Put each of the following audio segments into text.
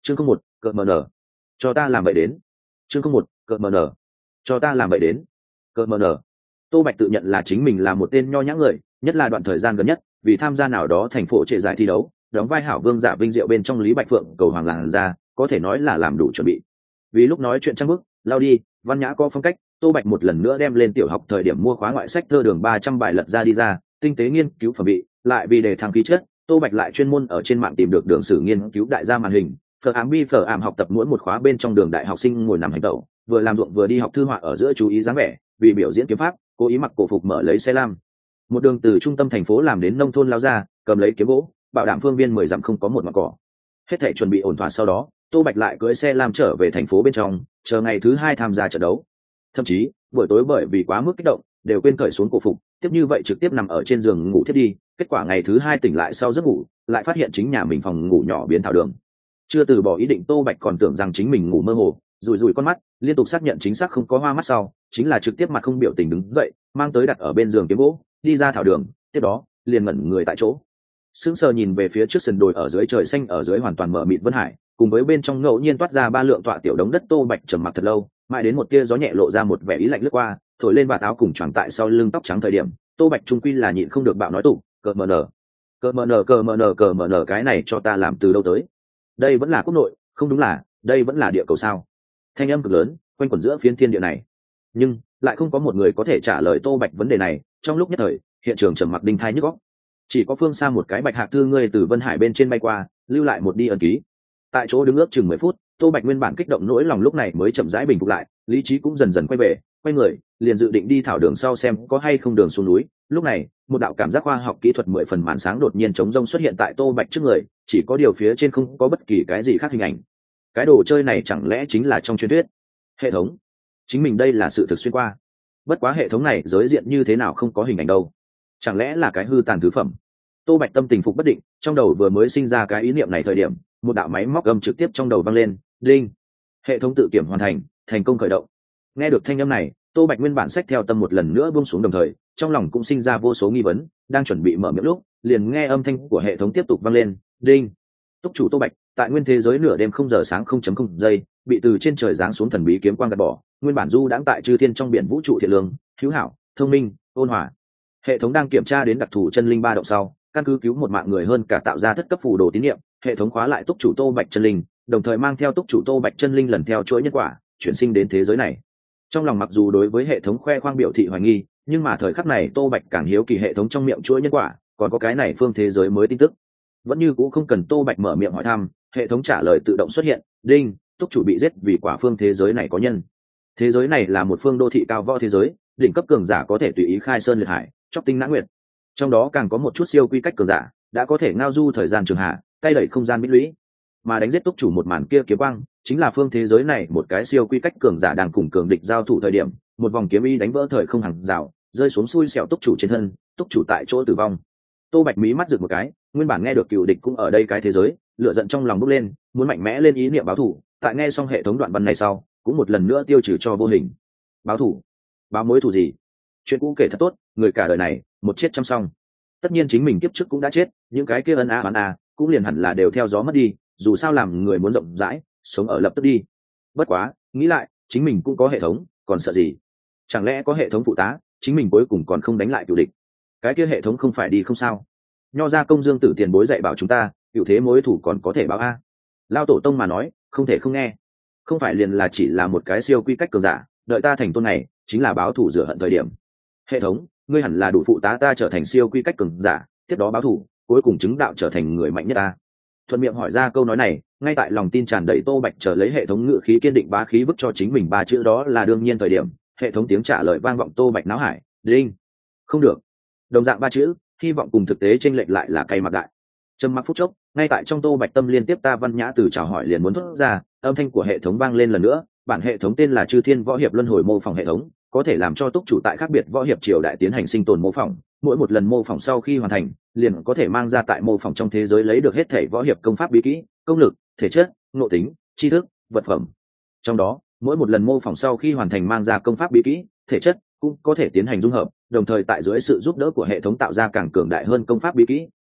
chương không một cợt mờ nở, cho ta làm vậy đến. chương không một cợt mờ nở, cho ta làm vậy đến. Cợt mờ nở. Tô Bạch tự nhận là chính mình là một tên nho nhã người, nhất là đoạn thời gian gần nhất vì tham gia nào đó thành phố trệ giải thi đấu, đóng vai hảo vương giả vinh diệu bên trong Lý Bạch Phượng cầu hoàng làn ra, có thể nói là làm đủ chuẩn bị. Vì lúc nói chuyện trang bức lao đi văn nhã có phong cách, Tô Bạch một lần nữa đem lên tiểu học thời điểm mua khóa ngoại sách thơ đường 300 bài lật ra đi ra, tinh tế nghiên cứu phẩm vị, lại vì đề thăng khí chất, Tô Bạch lại chuyên môn ở trên mạng tìm được đường sử nghiên cứu đại gia màn hình, phở ảm học tập mỗi một khóa bên trong đường đại học sinh ngồi nằm hành tẩu, vừa làm ruộng vừa đi học thư họa ở giữa chú ý dáng vẻ, vì biểu diễn kiếm pháp, cố ý mặc cổ phục mở lấy xe lam. Một đường từ trung tâm thành phố làm đến nông thôn lao ra, cầm lấy kiếm gỗ, bảo đảm phương viên 10 dặm không có một ngọn cỏ. Hết thảy chuẩn bị ổn thỏa sau đó, Tô Bạch lại cưỡi xe lam trở về thành phố bên trong, chờ ngày thứ 2 tham gia trận đấu. Thậm chí, buổi tối bởi vì quá mức kích động, đều quên cởi xuống cổ phục, tiếp như vậy trực tiếp nằm ở trên giường ngủ thiếp đi. Kết quả ngày thứ 2 tỉnh lại sau giấc ngủ, lại phát hiện chính nhà mình phòng ngủ nhỏ biến thảo đường. Chưa từ bỏ ý định, Tô Bạch còn tưởng rằng chính mình ngủ mơ hồ, rủi rủi con mắt, liên tục xác nhận chính xác không có hoa mắt sau, chính là trực tiếp mặt không biểu tình đứng dậy, mang tới đặt ở bên giường kiếm gỗ, đi ra thảo đường, tiếp đó liền ngẩn người tại chỗ. Sững sờ nhìn về phía trước sườn đồi ở dưới trời xanh, ở dưới hoàn toàn mở mịt vân hải, cùng với bên trong ngẫu nhiên toát ra 3 lượng tọa tiểu đống đất. Tô Bạch trầm mặc thật lâu, mãi đến một tia gió nhẹ lộ ra một vẻ ý lạnh lướt qua, thổi lên vạt áo cùng choàng tại sau lưng tóc trắng thời điểm, Tô Bạch trung quy là nhịn không được bạo nói tụ, cờ mờ nở, cờ mờ nở, cờ mờ nở, cờ mờ nở, cái này cho ta làm từ đâu tới? Đây vẫn là quốc nội, không đúng là, đây vẫn là địa cầu sao? Thanh âm cực lớn quanh quẩn giữa phiến thiên địa này, nhưng lại không có một người có thể trả lời Tô Bạch vấn đề này. Trong lúc nhất thời, hiện trường trầm mặc đinh thai nhức óc. Chỉ có phương xa một cái bạch hạc thư ngươi từ vân hải bên trên bay qua, lưu lại một đi ẩn ký. Tại chỗ đứng ước chừng 10 phút, Tô Bạch nguyên bản kích động nỗi lòng lúc này mới chậm rãi bình phục lại, lý trí cũng dần dần quay về, quay người liền dự định đi thảo đường sau xem có hay không đường xuống núi. Lúc này, một đạo cảm giác khoa học kỹ thuật 10 phần màn sáng đột nhiên chống rông xuất hiện tại Tô Bạch trước người, chỉ có điều phía trên không có bất kỳ cái gì khác hình ảnh. Cái đồ chơi này chẳng lẽ chính là trong truyền thuyết hệ thống? Chính mình đây là sự thực xuyên qua. Bất quá hệ thống này giới diện như thế nào không có hình ảnh đâu? Chẳng lẽ là cái hư tàn thứ phẩm? Tô Bạch tâm tình phục bất định, trong đầu vừa mới sinh ra cái ý niệm này thời điểm, một đạo máy móc âm trực tiếp trong đầu vang lên, đinh, hệ thống tự kiểm hoàn thành, thành công khởi động. Nghe được thanh âm này, Tô Bạch nguyên bản sách theo tâm một lần nữa buông xuống, đồng thời trong lòng cũng sinh ra vô số nghi vấn, đang chuẩn bị mở miệng lúc, liền nghe âm thanh của hệ thống tiếp tục vang lên, đinh, túc chủ Tô Bạch, tại nguyên thế giới nửa đêm 0 giờ sáng 0.0 giây, bị từ trên trời giáng xuống thần bí kiếm quang gạt bỏ, nguyên bản du đãng tại chư thiên trong biển vũ trụ thiện lương, hữu hảo, thông minh, ôn hòa. Hệ thống đang kiểm tra đến đặc thù chân linh 3 động sau, căn cứ cứu một mạng người hơn cả tạo ra thất cấp phù đồ tín niệm, hệ thống khóa lại túc chủ Tô Bạch chân linh, đồng thời mang theo túc chủ Tô Bạch chân linh lần theo chuỗi nhân quả, chuyển sinh đến thế giới này. Trong lòng mặc dù đối với hệ thống khoe khoang biểu thị hoài nghi, nhưng mà thời khắc này Tô Bạch càng hiếu kỳ hệ thống trong miệng chuỗi nhân quả, còn có cái này phương thế giới mới tin tức. Vẫn như cũng không cần Tô Bạch mở miệng hỏi thăm, hệ thống trả lời tự động xuất hiện, đinh, túc chủ bị giết vì quả phương thế giới này có nhân. Thế giới này là một phương đô thị cao võ thế giới, đỉnh cấp cường giả có thể tùy ý khai sơn liệt hải, chóc tinh nã nguyệt. Trong đó càng có một chút siêu quy cách cường giả, đã có thể ngao du thời gian trường hạ, tay đẩy không gian bích lũy. Mà đánh giết túc chủ một màn kia kiếm quang, chính là phương thế giới này một cái siêu quy cách cường giả đang cùng cường địch giao thủ thời điểm, một vòng kiếm ý đánh vỡ thời không hàng rào, rơi xuống xui xẻo túc chủ trên thân, túc chủ tại chỗ tử vong. Tô Bạch mí mắt rực một cái, nguyên bản nghe được cựu địch cũng ở đây cái thế giới, lửa giận trong lòng bốc lên, muốn mạnh mẽ lên ý niệm báo thù. Tại nghe xong hệ thống đoạn văn này sau, cũng một lần nữa tiêu trừ cho vô hình. Báo thù? Báo mối thù gì? Chuyện cũ kể thật tốt, người cả đời này một chết chăm xong. Tất nhiên chính mình kiếp trước cũng đã chết, những cái kia ân a oán a cũng liền hẳn là đều theo gió mất đi, dù sao làm người muốn rộng rãi, sống ở lập tức đi. Bất quá, nghĩ lại, chính mình cũng có hệ thống, còn sợ gì? Chẳng lẽ có hệ thống phụ tá, chính mình cuối cùng còn không đánh lại cựu địch? Cái kia hệ thống không phải đi không sao? Nho ra công dương tử tiền bối dạy bảo chúng ta, cựu thế mối thủ còn có thể báo a. Lao tổ tông mà nói, không thể không nghe. Không phải liền là chỉ là một cái siêu quy cách cường giả, đợi ta thành tôn này, chính là báo thủ rửa hận thời điểm. Hệ thống, ngươi hẳn là đủ phụ tá ta trở thành siêu quy cách cường giả, tiếp đó báo thủ, cuối cùng chứng đạo trở thành người mạnh nhất ta. Thuận miệng hỏi ra câu nói này, ngay tại lòng tin tràn đầy Tô Bạch chờ lấy hệ thống ngự khí kiên định bá khí bức cho chính mình 3 chữ đó là đương nhiên thời điểm, hệ thống tiếng trả lời vang vọng Tô Bạch náo hải, đinh, không được. Đồng dạng 3 chữ, hy vọng cùng thực tế chênh lệch lại là cay mặt đại. Trầm mặc phút chốc, ngay tại trong Tô Bạch tâm liên tiếp ta văn nhã từ chào hỏi liền muốn thốt ra, âm thanh của hệ thống vang lên lần nữa. Bản hệ thống tên là Chư Thiên Võ Hiệp Luân Hồi mô phỏng hệ thống, có thể làm cho túc chủ tại khác biệt võ hiệp triều đại tiến hành sinh tồn mô phỏng, mỗi một lần mô phỏng sau khi hoàn thành, liền có thể mang ra tại mô phỏng trong thế giới lấy được hết thể võ hiệp công pháp bí kỹ, công lực, thể chất, nội tính, tri thức, vật phẩm. Trong đó, mỗi một lần mô phỏng sau khi hoàn thành mang ra công pháp bí kỹ, thể chất cũng có thể tiến hành dung hợp, đồng thời tại dưới sự giúp đỡ của hệ thống tạo ra càng cường đại hơn công pháp bí kỹ,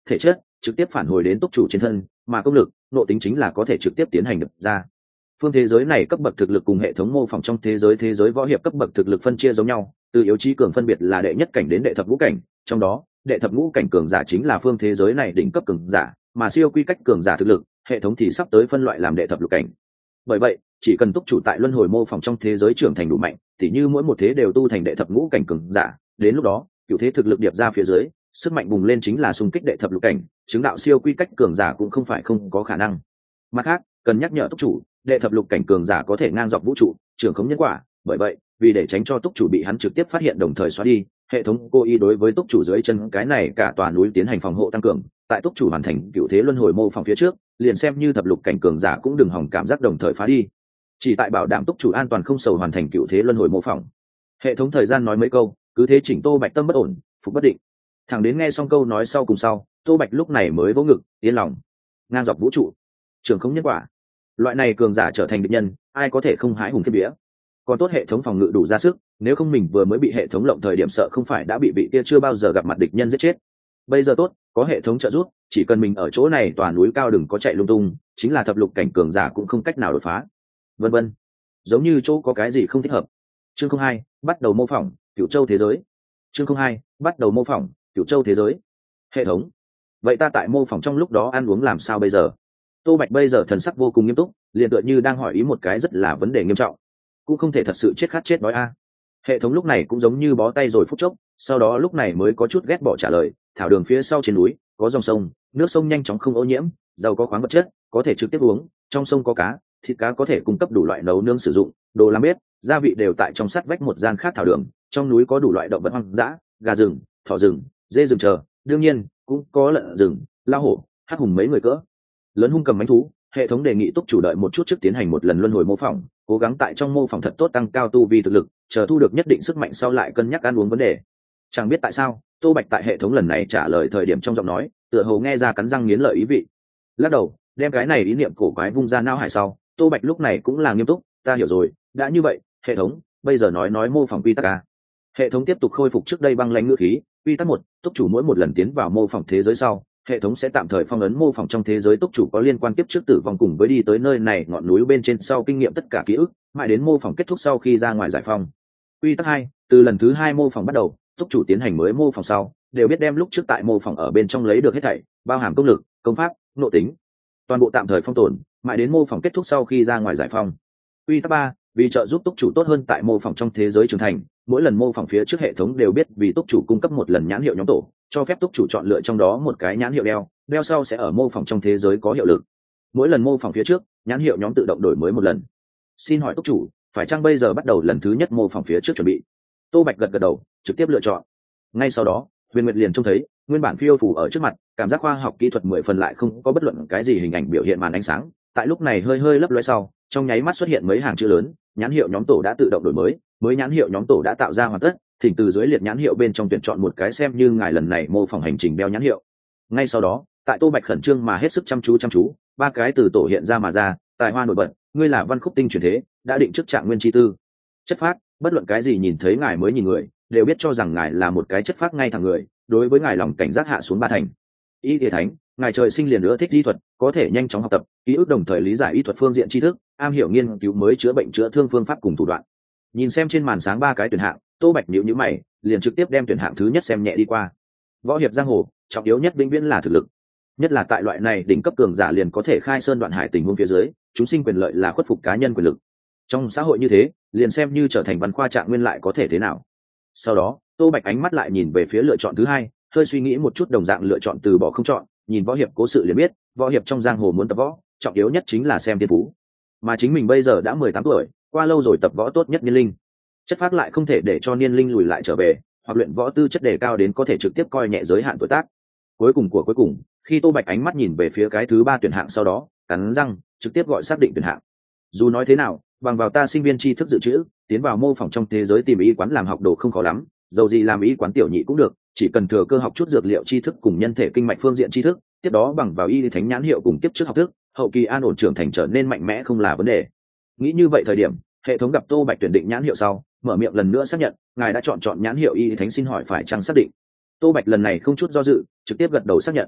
thể chất trực tiếp phản hồi đến túc chủ trên thân, mà công lực nộ tính chính là có thể trực tiếp tiến hành đập ra. Phương thế giới này cấp bậc thực lực cùng hệ thống mô phỏng trong thế giới võ hiệp cấp bậc thực lực phân chia giống nhau, từ yếu chí cường phân biệt là đệ nhất cảnh đến đệ thập ngũ cảnh, trong đó đệ thập ngũ cảnh cường giả chính là phương thế giới này đỉnh cấp cường giả, mà siêu quy cách cường giả thực lực hệ thống thì sắp tới phân loại làm đệ thập lục cảnh. Bởi vậy chỉ cần túc chủ tại luân hồi mô phỏng trong thế giới trưởng thành đủ mạnh, thì như mỗi một thế đều tu thành đệ thập ngũ cảnh cường giả, đến lúc đó cựu thế thực lực điệp ra phía dưới, sức mạnh bùng lên chính là xung kích đệ thập lục cảnh, chứng đạo siêu quy cách cường giả cũng không phải không có khả năng. Mặt khác cần nhắc nhở túc chủ, đệ thập lục cảnh cường giả có thể ngang dọc vũ trụ, trưởng khống nhân quả, bởi vậy vì để tránh cho túc chủ bị hắn trực tiếp phát hiện đồng thời xóa đi, hệ thống cố ý đối với túc chủ dưới chân cái này cả tòa núi tiến hành phòng hộ tăng cường, tại túc chủ hoàn thành cựu thế luân hồi mô phỏng phía trước, liền xem như thập lục cảnh cường giả cũng đừng hỏng cảm giác đồng thời phá đi, chỉ tại bảo đảm túc chủ an toàn không sầu hoàn thành cựu thế luân hồi mô phỏng. Hệ thống thời gian nói mấy câu, cứ thế chỉnh Tô Bạch tâm bất ổn, phục bất định, thẳng đến nghe xong câu nói sau cùng sau, Tô Bạch lúc này mới vỗ ngực yên lòng. Ngang dọc vũ trụ, trường không nhân quả, loại này cường giả trở thành địch nhân, ai có thể không hái hùng kiếp vía. Còn tốt hệ thống phòng ngự đủ ra sức, nếu không mình vừa mới bị hệ thống lộng thời điểm sợ không phải đã bị vị kia chưa bao giờ gặp mặt địch nhân giết chết. Bây giờ tốt, có hệ thống trợ giúp, chỉ cần mình ở chỗ này tòa núi cao đừng có chạy lung tung, chính là thập lục cảnh cường giả cũng không cách nào đột phá. Vân vân, giống như chỗ có cái gì không thích hợp. Chương 02, bắt đầu mô phỏng Cửu Châu thế giới. Chương 02, bắt đầu mô phỏng Cửu Châu thế giới. Hệ thống, vậy ta tại mô phỏng trong lúc đó ăn uống làm sao bây giờ? Tô Bạch bây giờ thần sắc vô cùng nghiêm túc, liền tựa như đang hỏi ý một cái rất là vấn đề nghiêm trọng, cũng không thể thật sự chết khát chết đói a. Hệ thống lúc này cũng giống như bó tay rồi phút chốc, sau đó lúc này mới có chút ghét bỏ trả lời, thảo đường phía sau trên núi có dòng sông, nước sông nhanh chóng không ô nhiễm, giàu có khoáng vật chất, có thể trực tiếp uống, trong sông có cá, thịt cá có thể cung cấp đủ loại nấu nướng sử dụng, đồ làm bếp, gia vị đều tại trong sắt vách một gian khác thảo đường, trong núi có đủ loại động vật hoang dã, gà rừng, thỏ rừng, dê rừng chờ, đương nhiên cũng có lợn rừng, lao hổ, hắc hùng mấy người cỡ lớn hung cầm mãnh thú. Hệ thống đề nghị túc chủ đợi một chút trước tiến hành một lần luân hồi mô phỏng, cố gắng tại trong mô phỏng thật tốt tăng cao tu vi thực lực, chờ thu được nhất định sức mạnh sau lại cân nhắc ăn uống vấn đề. Chẳng biết tại sao Tô Bạch tại hệ thống lần này trả lời thời điểm trong giọng nói tựa hồ nghe ra cắn răng nghiến lợi ý vị. Lắc đầu đem cái này ý niệm cổ quái vung ra não hải sau, Tô Bạch lúc này cũng là nghiêm túc, ta hiểu rồi, đã như vậy hệ thống bây giờ nói mô phỏng quy tắc a. Hệ thống tiếp tục khôi phục trước đây băng lãnh ngữ khí, quy tắc 1, túc chủ mỗi một lần tiến vào mô phỏng thế giới sau, hệ thống sẽ tạm thời phong ấn mô phỏng trong thế giới túc chủ có liên quan kiếp trước tử vong cùng với đi tới nơi này ngọn núi bên trên sau kinh nghiệm tất cả ký ức, mãi đến mô phỏng kết thúc sau khi ra ngoài giải phong. Quy tắc 2, từ lần thứ 2 mô phỏng bắt đầu, túc chủ tiến hành mới mô phỏng sau, đều biết đem lúc trước tại mô phỏng ở bên trong lấy được hết thảy, bao hàm công lực, công pháp, nội tính, toàn bộ tạm thời phong tồn, mãi đến mô phỏng kết thúc sau khi ra ngoài giải phong. Quy tắc 3, vì trợ giúp túc chủ tốt hơn tại mô phỏng trong thế giới trưởng thành, mỗi lần mô phỏng phía trước hệ thống đều biết vì túc chủ cung cấp một lần nhãn hiệu nhóm tổ, cho phép túc chủ chọn lựa trong đó một cái nhãn hiệu đeo sau sẽ ở mô phỏng trong thế giới có hiệu lực. Mỗi lần mô phỏng phía trước, nhãn hiệu nhóm tự động đổi mới một lần. Xin hỏi túc chủ, phải chăng bây giờ bắt đầu lần thứ nhất mô phỏng phía trước chuẩn bị? Tô Bạch gật gật đầu, trực tiếp lựa chọn. Ngay sau đó, Huyền Nguyệt liền trông thấy nguyên bản phiêu phù ở trước mặt, cảm giác khoa học kỹ thuật 10 phần lại không có bất luận cái gì hình ảnh biểu hiện màn ánh sáng, tại lúc này hơi hơi lấp lóe sau, trong nháy mắt xuất hiện mấy hàng chữ lớn, nhãn hiệu nhóm tổ đã tự động đổi mới nhãn hiệu nhóm tổ đã tạo ra hoàn tất, thỉnh từ dưới liệt nhãn hiệu bên trong tuyển chọn một cái xem như ngài lần này mô phỏng hành trình đeo nhãn hiệu. Ngay sau đó, tại Tô Bạch khẩn trương mà hết sức chăm chú, ba cái từ tổ hiện ra mà ra, tài hoa nổi bật, ngươi là văn khúc tinh chuyển thế, đã định trước trạng nguyên chi tư. Chất phác, bất luận cái gì nhìn thấy ngài mới nhìn người, đều biết cho rằng ngài là một cái chất phác ngay thẳng người, đối với ngài lòng cảnh giác hạ xuống 3 thành. Y Địa Thánh, ngài trời sinh liền ưa thích y thuật, có thể nhanh chóng học tập, ký ức đồng thời lý giải y thuật phương diện tri thức, am hiểu nghiên cứu mới chữa bệnh chữa thương phương pháp cùng thủ đoạn. Nhìn xem trên màn sáng 3 cái tuyển hạng, Tô Bạch nhíu mày, liền trực tiếp đem tuyển hạng thứ nhất xem nhẹ đi qua. Võ hiệp giang hồ, trọng yếu nhất vĩnh viễn là thực lực. Nhất là tại loại này đỉnh cấp cường giả liền có thể khai sơn đoạn hải tình huống phía dưới, chúng sinh quyền lợi là khuất phục cá nhân quyền lực. Trong xã hội như thế, liền xem như trở thành văn khoa trạng nguyên lại có thể thế nào? Sau đó, Tô Bạch ánh mắt lại nhìn về phía lựa chọn thứ 2, hơi suy nghĩ một chút đồng dạng lựa chọn từ bỏ không chọn, nhìn võ hiệp cố sự liền biết, võ hiệp trong giang hồ muốn tập võ, trọng yếu nhất chính là xem thiên phú. Mà chính mình bây giờ đã 18 tuổi, qua lâu rồi tập võ tốt nhất niên linh. Chất phác lại không thể để cho niên linh lùi lại trở về, hoặc luyện võ tư chất đề cao đến có thể trực tiếp coi nhẹ giới hạn tuổi tác. Cuối cùng, khi Tô Bạch ánh mắt nhìn về phía cái thứ 3 tuyển hạng sau đó, cắn răng, trực tiếp gọi xác định tuyển hạng. Dù nói thế nào, bằng vào ta sinh viên tri thức dự trữ, tiến vào mô phỏng trong thế giới tìm y quán làm học đồ không khó lắm, dầu gì làm y quán tiểu nhị cũng được, chỉ cần thừa cơ học chút dược liệu tri thức cùng nhân thể kinh mạch phương diện tri thức, tiếp đó bằng vào y thánh nhãn hiệu cùng tiếp trước học thức, hậu kỳ an ổn trưởng thành trở nên mạnh mẽ không là vấn đề. Nghĩ như vậy thời điểm, hệ thống gặp Tô Bạch tuyển định nhãn hiệu sau, mở miệng lần nữa xác nhận, ngài đã chọn nhãn hiệu y thánh, xin hỏi phải chăng xác định? Tô Bạch lần này không chút do dự, trực tiếp gật đầu xác nhận.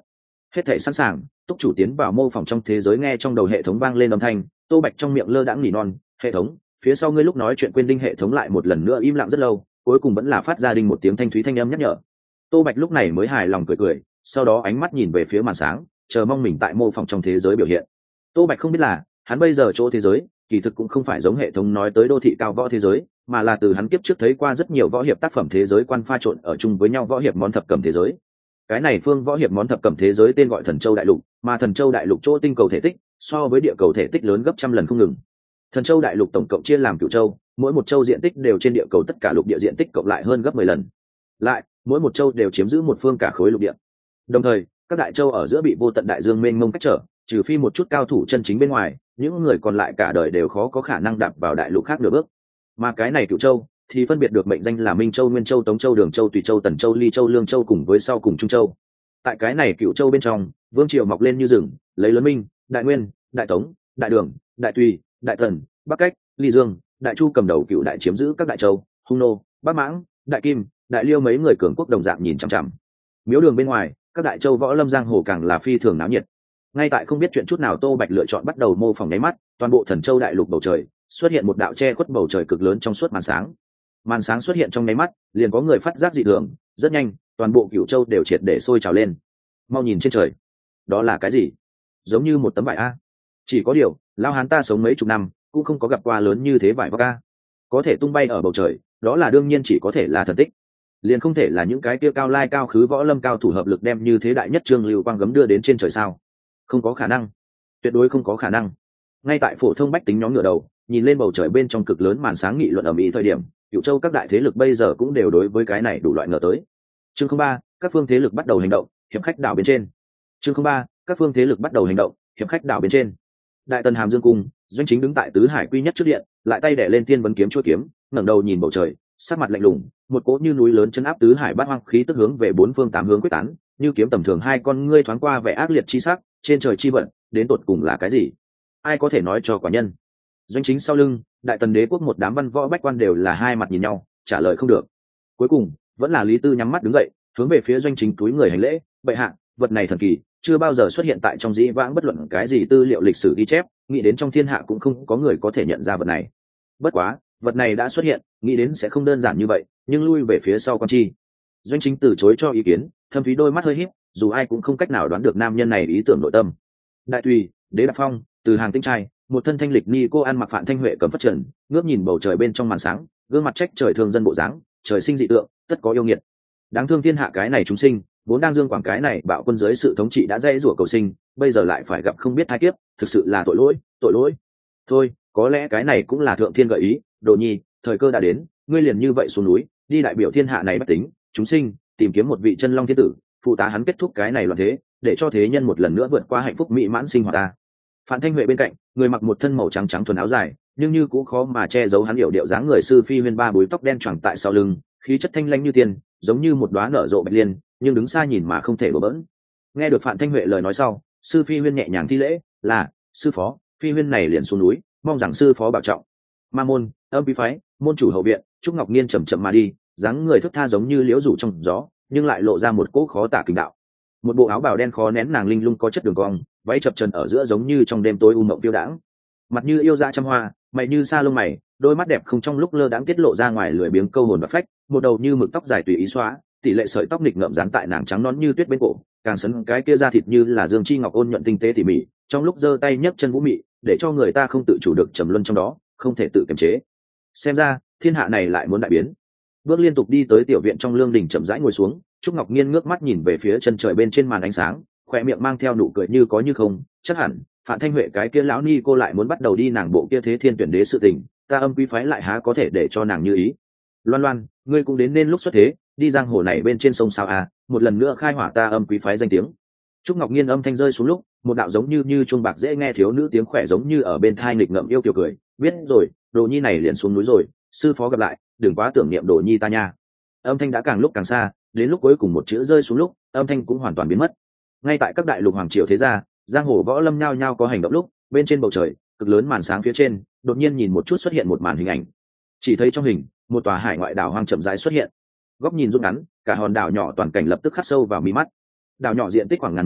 Hết thể sẵn sàng, túc chủ tiến vào mô phỏng trong thế giới. Nghe trong đầu hệ thống vang lên âm thanh, Tô Bạch trong miệng lơ đãng nỉ non, hệ thống, phía sau ngươi lúc nói chuyện quên đinh. Hệ thống lại một lần nữa im lặng rất lâu, cuối cùng vẫn là phát ra đinh một tiếng thanh thúy thanh âm nhắc nhở. Tô Bạch lúc này mới hài lòng cười cười, sau đó ánh mắt nhìn về phía màn sáng, chờ mong mình tại mô phỏng trong thế giới biểu hiện. Tô Bạch không biết là hắn bây giờ chỗ thế giới kỳ thực cũng không phải giống hệ thống nói tới đô thị cao võ thế giới, mà là từ hắn kiếp trước thấy qua rất nhiều võ hiệp tác phẩm thế giới quan pha trộn ở chung với nhau võ hiệp món thập cẩm thế giới. Cái này phương võ hiệp món thập cẩm thế giới tên gọi Thần Châu Đại Lục, mà Thần Châu Đại Lục chỗ tinh cầu thể tích so với địa cầu thể tích lớn gấp trăm lần không ngừng. Thần Châu Đại Lục tổng cộng chia làm cửu châu, mỗi một châu diện tích đều trên địa cầu tất cả lục địa diện tích cộng lại hơn gấp 10 lần. Lại, mỗi một châu đều chiếm giữ một phương cả khối lục địa. Đồng thời, các đại châu ở giữa bị vô tận đại dương mênh mông cách trở, trừ phi một chút cao thủ chân chính bên ngoài, những người còn lại cả đời đều khó có khả năng đạp vào đại lục khác nửa bước. Mà cái này cửu châu thì phân biệt được mệnh danh là Minh Châu, Nguyên Châu, Tống Châu, Đường Châu, Tùy Châu, Tần Châu, Ly Châu, Lương Châu cùng với sau cùng Trung Châu. Tại cái này cửu châu bên trong, vương triều mọc lên như rừng, lấy lớn Minh, Đại Nguyên, Đại Tống, Đại Đường, Đại Tùy, Đại Tần, Bắc Cách, Ly Dương, Đại Chu cầm đầu cựu đại chiếm giữ các đại châu, Hung Nô, Bắc Mãng, Đại Kim, Đại Liêu mấy người cường quốc đồng dạng nhìn chằm chằm. Miếu đường bên ngoài, các đại châu võ lâm giang hồ càng là phi thường náo nhiệt. Ngay tại không biết chuyện chút nào, Tô Bạch lựa chọn bắt đầu mô phỏng nháy mắt, toàn bộ Thần Châu Đại Lục bầu trời xuất hiện một đạo che khuất bầu trời cực lớn trong suốt màn sáng. Màn sáng xuất hiện trong nháy mắt, liền có người phát giác dị thường, rất nhanh, toàn bộ cửu châu đều triệt để sôi trào lên. Mau nhìn trên trời, đó là cái gì? Giống như một tấm vải a. Chỉ có điều, lao hán ta sống mấy chục năm, cũng không có gặp qua lớn như thế vải vóc a. Có thể tung bay ở bầu trời, đó là đương nhiên chỉ có thể là thần tích. Liền không thể là những cái kia cao lai cao khứ võ lâm cao thủ hợp lực đem như thế đại nhất trương lưu quang gấm đưa đến trên trời sao? Không có khả năng, tuyệt đối không có khả năng. Ngay tại phổ thông bách tính nhóm ngửa đầu nhìn lên bầu trời bên trong cực lớn màn sáng nghị luận ầm ĩ thời điểm, cửu châu các đại thế lực bây giờ cũng đều đối với cái này đủ loại ngờ tới. Chương 03, các phương thế lực bắt đầu hành động, hiệp khách đảo bên trên. Chương 03, các phương thế lực bắt đầu hành động, hiệp khách đảo bên trên. Đại Tần Hàm Dương cung, Doanh Chính đứng tại tứ hải quy nhất trước điện, lại tay đẻ lên thiên vấn kiếm chuôi kiếm, ngẩng đầu nhìn bầu trời, sắc mặt lạnh lùng, một cỗ như núi lớn chấn áp tứ hải bát hoang khí tức hướng về bốn phương tám hướng quyết tán, như kiếm tầm thường hai con ngươi thoáng qua vẻ ác liệt chi sắc, trên trời chi vận, đến tột cùng là cái gì? Ai có thể nói cho quả nhân? Doanh Chính sau lưng, Đại Tần đế quốc một đám văn võ bách quan đều là hai mặt nhìn nhau, trả lời không được. Cuối cùng, vẫn là Lý Tư nhắm mắt đứng dậy, hướng về phía Doanh Chính túi người hành lễ, bệ hạ, vật này thần kỳ, chưa bao giờ xuất hiện tại trong dĩ vãng bất luận cái gì tư liệu lịch sử ghi chép, nghĩ đến trong thiên hạ cũng không có người có thể nhận ra vật này. Bất quá, vật này đã xuất hiện, nghĩ đến sẽ không đơn giản như vậy, nhưng lui về phía sau con chi. Doanh Chính từ chối cho ý kiến, thâm thúy đôi mắt hơi híp, dù ai cũng không cách nào đoán được nam nhân này ý tưởng nội tâm. Đại Tùy, Đế Đạp Phong, từ hàng tinh trai, một thân thanh lịch ni cô ăn mặc Phạn Thanh Huệ cầm phất trần, ngước nhìn bầu trời bên trong màn sáng, gương mặt trách trời thương dân bộ dáng, trời sinh dị tượng, tất có yêu nghiệt. Đáng thương thiên hạ cái này chúng sinh, vốn đang dương quảng cái này bạo quân dưới sự thống trị đã dễ rủa cầu sinh, bây giờ lại phải gặp không biết hai kiếp, thực sự là tội lỗi, tội lỗi. Thôi, có lẽ cái này cũng là thượng thiên gợi ý, Đồ Nhi, thời cơ đã đến, ngươi liền như vậy xuống núi, đi đại biểu thiên hạ này bất tính, chúng sinh, tìm kiếm một vị chân long thiên tử, phụ tá hắn kết thúc cái này loạn thế, để cho thế nhân một lần nữa vượt qua hạnh phúc mỹ mãn sinh hoạt ta. Phạn Thanh Huệ bên cạnh, người mặc một thân màu trắng trắng thuần áo dài, nhưng như cũng khó mà che giấu hắn hiểu điệu dáng người sư phi huyên ba búi tóc đen choàng tại sau lưng, khí chất thanh lãnh như tiên, giống như một đóa nở rộ bạch liên, nhưng đứng xa nhìn mà không thể bỡ bỡn. Nghe được Phạn Thanh Huệ lời nói sau, sư phi huyên nhẹ nhàng thi lễ, là sư phó, phi huyên này liền xuống núi, mong rằng sư phó bảo trọng. Ma môn, Âm Quý phái, môn chủ hậu viện, Trúc Ngọc Nhiên chậm chậm mà đi, dáng người thướt tha giống như liễu rủ trong gió, nhưng lại lộ ra một cỗ khó tả kình đạo. Một bộ áo bào đen khó nén nàng linh lung có chất đường cong, váy chập trần ở giữa giống như trong đêm tối u mộng phiêu đãng. Mặt như yêu dã trăm hoa, mày như sa lông mày, đôi mắt đẹp không trong lúc lơ đãng tiết lộ ra ngoài lười biếng câu hồn và phách, một đầu như mực tóc dài tùy ý xóa, tỷ lệ sợi tóc nghịch ngợm dán tại nàng trắng nõn như tuyết bên cổ, càng sấn cái kia da thịt như là dương chi ngọc ôn nhuận tinh tế tỉ mỉ, trong lúc giơ tay nhấc chân vũ mị, để cho người ta không tự chủ được trầm luân trong đó, không thể tự kiềm chế. Xem ra, thiên hạ này lại muốn đại biến. Bước liên tục đi tới tiểu viện trong lương đình chậm rãi ngồi xuống, Trúc Ngọc Nhiên ngước mắt nhìn về phía chân trời bên trên màn ánh sáng, khoe miệng mang theo nụ cười như có như không, chắc hẳn Phạn Thanh Huệ cái kia lão ni cô lại muốn bắt đầu đi nàng bộ kia thế thiên tuyển đế sự tình, ta Âm Quý phái lại há có thể để cho nàng như ý. Loan Loan, ngươi cũng đến nên lúc xuất thế, đi giang hồ này bên trên sông sao à, một lần nữa khai hỏa ta Âm Quý phái danh tiếng. Trúc Ngọc Nhiên âm thanh rơi xuống lúc, một đạo giống như chuông bạc dễ nghe thiếu nữ tiếng khỏe giống như ở bên thai nghịch ngợm yêu kiều cười, biết rồi, Đồ Nhi này liền xuống núi rồi, sư phó gặp lại, đừng quá tưởng niệm Đồ Nhi ta nha. Âm thanh đã càng lúc càng xa, đến lúc cuối cùng một chữ rơi xuống lúc, âm thanh cũng hoàn toàn biến mất. Ngay tại các đại lục hoàng triều thế gia, giang hồ võ lâm nhao nhao có hành động lúc, bên trên bầu trời, cực lớn màn sáng phía trên, đột nhiên nhìn một chút xuất hiện một màn hình ảnh. Chỉ thấy trong hình, một tòa hải ngoại đảo hoang chậm rãi xuất hiện. Góc nhìn rút ngắn, cả hòn đảo nhỏ toàn cảnh lập tức khắc sâu vào mi mắt. Đảo nhỏ diện tích khoảng ngàn mẫu,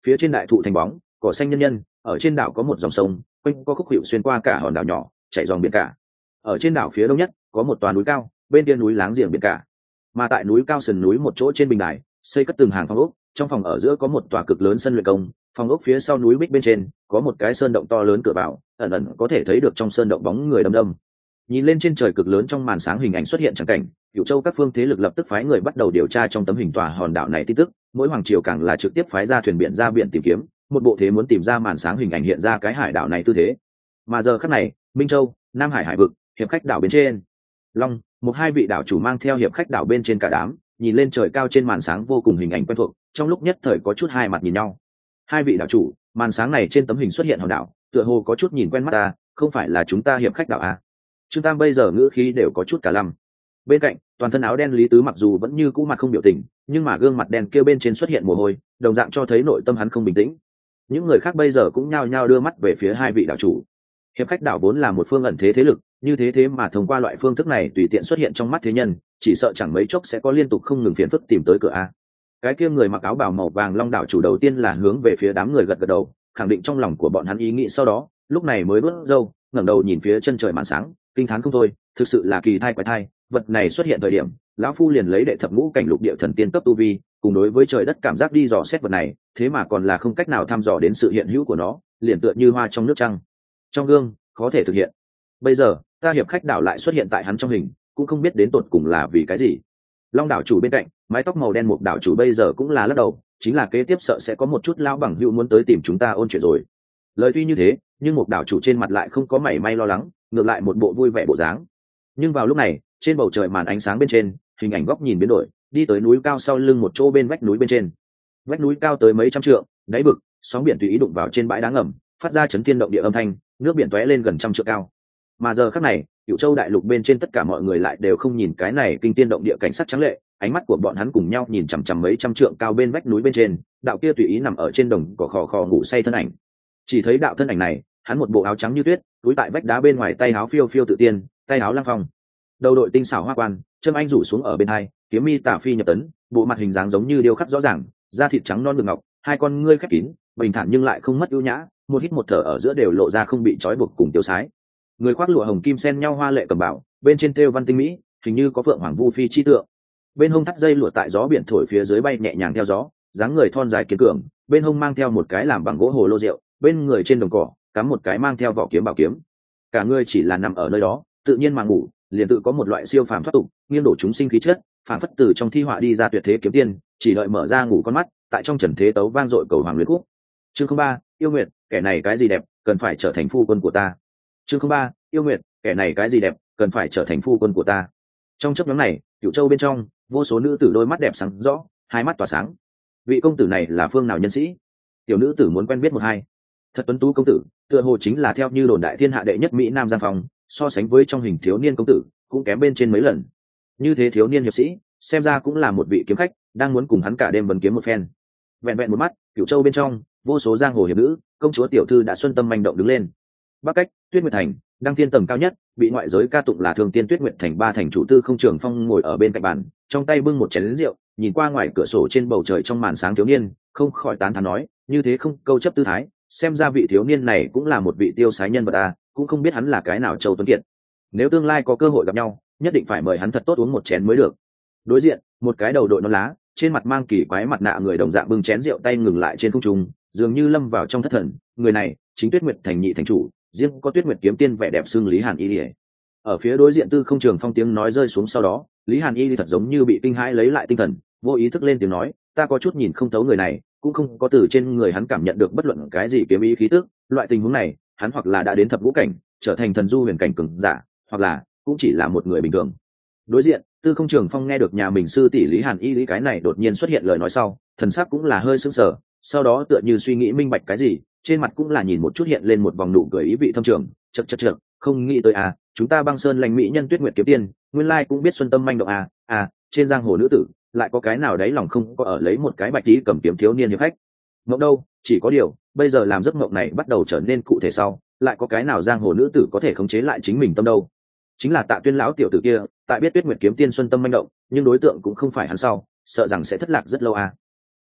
phía trên đại thụ thành bóng, cỏ xanh nhân nhân, ở trên đảo có một dòng sông, quanh có khúc hiệu xuyên qua cả hòn đảo nhỏ, chảy dòng biển cả. Ở trên đảo phía đông nhất có một tòa núi cao, bên kia núi láng giềng biển cả. Mà tại núi cao sườn núi một chỗ trên bình đài, xây cất từng hàng phòng ốc, trong phòng ở giữa có một tòa cực lớn sân luyện công, phòng ốc phía sau núi bích bên trên có một cái sơn động to lớn cửa vào, ẩn ẩn có thể thấy được trong sơn động bóng người đăm đăm. Nhìn lên trên trời cực lớn trong màn sáng hình ảnh xuất hiện chẳng cảnh, Cửu Châu các phương thế lực lập tức phái người bắt đầu điều tra trong tấm hình tòa hòn đảo này tin tức, mỗi hoàng triều càng là trực tiếp phái ra thuyền biển ra biển tìm kiếm, một bộ thế muốn tìm ra màn sáng hình ảnh hiện ra cái hải đảo này tư thế. Mà giờ khắc này, Minh Châu, Nam Hải hải vực, hiệp khách đảo bên trên, Long, một hai vị đảo chủ mang theo hiệp khách đảo bên trên cả đám, nhìn lên trời cao trên màn sáng vô cùng hình ảnh quen thuộc, trong lúc nhất thời có chút hai mặt nhìn nhau. Hai vị đảo chủ, màn sáng này trên tấm hình xuất hiện hòn đảo, tựa hồ có chút nhìn quen mắt ta, không phải là chúng ta hiệp khách đảo à? Trương Tam bây giờ ngữ khí đều có chút cả lăm. Bên cạnh, toàn thân áo đen Lý Tứ mặc dù vẫn như cũ mặt không biểu tình, nhưng mà gương mặt đen kia bên trên xuất hiện mồ hôi, đồng dạng cho thấy nội tâm hắn không bình tĩnh. Những người khác bây giờ cũng nhao nhao đưa mắt về phía hai vị đảo chủ. Hiệp khách đảo vốn là một phương ẩn thế thế lực, như thế mà thông qua loại phương thức này tùy tiện xuất hiện trong mắt thế nhân, chỉ sợ chẳng mấy chốc sẽ có liên tục không ngừng phiền phức tìm tới cửa a. Cái kia người mặc áo bào màu vàng Long đảo chủ đầu tiên là hướng về phía đám người gật gật đầu, khẳng định trong lòng của bọn hắn ý nghĩ, sau đó lúc này mới bước râu ngẩng đầu nhìn phía chân trời màn sáng, kinh thán không thôi, thực sự là kỳ thai quái thai, vật này xuất hiện thời điểm lão phu liền lấy đệ thập ngũ cảnh lục địa thần tiên cấp tu vi cùng đối với trời đất cảm giác đi dò xét vật này, thế mà còn là không cách nào thăm dò đến sự hiện hữu của nó, liền tựa như hoa trong nước trăng trong gương, khó thể thực hiện. Bây giờ ta hiệp khách đảo lại xuất hiện tại hắn trong hình, cũng không biết đến tột cùng là vì cái gì. Long đảo chủ bên cạnh mái tóc màu đen một đảo chủ bây giờ cũng là lắc đầu, chính là kế tiếp sợ sẽ có một chút lão bằng hữu muốn tới tìm chúng ta ôn chuyện rồi. Lời tuy như thế, nhưng một đảo chủ trên mặt lại không có mảy may lo lắng, ngược lại một bộ vui vẻ bộ dáng. Nhưng vào lúc này, trên bầu trời màn ánh sáng bên trên, hình ảnh góc nhìn biến đổi, đi tới núi cao sau lưng một chỗ bên vách núi bên trên. Vách núi cao tới mấy trăm trượng, đáy vực, sóng biển tùy ý đụng vào trên bãi đá ngầm, phát ra chấn thiên động địa âm thanh, nước biển tóe lên gần trăm trượng cao. Mà giờ khắc này, Cửu Châu đại lục bên trên tất cả mọi người lại đều không nhìn cái này kinh tiên động địa cảnh sắc trắng lệ, ánh mắt của bọn hắn cùng nhau nhìn chằm chằm mấy trăm trượng cao bên vách núi bên trên, đạo kia tùy ý nằm ở trên đồng cỏ khò khò ngủ say thân ảnh. Chỉ thấy đạo thân ảnh này, hắn một bộ áo trắng như tuyết, túi tại vách đá bên ngoài, tay áo phiêu phiêu tự tiên, tay áo lăng phong, đầu đội tinh xảo hoa quan, châm anh rủ xuống ở bên hai, kiếm mi tả phi nhập tấn, bộ mặt hình dáng giống như điêu khắc rõ ràng, da thịt trắng non mượt ngọc, hai con ngươi khép kín, bình thản nhưng lại không mất ưu nhã, một hít một thở ở giữa đều lộ ra không bị trói buộc cùng tiêu sái. Người khoác lụa hồng kim sen nhau hoa lệ cầm bảo, bên trên thêu văn tinh mỹ, hình như có phượng hoàng vu phi chi tượng. Bên hông thắt dây lụa tại gió biển thổi phía dưới bay nhẹ nhàng theo gió, dáng người thon dài kiên cường, bên hông mang theo một cái làm bằng gỗ hồ lô rượu, bên người trên đồng cỏ cắm một cái mang theo vỏ kiếm bảo kiếm. Cả người chỉ là nằm ở nơi đó, tự nhiên mà ngủ, liền tự có một loại siêu phàm thoát tục, nghiêng đổ chúng sinh khí chất, phản phất từ trong thi họa đi ra tuyệt thế kiếm tiên, chỉ đợi mở ra ngủ con mắt, tại trong trần thế tấu vang dội cầu hoàng luyện khúc. Chương 03, yêu nguyệt, kẻ này cái gì đẹp, cần phải trở thành phu quân của ta. Chương 03, yêu nguyệt, kẻ này cái gì đẹp, cần phải trở thành phu quân của ta. Trong chốc ngắn này, Cửu Châu bên trong, vô số nữ tử đôi mắt đẹp sáng rõ, hai mắt tỏa sáng. Vị công tử này là phương nào nhân sĩ? Tiểu nữ tử muốn quen biết một hai. Thật tuấn tú công tử, tựa hồ chính là theo như đồn đại thiên hạ đệ nhất mỹ nam Giang Phong, so sánh với trong hình thiếu niên công tử, cũng kém bên trên mấy lần. Như thế thiếu niên hiệp sĩ, xem ra cũng là một vị kiếm khách, đang muốn cùng hắn cả đêm vấn kiếm một phen. Vẹn vẹn một mắt, Cửu Châu bên trong, vô số giang hồ hiệp nữ, công chúa tiểu thư đã xuân tâm manh động đứng lên. Bắc cách, Tuyết Nguyệt Thành, đăng thiên tầng cao nhất, bị ngoại giới ca tụng là thường tiên Tuyết Nguyệt Thành ba thành chủ Tư Không Trường Phong ngồi ở bên cạnh bàn, trong tay bưng một chén rượu, nhìn qua ngoài cửa sổ trên bầu trời trong màn sáng thiếu niên, không khỏi tán thán nói, như thế không câu chấp tư thái, xem ra vị thiếu niên này cũng là một vị tiêu sái nhân vật à, cũng không biết hắn là cái nào Châu Tuấn Kiệt. Nếu tương lai có cơ hội gặp nhau, nhất định phải mời hắn thật tốt uống một chén mới được. Đối diện, một cái đầu đội nón lá, trên mặt mang kỳ quái mặt nạ người đồng dạng bưng chén rượu, tay ngừng lại trên không trung, dường như lâm vào trong thất thần. Người này chính Tuyết Nguyệt Thành nhị thành chủ, riêng có Tuyết Nguyệt kiếm tiên vẻ đẹp xưng Lý Hàn Y. Ở phía đối diện Tư Không Trường Phong tiếng nói rơi xuống sau đó, Lý Hàn Y thật giống như bị kinh hãi lấy lại tinh thần, vô ý thức lên tiếng nói, ta có chút nhìn không thấu người này, cũng không có từ trên người hắn cảm nhận được bất luận cái gì kiếm ý khí tức, loại tình huống này, hắn hoặc là đã đến thập ngũ cảnh, trở thành thần du huyền cảnh cường giả, hoặc là cũng chỉ là một người bình thường. Đối diện, Tư Không Trường Phong nghe được nhà mình sư tỷ Lý Hàn Y lý cái này đột nhiên xuất hiện lời nói sau, thần sắc cũng là hơi sững sờ, sau đó tựa như suy nghĩ minh bạch cái gì, trên mặt cũng là nhìn một chút hiện lên một vòng nụ cười ý vị thâm trường, chậc, không nghĩ tới à, chúng ta băng sơn lãnh mỹ nhân Tuyết Nguyệt kiếm tiên, nguyên lai cũng biết xuân tâm manh động à, trên giang hồ nữ tử, lại có cái nào đấy lòng không có ở lấy một cái bạch tí cầm kiếm thiếu niên hiệp khách. Mộng đâu, chỉ có điều, bây giờ làm giấc mộng này bắt đầu trở nên cụ thể sau, lại có cái nào giang hồ nữ tử có thể khống chế lại chính mình tâm đâu. Chính là Tạ Tuyên lão tiểu tử kia, tại biết Tuyết Nguyệt kiếm tiên xuân tâm manh động, nhưng đối tượng cũng không phải hắn sau, sợ rằng sẽ thất lạc rất lâu à.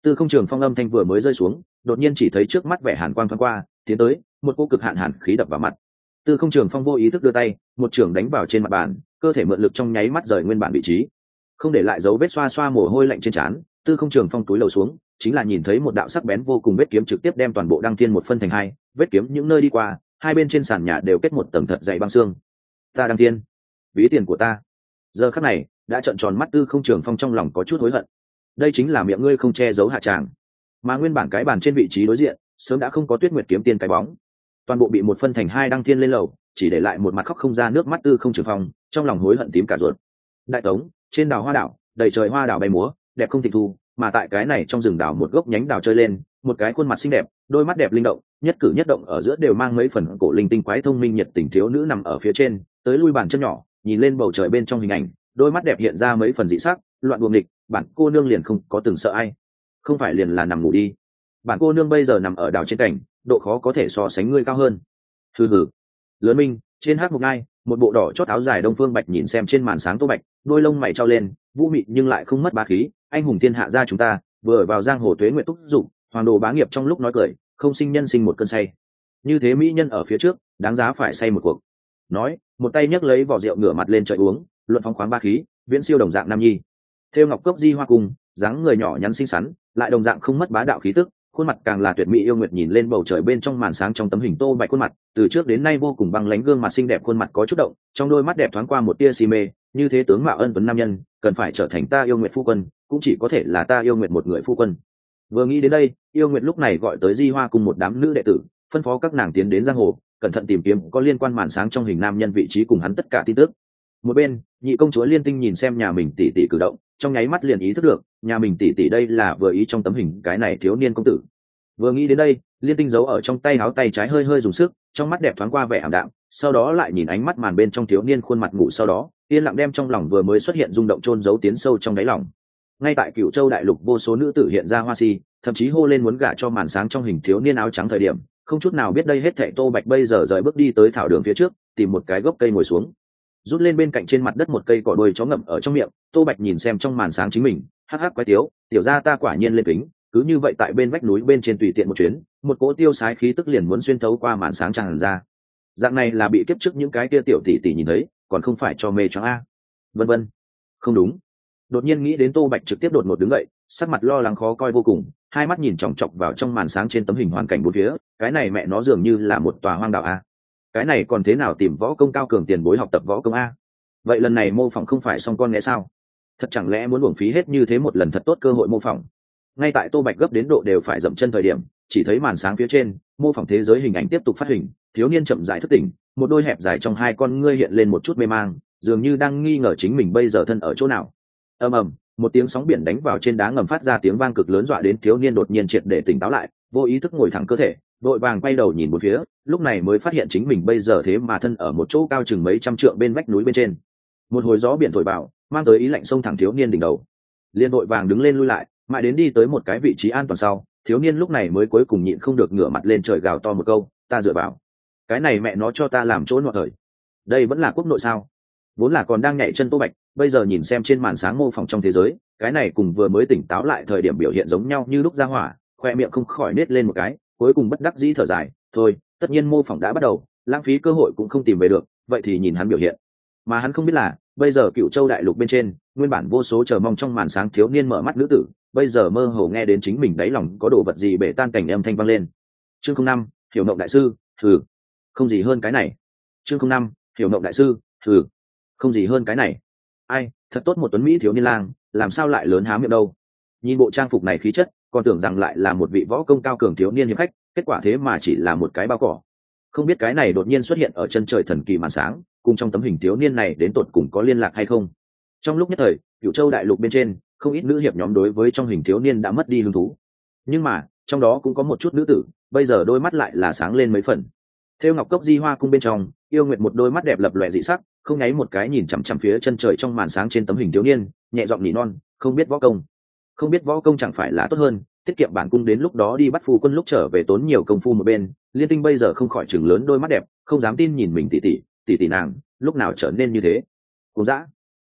Tư Không Trường Phong âm thanh vừa mới rơi xuống, đột nhiên chỉ thấy trước mắt vẻ hàn quang thoáng qua, tiến tới, một cỗ cực hạn hàn khí đập vào mặt. Tư Không Trường Phong vô ý thức đưa tay, một chưởng đánh vào trên mặt bàn, cơ thể mượn lực trong nháy mắt rời nguyên bản vị trí, không để lại dấu vết, xoa xoa mồ hôi lạnh trên trán. Tư Không Trường Phong túi lầu xuống, chính là nhìn thấy một đạo sắc bén vô cùng vết kiếm trực tiếp đem toàn bộ Đăng Thiên một phân thành hai, vết kiếm những nơi đi qua, hai bên trên sàn nhà đều kết một tầng thật dày băng xương. Ta Đăng Thiên, ví tiền của ta. Giờ khắc này, đã trợn tròn mắt Tư Không Trường Phong trong lòng có chút hối hận. Đây chính là miệng ngươi không che giấu hạ tràng. Mà nguyên bản cái bàn trên vị trí đối diện, sớm đã không có Tuyết Nguyệt kiếm tiên cái bóng. Toàn bộ bị một phân thành hai. Đăng Thiên lên lầu, chỉ để lại một mặt khóc không ra nước mắt Tư Không Trường Phong, trong lòng hối hận tím cả ruột. Đại Tống, trên đảo hoa đảo, đầy trời hoa đảo bay múa, đẹp không tịch thu, mà tại cái này trong rừng đảo một gốc nhánh đảo chơi lên, một cái khuôn mặt xinh đẹp, đôi mắt đẹp linh động, nhất cử nhất động ở giữa đều mang mấy phần cổ linh tinh quái thông minh nhiệt tình thiếu nữ nằm ở phía trên, tới lui bàn chân nhỏ, nhìn lên bầu trời bên trong hình ảnh, đôi mắt đẹp hiện ra mấy phần dị sắc, loạn buồng nghịch, bản cô nương liền không có từng sợ ai, không phải liền là nằm ngủ đi. Bản cô nương bây giờ nằm ở đảo trên cảnh, độ khó có thể so sánh ngươi cao hơn. Hừ hừ. Lớn Minh, trên hát một ngai, một bộ đỏ chót áo dài Đông Phương Bạch nhìn xem trên màn sáng Tô Bạch, đôi lông mày trao lên, vũ mị nhưng lại không mất bá khí, anh hùng thiên hạ gia chúng ta, vừa vào giang hồ tuế nguyện túc dụng, hoàng đồ bá nghiệp trong lúc nói cười, không sinh nhân sinh một cơn say. Như thế mỹ nhân ở phía trước, đáng giá phải say một cuộc. Nói, một tay nhấc lấy vỏ rượu ngửa mặt lên trời uống, luận phóng khoáng bá khí, viễn siêu đồng dạng nam nhi. Thêu ngọc cốc di hoa cùng, dáng người nhỏ nhắn xinh xắn, lại đồng dạng không mất bá đạo khí tức, khuôn mặt càng là tuyệt mỹ yêu nguyệt nhìn lên bầu trời bên trong màn sáng trong tấm hình Tô Bạch khuôn mặt, từ trước đến nay vô cùng băng lãnh gương mặt xinh đẹp khuôn mặt có chút động, trong đôi mắt đẹp thoáng qua một tia si mê, như thế tướng mạo ân tuấn nam nhân, cần phải trở thành ta yêu nguyệt phu quân, cũng chỉ có thể là ta yêu nguyệt một người phu quân. Vừa nghĩ đến đây, yêu nguyệt lúc này gọi tới Di Hoa cùng một đám nữ đệ tử, phân phó các nàng tiến đến giang hồ, cẩn thận tìm kiếm có liên quan màn sáng trong hình nam nhân vị trí cùng hắn tất cả tin tức. Một bên, nhị công chúa Liên Tinh nhìn xem nhà mình tỷ tỷ cử động, trong nháy mắt liền ý thức được, nhà mình tỷ tỷ đây là vừa ý trong tấm hình cái này thiếu niên công tử. Vừa nghĩ đến đây, Liên Tinh giấu ở trong tay áo tay trái hơi hơi dùng sức, trong mắt đẹp thoáng qua vẻ ảm đạm, sau đó lại nhìn ánh mắt màn bên trong thiếu niên khuôn mặt ngủ, sau đó yên lặng đem trong lòng vừa mới xuất hiện rung động chôn giấu tiến sâu trong đáy lòng. Ngay tại Cửu Châu đại lục vô số nữ tử hiện ra hoa si, thậm chí hô lên muốn gả cho màn sáng trong hình thiếu niên áo trắng thời điểm, không chút nào biết đây hết thảy Tô Bạch bây giờ rời bước đi tới thảo đường phía trước, tìm một cái gốc cây ngồi xuống, rút lên bên cạnh trên mặt đất một cây cỏ đuôi chó ngậm ở trong miệng. Tô Bạch nhìn xem trong màn sáng chính mình, hắc hắc quái tiếu, tiểu gia ta quả nhiên lên kính, cứ như vậy tại bên vách núi bên trên tùy tiện một chuyến, một cỗ tiêu sái khí tức liền muốn xuyên thấu qua màn sáng tràn ra. Dạng này là bị kiếp trước những cái kia tiểu tỷ tỷ nhìn thấy, còn không phải cho mê choáng a. Vân vân. Không đúng. Đột nhiên nghĩ đến Tô Bạch trực tiếp đột ngột đứng dậy, sắc mặt lo lắng khó coi vô cùng, hai mắt nhìn chòng chọc vào trong màn sáng trên tấm hình hoàn cảnh bốn phía, cái này mẹ nó dường như là một tòa hoang đảo a. Cái này còn thế nào tìm võ công cao cường tiền bối học tập võ công a? Vậy lần này mô phỏng không phải xong con nghe sao? Thật chẳng lẽ muốn uổng phí hết như thế một lần thật tốt cơ hội mô phỏng? Ngay tại Tô Bạch gấp đến độ đều phải dậm chân thời điểm, chỉ thấy màn sáng phía trên mô phỏng thế giới hình ảnh tiếp tục phát hình, thiếu niên chậm rãi thức tỉnh, một đôi hẹp dài trong hai con ngươi hiện lên một chút mê mang, dường như đang nghi ngờ chính mình bây giờ thân ở chỗ nào. Ầm ầm, một tiếng sóng biển đánh vào trên đá ngầm phát ra tiếng vang cực lớn, dọa đến thiếu niên đột nhiên triệt để tỉnh táo lại, vô ý thức ngồi thẳng cơ thể, đội vàng quay đầu nhìn một phía, lúc này mới phát hiện chính mình bây giờ thế mà thân ở một chỗ cao chừng mấy trăm trượng bên vách núi bên trên. Một hồi gió biển thổi vào, mang tới ý lạnh xông thẳng thiếu niên đỉnh đầu. Liên đội vàng đứng lên lui lại, mãi đến đi tới một cái vị trí an toàn sau, thiếu niên lúc này mới cuối cùng nhịn không được ngửa mặt lên trời gào to một câu, ta dựa vào. Cái này mẹ nó cho ta làm chỗ nọ thời. Đây vẫn là quốc nội sao? Vốn là còn đang nhảy chân Tô Bạch, bây giờ nhìn xem trên màn sáng mô phỏng trong thế giới, cái này cùng vừa mới tỉnh táo lại thời điểm biểu hiện giống nhau như lúc ra hỏa, khoe miệng không khỏi nết lên một cái, cuối cùng bất đắc dĩ thở dài, thôi, tất nhiên mô phỏng đã bắt đầu, lãng phí cơ hội cũng không tìm về được, vậy thì nhìn hắn biểu hiện. Mà hắn không biết là, bây giờ Cửu Châu đại lục bên trên, nguyên bản vô số chờ mong trong màn sáng thiếu niên mở mắt nữ tử, bây giờ mơ hồ nghe đến chính mình đáy lòng có đồ vật gì bể tan cảnh âm thanh vang lên. Chương 05, Hiểu Mộng đại sư, thử. Không gì hơn cái này. Chương 05, Hiểu Mộng đại sư, thử. Không gì hơn cái này. Ai, thật tốt một tuấn mỹ thiếu niên lang, làm sao lại lớn há miệng đâu. Nhìn bộ trang phục này khí chất, còn tưởng rằng lại là một vị võ công cao cường thiếu niên hiệp khách, kết quả thế mà chỉ là một cái bao cỏ. Không biết cái này đột nhiên xuất hiện ở chân trời thần kỳ màn sáng, cùng trong tấm hình thiếu niên này đến tột cùng có liên lạc hay không. Trong lúc nhất thời, Cửu Châu đại lục bên trên không ít nữ hiệp nhóm đối với trong hình thiếu niên đã mất đi hứng thú, nhưng mà trong đó cũng có một chút nữ tử bây giờ đôi mắt lại là sáng lên mấy phần. Theo ngọc cốc di hoa cung bên trong, yêu nguyệt một đôi mắt đẹp lập lòe dị sắc, không nháy một cái nhìn chằm chằm phía chân trời trong màn sáng trên tấm hình thiếu niên, nhẹ giọng nỉ non, không biết võ công, không biết võ công chẳng phải là tốt hơn, tiết kiệm bản cung đến lúc đó đi bắt phu quân lúc trở về tốn nhiều công phu. Một bên Liên Tinh bây giờ không khỏi chừng lớn đôi mắt đẹp, không dám tin nhìn mình tỷ tỷ nàng lúc nào trở nên như thế. Cùng dã,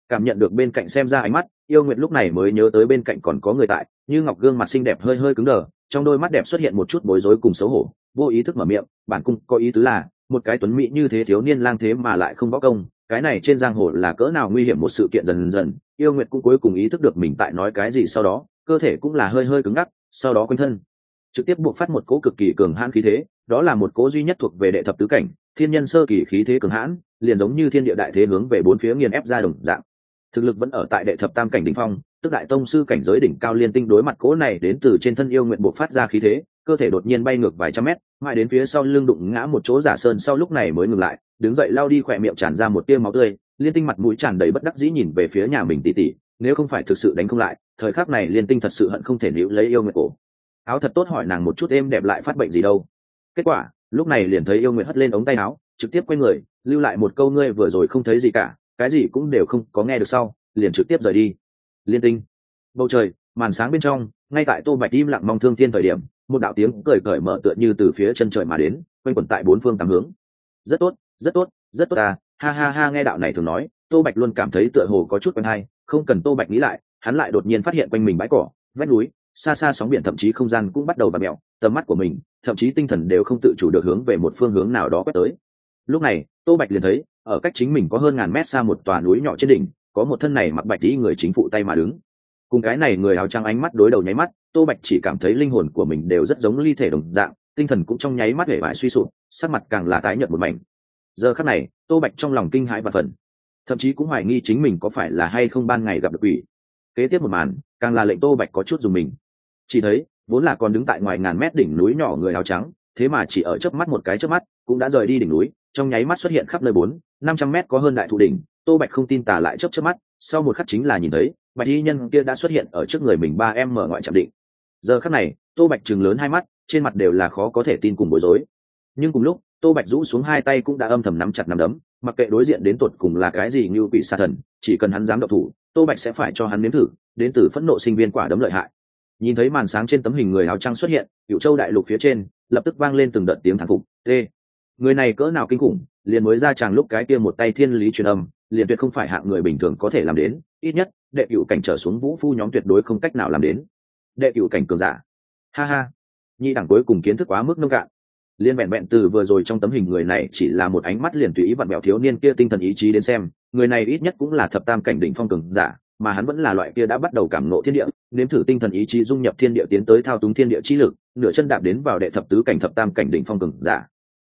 Cảm nhận được bên cạnh xem ra ánh mắt, Yêu Nguyệt lúc này mới nhớ tới bên cạnh còn có người tại, Như Ngọc gương mặt xinh đẹp hơi hơi cứng đờ, trong đôi mắt đẹp xuất hiện một chút bối rối cùng xấu hổ, vô ý thức mở miệng, bản cung có ý tứ là, một cái tuấn mỹ như thế thiếu niên lang thế mà lại không võ công, cái này trên giang hồ là cỡ nào nguy hiểm một sự kiện. Dần dần, Yêu Nguyệt cũng cuối cùng ý thức được mình tại nói cái gì, sau đó, cơ thể cũng là hơi hơi cứng ngắc, sau đó quanh thân trực tiếp buộc phát một cỗ cực kỳ cường hãn khí thế, đó là một cỗ duy nhất thuộc về đệ thập tứ cảnh, thiên nhân sơ kỳ khí thế cường hãn, liền giống như thiên địa đại thế hướng về bốn phía nghiền ép ra đồng dạng. Thực lực vẫn ở tại đệ thập tam cảnh đỉnh phong, tức đại tông sư cảnh giới đỉnh cao liên tinh đối mặt cỗ này đến từ trên thân Yêu Nguyện buộc phát ra khí thế, cơ thể đột nhiên bay ngược vài trăm mét, mãi đến phía sau lưng đụng ngã một chỗ giả sơn, sau lúc này mới ngừng lại, đứng dậy lao đi khỏe miệng tràn ra một tia máu tươi, liên tinh mặt mũi tràn đầy bất đắc dĩ nhìn về phía nhà mình tỷ tỷ, nếu không phải thực sự đánh không lại, thời khắc này liên tinh thật sự hận không thể níu lấy Yêu Nguyện cổ áo thật tốt hỏi nàng một chút êm đẹp lại phát bệnh gì đâu. Kết quả lúc này liền thấy Yêu Nguyện hất lên ống tay áo, trực tiếp quay người, lưu lại một câu ngươi vừa rồi không thấy gì cả, cái gì cũng đều không có nghe được, sau liền trực tiếp rời đi. Liên tinh, bầu trời màn sáng bên trong, ngay tại Tô Bạch im lặng mong thương thiên thời điểm, một đạo tiếng cười cởi mở tựa như từ phía chân trời mà đến, quanh quẩn tại bốn phương tám hướng. Rất tốt, rất tốt, rất tốt à, ha ha ha. Nghe đạo này thường nói, Tô Bạch luôn cảm thấy tựa hồ có chút quen hay, không cần Tô Bạch nghĩ lại, hắn lại đột nhiên phát hiện quanh mình bãi cỏ, vách núi, xa xa sóng biển, thậm chí không gian cũng bắt đầu vặn mèo, tầm mắt của mình, thậm chí tinh thần đều không tự chủ được hướng về một phương hướng nào đó quét tới. Lúc này, Tô Bạch liền thấy, ở cách chính mình có hơn ngàn mét xa một tòa núi nhỏ trên đỉnh, có một thân này mặc bạch y người chính phụ tay mà đứng. Cùng cái này người áo trắng ánh mắt đối đầu nháy mắt, Tô Bạch chỉ cảm thấy linh hồn của mình đều rất giống ly thể đồng dạng, tinh thần cũng trong nháy mắt hể bại suy sụp, sắc mặt càng là tái nhợt một mảnh. Giờ khắc này, Tô Bạch trong lòng kinh hãi và phần, thậm chí cũng hoài nghi chính mình có phải là hay không ban ngày gặp được quỷ. Kế tiếp một màn, càng là lệnh Tô Bạch có chút dùng mình. Chỉ thấy, vốn là còn đứng tại ngoài ngàn mét đỉnh núi nhỏ người áo trắng, thế mà chỉ ở chớp mắt một cái chớp mắt, cũng đã rời đi đỉnh núi, trong nháy mắt xuất hiện khắp nơi 400-500 mét có hơn đại thụ đỉnh. Tô Bạch không tin tà lại chớp mắt, sau một khắc chính là nhìn thấy, bạch y nhân kia đã xuất hiện ở trước người mình 3 mở ngoại trạm định. Giờ khắc này, Tô Bạch trừng lớn hai mắt, trên mặt đều là khó có thể tin cùng bối rối. Nhưng cùng lúc, Tô Bạch rũ xuống hai tay cũng đã âm thầm nắm chặt nắm đấm, mặc kệ đối diện đến tột cùng là cái gì như quỷ sa thần, chỉ cần hắn dám động thủ, Tô Bạch sẽ phải cho hắn nếm thử, đến từ phẫn nộ sinh viên quả đấm lợi hại. Nhìn thấy màn sáng trên tấm hình người áo trắng xuất hiện, Cửu Châu đại lục phía trên lập tức vang lên từng đợt tiếng thán phục. Người này cỡ nào kinh khủng, liền mới ra tràng lúc cái kia một tay thiên lý truyền âm, liền tuyệt không phải hạng người bình thường có thể làm đến, ít nhất đệ cửu cảnh trở xuống vũ phu nhóm tuyệt đối không cách nào làm đến. Đệ cửu cảnh cường giả, ha ha, nhị đẳng cuối cùng kiến thức quá mức nông cạn. Liên vẹn vẹn từ vừa rồi trong tấm hình người này chỉ là một ánh mắt liền tùy ý vặn bẹo thiếu niên kia tinh thần ý chí đến xem, người này ít nhất cũng là thập tam cảnh đỉnh phong cường giả, mà hắn vẫn là loại kia đã bắt đầu cảm ngộ thiên địa, nếm thử tinh thần ý chí dung nhập thiên địa tiến tới thao túng thiên địa chi lực, nửa chân đạp đến vào đệ thập tứ cảnh thập tam cảnh đỉnh phong cường giả.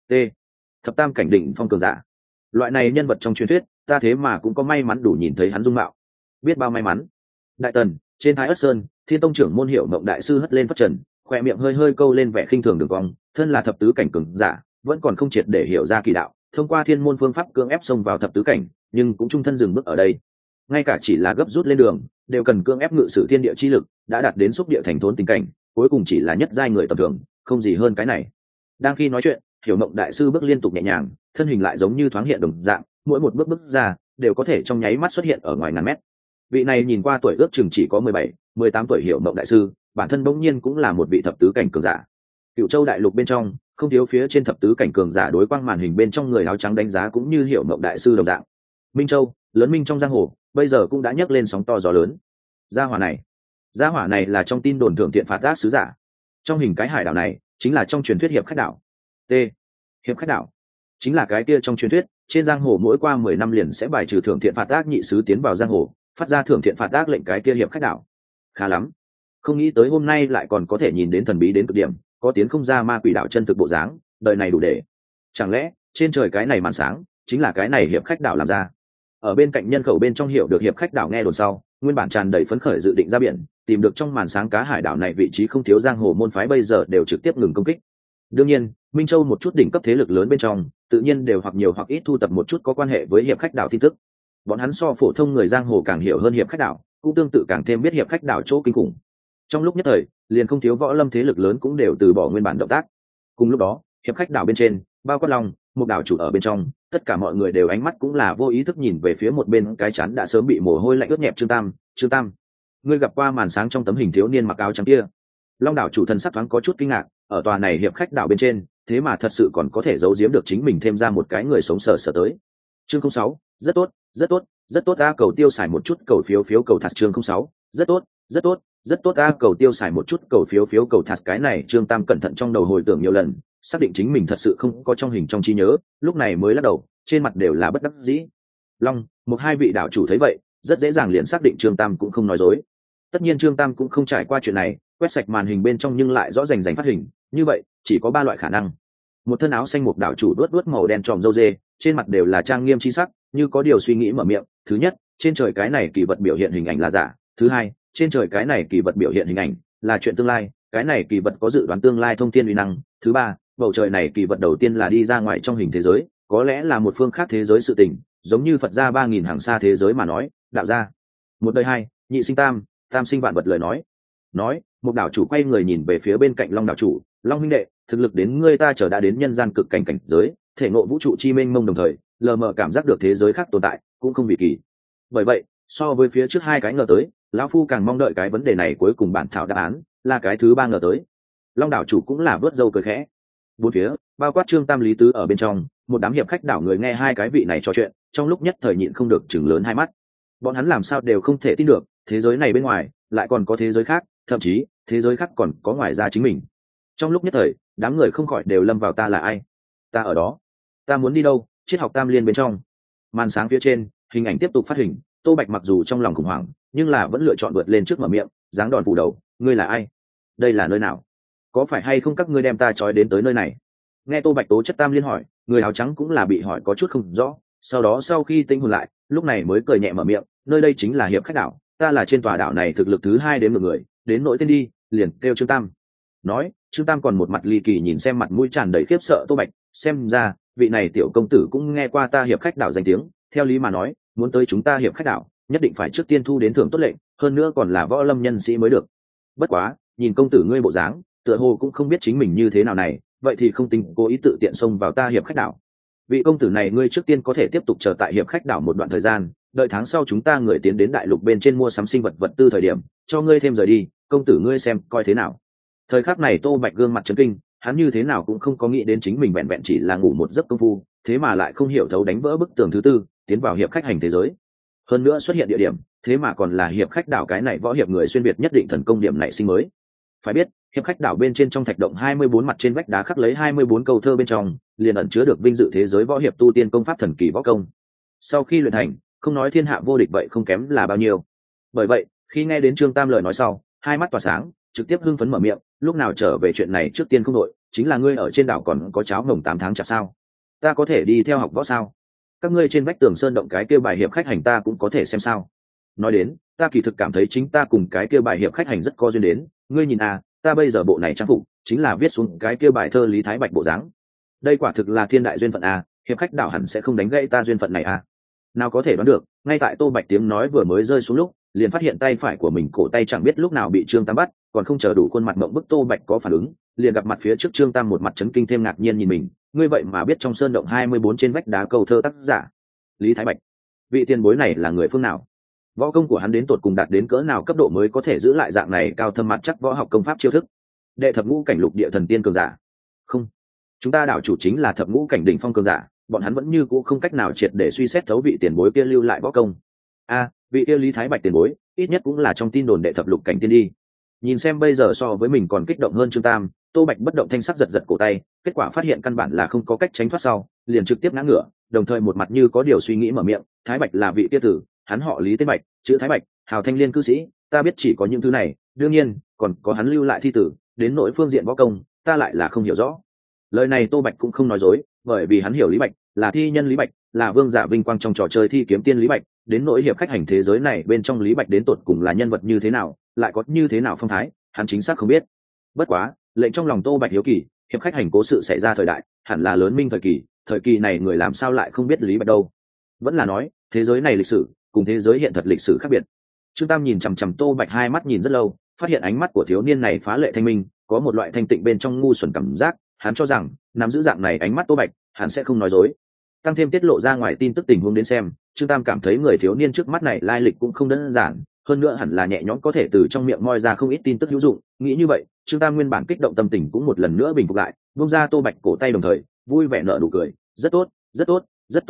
Thập tam cảnh đỉnh phong cường giả, loại này nhân vật trong truyền thuyết, ta thế mà cũng có may mắn đủ nhìn thấy hắn dung mạo, biết bao may mắn. Đại tần trên Thái Ất Sơn, Thiên Tông trưởng môn Hiểu Mộng đại sư hất lên phất trần, khoe miệng hơi hơi câu lên vẻ khinh thường đường cong, thân là thập tứ cảnh cường giả, vẫn còn không triệt để hiểu ra kỳ đạo, thông qua thiên môn phương pháp cưỡng ép xông vào thập tứ cảnh, nhưng cũng trung thân dừng bước ở đây. Ngay cả chỉ là gấp rút lên đường, đều cần cưỡng ép ngự sử thiên địa chi lực, đã đạt đến xúc địa thành thốn tình cảnh, cuối cùng chỉ là nhất giai người tầm thường, không gì hơn cái này. Đang khi nói chuyện, Hiểu Mộng đại sư bước liên tục nhẹ nhàng, thân hình lại giống như thoáng hiện đồng dạng, mỗi một bước bước ra đều có thể trong nháy mắt xuất hiện ở ngoài ngàn mét. Vị này nhìn qua tuổi ước chừng chỉ có 17-18 tuổi Hiểu Mộng đại sư, bản thân bỗng nhiên cũng là một vị thập tứ cảnh cường giả. Cửu Châu đại lục bên trong, không thiếu phía trên thập tứ cảnh cường giả đối quang màn hình bên trong người áo trắng đánh giá cũng như Hiểu Mộng đại sư đồng dạng. Minh Châu, lớn minh trong giang hồ, bây giờ cũng đã nhấc lên sóng to gió lớn. Gia hỏa này là trong tin đồn thượng thiện phạt ác sứ giả. Trong hình cái hải đảo này, chính là trong truyền thuyết hiệp khách đảo. Hiệp khách đảo chính là cái kia trong truyền thuyết, trên giang hồ mỗi qua 10 năm liền sẽ bài trừ thượng thiện phạt ác nhị sứ tiến vào giang hồ, phát ra thượng thiện phạt ác lệnh cái kia hiệp khách đảo. Khá lắm, không nghĩ tới hôm nay lại còn có thể nhìn đến thần bí đến cực điểm, có tiến không ra ma quỷ đạo chân thực bộ dáng, đời này đủ để. Chẳng lẽ trên trời cái này màn sáng chính là cái này hiệp khách đảo làm ra? Ở bên cạnh nhân khẩu bên trong hiểu được hiệp khách đảo nghe đồn sau, nguyên bản tràn đầy phấn khởi dự định ra biển, tìm được trong màn sáng cá hải đảo này vị trí không thiếu giang hồ môn phái bây giờ đều trực tiếp ngừng công kích. Đương nhiên, Minh Châu một chút đỉnh cấp thế lực lớn bên trong, tự nhiên đều hoặc nhiều hoặc ít thu tập một chút có quan hệ với hiệp khách đảo tin tức. Bọn hắn so phổ thông người giang hồ càng hiểu hơn hiệp khách đảo, cũng tương tự càng thêm biết hiệp khách đảo chỗ kinh khủng. Trong lúc nhất thời, liền không thiếu võ lâm thế lực lớn cũng đều từ bỏ nguyên bản động tác. Cùng lúc đó, hiệp khách đảo bên trên, bao quát long, một đảo chủ ở bên trong, tất cả mọi người đều ánh mắt cũng là vô ý thức nhìn về phía một bên cái chắn đã sớm bị mồ hôi lạnh ướt nhẹp Trương Tam. Ngươi gặp qua màn sáng trong tấm hình thiếu niên mặc áo trắng kia? Long đảo chủ thần sắc thoáng có chút kinh ngạc, ở tòa này hiệp khách đảo bên trên, thế mà thật sự còn có thể giấu giếm được chính mình thêm ra một cái người sống sờ sờ tới. chương 06, rất tốt, rất tốt, rất tốt a, cầu tiêu xài một chút cầu phiếu phiếu cầu thạt. Chương 06, rất tốt, rất tốt, rất tốt a, cầu tiêu xài một chút cầu phiếu phiếu cầu thạt. Cái này Trương Tam cẩn thận trong đầu hồi tưởng nhiều lần, xác định chính mình thật sự không có trong hình trong trí nhớ, lúc này mới lắc đầu, trên mặt đều là bất đắc dĩ. Long, một hai vị đạo chủ thấy vậy, rất dễ dàng liền xác định Trương Tam cũng không nói dối. Tất nhiên Trương Tam cũng không trải qua chuyện này, quét sạch màn hình bên trong nhưng lại rõ rành rành phát hình, như vậy chỉ có ba loại khả năng. Một thân áo xanh mục đạo chủ đuốt đuốt màu đen tròm râu dê, trên mặt đều là trang nghiêm chi sắc, như có điều suy nghĩ mở miệng. Thứ nhất, trên trời cái này kỳ vật biểu hiện hình ảnh là giả. Thứ hai, trên trời cái này kỳ vật biểu hiện hình ảnh là chuyện tương lai, cái này kỳ vật có dự đoán tương lai thông thiên uy năng. Thứ ba, bầu trời này kỳ vật đầu tiên là đi ra ngoài trong hình thế giới, có lẽ là một phương khác thế giới sự tình, giống như Phật gia 3000 hàng xa thế giới mà nói, đạo gia một đời hai, nhị sinh tam, tam sinh vạn vật lời nói. Một đạo chủ quay người nhìn về phía bên cạnh Long đạo chủ. Long huynh đệ, thực lực đến ngươi ta chờ đã đến nhân gian cực cảnh cảnh giới, thể ngộ vũ trụ chi mênh mông, đồng thời lờ mờ cảm giác được thế giới khác tồn tại, cũng không vì kỳ. Bởi vậy, so với phía trước hai cái ngờ tới, lão phu càng mong đợi cái vấn đề này cuối cùng bản thảo đáp án là cái thứ ba ngờ tới. Long đảo chủ cũng là vớt râu cười khẽ. Bốn phía, bao quát Trương Tam Lý Tứ ở bên trong, một đám hiệp khách đảo người nghe hai cái vị này trò chuyện, trong lúc nhất thời nhịn không được chừng lớn hai mắt. Bọn hắn làm sao đều không thể tin được, thế giới này bên ngoài lại còn có thế giới khác, thậm chí thế giới khác còn có ngoài ra chính mình. Trong lúc nhất thời, đám người không khỏi đều lâm vào ta là ai, ta ở đó, ta muốn đi đâu. Triết học Tam Liên bên trong, màn sáng phía trên, hình ảnh tiếp tục phát hình. Tô Bạch mặc dù trong lòng khủng hoảng, nhưng là vẫn lựa chọn vượt lên trước mở miệng, dáng đòn phủ đầu. Ngươi là ai? Đây là nơi nào? Có phải hay không các ngươi đem ta trói đến tới nơi này? Nghe Tô Bạch tố chất Tam Liên hỏi, người áo trắng cũng là bị hỏi có chút không rõ, sau đó sau khi tinh hồn lại, lúc này mới cười nhẹ mở miệng. Nơi đây chính là hiệp khách đảo, ta là trên tòa đảo này thực lực thứ hai đến một người, đến nỗi tên đi liền kêu Trương Tam. Nói, Trương Tam còn một mặt ly kỳ nhìn xem, mặt mũi tràn đầy khiếp sợ Tô Bạch. Xem ra vị này tiểu công tử cũng nghe qua ta hiệp khách đảo danh tiếng. Theo lý mà nói, muốn tới chúng ta hiệp khách đảo, nhất định phải trước tiên thu đến thưởng tốt lệnh, hơn nữa còn là võ lâm nhân sĩ mới được. Bất quá, nhìn công tử ngươi bộ dáng, tựa hồ cũng không biết chính mình như thế nào này, vậy thì không tính cố ý tự tiện xông vào ta hiệp khách đảo. Vị công tử này ngươi trước tiên có thể tiếp tục chờ tại hiệp khách đảo một đoạn thời gian, đợi tháng sau chúng ta người tiến đến đại lục bên trên mua sắm sinh vật vật tư thời điểm, cho ngươi thêm rời đi, công tử ngươi xem coi thế nào. Thời khắc này Tô Bạch gương mặt chấn kinh, hắn như thế nào cũng không có nghĩ đến chính mình vẹn vẹn chỉ là ngủ một giấc công phu, thế mà lại không hiểu thấu đánh vỡ bức tường thứ tư, tiến vào hiệp khách hành thế giới. Hơn nữa xuất hiện địa điểm, thế mà còn là hiệp khách đảo, cái này võ hiệp người xuyên việt nhất định thần công điểm này sinh mới. Phải biết, hiệp khách đảo bên trên trong thạch động 24 mặt trên vách đá khắc lấy 24 câu thơ, bên trong liền ẩn chứa được vinh dự thế giới võ hiệp tu tiên công pháp thần kỳ võ công. Sau khi luyện thành, không nói thiên hạ vô địch vậy không kém là bao nhiêu. Bởi vậy, khi nghe đến Trương Tam lời nói sau, hai mắt tỏa sáng, trực tiếp hưng phấn mở miệng. Lúc nào trở về chuyện này trước tiên không đội, chính là ngươi ở trên đảo còn có cháo ngồng 8 tháng chặt sao? Ta có thể đi theo học võ sao? Các ngươi trên vách tường sơn động cái kia bài hiệp khách hành ta cũng có thể xem sao? Nói đến, ta kỳ thực cảm thấy chính ta cùng cái kia bài hiệp khách hành rất có duyên đến. Ngươi nhìn à, ta bây giờ bộ này trang phục chính là viết xuống cái kia bài thơ Lý Thái Bạch bộ dáng. Đây quả thực là thiên đại duyên phận à, hiệp khách đảo hẳn sẽ không đánh gãy ta duyên phận này à? Nào có thể đoán được, ngay tại Tô Bạch tiếng nói vừa mới rơi xuống lúc, liền phát hiện tay phải của mình cổ tay chẳng biết lúc nào bị Trương Tam bắt, còn không chờ đủ khuôn mặt mộng bức Tô Bạch có phản ứng, liền gặp mặt phía trước Trương Tam một mặt chấn kinh thêm ngạc nhiên nhìn mình. Ngươi vậy mà biết trong sơn động 24 trên vách đá câu thơ tác giả Lý Thái Bạch? Vị tiền bối này là người phương nào? Võ công của hắn đến tột cùng đạt đến cỡ nào cấp độ mới có thể giữ lại dạng này cao thâm mặt chắc võ học công pháp chiêu thức? Đệ thập ngũ cảnh lục địa thần tiên cường giả? Không, chúng ta đảo chủ chính là thập ngũ cảnh đỉnh phong cường giả, bọn hắn vẫn như cũ không cách nào triệt để suy xét thấu vị tiền bối kia lưu lại võ công. Vị kia Lý Thái Bạch tiền bối ít nhất cũng là trong tin đồn đệ thập lục cảnh tiên đi. Nhìn xem bây giờ so với mình còn kích động hơn Trương Tam, Tô Bạch bất động thanh sắc giật giật cổ tay, kết quả phát hiện căn bản là không có cách tránh thoát, sau liền trực tiếp ngã ngửa, đồng thời một mặt như có điều suy nghĩ mở miệng. Thái Bạch là vị kia tử, hắn họ Lý tên Bạch, chữ Thái Bạch, hào thanh liên cư sĩ, ta biết chỉ có những thứ này, đương nhiên còn có hắn lưu lại thi tử, đến nội phương diện võ công ta lại là không hiểu rõ. Lời này Tô Bạch cũng không nói dối, bởi vì hắn hiểu Lý Bạch là thi nhân Lý Bạch, là vương giả vinh quang trong trò chơi thi kiếm tiên Lý Bạch, đến nỗi hiệp khách hành thế giới này bên trong Lý Bạch đến tột cùng là nhân vật như thế nào, lại có như thế nào phong thái, hắn chính xác không biết. Bất quá, lệnh trong lòng Tô Bạch hiếu kỳ, hiệp khách hành cố sự xảy ra thời đại, hẳn là lớn minh thời kỳ này người làm sao lại không biết Lý Bạch đâu? Vẫn là nói, thế giới này lịch sử cùng thế giới hiện thật lịch sử khác biệt. Trương Tam nhìn chằm chằm Tô Bạch hai mắt nhìn rất lâu, phát hiện ánh mắt của thiếu niên này phá lệ thanh minh, có một loại thanh tịnh bên trong ngu xuẩn cảm giác, hắn cho rằng nắm giữ dạng này ánh mắt Tô Bạch, hắn sẽ không nói dối. Tăng thêm tiết lộ ra ngoài tin tức tình huống đến xem, Trương Tam cảm thấy người thiếu niên trước mắt này lai lịch cũng không đơn giản, hơn nữa hẳn là nhẹ nhõm có thể từ trong miệng moi ra không ít tin tức hữu dụng. Nghĩ như vậy, Trương Tam nguyên bản kích động tâm tình cũng một lần nữa bình phục lại, buông ra Tô Bạch cổ tay, đồng thời vui vẻ nở nụ cười. Rất tốt, rất tốt, rất tốt à,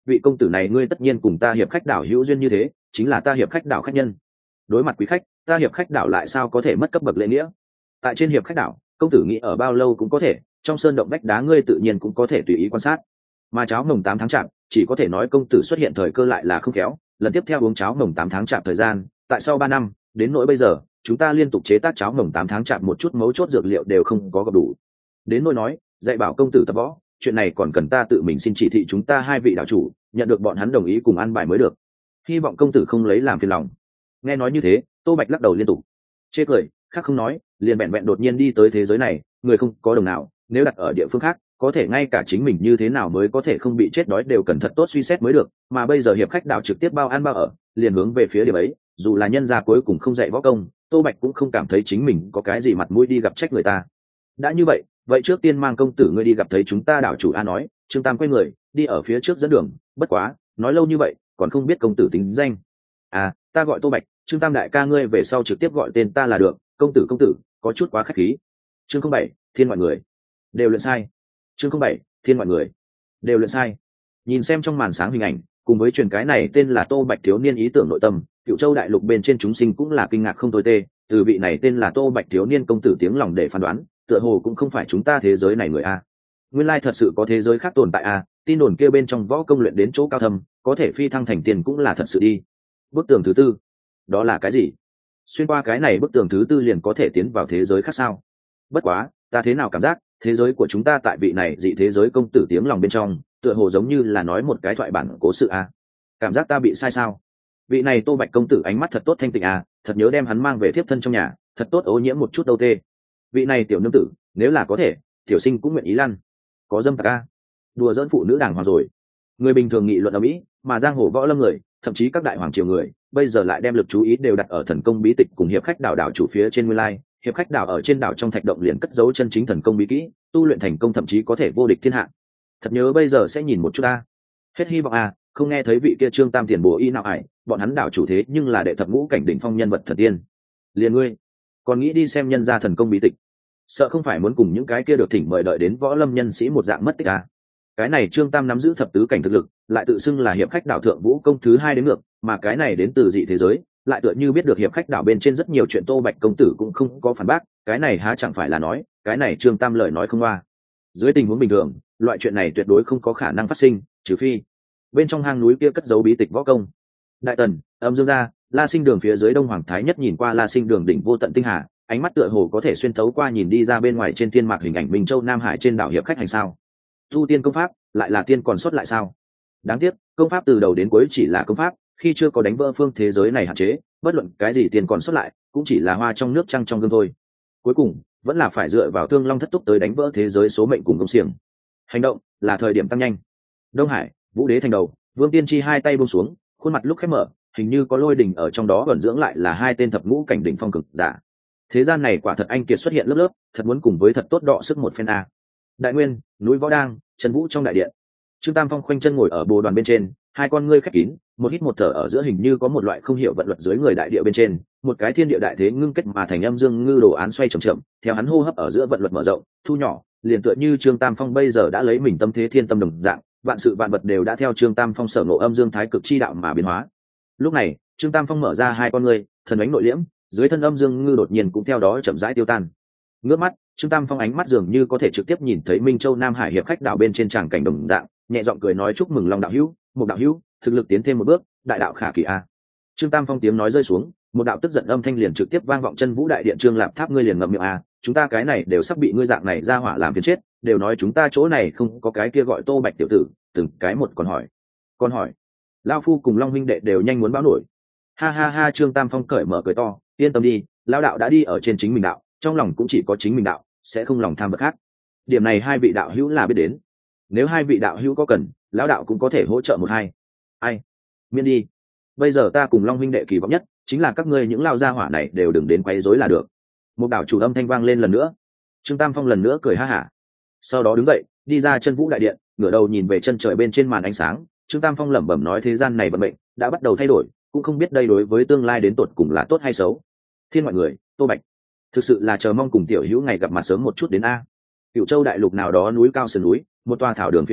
vị công tử này ngươi tất nhiên cùng ta hiệp khách đảo hữu duyên như thế, chính là ta hiệp khách đảo khách nhân. Đối mặt quý khách, ta hiệp khách đảo lại sao có thể mất cấp bậc lễ nghĩa? Tại trên hiệp khách đảo, công tử nghĩ ở bao lâu cũng có thể, trong sơn động vách đá ngươi tự nhiên cũng có thể tùy ý quan sát. Mà cháo mồng 8 tháng chạp, chỉ có thể nói công tử xuất hiện thời cơ lại là không khéo, lần tiếp theo uống cháo mồng 8 tháng chạp thời gian, tại sau 3 năm, đến nỗi bây giờ, chúng ta liên tục chế tác cháo mồng 8 tháng chạp một chút mấu chốt dược liệu đều không có gặp đủ. Đến nỗi nói, dạy bảo công tử tập võ, chuyện này còn cần ta tự mình xin chỉ thị chúng ta hai vị đạo chủ, nhận được bọn hắn đồng ý cùng ăn bài mới được. Hy vọng công tử không lấy làm phiền lòng. Nghe nói như thế, Tô Bạch lắc đầu liên tục, chê cười, khác không nói, liền vẹn vẹn đột nhiên đi tới thế giới này, người không có đồng nào, nếu đặt ở địa phương khác, có thể ngay cả chính mình như thế nào mới có thể không bị chết đói đều cần thật tốt suy xét mới được, mà bây giờ hiệp khách đảo trực tiếp bao ăn bao ở, liền hướng về phía điểm ấy, dù là nhân gia cuối cùng không dạy võ công, Tô Bạch cũng không cảm thấy chính mình có cái gì mặt mũi đi gặp trách người ta. Đã như vậy, vậy trước tiên mang công tử ngươi đi gặp thấy chúng ta đảo chủ a nói. Trương Tam quay người đi ở phía trước dẫn đường, bất quá nói lâu như vậy còn không biết công tử tính danh. À, ta gọi Tô Bạch, Trương Tam đại ca ngươi về sau trực tiếp gọi tên ta là được, công tử có chút quá khách khí. Chương 07, thiên mọi người đều luyện sai. Chương 07, thiên mọi người đều luyện sai. Nhìn xem trong màn sáng hình ảnh cùng với truyền cái này tên là Tô Bạch thiếu niên ý tưởng nội tâm, Cựu Châu đại lục bên trên chúng sinh cũng là kinh ngạc không tồi tê, từ vị này tên là Tô Bạch thiếu niên công tử tiếng lòng để phán đoán, tựa hồ cũng không phải chúng ta thế giới này người a. Nguyên lai thật sự có thế giới khác tồn tại a, tin đồn kia bên trong võ công luyện đến chỗ cao thâm, có thể phi thăng thành tiền cũng là thật sự đi. Bức tường thứ tư, đó là cái gì? Xuyên qua cái này bức tường thứ tư liền có thể tiến vào thế giới khác sao? Bất quá, ta thế nào cảm giác thế giới của chúng ta tại vị này dị thế giới công tử tiếng lòng bên trong, tựa hồ giống như là nói một cái thoại bản cố sự a. Cảm giác ta bị sai sao? Vị này Tô Bạch công tử ánh mắt thật tốt thanh tịnh a, thật nhớ đem hắn mang về tiếp thân trong nhà, thật tốt ô nhiễm một chút đâu tê. Vị này tiểu nương tử, nếu là có thể, tiểu sinh cũng nguyện ý lăn. Có dâm tặc a, đùa dỡn phụ nữ đàng hoàng rồi. Người bình thường nghị luận ở mỹ, mà giang hồ võ lâm người, thậm chí các đại hoàng triều người, bây giờ lại đem lực chú ý đều đặt ở thần công bí tịch cùng hiệp khách đảo đảo chủ phía trên nguyên lai. Hiệp khách đảo ở trên đảo trong thạch động liền cất giấu chân chính thần công bí kỹ, tu luyện thành công thậm chí có thể vô địch thiên hạ. Thật nhớ bây giờ sẽ nhìn một chút a. Hết hy vọng a, không nghe thấy vị kia Trương Tam tiền bố y nào ải, bọn hắn đảo chủ thế nhưng là đệ thập ngũ cảnh đỉnh phong nhân vật thần tiên. Liền ngươi, còn nghĩ đi xem nhân gia thần công bí tịch, sợ không phải muốn cùng những cái kia được thỉnh mời đợi đến võ lâm nhân sĩ một dạng mất tích à. Cái này Trương Tam nắm giữ thập tứ cảnh thực lực, lại tự xưng là hiệp khách đảo thượng vũ công thứ 2 đến ngược, mà cái này đến từ dị thế giới, lại tựa như biết được hiệp khách đảo bên trên rất nhiều chuyện. Tô Bạch công tử cũng không có phản bác, cái này há chẳng phải là nói, cái này Trương Tam lời nói không qua. Dưới tình huống bình thường, loại chuyện này tuyệt đối không có khả năng phát sinh, trừ phi bên trong hang núi kia cất giấu bí tịch võ công. Đại Tần, Âm Dương gia, La Sinh Đường phía dưới Đông Hoàng Thái Nhất nhìn qua La Sinh Đường đỉnh vô tận tinh hà, ánh mắt tựa hồ có thể xuyên thấu qua nhìn đi ra bên ngoài trên thiên mạc hình ảnh Bình Châu Nam Hải trên đảo hiệp khách hành sao. Tu tiên công pháp, lại là tiên còn xuất lại sao? Đáng tiếc, công pháp từ đầu đến cuối chỉ là công pháp, khi chưa có đánh vỡ phương thế giới này hạn chế, bất luận cái gì tiên còn xuất lại, cũng chỉ là hoa trong nước trăng trong gương thôi. Cuối cùng, vẫn là phải dựa vào Thương Long thất túc tới đánh vỡ thế giới số mệnh cùng công xiềng. Hành động, là thời điểm tăng nhanh. Đông Hải, Vũ Đế thành đầu, Vương Tiên Tri hai tay buông xuống, khuôn mặt lúc khép mở, hình như có lôi đình ở trong đó ẩn dưỡng lại là hai tên thập ngũ cảnh đỉnh phong cực giả. Thế gian này quả thật anh kiệt xuất hiện lớp lớp, thật muốn cùng với thật tốt đọ sức một phen a. Đại Nguyên, núi Võ Đang, Trần Vũ trong đại điện. Trương Tam Phong khoanh chân ngồi ở bồ đoàn bên trên, hai con ngươi khép kín, một hít một thở ở giữa hình như có một loại không hiểu vận luật dưới người đại địa bên trên, một cái thiên địa đại thế ngưng kết mà thành âm dương ngư đồ án xoay chậm chậm, theo hắn hô hấp ở giữa vận luật mở rộng, thu nhỏ, liền tựa như Trương Tam Phong bây giờ đã lấy mình tâm thế thiên tâm đồng dạng, vạn sự vạn vật đều đã theo Trương Tam Phong sở ngộ âm dương thái cực chi đạo mà biến hóa. Lúc này, Trương Tam Phong mở ra hai con ngươi, thần ánh nội liễm, dưới thân âm dương ngư đột nhiên cũng theo đó chậm rãi tiêu tan. Ngước mắt, Trương Tam Phong ánh mắt dường như có thể trực tiếp nhìn thấy Minh Châu Nam Hải hiệp khách đảo bên trên tràng cảnh đồng dạng, nhẹ giọng cười nói chúc mừng Long đạo hữu, một đạo hữu, thực lực tiến thêm một bước, đại đạo khả kỳ a. Trương Tam Phong tiếng nói rơi xuống, một đạo tức giận âm thanh liền trực tiếp vang vọng chân vũ đại điện. Trương Lạp Tháp ngươi liền ngậm miệng a, chúng ta cái này đều sắp bị ngươi dạng này ra hỏa làm phiền chết, đều nói chúng ta chỗ này không có cái kia gọi Tô Bạch tiểu tử, từng cái một còn hỏi, lão phu cùng Long huynh đệ đều nhanh muốn báo nổi. Ha ha ha, Trương Tam Phong cởi mở cười to, yên tâm đi, lão đạo đã đi ở trên chính mình đạo, trong lòng cũng chỉ có chính mình đạo, sẽ không lòng tham vật khác. Điểm này hai vị đạo hữu là biết đến, nếu hai vị đạo hữu có cần, lão đạo cũng có thể hỗ trợ một hai. Ai miễn đi, bây giờ ta cùng Long huynh đệ kỳ vọng nhất chính là các ngươi những lao gia hỏa này đều đừng đến quấy rối là được. Một đạo chủ âm thanh vang lên lần nữa. Trương Tam Phong lần nữa cười ha hả, sau đó đứng dậy đi ra chân vũ đại điện, ngửa đầu nhìn về chân trời bên trên màn ánh sáng. Trương Tam Phong lẩm bẩm nói thế gian này vận mệnh đã bắt đầu thay đổi, cũng không biết đây đối với tương lai đến tột cùng là tốt hay xấu. Thiên mọi người, Tô Bạch thực sự là chờ mong cùng tiểu hữu ngày gặp mặt sớm một chút đến a. Cựu Châu đại lục nào đó núi cao sườn núi, một tòa thảo đường phía trước,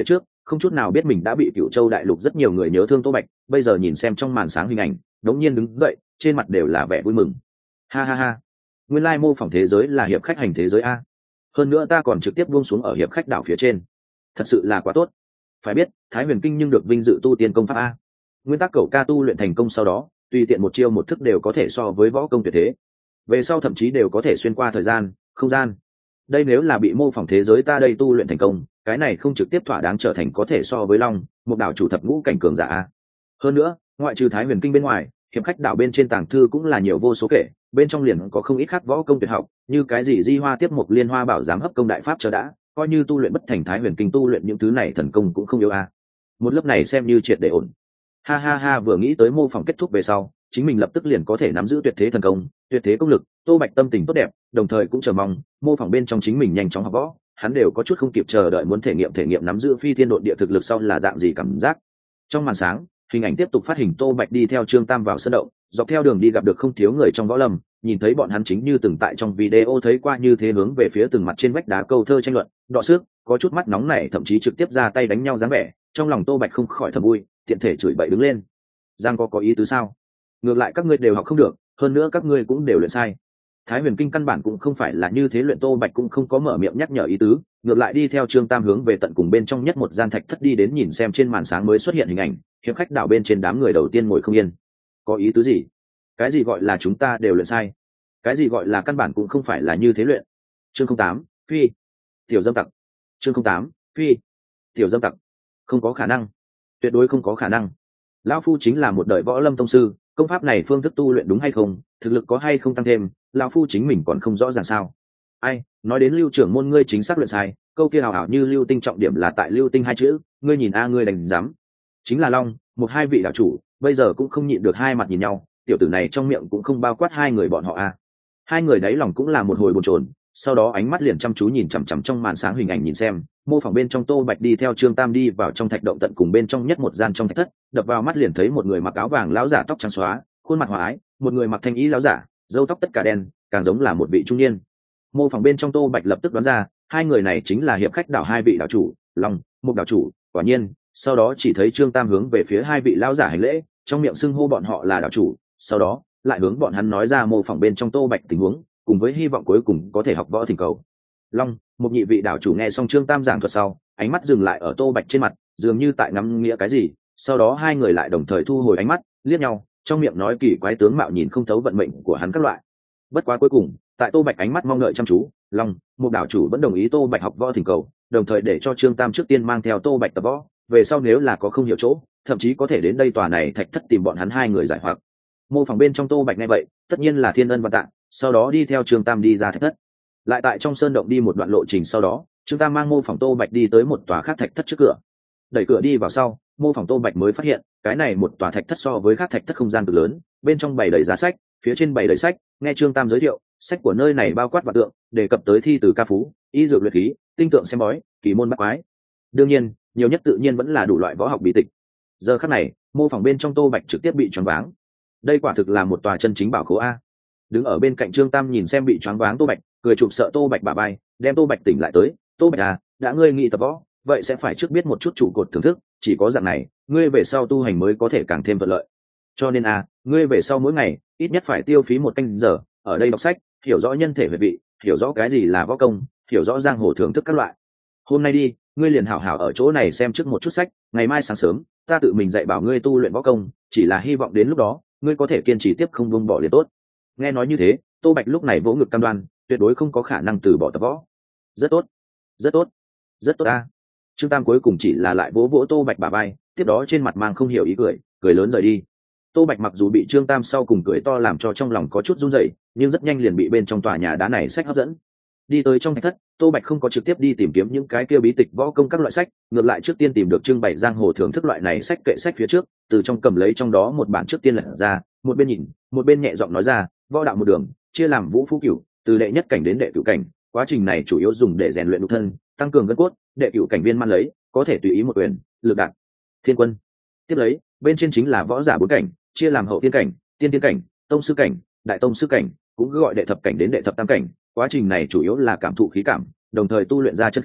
không chút nào biết mình đã bị Cửu Châu đại lục rất nhiều người nhớ thương Tô Bạch, bây giờ nhìn xem trong màn sáng hình ảnh, đống nhiên đứng dậy, trên mặt đều là vẻ vui mừng. Ha ha ha, nguyên lai mô phỏng thế giới là hiệp khách hành thế giới a. Hơn nữa ta còn trực tiếp buông xuống ở hiệp khách đảo phía trên, thật sự là quá tốt. Phải biết Thái Huyền Kinh nhưng được vinh dự tu tiên công pháp a. Nguyên tắc cẩu ca tu luyện thành công sau đó, tùy tiện một chiêu một thức đều có thể so với võ công tuyệt thế, về sau thậm chí đều có thể xuyên qua thời gian không gian. Đây nếu là bị mô phỏng thế giới ta đây tu luyện thành công, cái này không trực tiếp thỏa đáng trở thành có thể so với Long một đảo chủ thập ngũ cảnh cường giả a. Hơn nữa ngoại trừ Thái Huyền Kinh bên ngoài, hiệp khách đảo bên trên tàng thư cũng là nhiều vô số kể, bên trong liền có không ít khác võ công tuyệt học, như cái gì di hoa tiếp mục liên hoa bảo giám hấp công đại pháp chờ đã, coi như tu luyện bất thành Thái Huyền Kinh tu luyện những thứ này thần công cũng không yếu a. Một lớp này xem như triệt để ổn. Ha ha ha, vừa nghĩ tới mô phỏng kết thúc về sau, chính mình lập tức liền có thể nắm giữ tuyệt thế thần công, tuyệt thế công lực. Tô Bạch tâm tình tốt đẹp, đồng thời cũng chờ mong mô phỏng bên trong chính mình nhanh chóng học võ, hắn đều có chút không kịp chờ đợi muốn thể nghiệm nắm giữ phi thiên độn địa thực lực sau là dạng gì cảm giác. Trong màn sáng, hình ảnh tiếp tục phát hình Tô Bạch đi theo Trương Tam vào sân động, dọc theo đường đi gặp được không thiếu người trong võ lâm, nhìn thấy bọn hắn chính như từng tại trong video thấy qua như thế hướng về phía từng mặt trên vách đá câu thơ tranh luận, đọ sức, có chút mắt nóng này thậm chí trực tiếp ra tay đánh nhau dáng vẻ. Trong lòng Tô Bạch không khỏi thầm vui, tiện thể chửi bậy đứng lên. Giang có ý tứ sao? Ngược lại các ngươi đều học không được, hơn nữa các ngươi cũng đều luyện sai. Thái Huyền Kinh căn bản cũng không phải là như thế luyện. Tô Bạch cũng không có mở miệng nhắc nhở ý tứ, ngược lại đi theo Trương Tam hướng về tận cùng bên trong nhất một gian thạch thất đi đến, nhìn xem trên màn sáng mới xuất hiện hình ảnh, hiệp khách đảo bên trên đám người đầu tiên ngồi không yên. Có ý tứ gì? Cái gì gọi là chúng ta đều luyện sai? Cái gì gọi là căn bản cũng không phải là như thế luyện? Chương 08, phi. Tiểu dâm tặc. Chương 08, phi. Tiểu dâm tặc. Không có khả năng, tuyệt đối không có khả năng. Lão phu chính là một đời võ lâm tông sư, công pháp này phương thức tu luyện đúng hay không, thực lực có hay không tăng thêm, lão phu chính mình còn không rõ ràng sao? Ai nói đến Lưu trưởng môn ngươi chính xác luyện sai, câu kia hào hào như lưu tinh, trọng điểm là tại lưu tinh hai chữ, ngươi nhìn a ngươi đành dám. Chính là Long một hai vị đạo chủ bây giờ cũng không nhịn được hai mặt nhìn nhau, tiểu tử này trong miệng cũng không bao quát hai người bọn họ a. Hai người đáy lòng cũng là một hồi bồn chồn, sau đó ánh mắt liền chăm chú nhìn chằm chằm trong màn sáng hình ảnh, nhìn xem mô phỏng bên trong Tô Bạch đi theo Trương Tam đi vào trong thạch động tận cùng bên trong nhất một gian trong thạch thất, đập vào mắt liền thấy một người mặc áo vàng lão giả tóc trắng xóa, khuôn mặt hòa ái, một người mặc thanh ý lão giả, râu tóc tất cả đen, càng giống là một vị trung niên. Mô phỏng bên trong Tô Bạch lập tức đoán ra hai người này chính là hiệp khách đảo hai vị đạo chủ, Long một đạo chủ. Quả nhiên sau đó chỉ thấy Trương Tam hướng về phía hai vị lão giả hành lễ, trong miệng xưng hô bọn họ là đạo chủ, sau đó lại hướng bọn hắn nói ra mô phỏng bên trong Tô Bạch tình huống, cùng với hy vọng cuối cùng có thể học võ thỉnh cầu. Long một nhị vị đạo chủ nghe xong Trương Tam giảng thuật sau, ánh mắt dừng lại ở Tô Bạch trên mặt, dường như tại ngắm nghĩa cái gì, sau đó hai người lại đồng thời thu hồi ánh mắt, liếc nhau, trong miệng nói kỳ quái tướng mạo nhìn không thấu vận mệnh của hắn các loại. Bất quá cuối cùng tại Tô Bạch ánh mắt mong đợi chăm chú, Long một đạo chủ vẫn đồng ý Tô Bạch học võ thỉnh cầu, đồng thời để cho Trương Tam trước tiên mang theo Tô Bạch tập võ, về sau nếu là có không hiểu chỗ, thậm chí có thể đến đây tòa này thạch thất tìm bọn hắn hai người giải hoặc. Mô phỏng bên trong Tô Bạch nghe vậy tất nhiên là thiên ân và tạ, sau đó đi theo Trương Tam đi ra thạch thất. Lại tại trong sơn động đi một đoạn lộ trình sau đó, Trương Tam mang mô phỏng Tô Bạch đi tới một tòa khác thạch thất trước cửa. Đẩy cửa đi vào sau, mô phỏng Tô Bạch mới phát hiện cái này một tòa thạch thất so với khác thạch thất không gian cực lớn, bên trong bày đầy giá sách, phía trên bày đầy sách. Nghe Trương Tam giới thiệu, sách của nơi này bao quát vạn tượng, đề cập tới thi từ ca phú, y dược luyện khí, tinh tượng xem bói, kỳ môn bát quái. Đương nhiên nhiều nhất tự nhiên vẫn là đủ loại võ học bí tịch. Giờ khắc này mô phỏng bên trong Tô Bạch trực tiếp bị choáng váng. Đây quả thực là một tòa chân chính bảo khố a. Đứng ở bên cạnh Trương Tam nhìn xem bị choáng váng Tô Bạch, cười chụp sợ Tô Bạch bả bay, đem Tô Bạch tỉnh lại tới. Tô Bạch à, đã ngươi nghị tập võ, vậy sẽ phải trước biết một chút trụ cột thưởng thức, chỉ có dạng này ngươi về sau tu hành mới có thể càng thêm thuận lợi. Cho nên à, ngươi về sau mỗi ngày ít nhất phải tiêu phí 1 canh giờ ở đây đọc sách, hiểu rõ nhân thể huyệt vị, hiểu rõ cái gì là võ công, hiểu rõ giang hồ thưởng thức các loại. Hôm nay đi, ngươi liền hảo hảo ở chỗ này xem trước một chút sách, ngày mai sáng sớm ta tự mình dạy bảo ngươi tu luyện võ công, chỉ là hy vọng đến lúc đó ngươi có thể kiên trì tiếp không buông bỏ liền tốt. Nghe nói như thế, Tô Bạch lúc này vỗ ngực cam đoan tuyệt đối không có khả năng từ bỏ tập võ. Rất tốt, rất tốt, rất tốt ta. Trương Tam cuối cùng chỉ là lại vỗ vỗ Tô Bạch bả vai, tiếp đó trên mặt mang không hiểu ý cười, cười lớn rời đi. Tô Bạch mặc dù bị Trương Tam sau cùng cười to làm cho trong lòng có chút run rẩy, nhưng rất nhanh liền bị bên trong tòa nhà đá này sách hấp dẫn. Đi tới trong thạch thất, Tô Bạch không có trực tiếp đi tìm kiếm những cái kia bí tịch võ công các loại sách, ngược lại trước tiên tìm được trưng bày giang hồ thưởng thức loại này sách kệ sách phía trước, từ trong cầm lấy trong đó một bản trước tiên lật ra, một bên nhìn, một bên nhẹ giọng nói ra, võ đạo một đường, chia làm vũ phú cửu, từ đệ nhất cảnh đến đệ cửu cảnh, quá trình này chủ yếu dùng để rèn luyện nhục thân, tăng cường gân cốt, đệ cửu cảnh viên man lấy, có thể tùy ý một quyền, lực đạt thiên quân. Tiếp lấy, bên trên chính là võ giả 4 cảnh, chia làm hậu tiên cảnh, tiên tiên cảnh, tông sư cảnh, đại tông sư cảnh, cũng gọi đệ thập cảnh đến đệ thập tam cảnh, quá trình này chủ yếu là cảm thụ khí cảm, đồng thời tu luyện ra chân khí,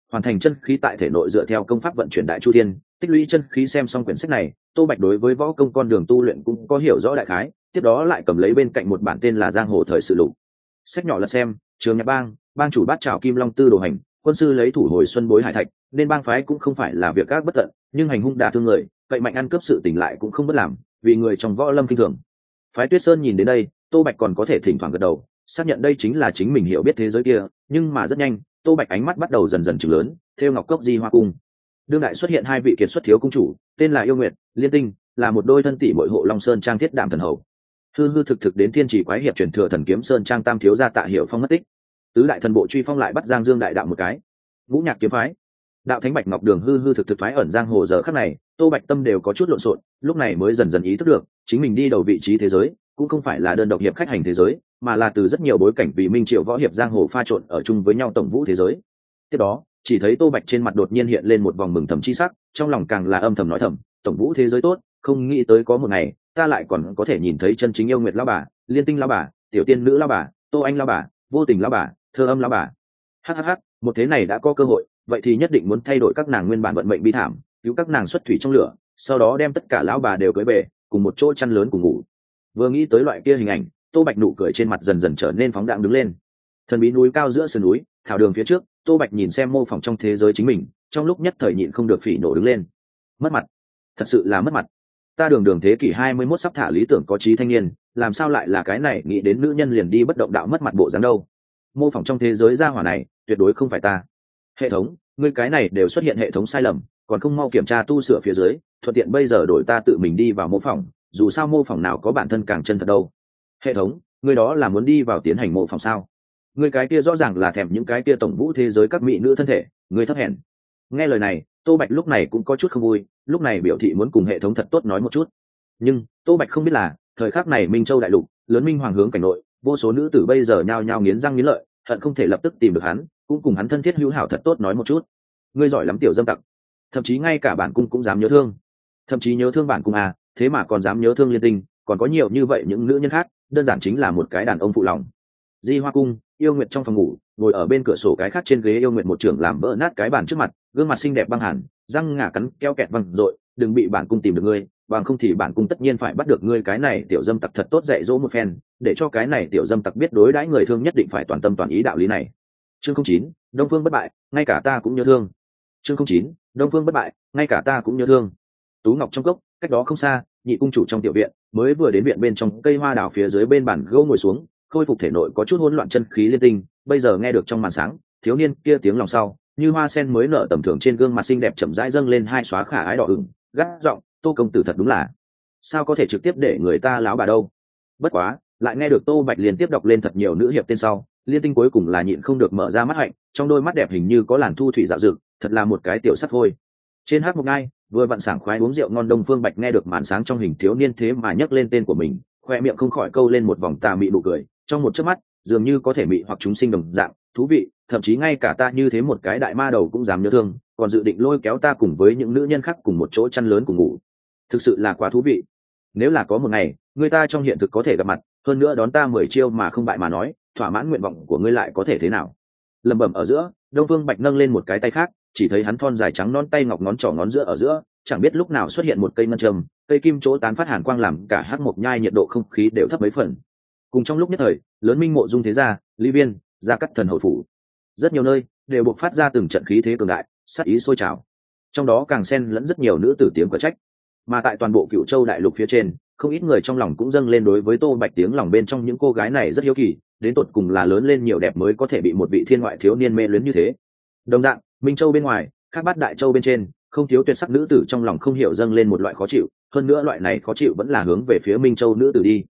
hoàn thành chân khí tại thể nội dựa theo công pháp vận chuyển đại chu thiên, tích lũy chân khí. Xem xong quyển sách này, Tô Bạch đối với võ công con đường tu luyện cũng có hiểu rõ đại khái, tiếp đó lại cầm lấy bên cạnh một bản tên là Giang Hồ Thời Sự Lục. Sách nhỏ lật xem, Trường Nhạc Bang, bang chủ Bát Trảo Kim Long Tư đồ hành, quân sư lấy thủ hồi xuân bối hải thạch, nên bang phái cũng không phải là việc các bất tận, nhưng hành hung đả thương người, cậy mạnh ăn cướp sự tình lại cũng không bất làm, vì người trong võ lâm kinh thường. Phái Tuyết Sơn nhìn đến đây, Tô Bạch còn có thể thỉnh thoảng gật đầu, xác nhận đây chính là chính mình hiểu biết thế giới kia, nhưng mà rất nhanh, Tô Bạch ánh mắt bắt đầu dần dần chừng lớn, theo Ngọc Cốc Di Hoa Cung. Đương đại xuất hiện hai vị kiệt xuất thiếu cung chủ, tên là Yêu Nguyệt, Liên Tinh, là một đôi thân tỷ muội hộ Long Sơn trang thiết đạm thần hầu. Hư hư thực thực đến thiên chỉ quái hiệp truyền thừa thần kiếm Sơn trang tam thiếu gia Tạ Hiểu Phong mất tích. Tứ đại thần bộ truy phong lại bắt Giang Dương đại đạo một cái. Vũ Nhạc kiếm phái, đạo thánh Bạch Ngọc Đường hư hư thực thực phái ẩn giang hồ. Giờ khắc này, Tô Bạch tâm đều có chút lộn xộn, lúc này mới dần dần ý thức được, chính mình đi đầu vị trí thế giới, cũng không phải là đơn độc hiệp khách hành thế giới, mà là từ rất nhiều bối cảnh vì minh triệu võ hiệp giang hồ pha trộn ở chung với nhau tổng vũ thế giới. Tiếp đó, chỉ thấy Tô Bạch trên mặt đột nhiên hiện lên một vòng mừng thầm chi sắc, trong lòng càng là âm thầm nói thầm, tổng vũ thế giới tốt, không nghĩ tới có một ngày, ta lại còn có thể nhìn thấy chân chính Yêu Nguyệt lão bà, Liên Tinh lão bà, Tiểu Tiên nữ lão bà, Tô Anh lão bà, Vô Tình lão bà, Thơ Âm lão bà. Hhh, một thế này đã có cơ hội, vậy thì nhất định muốn thay đổi các nàng nguyên bản vận mệnh bi thảm, cứu các nàng xuất thủy trong lửa, sau đó đem tất cả lão bà đều cưới về, cùng một chỗ chăn lớn cùng ngủ. Vừa nghĩ tới loại kia hình ảnh, Tô Bạch nụ cười trên mặt dần dần trở nên phóng đãng đứng lên. Thần bí núi cao giữa sườn núi, thảo đường phía trước, Tô Bạch nhìn xem mô phỏng trong thế giới chính mình, trong lúc nhất thời nhịn không được phỉ nổ đứng lên. Mất mặt, thật sự là mất mặt. Ta đường thế kỷ 21 sắp thả lý tưởng có trí thanh niên, làm sao lại là cái này, nghĩ đến nữ nhân liền đi bất động đạo mất mặt bộ dáng đâu. Mô phỏng trong thế giới gia hỏa này, tuyệt đối không phải ta. Hệ thống, ngươi cái này đều xuất hiện hệ thống sai lầm, còn không mau kiểm tra tu sửa phía dưới, thuận tiện bây giờ đổi ta tự mình đi vào mô phỏng, dù sao mô phỏng nào có bản thân càng chân thật đâu. Hệ thống, ngươi đó là muốn đi vào tiến hành mô phỏng sao? Ngươi cái kia rõ ràng là thèm những cái kia tổng vũ thế giới các mỹ nữ thân thể, ngươi thấp hèn. Nghe lời này, Tô Bạch lúc này cũng có chút không vui, lúc này biểu thị muốn cùng hệ thống thật tốt nói một chút. Nhưng Tô Bạch không biết là, thời khắc này Minh Châu đại lục, lớn minh hoàng hướng cảnh nội, vô số nữ tử bây giờ nhao nhao nghiến răng nghiến lợi, hận không thể lập tức tìm được hắn, cũng cùng hắn thân thiết hữu hảo thật tốt nói một chút. Ngươi giỏi lắm tiểu dâm tặc, thậm chí ngay cả bản cung cũng dám nhớ thương, thậm chí nhớ thương bản cung à, thế mà còn dám nhớ thương Liên Tinh, còn có nhiều như vậy những nữ nhân khác, đơn giản chính là một cái đàn ông phụ lòng. Di Hoa Cung, Yêu Nguyệt trong phòng ngủ, ngồi ở bên cửa sổ cái khác trên ghế, Yêu Nguyệt một trưởng làm vỡ nát cái bàn trước mặt, gương mặt xinh đẹp băng hẳn, răng ngà cắn keo kẹt văng rồi, đừng bị bản cung tìm được ngươi, bằng không thì bản cung tất nhiên phải bắt được ngươi cái này tiểu dâm tặc thật tốt dạy dỗ một phen, để cho cái này tiểu dâm tặc biết đối đãi người thương nhất định phải toàn tâm toàn ý đạo lý này. Chương 09, Đông Phương bất bại, ngay cả ta cũng nhớ thương. Chương 09, Đông Phương bất bại, ngay cả ta cũng nhớ thương. Tú Ngọc trong cốc, cách đó không xa, nhị cung chủ trong tiểu viện, mới vừa đến viện bên trong cây hoa đào phía dưới bên bàn gỗ ngồi xuống, khôi phục thể nội có chút hỗn loạn chân khí Liên Tinh, bây giờ nghe được trong màn sáng, thiếu niên kia tiếng lòng sau, như hoa sen mới nở tầm thường trên gương mặt xinh đẹp chậm rãi dâng lên hai xóa khả ái đỏ ửng, gắt giọng, Tô công tử thật đúng là, sao có thể trực tiếp để người ta láo bà đâu. Bất quá, lại nghe được Tô Bạch liên tiếp đọc lên thật nhiều nữ hiệp tên sau, Liên Tinh cuối cùng là nhịn không được mở ra mắt hạnh, trong đôi mắt đẹp hình như có làn thu thủy dạo dực, thật là một cái tiểu sắt thôi. Trên hát một ngai, vừa vặn sảng khoái uống rượu ngon Đông Phương Bạch nghe được màn sáng trong hình thiếu niên thế mà nhấc lên tên của mình, khoe miệng không khỏi câu lên một vòng tà mị nụ cười, trong một chớp mắt, dường như có thể mị hoặc chúng sinh đồng dạng, thú vị, thậm chí ngay cả ta như thế một cái đại ma đầu cũng dám nhớ thương, còn dự định lôi kéo ta cùng với những nữ nhân khác cùng một chỗ chăn lớn cùng ngủ. Thực sự là quá thú vị. Nếu là có một ngày, người ta trong hiện thực có thể gặp mặt, hơn nữa đón ta 10 chiêu mà không bại mà nói, thỏa mãn nguyện vọng của ngươi lại có thể thế nào? Lẩm bẩm ở giữa, Đông Phương Bạch nâng lên một cái tay khác, chỉ thấy hắn thon dài trắng non tay ngọc ngón trỏ ngón giữa ở giữa, chẳng biết lúc nào xuất hiện một cây ngân châm, cây kim chỗ tán phát hàn quang làm cả hắc mộc nhai nhiệt độ không khí đều thấp mấy phần. Cùng trong lúc nhất thời, lớn minh mộ dung thế gia, Lý Viên, gia cắt thần hầu phủ, rất nhiều nơi đều bộc phát ra từng trận khí thế cường đại, sát ý sôi trào. Trong đó càng xen lẫn rất nhiều nữ tử tiếng cở trách. Mà tại toàn bộ Cựu Châu đại lục phía trên, không ít người trong lòng cũng dâng lên đối với Tô Bạch tiếng lòng bên trong những cô gái này rất hiếu kỳ, đến tột cùng là lớn lên nhiều đẹp mới có thể bị một vị thiên ngoại thiếu niên mê luyến như thế. Đồng dạng, Minh Châu bên ngoài, các bát đại châu bên trên, không thiếu tuyệt sắc nữ tử trong lòng không hiểu dâng lên một loại khó chịu, hơn nữa loại này khó chịu vẫn là hướng về phía Minh Châu nữ tử đi.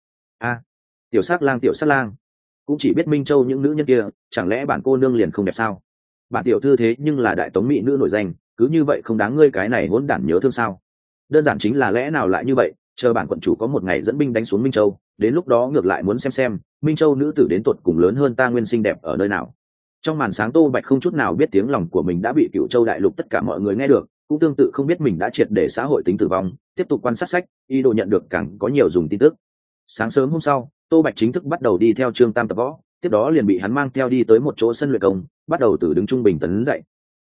Tiểu sắc lang, cũng chỉ biết Minh Châu những nữ nhân kia, chẳng lẽ bản cô nương liền không đẹp sao? Bản tiểu thư thế nhưng là đại tống mỹ nữ nổi danh, cứ như vậy không đáng ngươi cái này hỗn đản nhớ thương sao? Đơn giản chính là lẽ nào lại như vậy, chờ bản quận chủ có một ngày dẫn binh đánh xuống Minh Châu, đến lúc đó ngược lại muốn xem Minh Châu nữ tử đến tột cùng lớn hơn ta nguyên xinh đẹp ở nơi nào. Trong màn sáng Tô Bạch không chút nào biết tiếng lòng của mình đã bị Cựu Châu đại lục tất cả mọi người nghe được, cũng tương tự không biết mình đã triệt để xã hội tính tử vong, tiếp tục quan sát sách, ý đồ nhận được càng có nhiều dùng tin tức. Sáng sớm hôm sau, Tô Bạch chính thức bắt đầu đi theo Trương Tam tập võ, tiếp đó liền bị hắn mang theo đi tới một chỗ sân luyện công, bắt đầu từ đứng trung bình tấn dậy.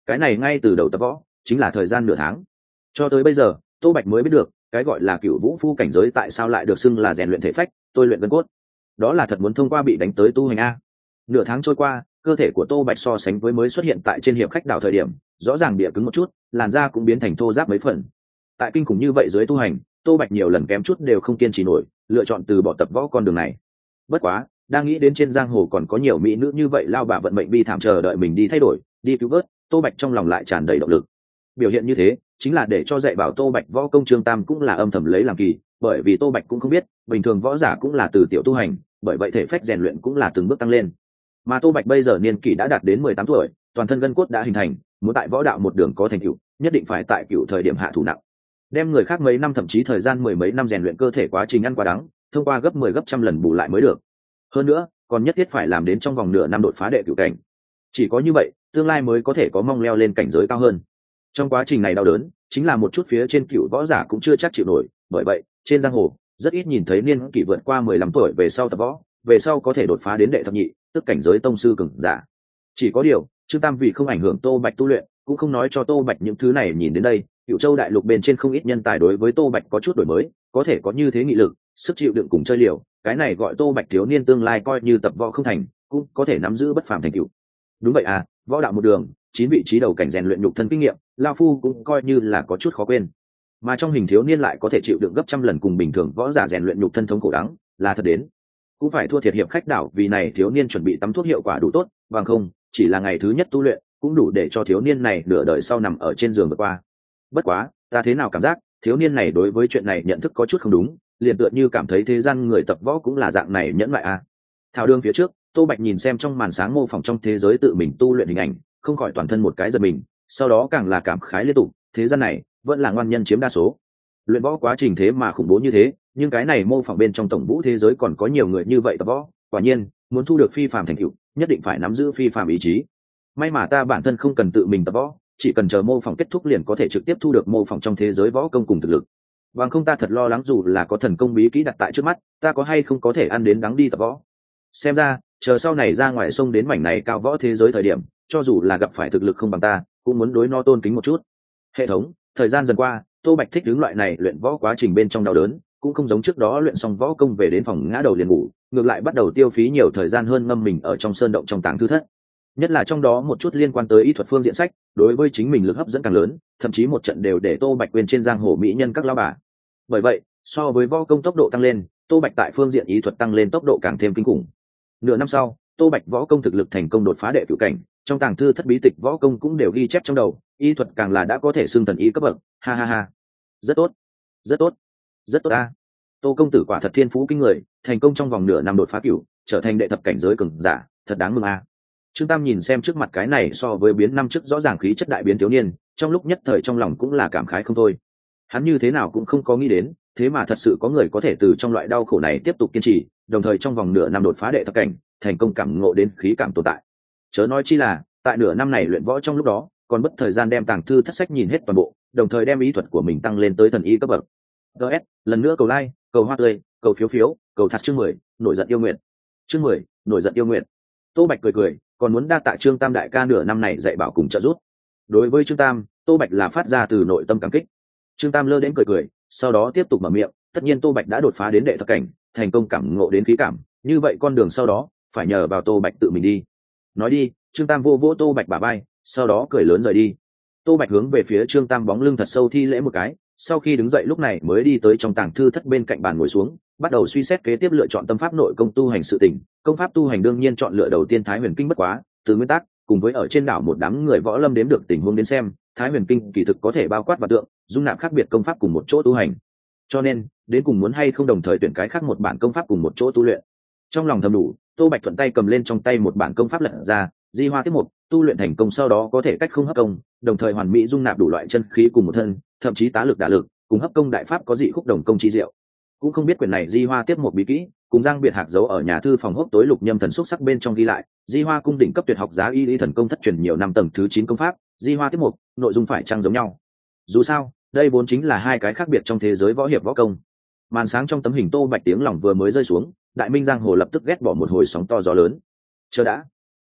cái này ngay từ đầu tập võ chính là thời gian nửa tháng. Cho tới bây giờ Tô Bạch mới biết được cái gọi là cựu vũ phu cảnh giới tại sao lại được xưng là rèn luyện thể phách, tôi luyện gân cốt. Đó là thật muốn thông qua bị đánh tới tu hành a. Nửa tháng trôi qua, cơ thể của Tô Bạch so sánh với mới xuất hiện tại trên hiệp khách đảo thời điểm rõ ràng địa cứng một chút, làn da cũng biến thành thô ráp mấy phần. Tại kinh khủng như vậy dưới tu hành, Tô Bạch nhiều lần kém chút đều không kiên trì nổi, lựa chọn từ bỏ tập võ con đường này. Bất quá đang nghĩ đến trên giang hồ còn có nhiều mỹ nữ như vậy lao bà vận mệnh bi thảm chờ đợi mình đi thay đổi, đi cứu vớt, Tô Bạch trong lòng lại tràn đầy động lực. Biểu hiện như thế chính là để cho dạy bảo Tô Bạch võ công Trương Tam cũng là âm thầm lấy làm kỳ, bởi vì Tô Bạch cũng không biết bình thường võ giả cũng là từ tiểu tu hành, bởi vậy thể phách rèn luyện cũng là từng bước tăng lên. Mà Tô Bạch bây giờ niên kỷ đã đạt đến 18 tuổi, toàn thân gân cốt đã hình thành, muốn tại võ đạo một đường có thành tựu, nhất định phải tại cựu thời điểm hạ thủ nặng. Đem người khác mấy năm thậm chí thời gian mười mấy năm rèn luyện cơ thể quá trình ăn quá đắng, thông qua gấp 10 gấp trăm lần bù lại mới được. Hơn nữa, còn nhất thiết phải làm đến trong vòng nửa năm đột phá đệ cửu cảnh. Chỉ có như vậy, tương lai mới có thể có mong leo lên cảnh giới cao hơn. Trong quá trình này đau đớn, chính là một chút phía trên cựu võ giả cũng chưa chắc chịu nổi, bởi vậy, trên giang hồ, rất ít nhìn thấy niên kỷ vượt qua 15 tuổi về sau tập võ, về sau có thể đột phá đến đệ thập nhị, tức cảnh giới tông sư cường giả. Chỉ có điều, Trương Tam vì không ảnh hưởng Tô Bạch tu luyện, cũng không nói cho Tô Bạch những thứ này. Nhìn đến đây, Cửu Châu đại lục bên trên không ít nhân tài đối với Tô Bạch có chút đổi mới, có thể có như thế nghị lực, sức chịu đựng cùng chơi liều, cái này gọi Tô Bạch thiếu niên tương lai coi như tập võ không thành, cũng có thể nắm giữ bất phàm thành tựu. Đúng vậy à, võ đạo một đường, 9 vị trí đầu cảnh rèn luyện nhục thân kinh nghiệm, lão phu cũng coi như là có chút khó quên. Mà trong hình thiếu niên lại có thể chịu đựng gấp trăm lần cùng bình thường võ giả rèn luyện nhục thân thống khổ đắng, là thật đến. Cũng phải thua thiệt hiệp khách đảo, vì này thiếu niên chuẩn bị tắm thuốc hiệu quả đủ tốt, bằng không, chỉ là ngày thứ nhất tu luyện, cũng đủ để cho thiếu niên này nửa đời sau nằm ở trên giường vượt qua. Bất quá, ta thế nào cảm giác, thiếu niên này đối với chuyện này nhận thức có chút không đúng, liền tựa như cảm thấy thế gian người tập võ cũng là dạng này nhẫn lại à. Thảo đường phía trước, Tô Bạch nhìn xem trong màn sáng mô phỏng trong thế giới tự mình tu luyện hình ảnh, không khỏi toàn thân một cái giật mình, sau đó càng là cảm khái liên tục, thế gian này vẫn là ngoan nhân chiếm đa số. Luyện võ quá trình thế mà khủng bố như thế, nhưng cái này mô phỏng bên trong tổng vũ thế giới còn có nhiều người như vậy tập võ, quả nhiên, muốn thu được phi phàm thành tựu, nhất định phải nắm giữ phi phàm ý chí. May mà ta bản thân không cần tự mình tập võ, chỉ cần chờ mô phỏng kết thúc liền có thể trực tiếp thu được mô phỏng trong thế giới võ công cùng thực lực. Bằng không ta thật lo lắng dù là có thần công bí kỹ đặt tại trước mắt, ta có hay không có thể ăn đến đắng đi tập võ. Xem ra, chờ sau này ra ngoài sông đến mảnh này cao võ thế giới thời điểm, cho dù là gặp phải thực lực không bằng ta, cũng muốn đối no tôn kính một chút. Hệ thống, thời gian dần qua, Tô Bạch thích ứng loại này luyện võ quá trình bên trong đau đớn, cũng không giống trước đó luyện xong võ công về đến phòng ngã đầu liền ngủ, ngược lại bắt đầu tiêu phí nhiều thời gian hơn ngâm mình ở trong sơn động trong tàng thư thất. Nhất là trong đó một chút liên quan tới y thuật phương diện sách, đối với chính mình lực hấp dẫn càng lớn, thậm chí một trận đều để Tô Bạch quên trên giang hồ mỹ nhân các lão bà. Bởi vậy, so với võ công tốc độ tăng lên, Tô Bạch tại phương diện y thuật tăng lên tốc độ càng thêm kinh khủng. Nửa năm sau, Tô Bạch võ công thực lực thành công đột phá đệ cửu cảnh, trong tàng thư thất bí tịch võ công cũng đều ghi chép trong đầu, y thuật càng là đã có thể xưng thần y cấp bậc, ha ha ha. Rất tốt, rất tốt, rất tốt a. Tô công tử quả thật thiên phú kinh người, thành công trong vòng nửa năm đột phá cửu, trở thành đệ thập cảnh giới cường giả, thật đáng mừng a. Trương Tam nhìn xem trước mặt cái này so với biến năm trước rõ ràng khí chất đại biến thiếu niên, trong lúc nhất thời trong lòng cũng là cảm khái không thôi. Hắn như thế nào cũng không có nghĩ đến, thế mà thật sự có người có thể từ trong loại đau khổ này tiếp tục kiên trì, đồng thời trong vòng nửa năm đột phá đệ thập cảnh, thành công cảm ngộ đến khí cảm tồn tại. Chớ nói chi là, tại nửa năm này luyện võ trong lúc đó, còn mất thời gian đem tàng thư thất sách nhìn hết toàn bộ, đồng thời đem ý thuật của mình tăng lên tới thần y cấp bậc. DS, lần nữa cầu like, cầu hoa tươi, cầu phiếu phiếu, cầu thắt chương 10, nổi giận yêu nguyện. Chương 10, nổi giận yêu nguyện. Tô Bạch cười cười, còn muốn đa tạ Trương Tam đại ca nửa năm này dạy bảo cùng trợ giúp. Đối với Trương Tam, Tô Bạch là phát ra từ nội tâm cảm kích. Trương Tam lơ đến cười cười, sau đó tiếp tục mở miệng, tất nhiên Tô Bạch đã đột phá đến đệ thập cảnh, thành công cảm ngộ đến khí cảm, như vậy con đường sau đó phải nhờ vào Tô Bạch tự mình đi. Nói đi, Trương Tam vô vỗ Tô Bạch bả vai, sau đó cười lớn rời đi. Tô Bạch hướng về phía Trương Tam bóng lưng thật sâu thi lễ một cái, sau khi đứng dậy lúc này mới đi tới trong tàng thư thất bên cạnh bàn ngồi xuống, bắt đầu suy xét kế tiếp lựa chọn tâm pháp nội công tu hành sự tình. Công pháp tu hành đương nhiên chọn lựa đầu tiên Thái Huyền Kinh bất quá, từ nguyên tắc, cùng với ở trên đảo một đám người võ lâm đếm được tình huống đến xem, Thái Huyền Kinh kỳ thực có thể bao quát và tượng, dung nạp khác biệt công pháp cùng một chỗ tu hành. Cho nên, đến cùng muốn hay không đồng thời tuyển cái khác một bản công pháp cùng một chỗ tu luyện. Trong lòng thầm đủ, Tô Bạch thuận tay cầm lên trong tay một bản công pháp lật ra, Di Hoa Tiếp Mục, tu luyện thành công sau đó có thể cách không hấp công, đồng thời hoàn mỹ dung nạp đủ loại chân khí cùng một thân, thậm chí tá lực đả lực, cùng hấp công đại pháp có dị khúc đồng công chi diệu. Cũng không biết quyển này Di Hoa Tiếp Mục bí kỹ, cùng Giang Biệt Hạc giấu ở nhà thư phòng hốc tối Lục Nhâm Thần xúc sắc bên trong ghi lại, Di Hoa cung đỉnh cấp tuyệt học giá y lý thần công thất truyền nhiều năm tầng thứ 9 công pháp, Di Hoa Tiếp Mục, nội dung phải chăng giống nhau. Dù sao, đây vốn chính là hai cái khác biệt trong thế giới võ hiệp võ công. Màn sáng trong tấm hình Tô Bạch tiếng lòng vừa mới rơi xuống, Đại Minh giang hồ lập tức ghét bỏ một hồi sóng to gió lớn. Chờ đã,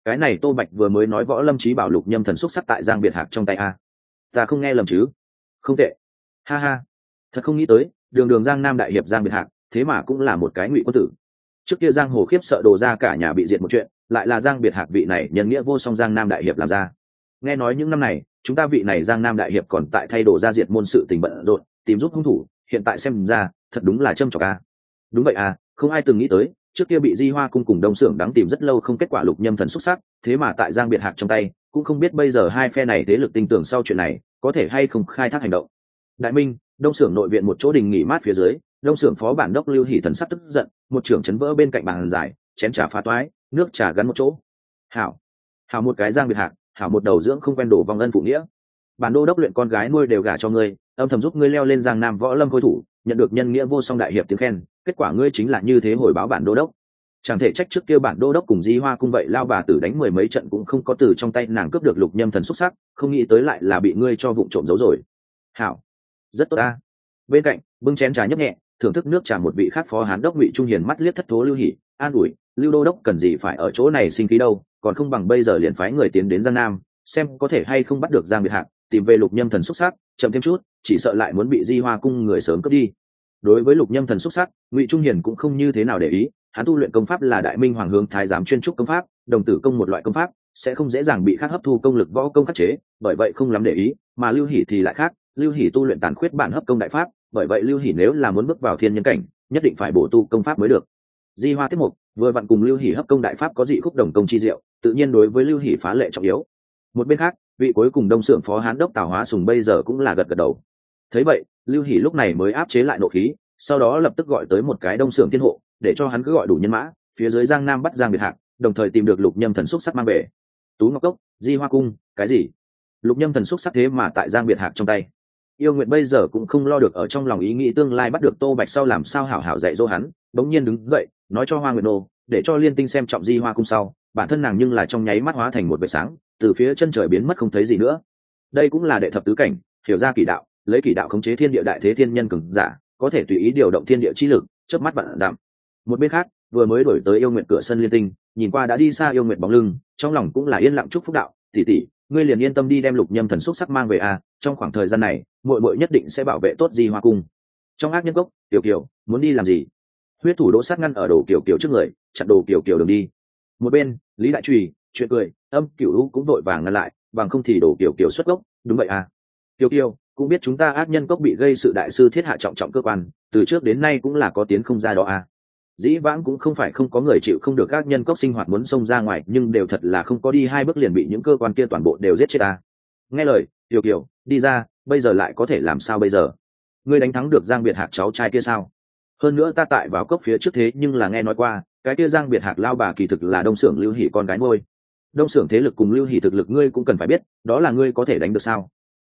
cái này Tô Bạch vừa mới nói võ lâm trí bảo lục nhâm thần xúc sắc tại Giang Biệt Hạc trong tay a. Ta không nghe lầm chứ? Không tệ. Ha ha, thật không nghĩ tới, đường đường Giang Nam đại hiệp Giang Biệt Hạc, thế mà cũng là một cái ngụy quân tử. Trước kia giang hồ khiếp sợ đồ ra cả nhà bị diệt một chuyện, lại là Giang Biệt Hạc vị này nhân nghĩa vô song Giang Nam đại hiệp làm ra. Nghe nói những năm này, chúng ta vị này Giang Nam đại hiệp còn tại thay đồ ra diệt môn sự tình bận rộn, tìm giúp hung thủ, hiện tại xem ra, thật đúng là châm chọc a. Đúng vậy à, không ai từng nghĩ tới, trước kia bị Di Hoa cung cùng Đông Xưởng đáng tìm rất lâu không kết quả lục nhâm thần xuất sắc, thế mà tại Giang Biệt Hạc trong tay, cũng không biết bây giờ hai phe này thế lực tin tưởng sau chuyện này, có thể hay không khai thác hành động. Đại Minh, Đông Xưởng nội viện một chỗ đình nghỉ mát phía dưới, Đông Xưởng phó bản đốc Lưu Hỷ thần sắc tức giận, một trưởng chấn vỡ bên cạnh bàn dài, chén trà phá toái, nước trà gắn một chỗ. Hảo, hảo một cái Giang Biệt Hạc, hảo một đầu dưỡng không quen đổ vong ân phụ nghĩa. Bản đô đốc luyện con gái nuôi đều gả cho ngươi, âm thầm giúp ngươi leo lên Giang Nam võ lâm khôi thủ, nhận được nhân nghĩa vô song đại hiệp tiếng khen, kết quả ngươi chính là như thế hồi báo bản đô đốc. Chẳng thể trách trước kia bản đô đốc cùng Di Hoa cung vậy lao bà tử đánh mười mấy trận cũng không có từ trong tay nàng cướp được lục nhâm thần xuất sắc, không nghĩ tới lại là bị ngươi cho vụng trộm giấu rồi. Hảo, rất tốt ta. Bên cạnh bưng chén trà nhấp nhẹ, thưởng thức nước trà một vị khác phó hán đốc Ngụy Trung Hiền mắt liếc thất thố Lưu Hỷ, an ủi, Lưu đô đốc cần gì phải ở chỗ này sinh khí đâu, còn không bằng bây giờ liền phái người tiến đến Giang Nam, xem có thể hay không bắt được Giang Biệt Hạc, tìm về lục nhâm thần xuất sắc, chậm thêm chút, chỉ sợ lại muốn bị Di Hoa cung người sớm cướp đi. Đối với lục nhâm thần xuất sắc, Ngụy Trung Hiền cũng không như thế nào để ý, hắn tu luyện công pháp là Đại Minh Hoàng Hướng Thái giám chuyên trúc công pháp, đồng tử công một loại công pháp, sẽ không dễ dàng bị khác hấp thu công lực võ công khắc chế, bởi vậy không lắm để ý, mà Lưu Hỷ thì lại khác, Lưu Hỷ tu luyện tàn khuyết bản hấp công đại pháp, bởi vậy Lưu Hỷ nếu là muốn bước vào thiên nhân cảnh, nhất định phải bổ tu công pháp mới được. Di Hoa Tiết Mục vừa vặn cùng Lưu Hỷ hấp công đại pháp có dị khúc đồng công chi diệu, tự nhiên đối với Lưu Hỷ phá lệ trọng yếu. Một bên khác, vị cuối cùng Đông Xưởng phó hán đốc Tào Hóa Sùng bây giờ cũng là gật gật đầu. Thấy vậy, Lưu Hỷ lúc này mới áp chế lại nộ khí, sau đó lập tức gọi tới một cái Đông Xưởng thiên hộ, để cho hắn cứ gọi đủ nhân mã, phía dưới Giang Nam bắt Giang Biệt Hạc, đồng thời tìm được lục nhâm thần xúc sắc mang về. Tú Ngọc Cốc, Di Hoa cung, cái gì? Lục nhâm thần xúc sắc thế mà tại Giang Biệt Hạc trong tay. Yêu Nguyệt bây giờ cũng không lo được ở trong lòng ý nghĩ tương lai bắt được Tô Bạch sau làm sao hảo hảo dạy dỗ hắn, bỗng nhiên đứng dậy, nói cho Hoa Nguyệt nô, để cho Liên Tinh xem trọng Di Hoa cung sau, bản thân nàng nhưng là trong nháy mắt hóa thành một vệt sáng, từ phía chân trời biến mất không thấy gì nữa. Đây cũng là đệ thập tứ cảnh, hiểu ra kỳ đạo, lấy kỳ đạo khống chế thiên địa đại thế thiên nhân cường giả, có thể tùy ý điều động thiên địa chi lực, chớp mắt vạn dặm. Một bên khác, vừa mới đổi tới Yêu Nguyệt cửa sân Liên Tinh, nhìn qua đã đi xa Yêu Nguyệt bóng lưng, trong lòng cũng là yên lặng chúc phúc đạo, tỷ tỷ, ngươi liền yên tâm đi đem lục nhâm thần xúc sắc mang về a, trong khoảng thời gian này, muội muội nhất định sẽ bảo vệ tốt Di Hoa cung. Trong ác nhân cốc, Tiểu Kiều, muốn đi làm gì? Huyết thủ Đỗ Sát ngăn ở Đồ Kiều Kiều trước người, chặn Đồ Kiều Kiều đường đi. Một bên, Lý Đại Trùy, chuyện cười, Âm Cửu U cũng vội vàng ngăn lại, bằng không thì Đồ Kiều Kiều xuất gốc, đúng vậy à? Kiều Kiều, cũng biết chúng ta ác nhân cốc bị gây sự đại sư thiết hạ trọng trọng cơ quan, từ trước đến nay cũng là có tiến không ra đó à. Dĩ vãng cũng không phải không có người chịu không được ác nhân cốc sinh hoạt muốn xông ra ngoài, nhưng đều thật là không có đi hai bước liền bị những cơ quan kia toàn bộ đều giết chết à. Nghe lời, Kiều Kiều, đi ra, bây giờ lại có thể làm sao bây giờ? Ngươi đánh thắng được Giang Biệt Hạc cháu trai kia sao? Hơn nữa ta tại vào cốc phía trước thế nhưng là nghe nói qua, cái kia Giang Biệt Hạc lao bà kỳ thực là Đông Xưởng Lưu Hỷ con gái nuôi. Đông Xưởng thế lực cùng Lưu Hỷ thực lực ngươi cũng cần phải biết, đó là ngươi có thể đánh được sao?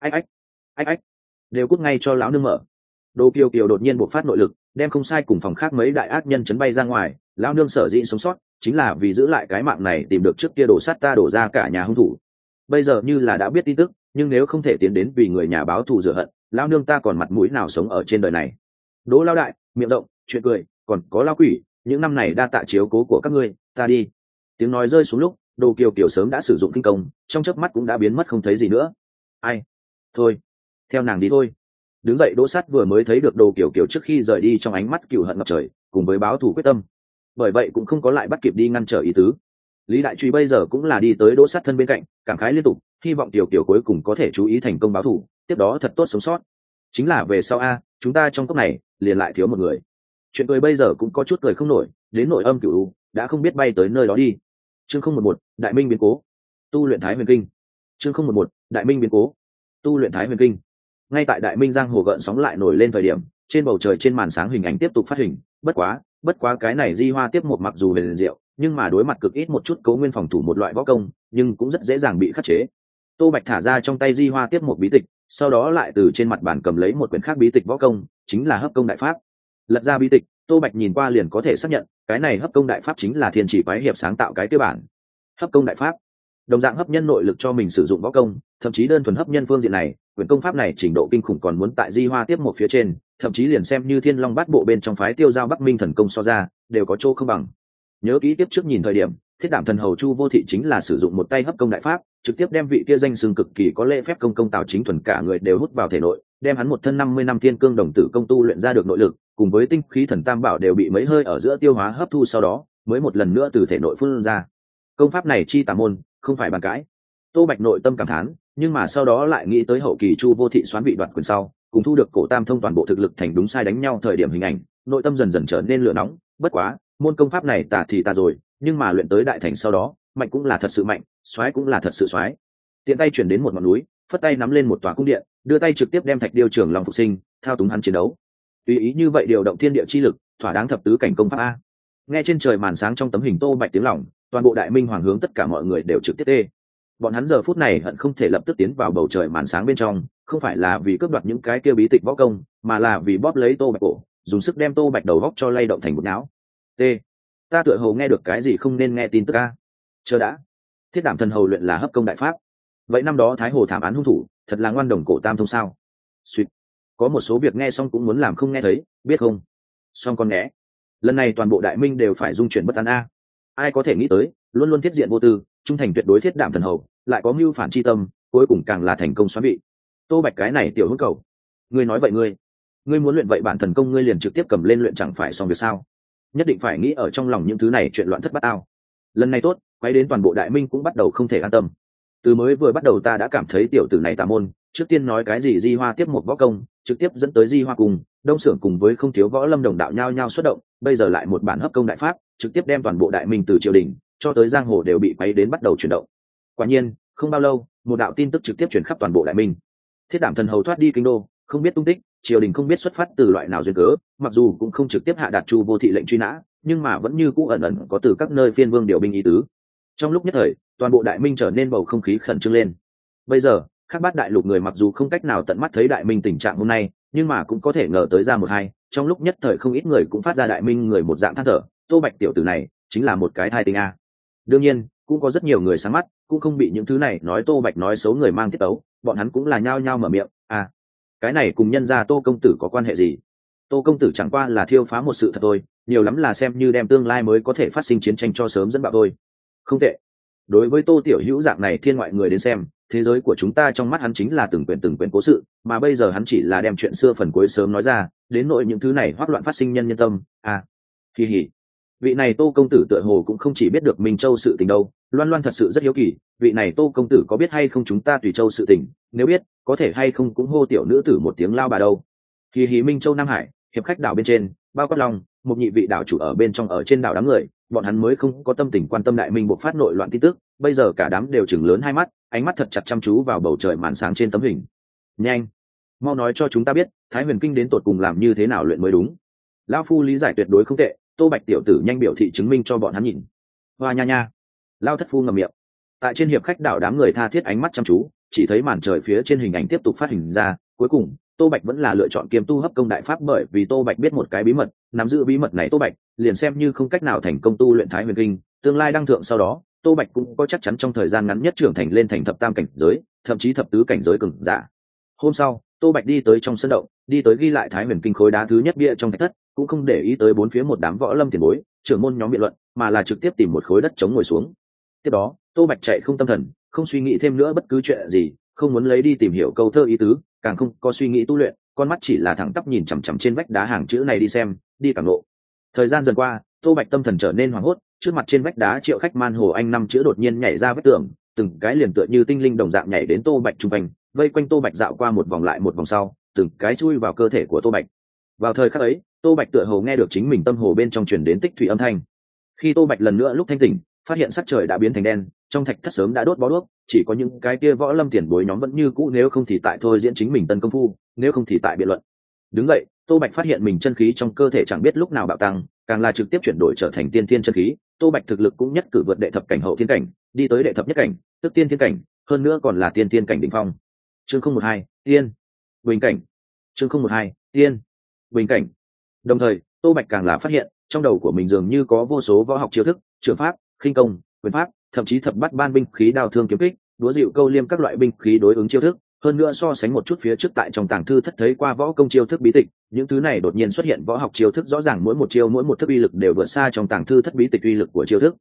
Ách, đều cút ngay cho lão nương mở. Đồ Kiều Kiều đột nhiên bộc phát nội lực, đem không sai cùng phòng khác mấy đại ác nhân chấn bay ra ngoài, lão nương sở dĩ sống sót, chính là vì giữ lại cái mạng này tìm được trước kia đổ sát ta đổ ra cả nhà hung thủ. Bây giờ như là đã biết tin tức, nhưng nếu không thể tiến đến vì người nhà báo thù rửa hận, lão nương ta còn mặt mũi nào sống ở trên đời này. Đỗ Lao đại, miệng rộng, chuyện cười, còn có Lao quỷ, những năm này đa tạ chiếu cố của các ngươi, ta đi. Tiếng nói rơi xuống lúc, Đồ Kiều Kiều sớm đã sử dụng kinh công, trong chớp mắt cũng đã biến mất không thấy gì nữa. Ai? Thôi, theo nàng đi thôi. Đứng dậy Đỗ Sắt vừa mới thấy được Đồ Kiều Kiều trước khi rời đi trong ánh mắt cừu hận ngập trời, cùng với báo thù quyết tâm. Bởi vậy cũng không có lại bắt kịp đi ngăn trở ý tứ. Lý Đại Truy bây giờ cũng là đi tới Đỗ Sắt thân bên cạnh, cảm khái liên tục, hy vọng Kiều Kiều cuối cùng có thể chú ý thành công báo thù, tiếp đó thật tốt sống sót. Chính là về sau a, chúng ta trong cốc này liền lại thiếu một người. Chuyện cười bây giờ cũng có chút cười không nổi, đến nội Âm Cửu U đã không biết bay tới nơi đó đi. Chương 011, Đại Minh biến cố. Tu luyện Thái Huyền Kinh. Chương 011, Đại Minh biến cố. Tu luyện Thái Huyền Kinh. Ngay tại Đại Minh giang hồ gợn sóng lại nổi lên thời điểm, trên bầu trời trên màn sáng hình ảnh tiếp tục phát hình, bất quá cái này Di Hoa tiếp một mặc dù huyền diệu, nhưng mà đối mặt cực ít một chút Cố Nguyên phòng thủ một loại võ công, nhưng cũng rất dễ dàng bị khắc chế. Tô Bạch thả ra trong tay Di Hoa tiếp một bí tịch, sau đó lại từ trên mặt bàn cầm lấy một quyển khác bí tịch võ công, chính là Hấp Công Đại Pháp. Lật ra bí tịch, Tô Bạch nhìn qua liền có thể xác nhận, cái này Hấp Công Đại Pháp chính là Thiên Chỉ Quái Hiệp sáng tạo cái tiêu bản. Hấp Công Đại Pháp, đồng dạng hấp nhân nội lực cho mình sử dụng võ công, thậm chí đơn thuần hấp nhân phương diện này, quyển công pháp này trình độ kinh khủng còn muốn tại Di Hoa tiếp một phía trên, thậm chí liền xem như Thiên Long Bát Bộ bên trong phái Tiêu Giao Bắc Minh thần công so ra, đều có chỗ không bằng. Nhớ kỹ tiếp trước nhìn thời điểm, Thiết Đảm Thần Hầu Chu Vô Thị chính là sử dụng một tay hấp công đại pháp, trực tiếp đem vị kia danh xưng cực kỳ có lễ phép công Tào Chính Thuần cả người đều hút vào thể nội, đem hắn một thân 50 năm thiên cương đồng tử công tu luyện ra được nội lực, cùng với tinh khí thần tam bảo đều bị mấy hơi ở giữa tiêu hóa hấp thu sau đó, mới một lần nữa từ thể nội phun ra. Công pháp này chi tà môn, không phải bàn cãi. Tô Bạch nội tâm cảm thán, nhưng mà sau đó lại nghĩ tới hậu kỳ Chu Vô Thị xoán vị đoạt quyền sau, cùng thu được cổ tam thông toàn bộ thực lực thành đúng sai đánh nhau thời điểm hình ảnh, nội tâm dần dần trở nên lửa nóng. Bất quá, môn công pháp này tà thì tà rồi, nhưng mà luyện tới đại thành sau đó, mạnh cũng là thật sự mạnh, soái cũng là thật sự soái. Tiện tay chuyển đến một ngọn núi, phất tay nắm lên một tòa cung điện, đưa tay trực tiếp đem Thạch Điêu Trường Long phục sinh, thao túng hắn chiến đấu. Tùy ý như vậy điều động thiên địa chi lực, thỏa đáng thập tứ cảnh công pháp a. Nghe trên trời màn sáng trong tấm hình Tô Bạch tiếng lòng, toàn bộ Đại Minh Hoàng hướng tất cả mọi người đều trực tiếp tê. Bọn hắn giờ phút này hận không thể lập tức tiến vào bầu trời màn sáng bên trong, không phải là vì cướp đoạt những cái kia bí tịch võ công, mà là vì bóp lấy Tô Bạch cổ, dùng sức đem Tô Bạch đầu góc cho lay động thành một não. T. Ta tựa hồ nghe được cái gì không nên nghe tin tức a. Chờ đã. Thiết Đảm Thần Hầu luyện là hấp công đại pháp. Vậy năm đó Thái Hồ thảm án hung thủ, thật là ngoan đồng cổ tam thông sao? Suýt. Có một số việc nghe xong cũng muốn làm không nghe thấy, biết không? Xong con né. Lần này toàn bộ Đại Minh đều phải dung chuyển bất an a. Ai có thể nghĩ tới, luôn luôn thiết diện vô tư, trung thành tuyệt đối Thiết Đảm Thần Hầu, lại có mưu phản chi tâm, cuối cùng càng là thành công xóa bị. Tô Bạch cái này tiểu hữu cầu. Ngươi nói vậy ngươi muốn luyện vậy bản thần công ngươi liền trực tiếp cầm lên luyện chẳng phải xong việc sao? Nhất định phải nghĩ ở trong lòng những thứ này chuyện loạn thất bát ao. Lần này tốt, quay đến toàn bộ Đại Minh cũng bắt đầu không thể an tâm. Từ mới vừa bắt đầu ta đã cảm thấy tiểu tử này tà môn, trước tiên nói cái gì Di Hoa tiếp một võ công, trực tiếp dẫn tới Di Hoa cùng Đông Xưởng cùng với không thiếu võ lâm đồng đạo nhao nhao xuất động, bây giờ lại một bản hấp công đại pháp, trực tiếp đem toàn bộ Đại Minh từ triều đình cho tới giang hồ đều bị quấy đến bắt đầu chuyển động. Quả nhiên, không bao lâu, một đạo tin tức trực tiếp truyền khắp toàn bộ Đại Minh. Thiết Đảm Thần Hầu thoát đi kinh đô, không biết tung tích, triều đình không biết xuất phát từ loại nào duyên cớ, mặc dù cũng không trực tiếp hạ đạt Chu Vô Thị lệnh truy nã, nhưng mà vẫn như cũ ẩn ẩn có từ các nơi phiên vương điều binh ý tứ. Trong lúc nhất thời, toàn bộ Đại Minh trở nên bầu không khí khẩn trương lên. Bây giờ, các bát đại lục người mặc dù không cách nào tận mắt thấy Đại Minh tình trạng hôm nay, nhưng mà cũng có thể ngờ tới ra một hai. Trong lúc nhất thời không ít người cũng phát ra Đại Minh người một dạng than thở, Tô Bạch tiểu tử này chính là một cái thai tinh a. Đương nhiên, cũng có rất nhiều người sáng mắt, cũng không bị những thứ này nói Tô Bạch nói xấu người mang tiết tấu, bọn hắn cũng là nhao nhao mở miệng, à, cái này cùng nhân gia Tô công tử có quan hệ gì? Tô công tử chẳng qua là thiêu phá một sự thật thôi, nhiều lắm là xem như đem tương lai mới có thể phát sinh chiến tranh cho sớm dẫn bạo thôi. Không tệ. Đối với Tô tiểu hữu dạng này thiên ngoại người đến xem, thế giới của chúng ta trong mắt hắn chính là từng quyển cố sự, mà bây giờ hắn chỉ là đem chuyện xưa phần cuối sớm nói ra, đến nội những thứ này hoắc loạn phát sinh nhân tâm, à. Kỳ hỉ. Vị này Tô công tử tựa hồ cũng không chỉ biết được Minh Châu sự tình đâu, Loan Loan thật sự rất hiếu kỳ, vị này Tô công tử có biết hay không chúng ta Tùy Châu sự tình, nếu biết, có thể hay không cũng hô tiểu nữ tử một tiếng lao bà đâu. Kỳ hỉ Minh Châu Nam Hải, hiệp khách đảo bên trên, bao quát long, một nhị vị đảo chủ ở bên trong ở trên đảo đám người, bọn hắn mới không có tâm tình quan tâm Đại Minh bộc phát nội loạn tin tức, bây giờ cả đám đều chừng lớn hai mắt, ánh mắt thật chặt chăm chú vào bầu trời màn sáng trên tấm hình. Nhanh, mau nói cho chúng ta biết, Thái Huyền Kinh đến tột cùng làm như thế nào luyện mới đúng. Lão phu lý giải tuyệt đối không tệ, Tô Bạch tiểu tử nhanh biểu thị chứng minh cho bọn hắn nhìn. Hoa nha nha. Lao thất phu ngậm miệng. Tại trên hiệp khách đảo đám người tha thiết ánh mắt chăm chú, chỉ thấy màn trời phía trên hình ảnh tiếp tục phát hình ra, cuối cùng Tô Bạch vẫn là lựa chọn kiêm tu hấp công đại pháp, bởi vì Tô Bạch biết một cái bí mật, nắm giữ bí mật này Tô Bạch liền xem như không cách nào thành công tu luyện Thái Huyền Kinh, tương lai đăng thượng sau đó, Tô Bạch cũng có chắc chắn trong thời gian ngắn nhất trưởng thành lên thành thập tam cảnh giới, thậm chí thập tứ cảnh giới cường giả. Hôm sau, Tô Bạch đi tới trong sân động, đi tới ghi lại Thái Huyền Kinh khối đá thứ nhất bia trong thạch thất, cũng không để ý tới bốn phía một đám võ lâm tiền bối, trưởng môn nhóm biện luận, mà là trực tiếp tìm một khối đất trống ngồi xuống. Tiếp đó, Tô Bạch chạy không tâm thần, không suy nghĩ thêm nữa bất cứ chuyện gì, không muốn lấy đi tìm hiểu câu thơ ý tứ, càng không có suy nghĩ tu luyện, con mắt chỉ là thẳng tắp nhìn chằm chằm trên vách đá hàng chữ này đi xem, đi cảm ngộ. Thời gian dần qua, Tô Bạch tâm thần trở nên hoảng hốt, trước mặt trên vách đá Triệu Khách Man Hồ Anh năm chữ đột nhiên nhảy ra vách tường, từng cái liền tựa như tinh linh đồng dạng nhảy đến Tô Bạch trung quanh, vây quanh Tô Bạch dạo qua một vòng lại một vòng sau, từng cái chui vào cơ thể của Tô Bạch. Vào thời khắc ấy, Tô Bạch tựa hồ nghe được chính mình tâm hồ bên trong truyền đến tích thủy âm thanh. Khi Tô Bạch lần nữa lúc thanh tỉnh, phát hiện sắc trời đã biến thành đen, trong thạch thất sớm đã đốt bó đuốc, chỉ có những cái kia võ lâm tiền bối nhóm vẫn như cũ, nếu không thì tại thôi diễn chính mình tân công phu, nếu không thì tại biện luận. Đứng dậy, Tô Bạch phát hiện mình chân khí trong cơ thể chẳng biết lúc nào bạo tăng, càng là trực tiếp chuyển đổi trở thành tiên thiên chân khí. Tô Bạch thực lực cũng nhất cử vượt đệ thập cảnh hậu thiên cảnh, đi tới đệ thập nhất cảnh, tức tiên thiên cảnh, hơn nữa còn là tiên thiên cảnh đỉnh phong. Chương 012, tiên bình cảnh. Chương 012, tiên bình cảnh. Đồng thời, Tô Bạch càng là phát hiện, trong đầu của mình dường như có vô số võ học chiêu thức, trường pháp, khinh công, quyền pháp, thậm chí thập bát ban binh khí, đao thương kiếm kích, đúa dịu câu liêm các loại binh khí đối ứng chiêu thức. Hơn nữa so sánh một chút phía trước tại trong tàng thư thất thấy qua võ công chiêu thức bí tịch, những thứ này đột nhiên xuất hiện võ học chiêu thức, rõ ràng mỗi một chiêu mỗi một thức uy lực đều vượt xa trong tàng thư thất bí tịch uy lực của chiêu thức.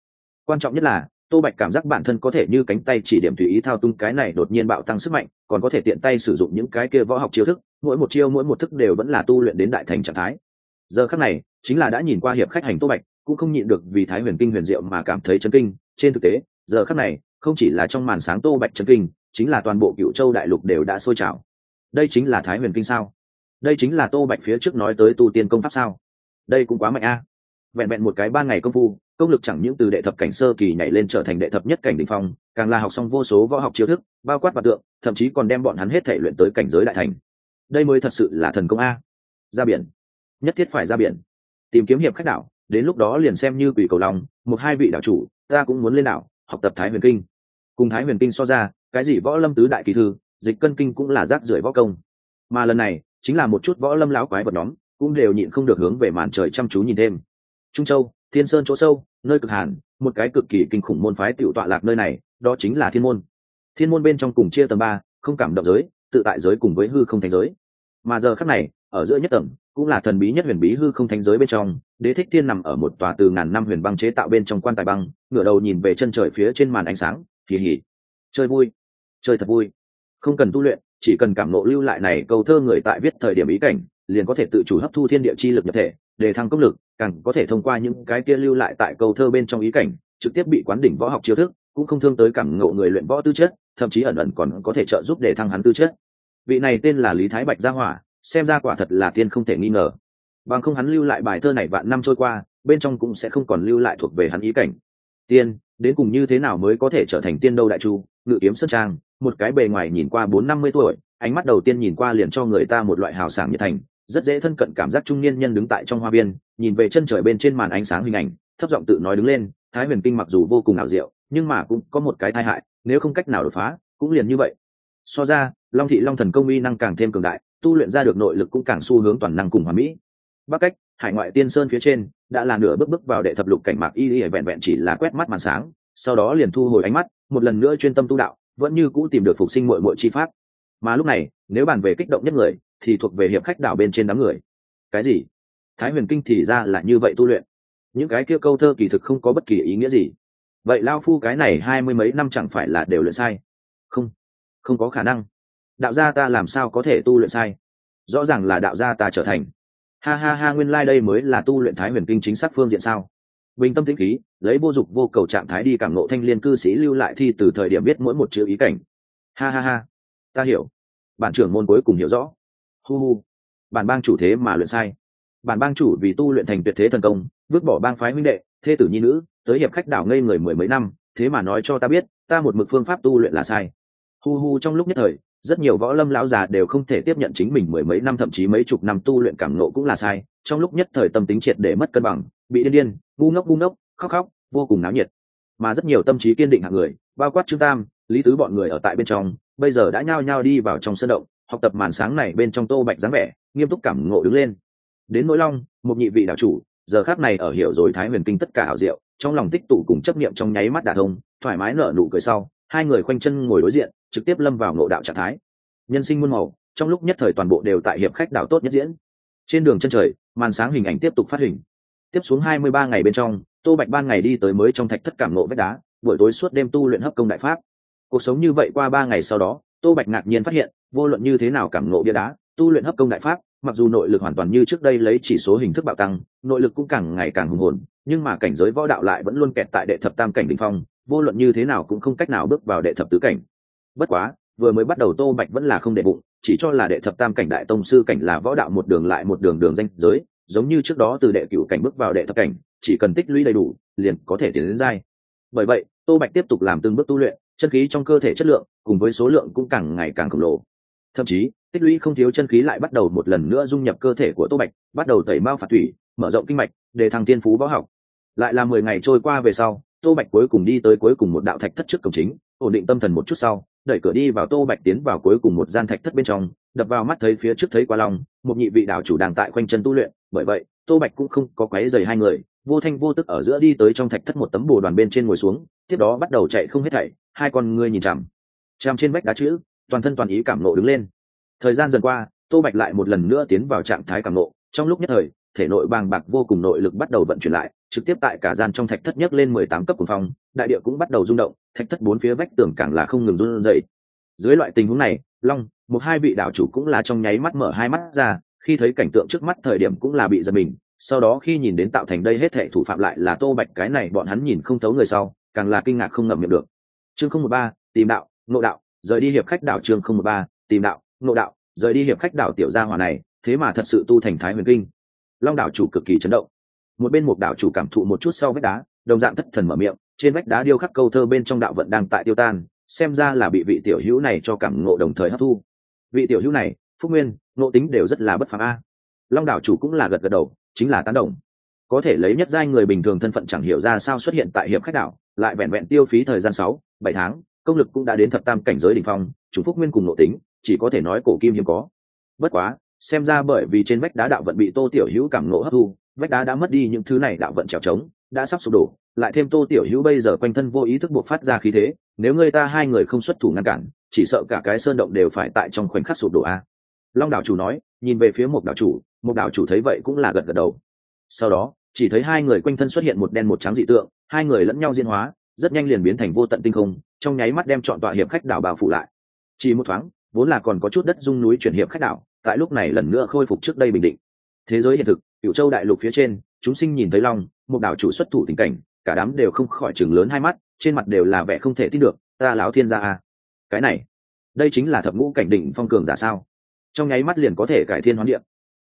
Quan trọng nhất là Tô Bạch cảm giác bản thân có thể như cánh tay chỉ điểm tùy ý thao tung cái này đột nhiên bạo tăng sức mạnh, còn có thể tiện tay sử dụng những cái kia võ học chiêu thức, mỗi một chiêu mỗi một thức đều vẫn là tu luyện đến đại thành trạng thái. Giờ khắc này chính là đã nhìn qua hiệp khách hành Tô Bạch cũng không nhịn được vì Thái Huyền Kinh huyền diệu mà cảm thấy chấn kinh. Trên thực tế giờ khắc này không chỉ là trong màn sáng Tô Bạch chấn kinh, chính là toàn bộ Cựu Châu đại lục đều đã sôi trào. Đây chính là Thái Huyền Kinh sao? Đây chính là Tô Bạch phía trước nói tới tu tiên công pháp sao? Đây cũng quá mạnh a. Vẹn vẹn một cái 3 ngày công phu, công lực chẳng những từ đệ thập cảnh sơ kỳ nhảy lên trở thành đệ thập nhất cảnh đỉnh phong, càng là học xong vô số võ học chiêu thức, bao quát và tượng, thậm chí còn đem bọn hắn hết thể luyện tới cảnh giới đại thành. Đây mới thật sự là thần công a. Ra biển, nhất thiết phải ra biển, tìm kiếm hiệp khách đảo, đến lúc đó liền xem như quỷ cầu lòng, một hai vị đảo chủ, ta cũng muốn lên đảo, học tập Thái Huyền Kinh. Cùng Thái Huyền Kinh so ra, cái gì võ lâm tứ đại kỳ thư, dịch cân kinh cũng là rác rưởi võ công. Mà lần này, chính là một chút võ lâm láo quái vật nhóm, cũng đều nhịn không được hướng về màn trời chăm chú nhìn thêm. Trung Châu, Thiên Sơn chỗ sâu, nơi cực hàn, một cái cực kỳ kinh khủng môn phái tiểu tọa lạc nơi này, đó chính là Thiên môn. Thiên môn bên trong cùng chia tầng 3, không cảm động giới, tự tại giới cùng với hư không thánh giới. Mà giờ khắc này, ở giữa nhất tầng, cũng là thần bí nhất huyền bí hư không thánh giới bên trong, Đế Thích Thiên nằm ở một tòa từ ngàn năm huyền băng chế tạo bên trong quan tài băng, ngửa đầu nhìn về chân trời phía trên màn ánh sáng, hì hì. Chơi vui, chơi thật vui. Không cần tu luyện, chỉ cần cảm ngộ lưu lại này câu thơ người tại viết thời điểm ý cảnh, liền có thể tự chủ hấp thu thiên địa chi lực nhập thể, để thăng công lực, càng có thể thông qua những cái kia lưu lại tại câu thơ bên trong ý cảnh, trực tiếp bị quán đỉnh võ học chiêu thức, cũng không thương tới cảm ngộ người luyện võ tư chất, thậm chí ẩn ẩn còn có thể trợ giúp để thăng hắn tư chất. Vị này tên là Lý Thái Bạch Gia Hỏa, xem ra quả thật là tiên không thể nghi ngờ. Bằng không hắn lưu lại bài thơ này vạn năm trôi qua, bên trong cũng sẽ không còn lưu lại thuộc về hắn ý cảnh. Tiên, đến cùng như thế nào mới có thể trở thành tiên đâu đại chu, ngự kiếm sơn trang, một cái bề ngoài nhìn qua 4-50 tuổi, ánh mắt đầu tiên nhìn qua liền cho người ta một loại hào sảng nhiệt thành, rất dễ thân cận cảm giác trung niên nhân đứng tại trong hoa viên, nhìn về chân trời bên trên màn ánh sáng hình ảnh, thấp giọng tự nói đứng lên, Thái Huyền Kinh mặc dù vô cùng ảo diệu, nhưng mà cũng có một cái tai hại, nếu không cách nào đột phá, cũng liền như vậy. So ra, Long thị Long thần công uy năng càng thêm cường đại, tu luyện ra được nội lực cũng càng xu hướng toàn năng cùng hoàn mỹ. Bắc cách, hải ngoại tiên sơn phía trên, đã là nửa bước vào đệ thập lục cảnh mạc y vẹn vẹn chỉ là quét mắt màn sáng, sau đó liền thu hồi ánh mắt, một lần nữa chuyên tâm tu đạo, vẫn như cũ tìm được phục sinh muội muội chi pháp. Mà lúc này, nếu bàn về kích động nhất người, thì thuộc về hiệp khách đảo bên trên đám người. Cái gì? Thái Huyền Kinh thì ra là như vậy tu luyện? Những cái kia câu thơ kỳ thực không có bất kỳ ý nghĩa gì. Vậy lao phu cái này 20 mấy năm chẳng phải là đều luyện sai? Không, không có khả năng. Đạo gia ta làm sao có thể tu luyện sai? Rõ ràng là đạo gia ta trở thành. Ha ha ha, nguyên lai đây mới là tu luyện Thái Huyền Kinh chính xác phương diện sao? Bình tâm tĩnh khí, lấy vô dục vô cầu trạng thái đi cảm ngộ thanh liên cư sĩ lưu lại thi từ thời điểm biết mỗi một chữ ý cảnh. Ha ha ha, ta hiểu. Bản trưởng môn cuối cùng hiểu rõ. Hu hu, bản bang chủ thế mà luyện sai. Bản bang chủ vì tu luyện thành tuyệt thế thần công, vứt bỏ bang phái huynh đệ, thê tử nhi nữ, tới hiệp khách đảo ngây người 10 mấy năm, thế mà nói cho ta biết, ta một mực phương pháp tu luyện là sai. Hu hu, trong lúc nhất thời, rất nhiều võ lâm lão già đều không thể tiếp nhận chính mình 10 mấy năm thậm chí mấy chục năm tu luyện cảm ngộ cũng là sai, trong lúc nhất thời tâm tính triệt để mất cân bằng, bị điên điên, ngu ngốc, khóc khóc, vô cùng náo nhiệt. Mà rất nhiều tâm trí kiên định hạng người, bao quát Trương Tam, Lý Tứ bọn người ở tại bên trong, bây giờ đã nhao nhao đi vào trong sân động, học tập màn sáng này bên trong Tô Bạch dáng vẻ, nghiêm túc cảm ngộ đứng lên. Đến nỗi Long, một nhị vị đạo chủ, giờ khắc này ở hiểu rồi Thái Huyền Kinh tất cả ảo diệu, trong lòng tích tụ cùng chấp niệm trong nháy mắt đả thông, thoải mái nở nụ cười sau, hai người khoanh chân ngồi đối diện, trực tiếp lâm vào ngộ đạo trạng thái. Nhân sinh muôn màu, trong lúc nhất thời toàn bộ đều tại hiệp khách đảo tốt nhất diễn. Trên đường chân trời, màn sáng hình ảnh tiếp tục phát hình. Tiếp xuống 23 ngày bên trong, Tô Bạch ban ngày đi tới mới trong thạch thất cảm ngộ vách đá, buổi tối suốt đêm tu luyện hấp công đại pháp. Cuộc sống như vậy qua 3 ngày sau đó, Tô Bạch ngạc nhiên phát hiện, vô luận như thế nào cảm ngộ bia đá, tu luyện hấp công đại pháp, mặc dù nội lực hoàn toàn như trước đây lấy chỉ số hình thức bạo tăng, nội lực cũng càng ngày càng hùng hồn, nhưng mà cảnh giới võ đạo lại vẫn luôn kẹt tại đệ thập tam cảnh đỉnh phong, vô luận như thế nào cũng không cách nào bước vào đệ thập tứ cảnh. Bất quá, vừa mới bắt đầu Tô Bạch vẫn là không để bụng, chỉ cho là đệ thập tam cảnh đại tông sư cảnh là võ đạo một đường lại một đường đường danh giới, giống như trước đó từ đệ cửu cảnh bước vào đệ thập cảnh, chỉ cần tích lũy đầy đủ, liền có thể tiến đến giai. Bởi vậy, Tô Bạch tiếp tục làm từng bước tu luyện, chân khí trong cơ thể chất lượng cùng với số lượng cũng càng ngày càng khổng lồ. Thậm chí, tích lũy không thiếu chân khí lại bắt đầu một lần nữa dung nhập cơ thể của Tô Bạch, bắt đầu tẩy mao phạt thủy, mở rộng kinh mạch, để thăng tiên phú võ học. Lại là 10 ngày trôi qua về sau, Tô Bạch cuối cùng đi tới cuối cùng một đạo thạch thất trước cổng chính, ổn định tâm thần một chút sau, đẩy cửa đi vào. Tô Bạch tiến vào cuối cùng một gian thạch thất bên trong, đập vào mắt thấy phía trước thấy Qua Long, một nhị vị đạo chủ đang tại khoanh chân tu luyện, bởi vậy, Tô Bạch cũng không có quấy rầy hai người, vô thanh vô tức ở giữa đi tới trong thạch thất một tấm bồ đoàn bên trên ngồi xuống, tiếp đó bắt đầu chạy không hết thảy, hai con ngươi nhìn chằm chằm trên vách đá chữ, toàn thân toàn ý cảm nộ đứng lên. Thời gian dần qua, Tô Bạch lại một lần nữa tiến vào trạng thái cảm nộ, trong lúc nhất thời, thể nội bàng bạc vô cùng nội lực bắt đầu vận chuyển lại, trực tiếp tại cả gian trong thạch thất nhấc lên 18 cấp cuồng phong, đại địa cũng bắt đầu rung động, thạch thất bốn phía vách tường càng là không ngừng run rẩy. Dưới loại tình huống này, Long, một hai vị đạo chủ cũng là trong nháy mắt mở hai mắt ra, khi thấy cảnh tượng trước mắt thời điểm cũng là bị giật mình, sau đó khi nhìn đến tạo thành đây hết thảy thủ phạm lại là Tô Bạch, cái này bọn hắn nhìn không thấu người sau, càng là kinh ngạc không ngậm miệng được. Chương 013, tìm đạo, ngộ đạo, rời đi hiệp khách đảo. Chương 013, tìm đạo, ngộ đạo, rời đi hiệp khách đảo. Tiểu gia hỏa này, thế mà thật sự tu thành Thái Huyền Kinh. Long đảo chủ cực kỳ chấn động. Một bên một đảo chủ cảm thụ một chút sau vách đá, đồng dạng thất thần mở miệng, trên vách đá điêu khắc câu thơ bên trong đạo vận đang tại tiêu tan, xem ra là bị vị tiểu hữu này cho cảm ngộ đồng thời hấp thu. Vị tiểu hữu này, phúc nguyên, ngộ tính đều rất là bất phàm a. Long đảo chủ cũng là gật gật đầu, chính là tán đồng. Có thể lấy nhất giai người bình thường thân phận chẳng hiểu ra sao xuất hiện tại hiệp khách đảo, lại vẹn vẹn tiêu phí thời gian 6-7 tháng, công lực cũng đã đến thập tam cảnh giới đỉnh phong, chủ phúc nguyên cùng ngộ tính, chỉ có thể nói cổ kim hiếm có. Bất quá, xem ra bởi vì trên vách đá đạo vận bị Tô tiểu hữu cảm ngộ hấp thu, vách đá đã mất đi những thứ này đạo vận trèo trống, đã sắp sụp đổ, lại thêm Tô tiểu hữu bây giờ quanh thân vô ý thức buộc phát ra khí thế, nếu người ta hai người không xuất thủ ngăn cản, chỉ sợ cả cái sơn động đều phải tại trong khoảnh khắc sụp đổ a. Long đảo chủ nói, nhìn về phía một đảo chủ thấy vậy cũng là gật gật đầu. Sau đó, chỉ thấy hai người quanh thân xuất hiện một đen một trắng dị tượng, hai người lẫn nhau diễn hóa, rất nhanh liền biến thành vô tận tinh không, trong nháy mắt đem trọn tọa hiệp khách đảo bao phủ lại. Chỉ một thoáng, vốn là còn có chút đất rung núi chuyển hiệp khách đảo, tại lúc này lần nữa khôi phục trước đây bình định. Thế giới hiện thực, Cửu Châu đại lục phía trên, chúng sinh nhìn thấy Long, một đảo chủ xuất thủ tình cảnh, cả đám đều không khỏi chừng lớn hai mắt, trên mặt đều là vẻ không thể tin được, ta lão thiên gia a. Cái này, đây chính là thập ngũ cảnh đỉnh phong cường giả sao? Trong nháy mắt liền có thể cải thiên hoán địa.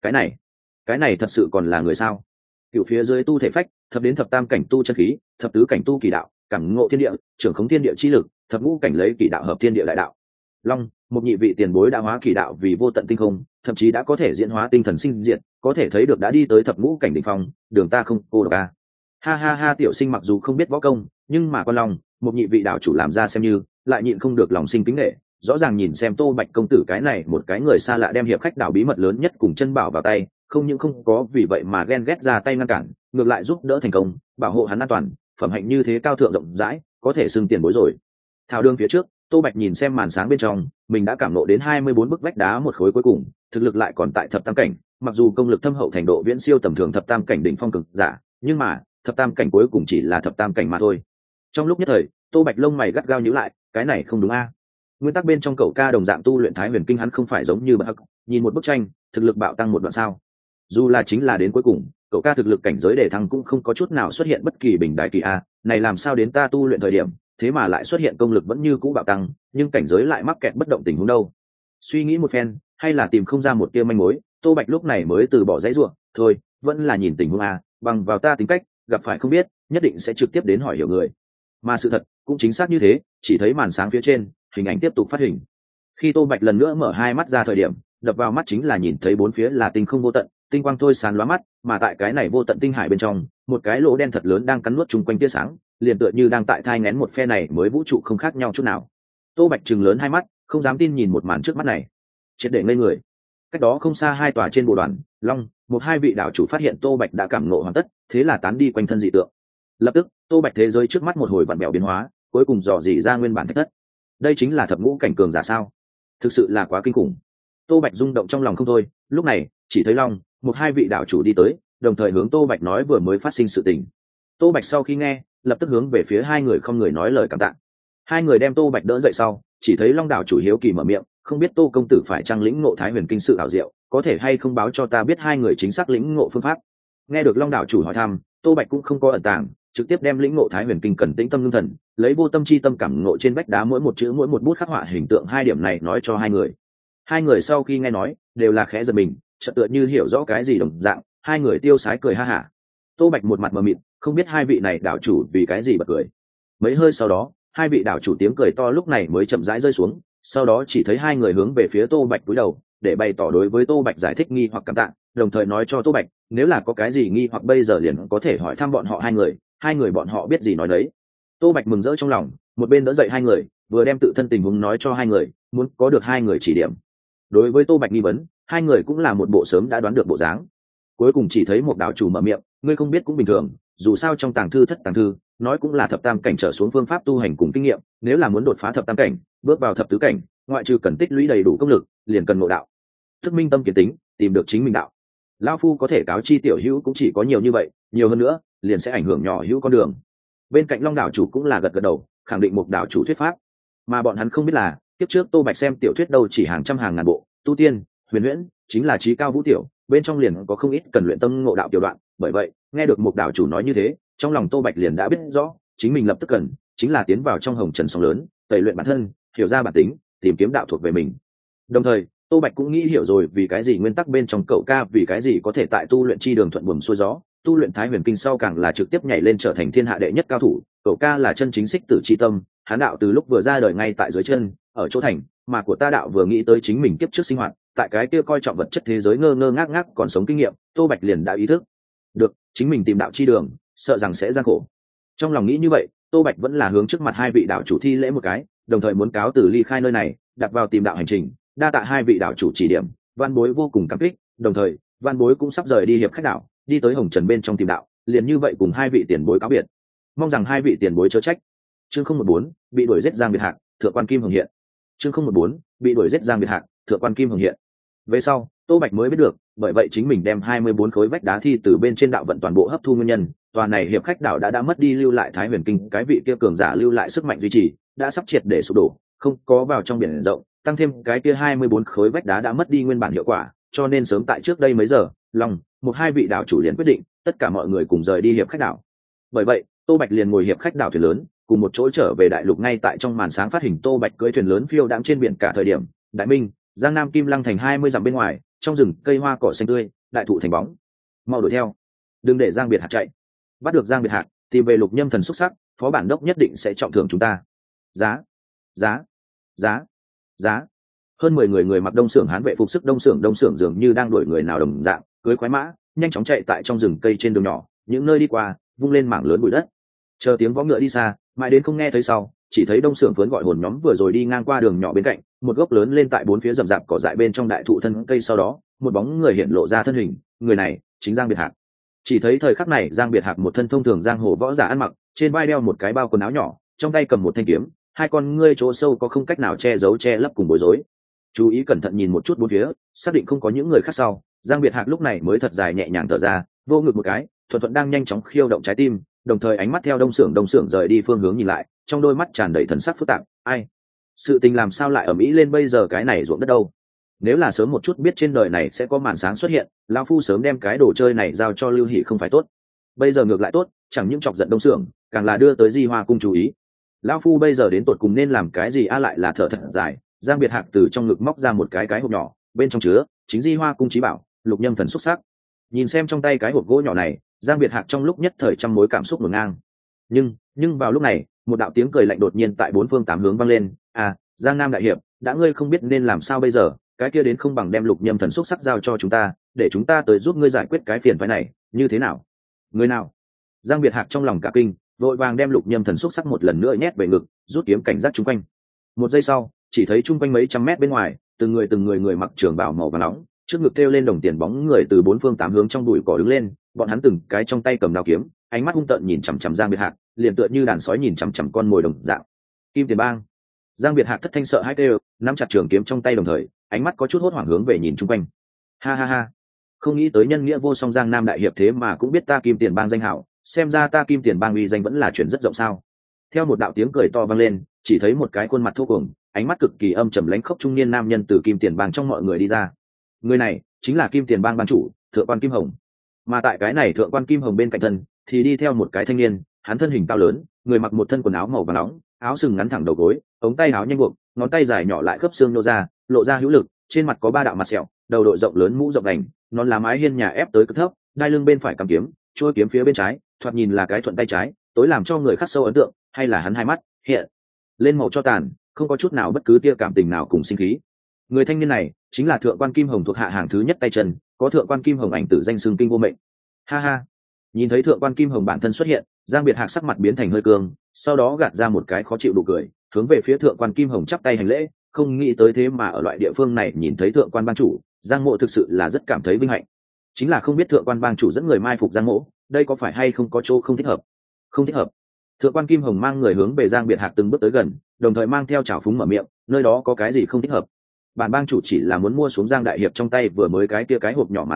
Cái này thật sự còn là người sao? Cửu phía dưới tu thể phách, thập đến thập tam cảnh tu chân khí, thập tứ cảnh tu kỳ đạo, cảm ngộ thiên địa, trưởng khống thiên địa chi lực, thập ngũ cảnh lấy kỳ đạo hợp thiên địa đại đạo. Long, một nhị vị tiền bối đã hóa kỳ đạo vì vô tận tinh không, thậm chí đã có thể diễn hóa tinh thần sinh diệt, có thể thấy được đã đi tới thập ngũ cảnh đỉnh phong, đường ta không cô độc a. Ha ha ha, tiểu sinh mặc dù không biết võ công, nhưng mà con Long, một nhị vị đạo chủ làm ra xem như, lại nhịn không được lòng sinh kính nể, rõ ràng nhìn xem Tô Bạch công tử cái này một cái người xa lạ đem hiệp khách đảo bí mật lớn nhất cùng chân bảo vào tay, không những không có vì vậy mà ghen ghét ra tay ngăn cản, ngược lại giúp đỡ thành công, bảo hộ hắn an toàn, phẩm hạnh như thế cao thượng rộng rãi, có thể xưng tiền bối rồi. Thảo đường phía trước, Tô Bạch nhìn xem màn sáng bên trong, mình đã cảm nộ đến 24 bức vách đá một khối cuối cùng, thực lực lại còn tại thập tam cảnh, mặc dù công lực thâm hậu thành độ viễn siêu tầm thường thập tam cảnh đỉnh phong cực giả, nhưng mà, thập tam cảnh cuối cùng chỉ là thập tam cảnh mà thôi. Trong lúc nhất thời, Tô Bạch lông mày gắt gao nhíu lại, cái này không đúng a. Nguyên tắc bên trong cậu ca đồng dạng tu luyện Thái Huyền Kinh hắn không phải giống như bậc, nhìn một bức tranh, thực lực bạo tăng một đoạn sao? Dù là chính là đến cuối cùng, cậu ca thực lực cảnh giới để thăng cũng không có chút nào xuất hiện bất kỳ bình đại kỳ a, này làm sao đến ta tu luyện thời điểm, thế mà lại xuất hiện công lực vẫn như cũ bạo tăng, nhưng cảnh giới lại mắc kẹt bất động tình huống đâu. Suy nghĩ một phen, hay là tìm không ra một tia manh mối, Tô Bạch lúc này mới từ bỏ dãy rủa, thôi, vẫn là nhìn tình huống a, bằng vào ta tính cách, gặp phải không biết, nhất định sẽ trực tiếp đến hỏi hiểu người. Mà sự thật cũng chính xác như thế, chỉ thấy màn sáng phía trên, hình ảnh tiếp tục phát hình. Khi Tô Bạch lần nữa mở hai mắt ra thời điểm, đập vào mắt chính là nhìn thấy bốn phía là tinh không vô tận, tinh quang thôi sán lóa mắt, mà tại cái này vô tận tinh hải bên trong, một cái lỗ đen thật lớn đang cắn nuốt chung quanh tia sáng, liền tựa như đang tại thai nghén một phe này mới vũ trụ không khác nhau chút nào. Tô Bạch trừng lớn hai mắt, không dám tin nhìn một màn trước mắt này, triệt để ngây người. Cách đó không xa hai tòa trên bộ đoàn, Long, một hai vị đạo chủ phát hiện Tô Bạch đã cảm ngộ hoàn tất, thế là tán đi quanh thân dị tượng. Lập tức, Tô Bạch thế giới trước mắt một hồi vặn bèo biến hóa, cuối cùng dò dỉ ra nguyên bản thạch thất. Đây chính là thập ngũ cảnh cường giả sao? Thực sự là quá kinh khủng. Tô Bạch rung động trong lòng không thôi, lúc này, chỉ thấy Long, một hai vị đạo chủ đi tới, đồng thời hướng Tô Bạch nói vừa mới phát sinh sự tình. Tô Bạch sau khi nghe, lập tức hướng về phía hai người không người nói lời cảm tạ. Hai người đem Tô Bạch đỡ dậy sau, chỉ thấy Long đạo chủ hiếu kỳ mở miệng, không biết Tô công tử phải trang lĩnh ngộ Thái Huyền Kinh sự ảo diệu, có thể hay không báo cho ta biết hai người chính xác lĩnh ngộ phương pháp. Nghe được Long đạo chủ hỏi thăm, Tô Bạch cũng không có ẩn tàng, trực tiếp đem lĩnh ngộ Thái Huyền Kinh cần tĩnh tâm ngưng thần, lấy vô tâm chi tâm cảm ngộ trên vách đá mỗi một chữ mỗi một bút khắc họa hình tượng hai điểm này nói cho hai người. Hai người sau khi nghe nói, đều là khẽ giật mình, chợt tựa như hiểu rõ cái gì đồng dạng, hai người tiêu sái cười ha hả. Tô Bạch một mặt mờ mịt, không biết hai vị này đạo chủ vì cái gì bật cười. Mấy hơi sau đó, hai vị đạo chủ tiếng cười to lúc này mới chậm rãi rơi xuống, sau đó chỉ thấy hai người hướng về phía Tô Bạch cúi đầu, để bày tỏ đối với Tô Bạch giải thích nghi hoặc cảm tạ, đồng thời nói cho Tô Bạch, nếu là có cái gì nghi hoặc bây giờ liền có thể hỏi thăm bọn họ hai người bọn họ biết gì nói đấy. Tô Bạch mừng rỡ trong lòng, một bên đỡ dậy hai người, vừa đem tự thân tình huống nói cho hai người, muốn có được hai người chỉ điểm. Đối với Tô Bạch nghi vấn, hai người cũng là một bộ sớm đã đoán được bộ dáng. Cuối cùng chỉ thấy một đạo chủ mở miệng, ngươi không biết cũng bình thường, dù sao trong tàng thư thất tàng thư, nói cũng là thập tam cảnh trở xuống phương pháp tu hành cùng kinh nghiệm, nếu là muốn đột phá thập tam cảnh, bước vào thập tứ cảnh, ngoại trừ cần tích lũy đầy đủ công lực, liền cần ngộ đạo. Thức minh tâm kiến tính, tìm được chính mình đạo. lão phu có thể cáo chi tiểu hữu cũng chỉ có nhiều như vậy, nhiều hơn nữa liền sẽ ảnh hưởng nhỏ hữu con đường. Bên cạnh Long đảo chủ cũng là gật gật đầu, khẳng định Mục đảo chủ thuyết pháp. Mà bọn hắn không biết là tiếp trước Tô Bạch xem tiểu thuyết đâu chỉ hàng trăm hàng ngàn bộ, tu tiên huyền huyễn chính là trí cao vũ tiểu, bên trong liền có không ít cần luyện tâm ngộ đạo tiểu đoạn. Bởi vậy nghe được Mục đảo chủ nói như thế, trong lòng Tô Bạch liền đã biết rõ chính mình lập tức cần chính là tiến vào trong hồng trần sóng lớn, tẩy luyện bản thân, hiểu ra bản tính, tìm kiếm đạo thuộc về mình. Đồng thời Tô Bạch cũng nghĩ hiểu rồi vì cái gì nguyên tắc bên trong cậu ca vì cái gì có thể tại tu luyện chi đường thuận buồm xuôi gió, tu luyện Thái Huyền Kinh sau càng là trực tiếp nhảy lên trở thành thiên hạ đệ nhất cao thủ. Cậu ca là chân chính xích tử chi tâm, hán đạo từ lúc vừa ra đời ngay tại dưới chân, ở chỗ thành, mà của ta đạo vừa nghĩ tới chính mình kiếp trước sinh hoạt, tại cái kia coi trọng vật chất thế giới ngơ ngơ ngác ngác còn sống kinh nghiệm, Tô Bạch liền đã ý thức được chính mình tìm đạo chi đường, sợ rằng sẽ gian khổ. Trong lòng nghĩ như vậy, Tô Bạch vẫn là hướng trước mặt hai vị đạo chủ thi lễ một cái, đồng thời muốn cáo từ ly khai nơi này, đặt vào tìm đạo hành trình. Đa tạ hai vị đạo chủ chỉ điểm, Văn Bối vô cùng cảm kích. Đồng thời Văn Bối cũng sắp rời đi hiệp khách đạo, đi tới hồng trần bên trong tìm đạo, liền như vậy cùng hai vị tiền bối cáo biệt, mong rằng hai vị tiền bối chớ trách. Chương 014 bị đuổi giết Giang Biệt Hạc, thượng quan Kim Hồng hiện. Chương 014 bị đuổi giết Giang Biệt Hạc, thượng quan Kim Hồng hiện. Về sau Tô Bạch mới biết được, bởi vậy chính mình đem 24 khối vách đá thi từ bên trên đạo vận toàn bộ hấp thu nguyên nhân, tòa này hiệp khách đảo đã mất đi lưu lại Thái Huyền Kinh, cái vị kia cường giả lưu lại sức mạnh duy trì, đã sắp triệt để sụp đổ, không có vào trong biển rộng, tăng thêm cái kia 24 khối vách đá đã mất đi nguyên bản hiệu quả, cho nên sớm tại trước đây mấy giờ, hai vị đạo chủ liền quyết định, tất cả mọi người cùng rời đi hiệp khách đảo. Bởi vậy Tô Bạch liền ngồi hiệp khách đảo thuyền lớn, cùng một chỗ trở về đại lục. Ngay tại trong màn sáng phát hình, Tô Bạch cưỡi thuyền lớn phiêu đãng trên biển cả thời điểm, Đại Minh, Giang Nam Kim Lăng thành 20 dặm bên ngoài, trong rừng cây hoa cỏ xanh tươi, đại thụ thành bóng. Mau đuổi theo, đừng để Giang Biệt Hạc chạy. Bắt được Giang Biệt Hạc, tìm về Lục Nhâm Thần xuất sắc, phó bản đốc nhất định sẽ trọng thưởng chúng ta. Giá, giá, giá, giá. Hơn 10 người mặc đông xưởng hán vệ phục sức, đông xưởng dường như đang đuổi người nào đồng dạng, cưỡi khoái mã nhanh chóng chạy tại trong rừng cây trên đường nhỏ, những nơi đi qua vung lên mảng lớn bụi đất. Chờ tiếng vó ngựa đi xa, mãi đến không nghe thấy sau, chỉ thấy đông xưởng vớn gọi hồn nhóm vừa rồi đi ngang qua đường nhỏ bên cạnh, một gốc lớn lên tại bốn phía rậm rạp cỏ dại bên trong đại thụ thân cây, sau đó một bóng người hiện lộ ra thân hình, người này chính Giang Biệt Hạc. Chỉ thấy thời khắc này Giang Biệt Hạc một thân thông thường giang hồ võ giả ăn mặc, trên vai đeo một cái bao quần áo nhỏ, trong tay cầm một thanh kiếm, hai con ngươi chỗ sâu có không cách nào che giấu che lấp cùng bối rối. Chú ý cẩn thận nhìn một chút bốn phía, xác định không có những người khác sau, Giang Biệt Hạc lúc này mới thật dài nhẹ nhàng thở ra, vô ngực một cái, thuận thuận đang nhanh chóng khiêu động trái tim, đồng thời ánh mắt theo đông xưởng rời đi phương hướng nhìn lại, trong đôi mắt tràn đầy thần sắc phức tạp. Ai, sự tình làm sao lại ở mỹ lên bây giờ cái này ruộng đất đâu? Nếu là sớm một chút biết trên đời này sẽ có màn sáng xuất hiện, lão phu sớm đem cái đồ chơi này giao cho Lưu Hỷ không phải tốt. Bây giờ ngược lại tốt, chẳng những chọc giận đông xưởng, càng là đưa tới Di Hoa cung chú ý. Lão phu bây giờ đến tột cùng nên làm cái gì? Lại là thở thật dài. Giang Biệt Hạc từ trong ngực móc ra một cái hộp nhỏ, bên trong chứa chính Di Hoa cung chí bảo, Lục Nhâm Thần xuất sắc. Nhìn xem trong tay cái hộp gỗ nhỏ này, Giang Biệt Hạc trong lúc nhất thời trăm mối cảm xúc ngổn ngang. Nhưng vào lúc này, một đạo tiếng cười lạnh đột nhiên tại bốn phương tám hướng vang lên. À, Giang Nam đại hiệp, đã ngươi không biết nên làm sao bây giờ, cái kia đến không bằng đem Lục Nhâm Thần xuất sắc giao cho chúng ta, để chúng ta tới giúp ngươi giải quyết cái phiền phức này, như thế nào? Người nào? Giang Biệt Hạc trong lòng cả kinh, vội vàng đem Lục Nhâm Thần xuất sắc một lần nữa nhét về ngực, rút kiếm cảnh giác chung quanh. Một giây sau, chỉ thấy chung quanh mấy trăm mét bên ngoài, từng người mặc trường bào màu vàng nóng, trước ngực treo lên đồng tiền bóng người từ bốn phương tám hướng trong bụi cỏ đứng lên, bọn hắn từng cái trong tay cầm đao kiếm, ánh mắt hung tợn nhìn chằm chằm Giang Biệt Hạc, liền tựa như đàn sói nhìn chằm chằm con mồi đồng dạng. Kim Tiền Bang. Giang Biệt Hạc thất thanh sợ hãi kêu, nắm chặt trường kiếm trong tay, đồng thời ánh mắt có chút hốt hoảng hướng về nhìn chung quanh. Ha ha ha, không nghĩ tới nhân nghĩa vô song Giang Nam đại hiệp thế mà cũng biết ta Kim Tiền Bang danh hảo, xem ra ta Kim Tiền Bang uy danh vẫn là truyền rất rộng sao? Theo một đạo tiếng cười to vang lên, chỉ thấy một cái khuôn mặt thô cuồng, ánh mắt cực kỳ âm trầm lãnh khốc trung niên nam nhân từ Kim Tiền Bang trong mọi người đi ra. Người này chính là Kim Tiền Bang bang chủ, thượng quan Kim Hồng. Mà tại cái này thượng quan Kim Hồng bên cạnh thân thì đi theo một cái thanh niên, hắn thân hình cao lớn, người mặc một thân quần áo màu vàng nóng, áo sừng ngắn thẳng đầu gối, ống tay áo nhanh buộc, ngón tay dài nhỏ lại khớp xương nô ra, lộ ra hữu lực, trên mặt có ba đạo mặt sẹo, đầu đội rộng lớn, mũ rộng đành, nón lá mái hiên nhà ép tới cực thấp, đai lưng bên phải cầm kiếm, chuôi kiếm phía bên trái, thoạt nhìn là cái thuận tay trái, tối làm cho người khắc sâu ấn tượng hay là hắn hai mắt hiện lên màu cho tàn, không có chút nào bất cứ tia cảm tình nào cùng sinh khí. Người thanh niên này chính là thượng quan Kim Hồng, thuộc hạ hàng thứ nhất tay chân, có thượng quan Kim Hồng ảnh tử danh xưng kinh vô mệnh. Ha ha, nhìn thấy thượng quan Kim Hồng bản thân xuất hiện, Giang Biệt Hạc sắc mặt biến thành hơi cương, sau đó gạt ra một cái khó chịu nụ cười, hướng về phía thượng quan Kim Hồng chắp tay hành lễ. Không nghĩ tới thế mà ở loại địa phương này nhìn thấy thượng quan bang chủ, Giang Mộ thực sự là rất cảm thấy vinh hạnh. Chính là không biết thượng quan bang chủ dẫn người mai phục Giang Mộ, đây có phải hay không có chỗ không thích hợp? Không thích hợp. Thượng quan Kim Hồng mang người hướng về Giang Biệt Hạc từng bước tới gần, đồng thời mang theo trào phúng mở miệng, nơi đó có cái gì không thích hợp? Bản bang chủ chỉ là muốn mua xuống Giang đại hiệp trong tay vừa mới cái kia cái hộp nhỏ mà thôi,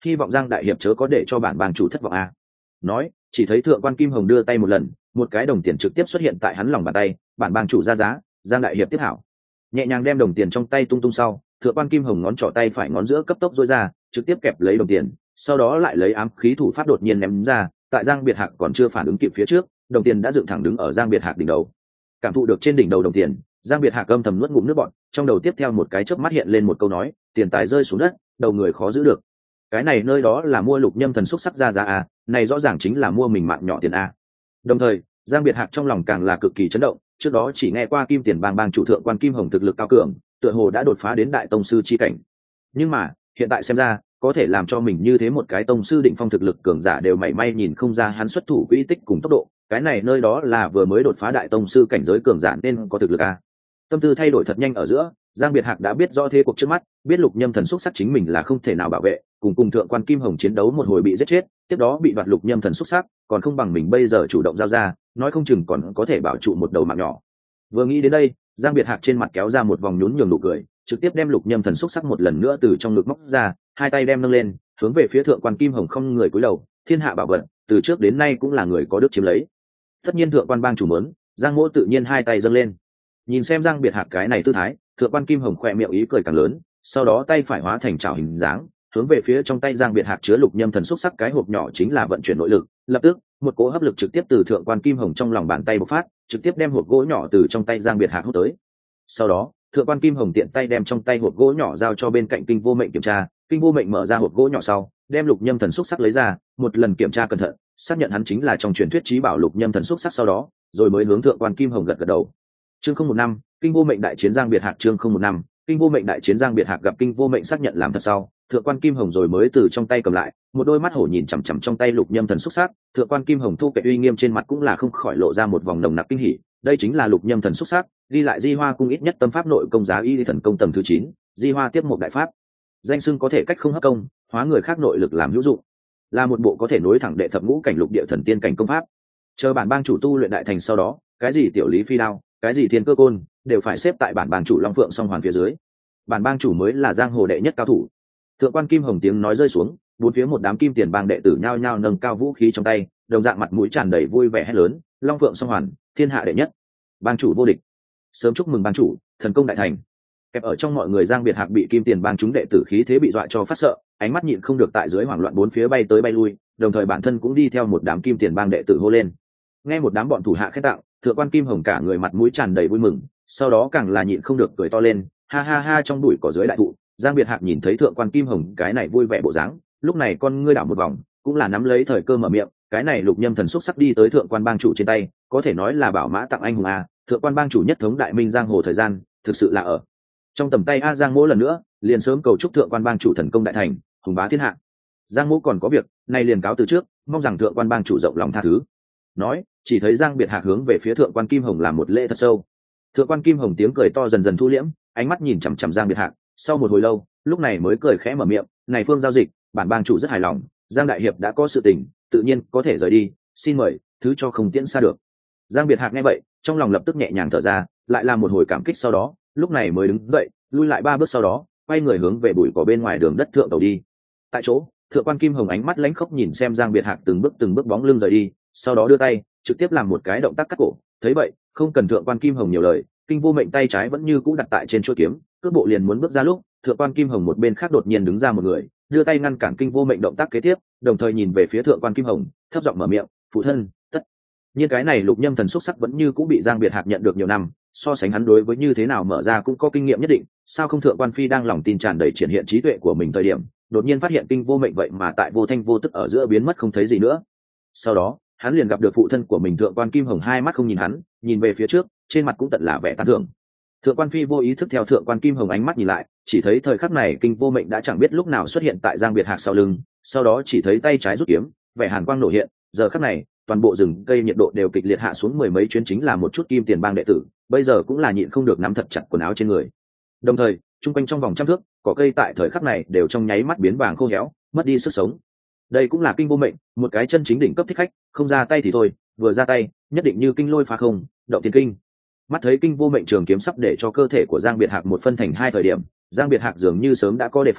hy vọng Giang đại hiệp chớ có để cho bản bang chủ thất vọng a. Nói, chỉ thấy thượng quan Kim Hồng đưa tay một lần, một cái đồng tiền trực tiếp xuất hiện tại hắn lòng bàn tay, bản bang chủ ra giá, Giang đại hiệp tiếp hảo. Nhẹ nhàng đem đồng tiền trong tay tung tung sau, thượng quan Kim Hồng ngón trỏ tay phải ngón giữa cấp tốc duỗi ra, trực tiếp kẹp lấy đồng tiền, sau đó lại lấy ám khí thủ pháp đột nhiên ném ra, tại Giang Biệt Hạc còn chưa phản ứng kịp phía trước, đồng tiền đã dựng thẳng đứng ở Giang Biệt Hạc đỉnh đầu. Cảm thụ được trên đỉnh đầu đồng tiền, Giang Biệt Hạc âm thầm nuốt ngụm nước bọt, trong đầu tiếp theo một cái chớp mắt hiện lên một câu nói, tiền tài rơi xuống đất, đầu người khó giữ được. Cái này nơi đó là mua Lục Nhâm Thần xúc sắc ra giá a, này rõ ràng chính là mua mình mạng nhỏ tiền a. Đồng thời, Giang Biệt Hạc trong lòng càng là cực kỳ chấn động, trước đó chỉ nghe qua Kim Tiền Bang bang chủ thượng quan Kim Hồng thực lực cao cường, tựa hồ đã đột phá đến đại tông sư chi cảnh. Nhưng mà, hiện tại xem ra, có thể làm cho mình như thế một cái tông sư định phong thực lực cường giả đều mảy may nhìn không ra hắn xuất thủ quỹ tích cùng tốc độ, cái này nơi đó là vừa mới đột phá đại tông sư cảnh giới cường giả nên có thực lực a. Tâm tư thay đổi thật nhanh ở giữa, Giang Biệt Hạc đã biết rõ thế cuộc trước mắt, biết Lục Nhâm Thần xúc sắc chính mình là không thể nào bảo vệ, cùng thượng quan Kim Hồng chiến đấu một hồi bị giết chết, tiếp đó bị đoạt Lục Nhâm Thần xúc sắc, còn không bằng mình bây giờ chủ động giao ra, nói không chừng còn có thể bảo trụ một đầu mạng nhỏ. Vừa nghĩ đến đây, Giang Biệt Hạc trên mặt kéo ra một vòng nhún nhường nụ cười, trực tiếp đem Lục Nhâm Thần xúc sắc một lần nữa từ trong ngực móc ra, hai tay đem nâng lên, hướng về phía thượng quan Kim Hồng không người cúi đầu, thiên hạ bảo vật, từ trước đến nay cũng là người có đức chiếm lấy. Tất nhiên thượng quan bang chủ muốn, Giang Mỗ tự nhiên hai tay dâng lên. Nhìn xem Giang Biệt Hạc cái này tư thái, thượng quan Kim Hồng khỏe miệng ý cười càng lớn, sau đó tay phải hóa thành chảo hình dáng, hướng về phía trong tay Giang Biệt Hạc chứa Lục Nhâm Thần xúc sắc cái hộp nhỏ chính là vận chuyển nội lực, lập tức một cỗ hấp lực trực tiếp từ thượng quan Kim Hồng trong lòng bàn tay bộc phát, trực tiếp đem hộp gỗ nhỏ từ trong tay Giang Biệt Hạc hút tới. Sau đó, thượng quan Kim Hồng tiện tay đem trong tay hộp gỗ nhỏ giao cho bên cạnh Kinh Vô Mệnh kiểm tra, Kinh Vô Mệnh mở ra hộp gỗ nhỏ sau, đem Lục Nhâm Thần xúc sắc lấy ra, một lần kiểm tra cẩn thận, xác nhận hắn chính là trong truyền thuyết chí bảo Lục Nhâm Thần xúc sắc sau đó, rồi mới hướng thượng quan Kim Hồng gật gật đầu. Chương 015, Kinh Vô Mệnh đại chiến Giang Biệt Hạc. Chương 015, Kinh Vô Mệnh đại chiến Giang Biệt Hạc. Gặp Kinh Vô Mệnh xác nhận làm thật sau, thượng quan Kim Hồng rồi mới từ trong tay cầm lại, một đôi mắt hổ nhìn chằm chằm trong tay Lục Nhâm Thần xúc sắc, thượng quan Kim Hồng thu kệ uy nghiêm trên mặt cũng là không khỏi lộ ra một vòng nồng nặc kinh hỉ, đây chính là Lục Nhâm Thần xúc sắc, đi lại Di Hoa cung ít nhất tâm pháp nội công giá y thần công tầng thứ 9, Di Hoa tiếp một đại pháp. Danh xưng có thể cách không hấp công, hóa người khác nội lực làm hữu dụng, là một bộ có thể nối thẳng đệ thập ngũ cảnh lục địa thần tiên cảnh công pháp. Chờ bản bang chủ tu luyện đại thành sau đó, cái gì tiểu lý phi đao, cái gì thiên cơ côn, đều phải xếp tại bản bang chủ Long Phượng song hoàn phía dưới. Bản bang chủ mới là giang hồ đệ nhất cao thủ. Thượng quan Kim Hồng tiếng nói rơi xuống, bốn phía một đám kim tiền bang đệ tử nhao nhao nâng cao vũ khí trong tay, đồng dạng mặt mũi tràn đầy vui vẻ hét lớn, Long Phượng song hoàn, thiên hạ đệ nhất, bang chủ vô địch. Sớm chúc mừng bang chủ, thần công đại thành. Kẹp ở trong mọi người Giang Biệt Hạc bị kim tiền bang chúng đệ tử khí thế bị dọa cho phát sợ, ánh mắt nhịn không được tại dưới hoảng loạn bốn phía bay tới bay lui, đồng thời bản thân cũng đi theo một đám kim tiền bang đệ tử hô lên. Nghe một đám bọn thủ hạ khen tặng, thượng quan Kim Hồng cả người mặt mũi tràn đầy vui mừng, sau đó càng là nhịn không được cười to lên, ha ha ha. Trong bụi cỏ dưới đại thụ, Giang Biệt Hạc nhìn thấy thượng quan Kim Hồng cái này vui vẻ bộ dáng, lúc này con ngươi đảo một vòng, cũng là nắm lấy thời cơ mở miệng, cái này Lục Nhâm Thần xúc sắc đi tới thượng quan bang chủ trên tay, có thể nói là bảo mã tặng anh hùng a, thượng quan bang chủ nhất thống đại minh giang hồ thời gian, thực sự là ở trong tầm tay a. Giang Mỗ lần nữa liền sớm cầu chúc thượng quan bang chủ thần công đại thành, hùng bá thiên hạ. Giang Mỗ còn có việc, nay liền cáo từ trước, mong rằng thượng quan bang chủ rộng lòng tha thứ. Nói, chỉ thấy Giang Biệt Hạc hướng về phía thượng quan Kim Hồng làm một lễ thật sâu. Thượng quan Kim Hồng tiếng cười to dần dần thu liễm, ánh mắt nhìn chằm chằm Giang Biệt Hạc, sau một hồi lâu, lúc này mới cười khẽ mở miệng, này phương giao dịch, bản bang chủ rất hài lòng, Giang đại hiệp đã có sự tình, tự nhiên có thể rời đi, xin mời thứ cho không tiễn xa được. Giang Biệt Hạc nghe vậy, trong lòng lập tức nhẹ nhàng thở ra, lại làm một hồi cảm kích, sau đó lúc này mới đứng dậy, lui lại 3 bước, sau đó quay người hướng về bụi cỏ bên ngoài đường đất thượng tàu đi. Tại chỗ, thượng quan Kim Hồng ánh mắt lãnh khốc nhìn xem Giang Biệt Hạc từng bước bóng lưng rời đi, sau đó đưa tay trực tiếp làm một cái động tác cắt cổ. Thấy vậy, không cần thượng quan Kim Hồng nhiều lời, Kinh Vô Mệnh tay trái vẫn như cũ đặt tại trên chuôi kiếm, cước bộ liền muốn bước ra lúc, thượng quan Kim Hồng một bên khác đột nhiên đứng ra một người, đưa tay ngăn cản Kinh Vô Mệnh động tác kế tiếp, đồng thời nhìn về phía thượng quan Kim Hồng, thấp giọng mở miệng, phụ thân. Tất nhiên cái này Lục Nhâm Thần xúc sắc vẫn như cũ bị Giang Biệt Hạc nhận được nhiều năm, so sánh hắn đối với như thế nào mở ra cũng có kinh nghiệm nhất định, sao không thượng quan phi đang lòng tin tràn đầy triển hiện trí tuệ của mình thời điểm, đột nhiên phát hiện Kinh Vô Mệnh vậy mà tại vô thanh vô tức ở giữa biến mất không thấy gì nữa. Sau đó hắn liền gặp được phụ thân của mình. Thượng quan Kim Hồng hai mắt không nhìn hắn, nhìn về phía trước, trên mặt cũng tận là vẻ tán thưởng. Thượng quan phi vô ý thức theo thượng quan Kim Hồng ánh mắt nhìn lại, chỉ thấy thời khắc này Kinh Vô Mệnh đã chẳng biết lúc nào xuất hiện tại Giang Biệt Hạc sau lưng, sau đó chỉ thấy tay trái rút kiếm, vẻ hàn quang nổ hiện, giờ khắc này toàn bộ rừng cây nhiệt độ đều kịch liệt hạ xuống mười mấy chuyến, chính là một chút kim tiền bang đệ tử bây giờ cũng là nhịn không được nắm thật chặt quần áo trên người. Đồng thời chung quanh trong vòng trăm thước, cỏ cây tại thời khắc này đều trong nháy mắt biến vàng khô héo, mất đi sức sống. Đây cũng là Kinh Vô Mệnh, một cái chân chính đỉnh cấp thích khách, không ra tay thì thôi, vừa ra tay nhất định như kinh lôi phá không, động thiên kinh. Mắt thấy Kinh Vô Mệnh trường kiếm sắp để cho cơ thể của Giang Biệt Hạc một phân thành hai thời điểm, Giang Biệt Hạc dường như sớm đã có đề phòng,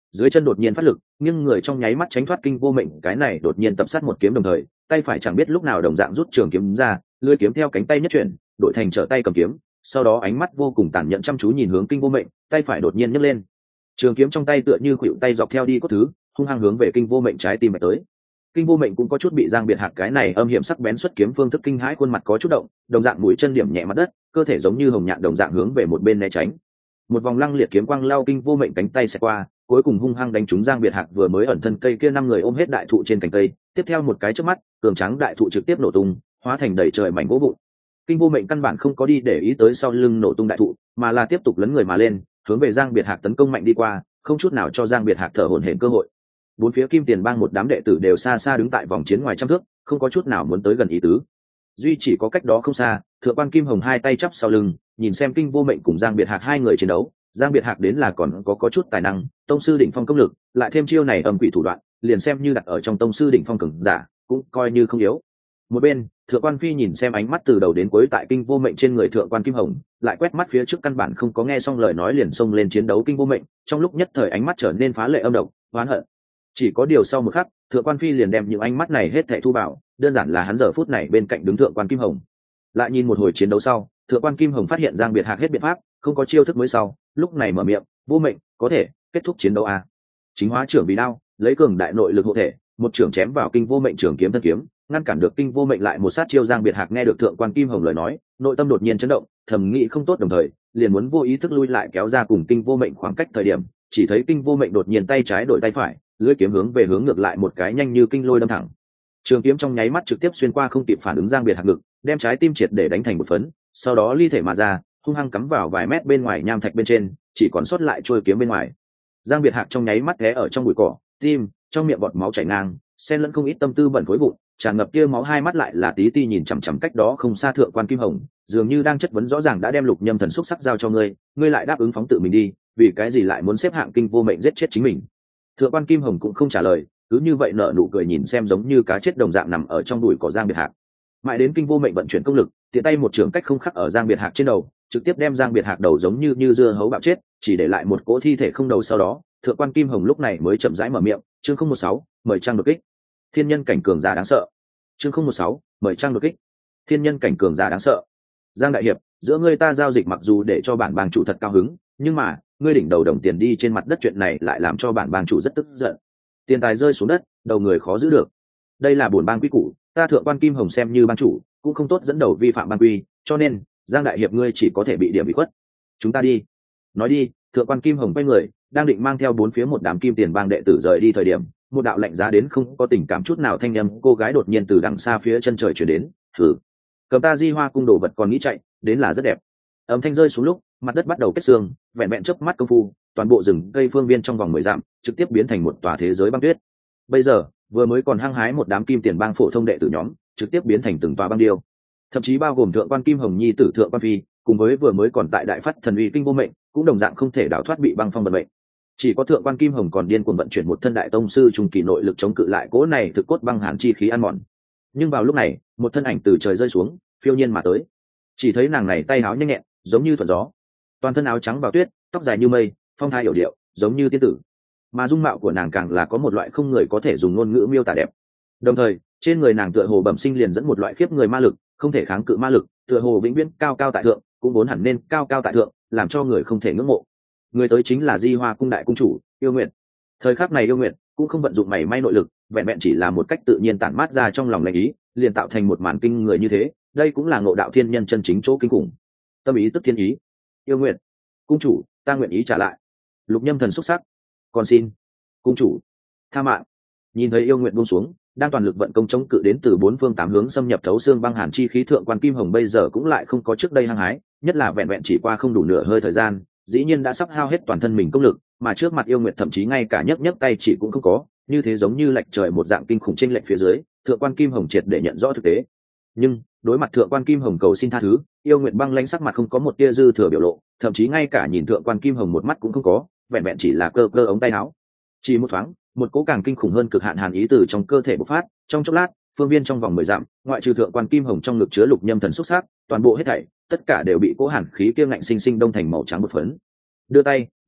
dưới chân đột nhiên phát lực, nhưng người trong nháy mắt tránh thoát kinh vô mệnh cái này đột nhiên tập sát một kiếm, đồng thời tay phải chẳng biết lúc nào đồng dạng rút trường kiếm ra, lưỡi kiếm theo cánh tay nhất chuyển đổi thành trở tay cầm kiếm, sau đó ánh mắt vô cùng tàn nhẫn chăm chú nhìn hướng kinh vô mệnh, tay phải đột nhiên nhấc lên, trường kiếm trong tay tựa như khuỵu tay dọc theo đi cốt thứ, hung hăng hướng về kinh vô mệnh trái tim mạch tới. Kinh vô mệnh cũng có chút bị Giang Biệt Hạc cái này âm hiểm sắc bén xuất kiếm phương thức kinh hãi, khuôn mặt có chút động, đồng dạng mũi chân điểm nhẹ mặt đất, cơ thể giống như hồng nhạn đồng dạng hướng về một bên né tránh. Một vòng lăng liệt kiếm quang lao kinh vô mệnh cánh tay xẹt qua, cuối cùng hung hăng đánh trúng Giang Biệt Hạc vừa mới ẩn thân cây kia 5 người ôm hết đại thụ trên cành cây, tiếp theo một cái chớp mắt, cường tráng đại thụ trực tiếp nổ tung, hóa thành đầy trời mảnh gỗ vụn. Kinh vô mệnh căn bản không có đi để ý tới sau lưng nổ tung đại thụ, mà là tiếp tục lấn người mà lên, hướng về Giang Biệt Hạc tấn công mạnh đi qua, không chút nào cho Giang Biệt Hạc thở hổn hển cơ hội. Bốn phía Kim Tiền Bang một đám đệ tử đều xa xa đứng tại vòng chiến ngoài trăm thước, không có chút nào muốn tới gần ý tứ. Duy chỉ có cách đó không xa, Thượng quan Kim Hồng hai tay chắp sau lưng, nhìn xem Kinh vô mệnh cùng Giang Biệt Hạc hai người chiến đấu. Giang Biệt Hạc đến là còn có chút tài năng, tông sư đỉnh phong công lực, lại thêm chiêu này âm quỷ thủ đoạn, liền xem như đặt ở trong tông sư đỉnh phong cường giả, cũng coi như không yếu. Một bên, Thượng quan Phi nhìn xem ánh mắt từ đầu đến cuối tại Kinh vô mệnh trên người Thượng quan Kim Hồng, lại quét mắt phía trước căn bản không có nghe xong lời nói liền xông lên chiến đấu Kinh vô mệnh, trong lúc nhất thời ánh mắt trở nên phá lệ âm độc, oán hận. Chỉ có điều sau một khắc, Thượng quan Phi liền đem những ánh mắt này hết thảy thu vào, đơn giản là hắn giờ phút này bên cạnh đứng Thượng quan Kim Hồng. Lại nhìn một hồi chiến đấu sau, Thượng quan Kim Hồng phát hiện Giang Biệt Hạc hết biện pháp, không có chiêu thức mới sau, lúc này mở miệng, "Vô mệnh, có thể kết thúc chiến đấu à?" Chính hóa trưởng vì đao, lấy cường đại nội lực hộ thể, một trưởng chém vào Kinh vô mệnh trường kiếm thân kiếm, ngăn cản được Kinh vô mệnh lại một sát chiêu. Giang Biệt Hạc nghe được Thượng quan Kim Hồng lời nói, nội tâm đột nhiên chấn động, thầm nghĩ không tốt, đồng thời liền muốn vô ý thức lui lại kéo ra cùng Kinh vô mệnh khoảng cách. Thời điểm chỉ thấy Kinh vô mệnh đột nhiên tay trái đổi tay phải, lưỡi kiếm hướng về hướng ngược lại một cái nhanh như kinh lôi đâm thẳng. Trường kiếm trong nháy mắt trực tiếp xuyên qua không kịp phản ứng Giang Biệt Hạc ngực, đem trái tim triệt để đánh thành một phấn, sau đó ly thể mà ra, hung hăng cắm vào vài mét bên ngoài nham thạch bên trên, chỉ còn sót lại trôi kiếm bên ngoài. Giang Biệt Hạc trong nháy mắt té ở trong bụi cỏ, tim trong miệng bọt máu chảy ngang, xen lẫn không ít tâm tư bẩn thối vụn, tràn ngập kia máu, hai mắt lại là tí ti nhìn chằm chằm cách đó không xa Thượng quan Kim Hồng, dường như đang chất vấn rõ ràng đã đem Lục Nhâm Thần xúc sắc giao cho ngươi, ngươi lại đáp ứng phóng tự mình đi, vì cái gì lại muốn xếp hạng Kinh vô mệnh giết chết chính mình? Thượng quan Kim Hồng cũng không trả lời, cứ như vậy nở nụ cười nhìn xem giống như cá chết đồng dạng nằm ở trong bụi cỏ Giang Biệt Hạc. Mãi đến Kinh vô mệnh vận chuyển công lực, tiện tay một trường cách không khắc ở Giang Biệt Hạc trên đầu, trực tiếp đem Giang Biệt Hạc đầu giống như dưa hấu bạo chết, chỉ để lại một cỗ thi thể không đầu. Sau đó Thượng quan Kim Hồng lúc này mới chậm rãi mở miệng, chương 016, mời trang đột kích. Thiên nhân cảnh cường giả đáng sợ. Chương 016, mời trang đột kích. Thiên nhân cảnh cường giả đáng sợ. Giang đại hiệp, giữa ngươi ta giao dịch mặc dù để cho bản bang chủ thật cao hứng, nhưng mà ngươi đỉnh đầu đồng tiền đi trên mặt đất chuyện này lại làm cho bản bang chủ rất tức giận. Tiền tài rơi xuống đất, đầu người khó giữ được. Đây là bổn bang quy củ, ta Thượng quan Kim Hồng xem như bang chủ, cũng không tốt dẫn đầu vi phạm bang quy, cho nên Giang đại hiệp ngươi chỉ có thể bị điểm bị khuất. Chúng ta đi. Nói đi, Thượng quan Kim Hồng quay người, đang định mang theo bốn phía một đám Kim Tiền bang đệ tử rời đi thời điểm, một đạo lạnh giá đến không có tình cảm chút nào thanh âm cô gái đột nhiên từ đằng xa phía chân trời chuyển đến, "Thử, cầm ta Di Hoa cung đồ vật còn nghĩ chạy, đến là rất đẹp." Âm thanh rơi xuống lúc, mặt đất bắt đầu kết xương, vẹn vẹn chớp mắt công phu, toàn bộ rừng cây phương viên trong vòng 10 dặm trực tiếp biến thành một tòa thế giới băng tuyết. Bây giờ, vừa mới còn hăng hái một đám Kim Tiền bang phổ thông đệ tử nhóm, trực tiếp biến thành từng tòa băng điêu. Thậm chí bao gồm Thượng quan Kim Hồng nhi tử Thượng quan Phi, cùng với vừa mới còn tại đại phát thần uy Kinh vô mệnh, cũng đồng dạng không thể đào thoát bị băng phong vận mệnh. Chỉ có Thượng quan Kim Hồng còn điên cuồng vận chuyển một thân đại tông sư trung kỳ nội lực chống cự lại cỗ này thực cốt băng hàn chi khí ăn mòn. Nhưng vào lúc này, một thân ảnh từ trời rơi xuống, phiêu nhiên mà tới. Chỉ thấy nàng này tay áo nhanh nhẹn, giống như thuận gió, toàn thân áo trắng vào tuyết, tóc dài như mây, phong thái hiểu điệu, giống như tiên tử. Mà dung mạo của nàng càng là có một loại không người có thể dùng ngôn ngữ miêu tả đẹp. Đồng thời, trên người nàng tựa hồ bẩm sinh liền dẫn một loại khiếp người ma lực, không thể kháng cự ma lực, tựa hồ vĩnh viễn cao cao tại thượng, cũng vốn hẳn nên cao cao tại thượng, làm cho người không thể ngưỡng mộ. Người tới chính là Di Hoa cung đại cung chủ Yêu Nguyệt. Thời khắc này Yêu Nguyệt cũng không vận dụng mảy may nội lực, vẹn vẹn chỉ là một cách tự nhiên tản mát ra trong lòng lành ý, liền tạo thành một màn kinh người như thế. Đây cũng là ngộ đạo thiên nhân chân chính chỗ kinh khủng. Tâm ý tức thiên ý. Yêu Nguyệt, cung chủ, ta nguyện ý trả lại. Lục Nhâm Thần xuất sắc, còn xin cung chủ tha mạng. Nhìn thấy Yêu Nguyệt buông xuống, đang toàn lực vận công chống cự đến từ bốn phương tám hướng xâm nhập thấu xương băng hàn chi khí, Thượng quan Kim Hồng bây giờ cũng lại không có trước đây hăng hái, nhất là vẹn vẹn chỉ qua không đủ nửa hơi thời gian, dĩ nhiên đã sắp hao hết toàn thân mình công lực, mà trước mặt Yêu Nguyệt thậm chí ngay cả nhấc tay chỉ cũng không có, như thế giống như lệch trời một dạng kinh khủng chênh lệch phía dưới. Thượng quan Kim Hồng triệt để nhận rõ thực tế. Nhưng đối mặt Thượng quan Kim Hồng cầu xin tha thứ, Yêu Nguyệt băng lãnh sắc mặt không có một tia dư thừa biểu lộ, thậm chí ngay cả nhìn Thượng quan Kim Hồng một mắt cũng không có, vẹn vẹn chỉ là cơ cơ ống tay áo. Chỉ một thoáng, một cỗ càng kinh khủng hơn cực hạn hàn ý từ trong cơ thể bộc phát, trong chốc lát, phương viên trong vòng 10 dặm, ngoại trừ Thượng quan Kim Hồng trong ngực chứa Lục Nhâm Thần xúc sắc, toàn bộ hết thảy, tất cả đều bị cỗ hàn khí kia ngạnh sinh sinh đông thành màu trắng một phấn. Đưa tay,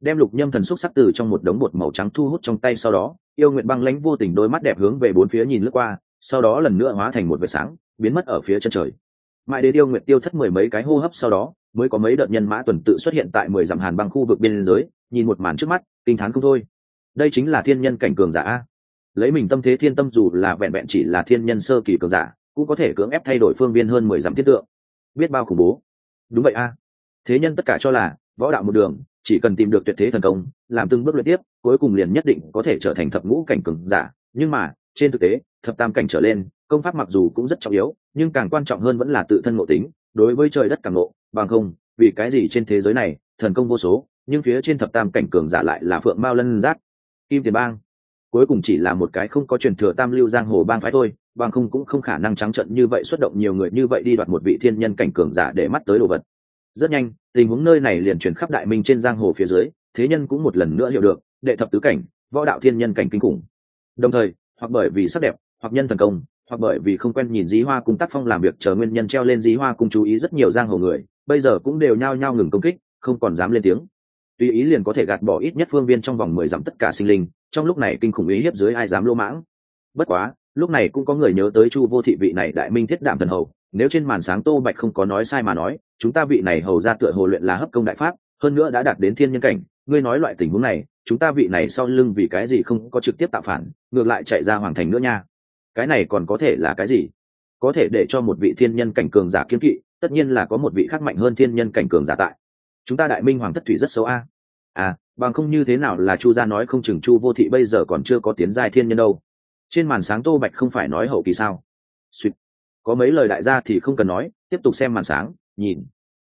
đem lục nhâm thần xúc sắc từ trong một đống bột màu trắng thu hút trong tay, sau đó yêu nguyện băng lãnh vô tình đôi mắt đẹp hướng về bốn phía nhìn lướt qua, sau đó lần nữa hóa thành một vệt sáng biến mất ở phía chân trời. Mãi đến yêu nguyện tiêu thất mười mấy cái hô hấp sau đó, mới có mấy đợt nhân mã tuần tự xuất hiện tại 10 dặm hàn băng khu vực biên giới, nhìn một màn trước mắt kinh thán không thôi. Đây chính là thiên nhân cảnh cường giả a. Lấy mình tâm thế thiên tâm, dù là vẹn vẹn chỉ là thiên nhân sơ kỳ cường giả cũng có thể cưỡng ép thay đổi phương viên hơn 10 dặm thiết tượng, biết bao khủng bố. Đúng vậy a. Thế nhân tất cả cho là võ đạo một đường, chỉ cần tìm được tuyệt thế thần công, làm từng bước luyện tiếp, cuối cùng liền nhất định có thể trở thành thập ngũ cảnh cường giả. Nhưng mà trên thực tế, thập tam cảnh trở lên, công pháp mặc dù cũng rất trọng yếu, nhưng càng quan trọng hơn vẫn là tự thân ngộ tính, đối với trời đất càng ngộ. Bằng không, vì cái gì trên thế giới này thần công vô số, nhưng phía trên thập tam cảnh cường giả lại là phượng mao lân giác, kim tiền bang, cuối cùng chỉ là một cái không có truyền thừa tam lưu giang hồ bang phái thôi. Bằng không cũng không khả năng trắng trợn như vậy xuất động nhiều người như vậy đi đoạt một vị thiên nhân cảnh cường giả để mắt tới đồ vật. Rất nhanh, tình huống nơi này liền truyền khắp đại minh trên giang hồ phía dưới, thế nhân cũng một lần nữa hiểu được đệ thập tứ cảnh võ đạo thiên nhân cảnh kinh khủng. Đồng thời, hoặc bởi vì sắc đẹp, hoặc nhân thần công, hoặc bởi vì không quen nhìn Dí Hoa cung tác phong làm việc chờ nguyên nhân, treo lên Dí Hoa cung chú ý rất nhiều giang hồ người, bây giờ cũng đều nhao nhao ngừng công kích, không còn dám lên tiếng. Tùy ý liền có thể gạt bỏ ít nhất phương viên trong vòng 10 dặm tất cả sinh linh, trong lúc này kinh khủng ý hiếp dưới ai dám lô mãng. Bất quá, lúc này cũng có người nhớ tới Chu Vô Thị vị này đại minh thiết đảm thần hầu, nếu trên màn sáng Tô Bạch không có nói sai mà nói, chúng ta vị này hầu ra tựa hồ luyện là hấp công đại pháp, hơn nữa đã đạt đến thiên nhân cảnh, ngươi nói loại tình huống này, chúng ta vị này sau lưng vì cái gì không có trực tiếp tạo phản, ngược lại chạy ra hoàng thành nữa nha. Cái này còn có thể là cái gì? Có thể để cho một vị thiên nhân cảnh cường giả kiên kỵ, tất nhiên là có một vị khác mạnh hơn thiên nhân cảnh cường giả tại. Chúng ta đại minh hoàng thất thủy rất xấu a. Bằng không như thế nào là Chu gia nói không chừng Chu Vô Thị bây giờ còn chưa có tiến giai thiên nhân đâu. Trên màn sáng Tô Bạch không phải nói hậu kỳ sao? Suýt. Có mấy lời đại gia thì không cần nói, tiếp tục xem màn sáng, nhìn.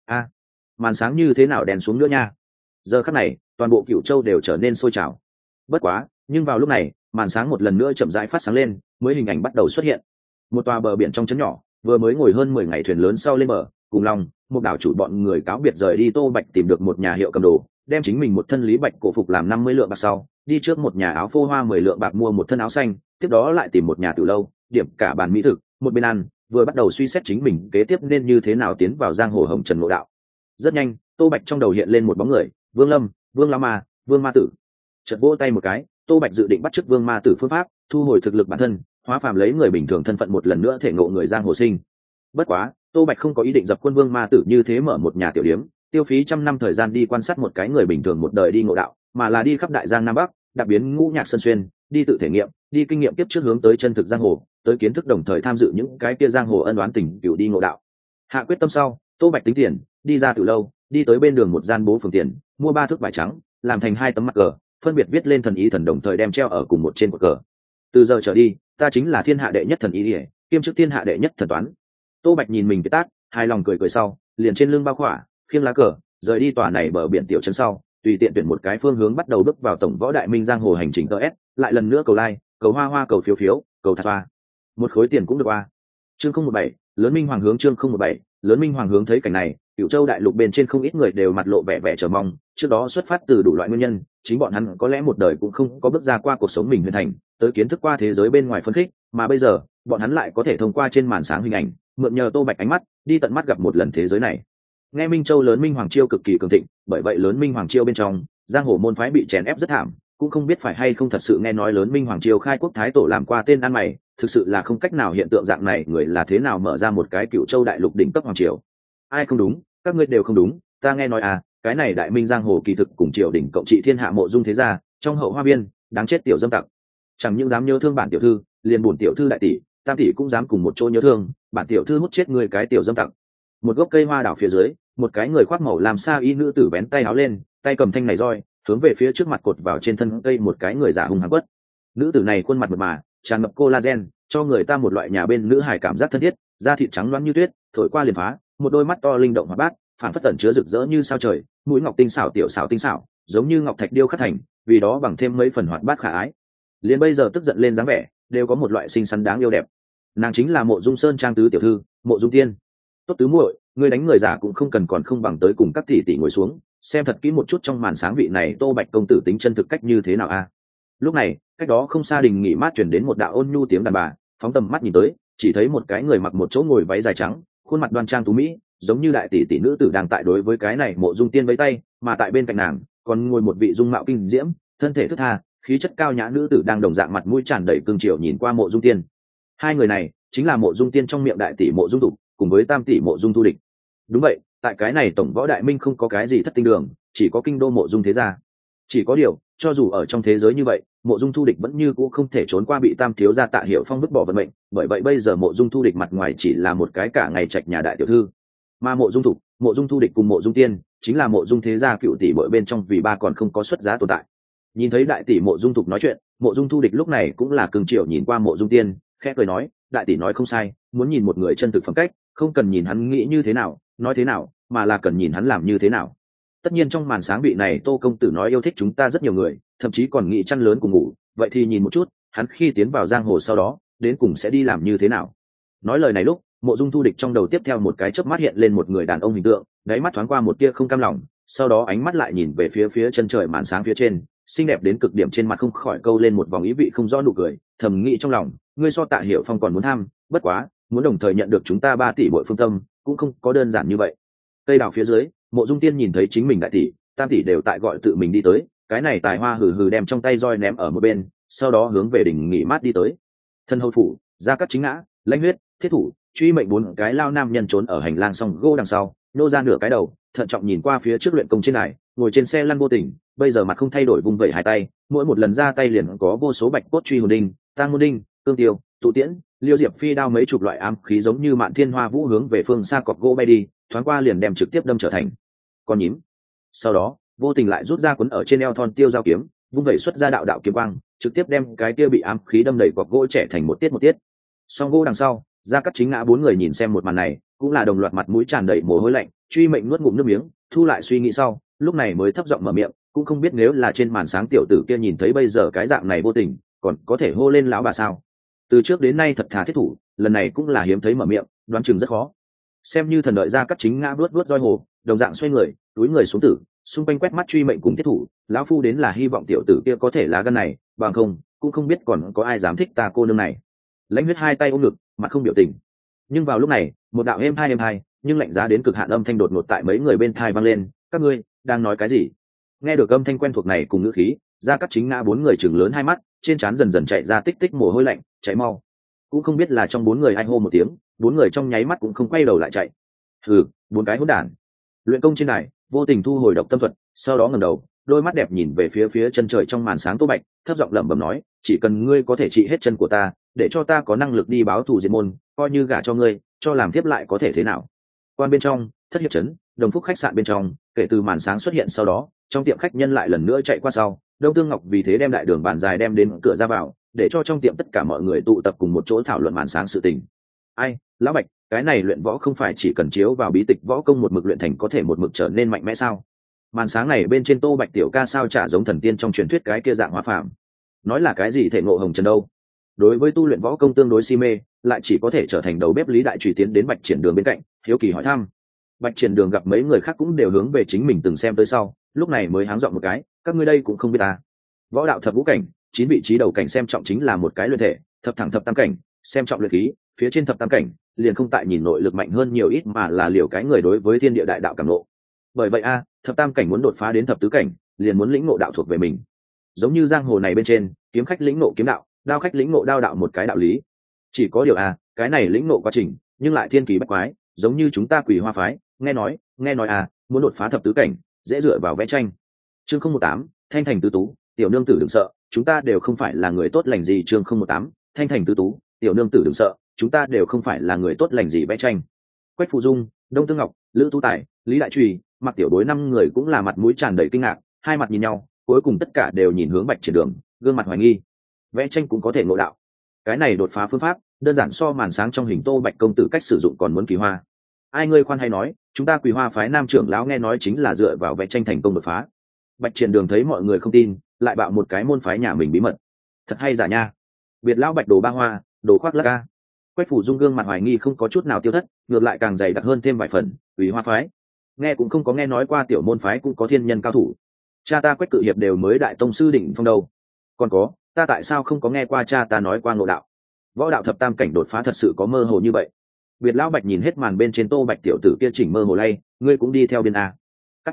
Màn sáng như thế nào đèn xuống nữa nha. Giờ khắc này, toàn bộ Cửu Châu đều trở nên sôi trào. Bất quá, nhưng vào lúc này, màn sáng một lần nữa chậm rãi phát sáng lên, mới hình ảnh bắt đầu xuất hiện. Một tòa bờ biển trong trấn nhỏ, vừa mới ngồi hơn 10 ngày thuyền lớn sau lên bờ, cùng lòng, một đảo chủ bọn người cáo biệt rời đi. Tô Bạch tìm được một nhà hiệu cầm đồ, đem chính mình một thân lý bạch cổ phục làm 50 lượng bạc sau, đi trước một nhà áo phô hoa 10 lượng bạc mua một thân áo xanh, tiếp đó lại tìm một nhà tử lâu, điểm cả bàn mỹ thực, một bên ăn, vừa bắt đầu suy xét chính mình kế tiếp nên như thế nào tiến vào giang hồ hồng trần ngộ đạo. Rất nhanh, Tô Bạch trong đầu hiện lên một bóng người, Vương Lâm, Vương La Ma, Vương Ma Tử. Chợt vỗ tay một cái, Tô Bạch dự định bắt chước Vương Ma Tử phương pháp, thu hồi thực lực bản thân, hóa phàm lấy người bình thường thân phận một lần nữa thể ngộ người giang hồ sinh. Bất quá, Tô Bạch không có ý định dập quân Vương Ma Tử như thế mở một nhà tiểu điếm, tiêu phí trăm năm thời gian đi quan sát một cái người bình thường một đời đi ngộ đạo, mà là đi khắp đại giang nam bắc, đặc biến ngũ nhạc sơn xuyên, đi tự thể nghiệm, đi kinh nghiệm tiếp trước hướng tới chân thực giang hồ, tới kiến thức đồng thời tham dự những cái kia giang hồ ân oán tình cựu đi ngộ đạo. Hạ quyết tâm sau, Tô Bạch tính tiền, đi ra từ lâu, đi tới bên đường một gian bố phường tiền, mua 3 thước vải trắng, làm thành 2 tấm mặt cờ, phân biệt viết lên thần ý thần đồng thời đem treo ở cùng một trên cột cờ. Từ giờ trở đi, ta chính là thiên hạ đệ nhất thần ý, kiêm chức thiên hạ đệ nhất thần toán. Tô Bạch nhìn mình cái tác, hài lòng cười cười sau, liền trên lưng bao khỏa, khiêng lá cờ, rời đi tòa này bờ biển tiểu trấn sau, tùy tiện tuyển một cái phương hướng bắt đầu bước vào tổng võ đại minh giang hồ hành trình TS, lại lần nữa cầu like, cầu hoa cầu phiếu, cầu thạch hoa. Một khối tiền cũng được a. Chương 017, lớn minh hoàng hướng. Chương 017, lớn minh hoàng hướng. Thấy cảnh này, Cửu Châu đại lục bên trên không ít người đều mặt lộ vẻ vẻ chờ mong, trước đó xuất phát từ đủ loại nguyên nhân, chính bọn hắn có lẽ một đời cũng không có bước ra qua cuộc sống mình huyền thành, tới kiến thức qua thế giới bên ngoài phân khích, mà bây giờ, bọn hắn lại có thể thông qua trên màn sáng hình ảnh, mượn nhờ Tô Bạch ánh mắt, đi tận mắt gặp một lần thế giới này. Nghe Minh Châu lớn minh hoàng chiêu cực kỳ cường thịnh, bởi vậy lớn minh hoàng chiêu bên trong, giang hồ môn phái bị chèn ép rất thảm, cũng không biết phải hay không thật sự nghe nói lớn minh hoàng chiêu khai quốc thái tổ làm qua tên ăn mày, thực sự là không cách nào hiện tượng dạng này người là thế nào mở ra một cái Cửu Châu đại lục đỉnh cấp hoàng triều. Ai không đúng, các ngươi đều không đúng, ta nghe nói cái này đại minh giang hồ kỳ thực cùng triều đỉnh cộng trị thiên hạ mộ dung thế gia, trong hậu hoa viên, đáng chết tiểu dâm tặc. Chẳng những dám nhớ thương bản tiểu thư, liền bổn tiểu thư đại tỷ, tam tỷ cũng dám cùng một chỗ nhớ thương, bản tiểu thư hút chết người cái tiểu dâm tặc. Một gốc cây hoa đảo phía dưới, một cái người khoác màu làm sa y nữ tử bén tay áo lên, tay cầm thanh này roi, hướng về phía trước mặt cột vào trên thân cây một cái người giả hung hăng quất. Nữ tử này khuôn mặt mượt mà, tràn ngập collagen, cho người ta một loại nhà bên nữ hài cảm giác thân thiết, da thịt trắng loáng như tuyết, thổi qua liền phá, một đôi mắt to linh động hoạt bát, phản phất tẩn chứa rực rỡ như sao trời, mũi ngọc tinh xảo tiểu xảo tinh xảo, giống như ngọc thạch điêu khắc thành, vì đó bằng thêm mấy phần hoạt bát khả ái. Liền bây giờ tức giận lên dáng vẻ, đều có một loại xinh xắn đáng yêu đẹp. Nàng chính là Mộ Dung Sơn trang tứ tiểu thư, Mộ Dung Tiên. Tốt tứ muội, ngươi đánh người giả cũng không cần còn không bằng tới cùng các tỷ tỷ ngồi xuống, xem thật kỹ một chút trong màn sáng vị này Tô Bạch công tử tính chân thực cách như thế nào a. Lúc này, cách đó không xa đình nghỉ mát truyền đến một đạo ôn nhu tiếng đàn bà, phóng tầm mắt nhìn tới, chỉ thấy một cái người mặc một chỗ ngồi váy dài trắng, khuôn mặt đoan trang tú mỹ, giống như đại tỷ tỷ nữ tử đang tại đối với cái này Mộ Dung Tiên với tay, mà tại bên cạnh nàng, còn ngồi một vị dung mạo kinh diễm, thân thể thướt tha, khí chất cao nhã nữ tử đang đồng dạng mặt mũi tràn đầy cương triều nhìn qua Mộ Dung Tiên. Hai người này chính là Mộ Dung Tiên trong miệng đại tỷ Mộ Dung Tục cùng với tam tỷ Mộ Dung Thu Địch. Đúng vậy, tại cái này tổng võ đại minh không có cái gì thất tinh đường, chỉ có kinh đô Mộ Dung thế gia. Chỉ có điều, cho dù ở trong thế giới như vậy, Mộ Dung Thu Địch vẫn như cũ không thể trốn qua bị tam thiếu gia Tạ Hiểu Phong vứt bỏ vận mệnh, bởi vậy bây giờ Mộ Dung Thu Địch mặt ngoài chỉ là một cái cả ngày trạch nhà đại tiểu thư, mà Mộ Dung Thục, Mộ Dung Thu Địch cùng Mộ Dung Tiên chính là Mộ Dung thế gia cựu tỷ muội bên trong vì ba còn không có xuất giá tồn tại. Nhìn thấy đại tỷ Mộ Dung Thục nói chuyện, Mộ Dung Thu Địch lúc này cũng là cương triều nhìn qua Mộ Dung Tiên, khẽ cười nói, đại tỷ nói không sai, muốn nhìn một người chân thực phẩm cách, không cần nhìn hắn nghĩ như thế nào, nói thế nào, mà là cần nhìn hắn làm như thế nào. Tất nhiên trong màn sáng bị này Tô công tử nói yêu thích chúng ta rất nhiều người, thậm chí còn nghĩ chăn lớn cùng ngủ, vậy thì nhìn một chút, hắn khi tiến vào giang hồ sau đó, đến cùng sẽ đi làm như thế nào. Nói lời này lúc, Mộ Dung Thu Địch trong đầu tiếp theo một cái chớp mắt hiện lên một người đàn ông hình tượng, đáy mắt thoáng qua một tia không cam lòng, sau đó ánh mắt lại nhìn về phía chân trời màn sáng phía trên, xinh đẹp đến cực điểm trên mặt không khỏi câu lên một vòng ý vị không rõ nụ cười, thầm nghĩ trong lòng, ngươi so Tạ Hiểu Phong còn muốn tham, bất quá, muốn đồng thời nhận được chúng ta 3 tỷ bội phương tâm, cũng không có đơn giản như vậy. Cây đào phía dưới, Mộ Dung Tiên nhìn thấy chính mình đại tỷ, tam tỷ đều tại gọi tự mình đi tới, cái này tài hoa hừ hừ đem trong tay roi ném ở một bên, sau đó hướng về đỉnh nghỉ mát đi tới. Thân hầu phủ, Gia Cát Chính Ngã, Lãnh Huyết, Thiết Thủ, Truy Mệnh 4 cái lao nam nhân trốn ở hành lang song gỗ đằng sau, nô ra nửa cái đầu, thận trọng nhìn qua phía trước luyện công trên này, ngồi trên xe lăn vô tình, bây giờ mặt không thay đổi vung vẩy hai tay, mỗi một lần ra tay liền có vô số bạch cốt truy hồn đinh, tang môn đinh, tương tiêu, tụ tiễn, liêu diệp phi đao mấy chục loại ám khí giống như mạn thiên hoa vũ hướng về phương xa cọc gỗ bay đi, thoáng qua liền đem trực tiếp đâm trở thành con nhím. Sau đó, vô tình lại rút ra cuốn ở trên eo thon tiêu giao kiếm, vung vẩy xuất ra đạo đạo kiếm quang, trực tiếp đem cái kia bị ám khí đâm đầy cọc gỗ trẻ thành một tiết. Song gỗ đằng sau, Gia Cát Chính Ngã 4 người nhìn xem một màn này, cũng là đồng loạt mặt mũi tràn đầy mồ hôi lạnh, Truy Mệnh nuốt ngụm nước miếng, thu lại suy nghĩ sau, lúc này mới thấp giọng mở miệng, cũng không biết nếu là trên màn sáng tiểu tử kia nhìn thấy bây giờ cái dạng này vô tình, còn có thể hô lên lão bà sao? Từ trước đến nay thật thà thiết thủ, lần này cũng là hiếm thấy mở miệng, đoán chừng rất khó. Xem như thần đợi Gia Cát Chính Ngã vuốt roi hồ, đồng dạng xoay người, túi người xuống tử, xung quanh quét mắt Truy Mệnh cùng thiết thủ, lão phu đến là hy vọng tiểu tử kia có thể lá gan này, bằng không, cũng không biết còn có ai dám thích ta cô nương này. Lãnh Huyết hai tay ôm ngực, mặt không biểu tình. Nhưng vào lúc này, một đạo êm hai, nhưng lạnh giá đến cực hạn âm thanh đột ngột tại mấy người bên tai vang lên, các ngươi đang nói cái gì? Nghe được âm thanh quen thuộc này cùng ngữ khí, Gia Cát Chính Ngã 4 người trừng lớn hai mắt, trên trán dần dần chạy ra tích tích mồ hôi lạnh, cháy mau. Cũng không biết là trong 4 người ai hô một tiếng, 4 người trong nháy mắt cũng không quay đầu lại chạy. Hừ, 4 cái hỗn đản. Luyện công trên này, vô tình thu hồi độc tâm thuật, sau đó ngẩng đầu, đôi mắt đẹp nhìn về phía chân trời trong màn sáng Tô Bạch, thấp giọng lẩm bẩm nói, chỉ cần ngươi có thể trị hết chân của ta, để cho ta có năng lực đi báo thù diệt môn, coi như gả cho ngươi, cho làm tiếp lại có thể thế nào? Quan bên trong, Thất Hiệp trấn, Đồng Phúc khách sạn bên trong, kể từ màn sáng xuất hiện sau đó, trong tiệm khách nhân lại lần nữa chạy qua sau, Đông Tương Ngọc vì thế đem đại đường bàn dài đem đến cửa ra vào, để cho trong tiệm tất cả mọi người tụ tập cùng một chỗ thảo luận màn sáng sự tình. Ai, lão Bạch, cái này luyện võ không phải chỉ cần chiếu vào bí tịch võ công một mực luyện thành có thể một mực trở nên mạnh mẽ sao? Màn sáng này bên trên Tô Bạch tiểu ca sao chả giống thần tiên trong truyền thuyết cái kia dạng hóa phàm. Nói là cái gì thể ngộ hồng trần đâu? Đối với tu luyện võ công tương đối si mê, lại chỉ có thể trở thành đầu bếp Lý Đại Trùy tiến đến Bạch Triển Đường bên cạnh, hiếu kỳ hỏi thăm. Bạch Triển Đường gặp mấy người khác cũng đều hướng về chính mình từng xem tới sau, lúc này mới háng giọng một cái, các ngươi đây cũng không biết à? Võ đạo thập ngũ cảnh, 9 vị trí đầu cảnh xem trọng chính là một cái luyện thể, thập thẳng thập tam cảnh, xem trọng luyện khí, phía trên thập tam cảnh, liền không tại nhìn nội lực mạnh hơn nhiều ít mà là liều cái người đối với thiên địa đại đạo cảm ngộ. Bởi vậy a, thập tam cảnh muốn đột phá đến thập tứ cảnh, liền muốn lĩnh ngộ đạo thuộc về mình. Giống như giang hồ này bên trên, kiếm khách lĩnh ngộ kiếm đạo, đao khách lĩnh ngộ đao đạo một cái đạo lý. Chỉ có điều a, cái này lĩnh ngộ quá trình, nhưng lại thiên kỳ bách quái, giống như chúng ta Quỷ Hoa phái, nghe nói a, muốn đột phá thập tứ cảnh, dễ dựa vào vẽ tranh. Chương 018, Thanh Thành tứ tú, tiểu nương tử đừng sợ, chúng ta đều không phải là người tốt lành gì. Chương 018, Thanh Thành tứ tú, tiểu nương tử đừng sợ, chúng ta đều không phải là người tốt lành gì vẽ tranh. Quách Phù Dung, Đông Tương Ngọc, Lữ Tú Tài, Lý Đại Trùy, Mặc Tiểu Đối 5 người cũng là mặt mũi tràn đầy kinh ngạc, hai mặt nhìn nhau, cuối cùng tất cả đều nhìn hướng Bạch Triển Đường, gương mặt hoài nghi. Vẽ tranh cũng có thể ngộ đạo? Cái này đột phá phương pháp, đơn giản so màn sáng trong hình Tô Bạch công tử cách sử dụng còn muốn kỳ hoa. Ai ngươi khoan hay nói, chúng ta Quỳ Hoa phái Nam trưởng lão nghe nói chính là dựa vào vẽ tranh thành công đột phá. Bạch Triển Đường thấy mọi người không tin, lại bạo một cái môn phái nhà mình bí mật. Thật hay giả nha. Biệt lão Bạch đồ ba hoa, đồ khoác lác ca. Quách Phủ Dung gương mặt hoài nghi không có chút nào tiêu thất, ngược lại càng dày đặc hơn thêm vài phần. Quỳ Hoa phái, nghe cũng không có nghe nói qua tiểu môn phái cũng có thiên nhân cao thủ. Cha ta Quách Cự Hiệp đều mới đại tông sư đỉnh phong đâu. Còn có, ta tại sao không có nghe qua cha ta nói qua ngộ đạo? Võ đạo thập tam cảnh đột phá thật sự có mơ hồ như vậy? Biệt lão Bạch nhìn hết màn bên trên Tô Bạch tiểu tử kia chỉnh mơ hồ lay, ngươi cũng đi theo biên a. Cắt.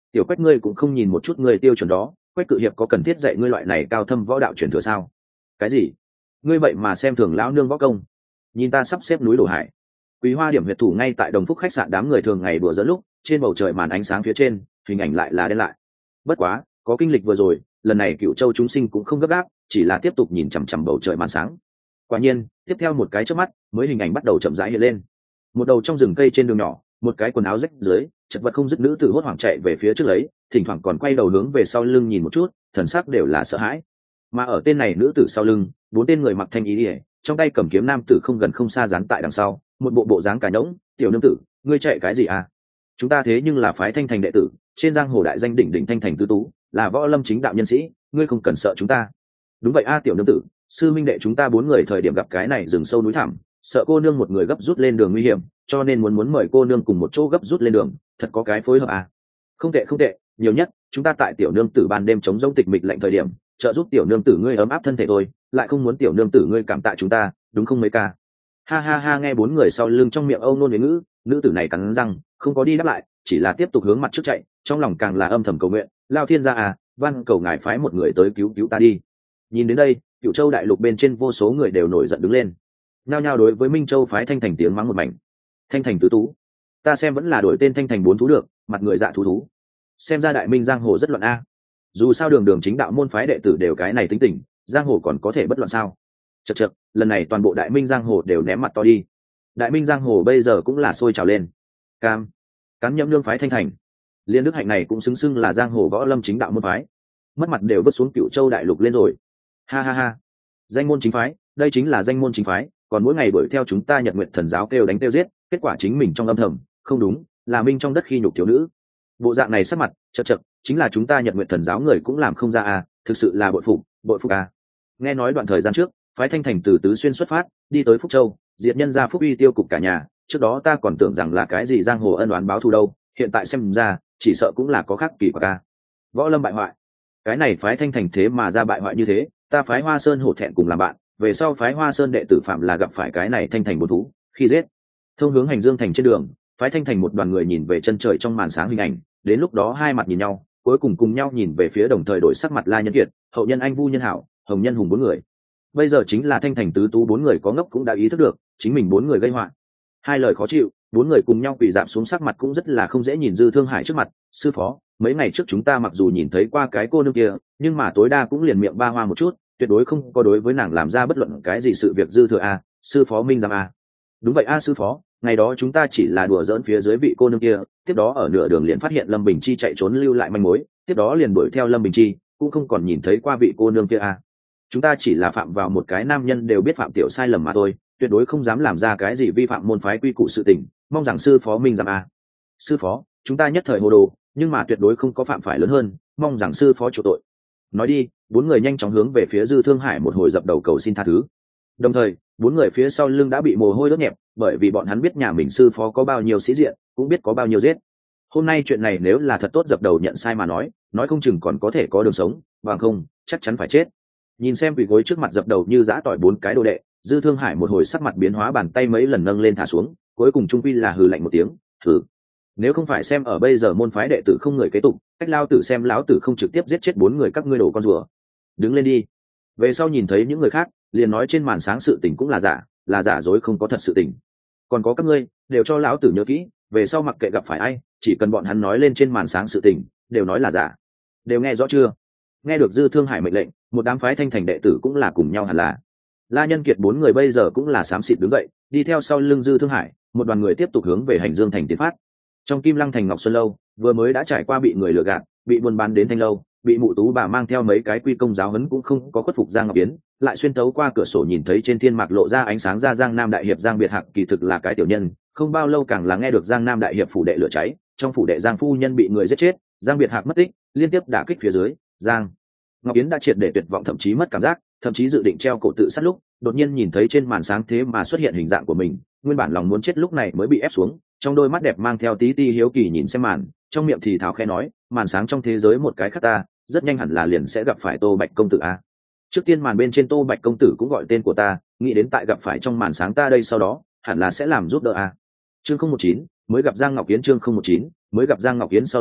Tiểu Quách ngươi cũng không nhìn một chút ngươi tiêu chuẩn đó, Quách cự hiệp có cần thiết dạy ngươi loại này cao thâm võ đạo truyền thừa sao? Cái gì? Ngươi vậy mà xem thường lão nương võ công? Nhìn ta sắp xếp núi đổ hải. Quý Hoa điểm huyệt thủ ngay tại Đồng Phúc khách sạn, đám người thường ngày đùa giỡn lúc, trên bầu trời màn ánh sáng phía trên, hình ảnh lại là đen lại. Bất quá, có kinh lịch vừa rồi, lần này Cựu Châu chúng sinh cũng không gấp gáp, chỉ là tiếp tục nhìn chằm chằm bầu trời màn sáng. Quả nhiên, tiếp theo một cái chớp mắt, mới hình ảnh bắt đầu chậm rãi hiện lên. Một đầu trong rừng cây trên đường nhỏ, một cái quần áo rách dưới, chật vật không dứt nữ tử hốt hoảng chạy về phía trước lấy, thỉnh thoảng còn quay đầu hướng về sau lưng nhìn một chút, thần sắc đều là sợ hãi. Mà ở tên này nữ tử sau lưng, bốn tên người mặc thanh ý ỉa, trong tay cầm kiếm nam tử không gần không xa dán tại đằng sau, một bộ dáng cả nhỗng. Tiểu nương tử, ngươi chạy cái gì à? Chúng ta thế nhưng là phái Thanh Thành đệ tử, trên giang hồ đại danh đỉnh đỉnh Thanh Thành tứ tú, là võ lâm chính đạo nhân sĩ, ngươi không cần sợ chúng ta. Đúng vậy a, tiểu nương tử, sư minh đệ chúng ta bốn người thời điểm gặp cái này rừng sâu núi thẳm, sợ cô nương một người gấp rút lên đường nguy hiểm, cho nên muốn mời cô nương cùng một chỗ gấp rút lên đường, thật có cái phối hợp à? Không tệ, nhiều nhất chúng ta tại tiểu nương tử ban đêm chống rông tịch mịch lạnh thời điểm, trợ giúp tiểu nương tử ngươi ấm áp thân thể thôi, lại không muốn tiểu nương tử ngươi cảm tạ chúng ta, đúng không mấy ca? Ha ha ha, nghe bốn người sau lưng trong miệng âu nôn huế ngữ, nữ tử này cắn răng không có đi đáp lại, chỉ là tiếp tục hướng mặt trước chạy, trong lòng càng là âm thầm cầu nguyện, lao thiên gia à, van cầu ngài phái một người tới cứu cứu ta đi. Nhìn đến đây, Cửu Châu đại lục bên trên vô số người đều nổi giận đứng lên, nhao nhao đối với Minh Châu phái Thanh Thành tiếng mắng một mảnh. Thanh Thành tứ tú, ta xem vẫn là đổi tên Thanh Thành bốn thú được, mặt người dạ thú. Xem ra đại minh giang hồ rất loạn a. Dù sao đường đường chính đạo môn phái đệ tử đều cái này tính tình, giang hồ còn có thể bất loạn sao? Chậc, lần này toàn bộ đại minh giang hồ đều ném mặt to đi. Đại minh giang hồ bây giờ cũng là sôi trào lên. Cán nhậm nương phái Thanh Thành, liên đức hạnh này cũng xứng xưng là giang hồ võ lâm chính đạo môn phái, mất mặt đều vứt xuống Cửu Châu đại lục lên rồi. Ha ha ha, danh môn chính phái, đây chính là danh môn chính phái, còn mỗi ngày đuổi theo chúng ta Nhật Nguyệt Thần giáo kêu đánh kêu giết, kết quả chính mình trong âm thầm, không đúng, là minh trong đất khi nhục thiếu nữ. Bộ dạng này sắc mặt, chậc, chính là chúng ta Nhật Nguyệt Thần giáo người cũng làm không ra à, thực sự là bội phục à. Nghe nói đoạn thời gian trước, phái Thanh Thành từ Tứ Xuyên xuất phát, đi tới Phúc Châu, diệt nhân gia Phúc Uy tiêu cục cả nhà, trước đó ta còn tưởng rằng là cái gì giang hồ ân oán báo thù đâu, hiện tại xem ra, chỉ sợ cũng là có khác kỳ quả ca. Võ lâm bại hoại, cái này phái Thanh Thành thế mà ra bại hoại như thế, ta phái Hoa Sơn hổ thẹn cùng làm bạn, về sau phái Hoa Sơn đệ tử phạm là gặp phải cái này Thanh Thành bốn thú, khi giết. Thông hướng Hành Dương thành trên đường, phái Thanh Thành một đoàn người nhìn về chân trời trong màn sáng hình ảnh, đến lúc đó hai mặt nhìn nhau, cuối cùng nhau nhìn về phía đồng thời đổi sắc mặt La Nhân Kiệt, Hậu Nhân Anh Vu Nhân Hảo, Hồng Nhân Hùng bốn người. Bây giờ chính là Thanh Thành tứ tú bốn người có ngốc cũng đã ý thức được, chính mình bốn người gây họa. Hai lời khó chịu, bốn người cùng nhau quỳ dạp xuống, sắc mặt cũng rất là không dễ nhìn. Dư Thương Hải trước mặt, sư phó, mấy ngày trước chúng ta mặc dù nhìn thấy qua cái cô nương kia, nhưng mà tối đa cũng liền miệng ba hoa một chút, tuyệt đối không có đối với nàng làm ra bất luận cái gì sự việc dư thừa a. Sư phó minh giám a. Đúng vậy a sư phó, ngày đó chúng ta chỉ là đùa giỡn phía dưới vị cô nương kia, tiếp đó ở nửa đường liền phát hiện Lâm Bình Chi chạy trốn lưu lại manh mối, tiếp đó liền đuổi theo Lâm Bình Chi, cũng không còn nhìn thấy qua vị cô nương kia a. Chúng ta chỉ là phạm vào một cái nam nhân đều biết phạm tiểu sai lầm mà thôi, tuyệt đối không dám làm ra cái gì vi phạm môn phái quy củ sự tình, mong rằng sư phó minh giám a. Sư phó, chúng ta nhất thời hồ đồ, nhưng mà tuyệt đối không có phạm phải lớn hơn, mong rằng sư phó chủ tội. Nói đi, bốn người nhanh chóng hướng về phía Dư Thương Hải một hồi dập đầu cầu xin tha thứ. Đồng thời, bốn người phía sau lưng đã bị mồ hôi đốt nhẹp, bởi vì bọn hắn biết nhà mình sư phó có bao nhiêu sĩ diện, cũng biết có bao nhiêu giết. Hôm nay chuyện này nếu là thật tốt dập đầu nhận sai mà nói không chừng còn có thể có đường sống, bằng không chắc chắn phải chết. Nhìn xem quỳ gối trước mặt dập đầu như giã tỏi bốn cái đồ đệ, Dư Thương Hải một hồi sắc mặt biến hóa, bàn tay mấy lần nâng lên thả xuống, cuối cùng trung quy là hừ lạnh một tiếng, hừ. Nếu không phải xem ở bây giờ môn phái đệ tử không người kế tục, cách lao tử xem lão tử không trực tiếp giết chết bốn người các ngươi đồ con rùa. Đứng lên đi. Về sau nhìn thấy những người khác, liền nói trên màn sáng sự tình cũng là giả dối, không có thật sự tình. Còn có các ngươi, đều cho lão tử nhớ kỹ, về sau mặc kệ gặp phải ai, chỉ cần bọn hắn nói lên trên màn sáng sự tình, đều nói là giả. Đều nghe rõ chưa? Nghe được Dư Thương Hải mệnh lệnh, một đám phái Thanh Thành đệ tử cũng là cùng nhau hẳn là. La Nhân Kiệt bốn người bây giờ cũng là xám xịt đứng dậy, đi theo sau lưng Dư Thương Hải, một đoàn người tiếp tục hướng về Hành Dương thành tiến phát. Trong Kim Lăng thành Ngọc Xuân lâu, vừa mới đã trải qua bị người lừa gạt, bị buôn bán đến Thanh lâu, bị mụ tú bà mang theo mấy cái quy công giáo huấn cũng không có khuất phục Giang Ngọc Yến, lại xuyên tấu qua cửa sổ nhìn thấy trên thiên mạc lộ ra ánh sáng ra Giang Nam đại hiệp Giang Biệt Hạc kỳ thực là cái tiểu nhân, không bao lâu càng là nghe được Giang Nam đại hiệp phủ đệ lửa cháy, trong phủ đệ Giang phu nhân bị người giết chết, Giang Biệt Hạc mất tích, liên tiếp đả kích phía dưới, Giang Ngọc Yến đã triệt để tuyệt vọng, thậm chí mất cảm giác, thậm chí dự định treo cổ tự sát lúc, đột nhiên nhìn thấy trên màn sáng thế mà xuất hiện hình dạng của mình, nguyên bản lòng muốn chết lúc này mới bị ép xuống, trong đôi mắt đẹp mang theo tí ti hiếu kỳ nhìn xem màn, trong miệng thì thào khẽ nói, màn sáng trong thế giới một cái khác ta, rất nhanh hẳn là liền sẽ gặp phải Tô Bạch công tử a. Trước tiên màn bên trên Tô Bạch công tử cũng gọi tên của ta, nghĩ đến tại gặp phải trong màn sáng ta đây sau đó, hẳn là sẽ làm giúp đỡ a. Chương 019, mới gặp Giang Ngọc Yến. Chương 019, mới gặp Giang Ngọc Yến sau đó,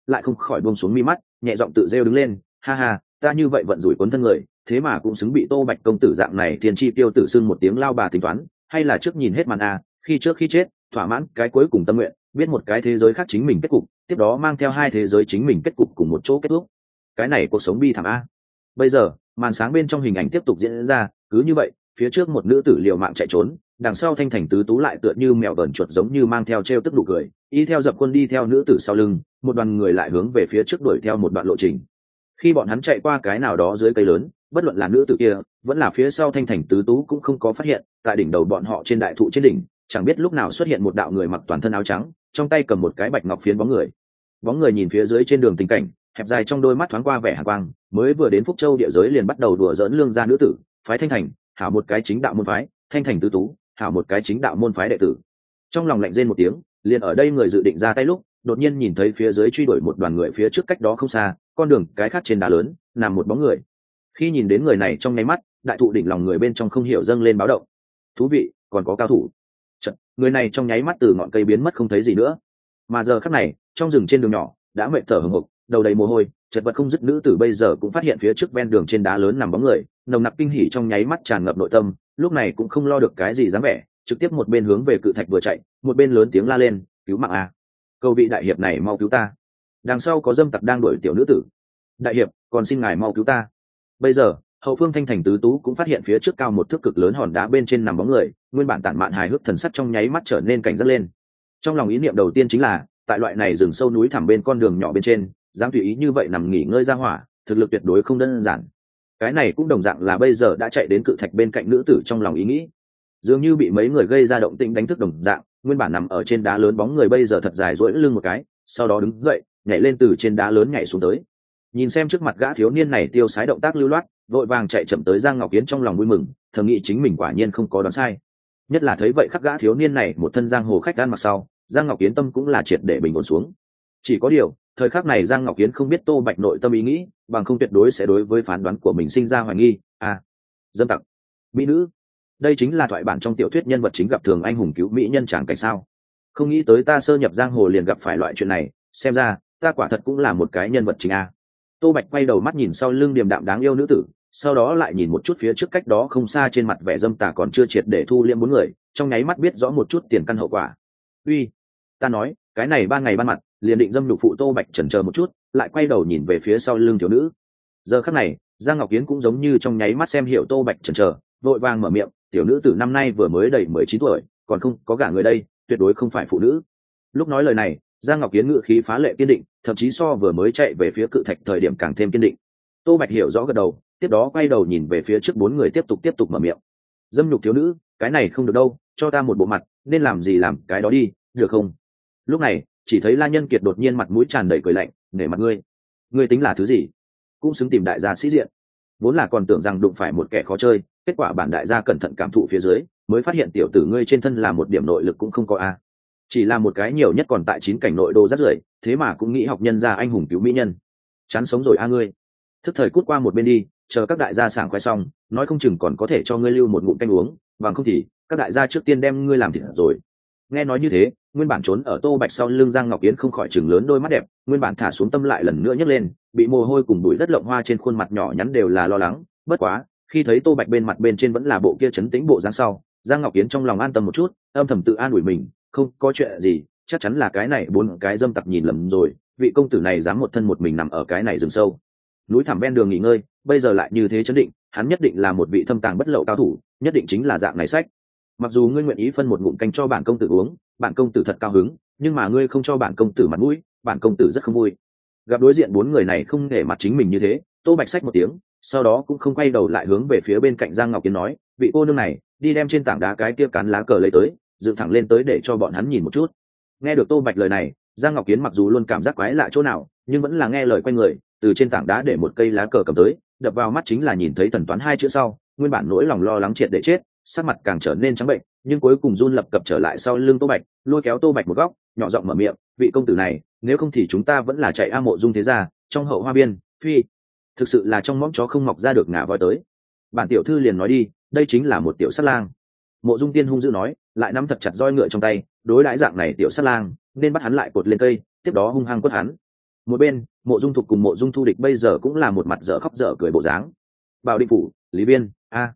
lại không khỏi buông xuống mi mắt, nhẹ giọng tự rêu đứng lên, ha ha, ta như vậy vận rủi cuốn thân người, thế mà cũng xứng bị Tô Bạch công tử dạng này thiên chi tiêu tử xưng một tiếng lao bà tính toán, hay là trước nhìn hết màn a, khi trước khi chết, thỏa mãn cái cuối cùng tâm nguyện, biết một cái thế giới khác chính mình kết cục, tiếp đó mang theo hai thế giới chính mình kết cục cùng một chỗ kết thúc. Cái này cuộc sống bi thảm a. Bây giờ, màn sáng bên trong hình ảnh tiếp tục diễn ra, cứ như vậy, phía trước một nữ tử liều mạng chạy trốn, đằng sau thanh thành tứ tú lại tựa như mèo vờn chuột giống như mang theo trêu tức nụ cười, y theo dập quân đi theo nữ tử sau lưng, một đoàn người lại hướng về phía trước đuổi theo một đoạn lộ trình. Khi bọn hắn chạy qua cái nào đó dưới cây lớn, bất luận là nữ tử kia vẫn là phía sau thanh thành tứ tú cũng không có phát hiện, tại đỉnh đầu bọn họ trên đại thụ trên đỉnh, chẳng biết lúc nào xuất hiện một đạo người mặc toàn thân áo trắng, trong tay cầm một cái bạch ngọc phiến bóng người. Bóng người nhìn phía dưới trên đường tình cảnh, hẹp dài trong đôi mắt thoáng qua vẻ hàn quang, mới vừa đến Phúc Châu địa giới liền bắt đầu đùa giỡn lương gia nữ tử, phái thanh thành, hảo một cái chính đạo môn phái, thanh thành tứ tú, hảo một cái chính đạo môn phái đệ tử. Trong lòng lạnh rên một tiếng, liền ở đây người dự định ra tay lúc, đột nhiên nhìn thấy phía dưới truy đuổi một đoàn người phía trước cách đó không xa, con đường cái khác trên đá lớn, nằm một bóng người. Khi nhìn đến người này trong nháy mắt, đại thụ đỉnh lòng người bên trong không hiểu dâng lên báo động. Thú vị, còn có cao thủ. Chật, người này trong nháy mắt từ ngọn cây biến mất không thấy gì nữa. Mà giờ khắc này, trong rừng trên đường nhỏ, đã mệt thở hổn hộc, đầu đầy mồ hôi, chật vật không dứt nữ tử bây giờ cũng phát hiện phía trước ven đường trên đá lớn nằm bóng người, nồng nặc kinh hỉ trong nháy mắt tràn ngập nội tâm, lúc này cũng không lo được cái gì dáng vẻ, trực tiếp một bên hướng về cự thạch vừa chạy, một bên lớn tiếng la lên, cứu mạng a! Cầu vị đại hiệp này mau cứu ta! Đằng sau có dâm tặc đang đuổi tiểu nữ tử. Đại hiệp, còn xin ngài mau cứu ta! Bây giờ, hậu phương thanh thành tứ tú cũng phát hiện phía trước cao một thước cực lớn hòn đá bên trên nằm bóng người, nguyên bản tản mạn hài hước thần sắc trong nháy mắt trở nên cảnh giác lên. Trong lòng ý niệm đầu tiên chính là, tại loại này rừng sâu núi thẳm bên con đường nhỏ bên trên, dám tùy ý như vậy nằm nghỉ ngơi ra hỏa, thực lực tuyệt đối không đơn giản. Cái này cũng đồng dạng là bây giờ đã chạy đến cự thạch bên cạnh nữ tử trong lòng ý nghĩ, dường như bị mấy người gây ra động tĩnh đánh thức đồng dạng, nguyên bản nằm ở trên đá lớn bóng người bây giờ thật dài duỗi lưng một cái, sau đó đứng dậy, nhảy lên từ trên đá lớn nhảy xuống tới. Nhìn xem trước mặt gã thiếu niên này tiêu sái động tác lưu loát, vội vàng chạy chậm tới Giang Ngọc Yến trong lòng vui mừng, thầm nghĩ chính mình quả nhiên không có đoán sai. Nhất là thấy vậy khắc gã thiếu niên này một thân giang hồ khách ăn mặc sau, Giang Ngọc Yến tâm cũng là triệt để bình ổn xuống. Chỉ có điều, thời khắc này Giang Ngọc Yến không biết Tô Bạch nội tâm ý nghĩ, bằng không tuyệt đối sẽ đối với phán đoán của mình sinh ra hoài nghi. À, dâm tặc, mỹ nữ, đây chính là thoại bản trong tiểu thuyết nhân vật chính gặp thường anh hùng cứu mỹ nhân chẳng cảnh sao? Không nghĩ tới ta sơ nhập giang hồ liền gặp phải loại chuyện này, xem ra ta quả thật cũng là một cái nhân vật chính a. Tô Bạch quay đầu mắt nhìn sau lưng điềm đạm đáng yêu nữ tử, sau đó lại nhìn một chút phía trước cách đó không xa trên mặt vẻ dâm tà còn chưa triệt để thu liễm bốn người, trong nháy mắt biết rõ một chút tiền căn hậu quả. Uy, ta nói, cái này ban ngày ban mặt, liền định dâm nhục phụ. Tô Bạch chần chờ một chút, lại quay đầu nhìn về phía sau lưng thiếu nữ. Giờ khắc này, Giang Ngọc Yến cũng giống như trong nháy mắt xem hiểu Tô Bạch chần chờ, vội vàng mở miệng, tiểu nữ tử năm nay vừa mới đầy 19 tuổi, còn không có gả người đây, tuyệt đối không phải phụ nữ. Lúc nói lời này, Giang Ngọc Yến ngự khí phá lệ kiên định, thậm chí so vừa mới chạy về phía cự thạch thời điểm càng thêm kiên định. Tô Bạch hiểu rõ gật đầu, tiếp đó quay đầu nhìn về phía trước bốn người tiếp tục mở miệng. Dâm nhục thiếu nữ, cái này không được đâu, cho ta một bộ mặt, nên làm gì làm cái đó đi, được không? Lúc này, chỉ thấy La Nhân Kiệt đột nhiên mặt mũi tràn đầy cười lạnh, nể mặt ngươi tính là thứ gì? Cũng xứng tìm đại gia sĩ diện. Vốn là còn tưởng rằng đụng phải một kẻ khó chơi, kết quả bản đại gia cẩn thận cảm thụ phía dưới, mới phát hiện tiểu tử ngươi trên thân là một điểm nội lực cũng không có a. Chỉ là một cái nhiều nhất còn tại 9 cảnh nội đô rất rưởi, thế mà cũng nghĩ học nhân gia anh hùng cứu mỹ nhân. Chán sống rồi a ngươi. Thức thời cút qua một bên đi, chờ các đại gia sảng khoái xong, nói không chừng còn có thể cho ngươi lưu một ngụm canh uống, bằng không thì các đại gia trước tiên đem ngươi làm thịt rồi. Nghe nói như thế, nguyên bản trốn ở Tô Bạch sau lưng Giang Ngọc Yến không khỏi chừng lớn đôi mắt đẹp, nguyên bản thả xuống tâm lại lần nữa nhấc lên, bị mồ hôi cùng bụi đất lộng hoa trên khuôn mặt nhỏ nhắn đều là lo lắng. Bất quá, khi thấy Tô Bạch bên mặt bên trên vẫn là bộ kia trấn tĩnh bộ dáng sau, Giang Ngọc Yến trong lòng an tâm một chút, âm thầm tự an ủi mình, không có chuyện gì, chắc chắn là cái này bốn cái dâm tặc nhìn lầm rồi, vị công tử này dám một thân một mình nằm ở cái này rừng sâu núi thẳm ven đường nghỉ ngơi, bây giờ lại như thế chấn định, hắn nhất định là một vị thâm tàng bất lậu cao thủ, nhất định chính là dạng này sách. Mặc dù ngươi nguyện ý phân một ngụm canh cho bản công tử uống, bản công tử thật cao hứng, nhưng mà ngươi không cho bản công tử mặt mũi, bản công tử rất không vui. Gặp đối diện bốn người này không để mặt chính mình như thế, Tô Bạch xách một tiếng, sau đó cũng không quay đầu lại hướng về phía bên cạnh Giang Ngọc Yến nói, vị cô nương này, đi đem trên tảng đá cái kia cán lá cờ lấy tới, dựng thẳng lên tới để cho bọn hắn nhìn một chút. Nghe được Tô Bạch lời này, Giang Ngọc Yến mặc dù luôn cảm giác quái lạ chỗ nào, nhưng vẫn là nghe lời quay người, từ trên tảng đá để một cây lá cờ cầm tới, đập vào mắt chính là nhìn thấy thần toán hai chữ sau, nguyên bản nỗi lòng lo lắng triệt để chết, sắc mặt càng trở nên trắng bệnh, nhưng cuối cùng run lập cập trở lại sau lưng Tô Bạch, lôi kéo Tô Bạch một góc, nhỏ giọng mở miệng, vị công tử này, nếu không thì chúng ta vẫn là chạy A Mộ Dung thế gia, trong hậu hoa biên, phi, thực sự là trong mõm chó không mọc ra được ngả voi tới. Bản tiểu thư liền nói đi, đây chính là một tiểu sát lang. Mộ Dung Tiên hung dữ nói, lại nắm thật chặt roi ngựa trong tay, đối đãi dạng này tiểu sát lang, nên bắt hắn lại cột lên cây, tiếp đó hung hăng quất hắn. Một bên Mộ Dung Thục cùng Mộ Dung Thu Địch bây giờ cũng là một mặt dở khóc dở cười bộ dáng. Bảo Định Phủ, Lý Biên,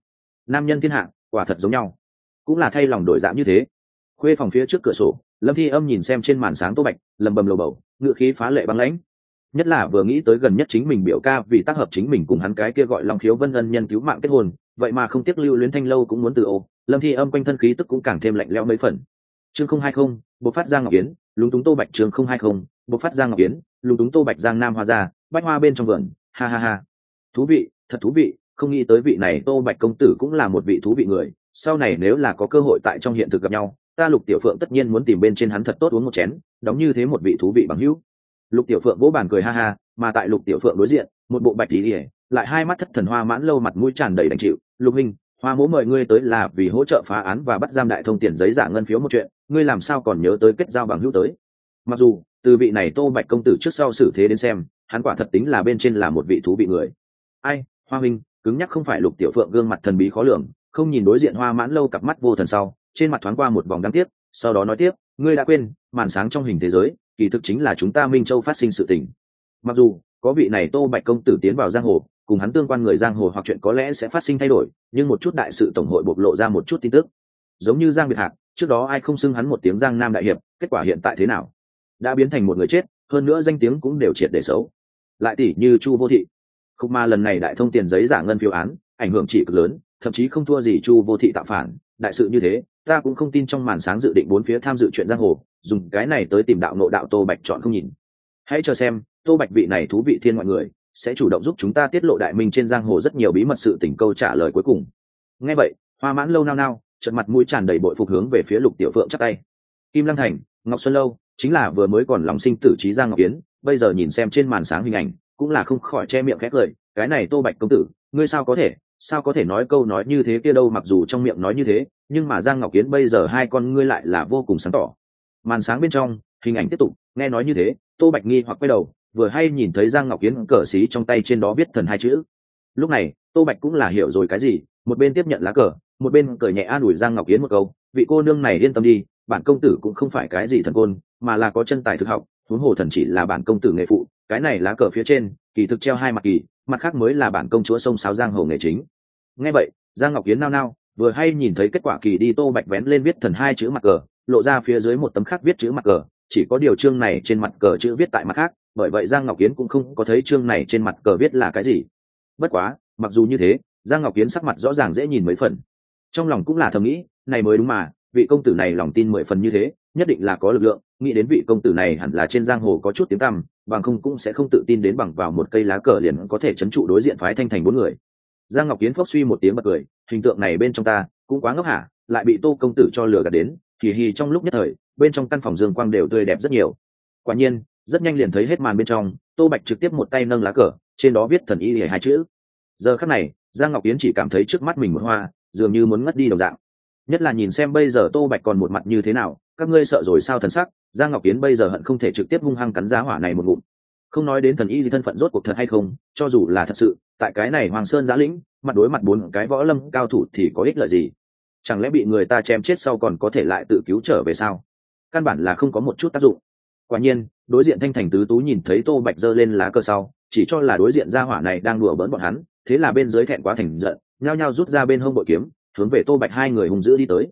nam nhân thiên hạ quả thật giống nhau, cũng là thay lòng đổi dạ như thế. Khuê phòng phía trước cửa sổ, Lâm Thi Âm nhìn xem trên màn sáng Tô Bạch, lầm bầm lầu bầu, ngựa khí phá lệ băng lãnh. Nhất là vừa nghĩ tới gần nhất chính mình biểu ca vì tác hợp chính mình cùng hắn cái kia gọi Long Khiếu Vân ân nhân cứu mạng kết hôn, vậy mà không tiếc lưu luyến thanh lâu cũng muốn từ ô, Lâm Thi Âm quanh thân khí tức cũng càng thêm lạnh lẽo mấy phần. Chương 020, bộc phát Giang Ngọc Yến, lúng túng Tô Bạch. Chương 020, bộc phát Giang Ngọc Yến, lúng túng Tô Bạch. Giang Nam Hoa ra, bách hoa bên trong vườn, ha ha ha. Thú vị, thật thú vị, không nghĩ tới vị này Tô Bạch công tử cũng là một vị thú vị người, sau này nếu là có cơ hội tại trong hiện thực gặp nhau, ta Lục Tiểu Phượng tất nhiên muốn tìm bên trên hắn thật tốt uống một chén, đóng như thế một vị thú vị bằng hữu. Lục Tiểu Phượng vỗ bàn cười ha ha, mà tại Lục Tiểu Phượng đối diện, một bộ bạch tí ỉa, lại hai mắt thất thần Hoa Mãn Lâu mặt mũi tràn đầy đành chịu. Lục huynh, Hoa mỗ mời ngươi tới là vì hỗ trợ phá án và bắt giam đại thông tiền giấy giả ngân phiếu một chuyện, ngươi làm sao còn nhớ tới kết giao bằng hữu tới? Mặc dù từ vị này Tô Bạch công tử trước sau xử thế đến xem, hắn quả thật tính là bên trên là một vị thú vị người. Ai, Hoa huynh, cứng nhắc không phải. Lục Tiểu Phượng gương mặt thần bí khó lường, không nhìn đối diện Hoa Mãn Lâu cặp mắt vô thần sau, trên mặt thoáng qua một vòng đáng tiếc, sau đó nói tiếp, ngươi đã quên, màn sáng trong hình thế giới, kỳ thực chính là chúng ta Minh Châu phát sinh sự tình. Mặc dù có vị này Tô Bạch công tử tiến vào giang hồ, cùng hắn tương quan người giang hồ hoặc chuyện có lẽ sẽ phát sinh thay đổi, nhưng một chút đại sự tổng hội bộc lộ ra một chút tin tức. Giống như Giang Biệt Hạc, trước đó ai không xưng hắn một tiếng Giang Nam đại hiệp, kết quả hiện tại thế nào? Đã biến thành một người chết, hơn nữa danh tiếng cũng đều triệt để xấu. Lại tỷ như Chu Vô Thị, không mà lần này đại thông tiền giấy giả ngân phiếu án, ảnh hưởng chỉ cực lớn, thậm chí không thua gì Chu Vô Thị tạo phản. Đại sự như thế, ta cũng không tin trong màn sáng dự định bốn phía tham dự chuyện giang hồ, dùng cái này tới tìm đạo ngộ đạo Tô Bạch chọn không nhìn. Hãy chờ xem, Tô Bạch vị này thú vị thiên ngoại người, sẽ chủ động giúp chúng ta tiết lộ đại minh trên giang hồ rất nhiều bí mật sự tình. Câu trả lời cuối cùng. Nghe vậy, Hoa Mãn Lâu nao nao, trợn mặt mũi tràn đầy bội phục hướng về phía Lục Tiểu Phượng chắp tay. Kim Lăng Thành, Ngọc Xuân Lâu, chính là vừa mới còn lòng sinh tử trí Giang Ngọc Yến, bây giờ nhìn xem trên màn sáng hình ảnh, cũng là không khỏi che miệng khẽ cười. Cái này Tô Bạch công tử, ngươi sao có thể nói câu nói như thế kia đâu? Mặc dù trong miệng nói như thế, nhưng mà Giang Ngọc Yến bây giờ hai con ngươi lại là vô cùng sáng tỏ. Màn sáng bên trong, hình ảnh tiếp tục, nghe nói như thế, Tô Bạch nghi hoặc quay đầu, vừa hay nhìn thấy Giang Ngọc Yến cờ xí trong tay trên đó viết thần hai chữ. Lúc này Tô Bạch cũng là hiểu rồi cái gì, một bên tiếp nhận lá cờ, một bên cười nhẹ an ủi Giang Ngọc Yến một câu, vị cô nương này yên tâm đi, bản công tử cũng không phải cái gì thần côn, mà là có chân tài thực học, huống hồ thần chỉ là bản công tử nghề phụ, cái này lá cờ phía trên kỳ thực treo hai mặt kỳ, mặt khác mới là bản công chúa sông sáo giang hồ nghề chính. Nghe vậy, Giang Ngọc Yến nao nao, vừa hay nhìn thấy kết quả kỳ đi Tô Bạch vén lên viết thần hai chữ mặt cờ, lộ ra phía dưới một tấm khác viết chữ mặt cờ, chỉ có điều chương này trên mặt cờ chữ viết tại mặt khác, bởi vậy Giang Ngọc Yến cũng không có thấy chương này trên mặt cờ viết là cái gì. Bất quá, mặc dù như thế, Giang Ngọc Yến sắc mặt rõ ràng dễ nhìn mấy phần, trong lòng cũng là thầm nghĩ, này mới đúng mà, vị công tử này lòng tin 10 phần như thế, nhất định là có lực lượng, nghĩ đến vị công tử này hẳn là trên giang hồ có chút tiếng tăm, bằng không cũng sẽ không tự tin đến bằng vào một cây lá cờ liền có thể trấn trụ đối diện phái Thanh Thành 4 người. Giang Ngọc Yến phốc suy một tiếng bật cười, hình tượng này bên trong ta cũng quá ngốc hả, lại bị Tô công tử cho lừa gạt đến, kỳ hì trong lúc nhất thời, bên trong căn phòng dương quang đều tươi đẹp rất nhiều. Quả nhiên, rất nhanh liền thấy hết màn bên trong, Tô Bạch trực tiếp một tay nâng lá cờ, trên đó viết thần y hai chữ. Giờ khắc này, Giang Ngọc Yến chỉ cảm thấy trước mắt mình một hoa, dường như muốn ngất đi đồng dạng. Nhất là nhìn xem bây giờ Tô Bạch còn một mặt như thế nào, các ngươi sợ rồi sao? Thần sắc Giang Ngọc Yến bây giờ hận không thể trực tiếp hung hăng cắn giá hỏa này một ngụm. Không nói đến thần y gì thân phận rốt cuộc thật hay không, cho dù là thật sự, tại cái này Hoàng Sơn Giã Lĩnh, mặt đối mặt 4 cái võ lâm cao thủ thì có ích lợi gì? Chẳng lẽ bị người ta chém chết sau còn có thể lại tự cứu trở về sao? Căn bản là không có một chút tác dụng. Quả nhiên, đối diện Thanh Thành tứ tú nhìn thấy Tô Bạch giơ lên lá cờ sau, chỉ cho là đối diện gia hỏa này đang đùa bỡn bọn hắn, thế là bên dưới thẹn quá thành giận, nhao nhao rút ra bên hông bội kiếm, hướng về Tô Bạch hai người hung dữ đi tới.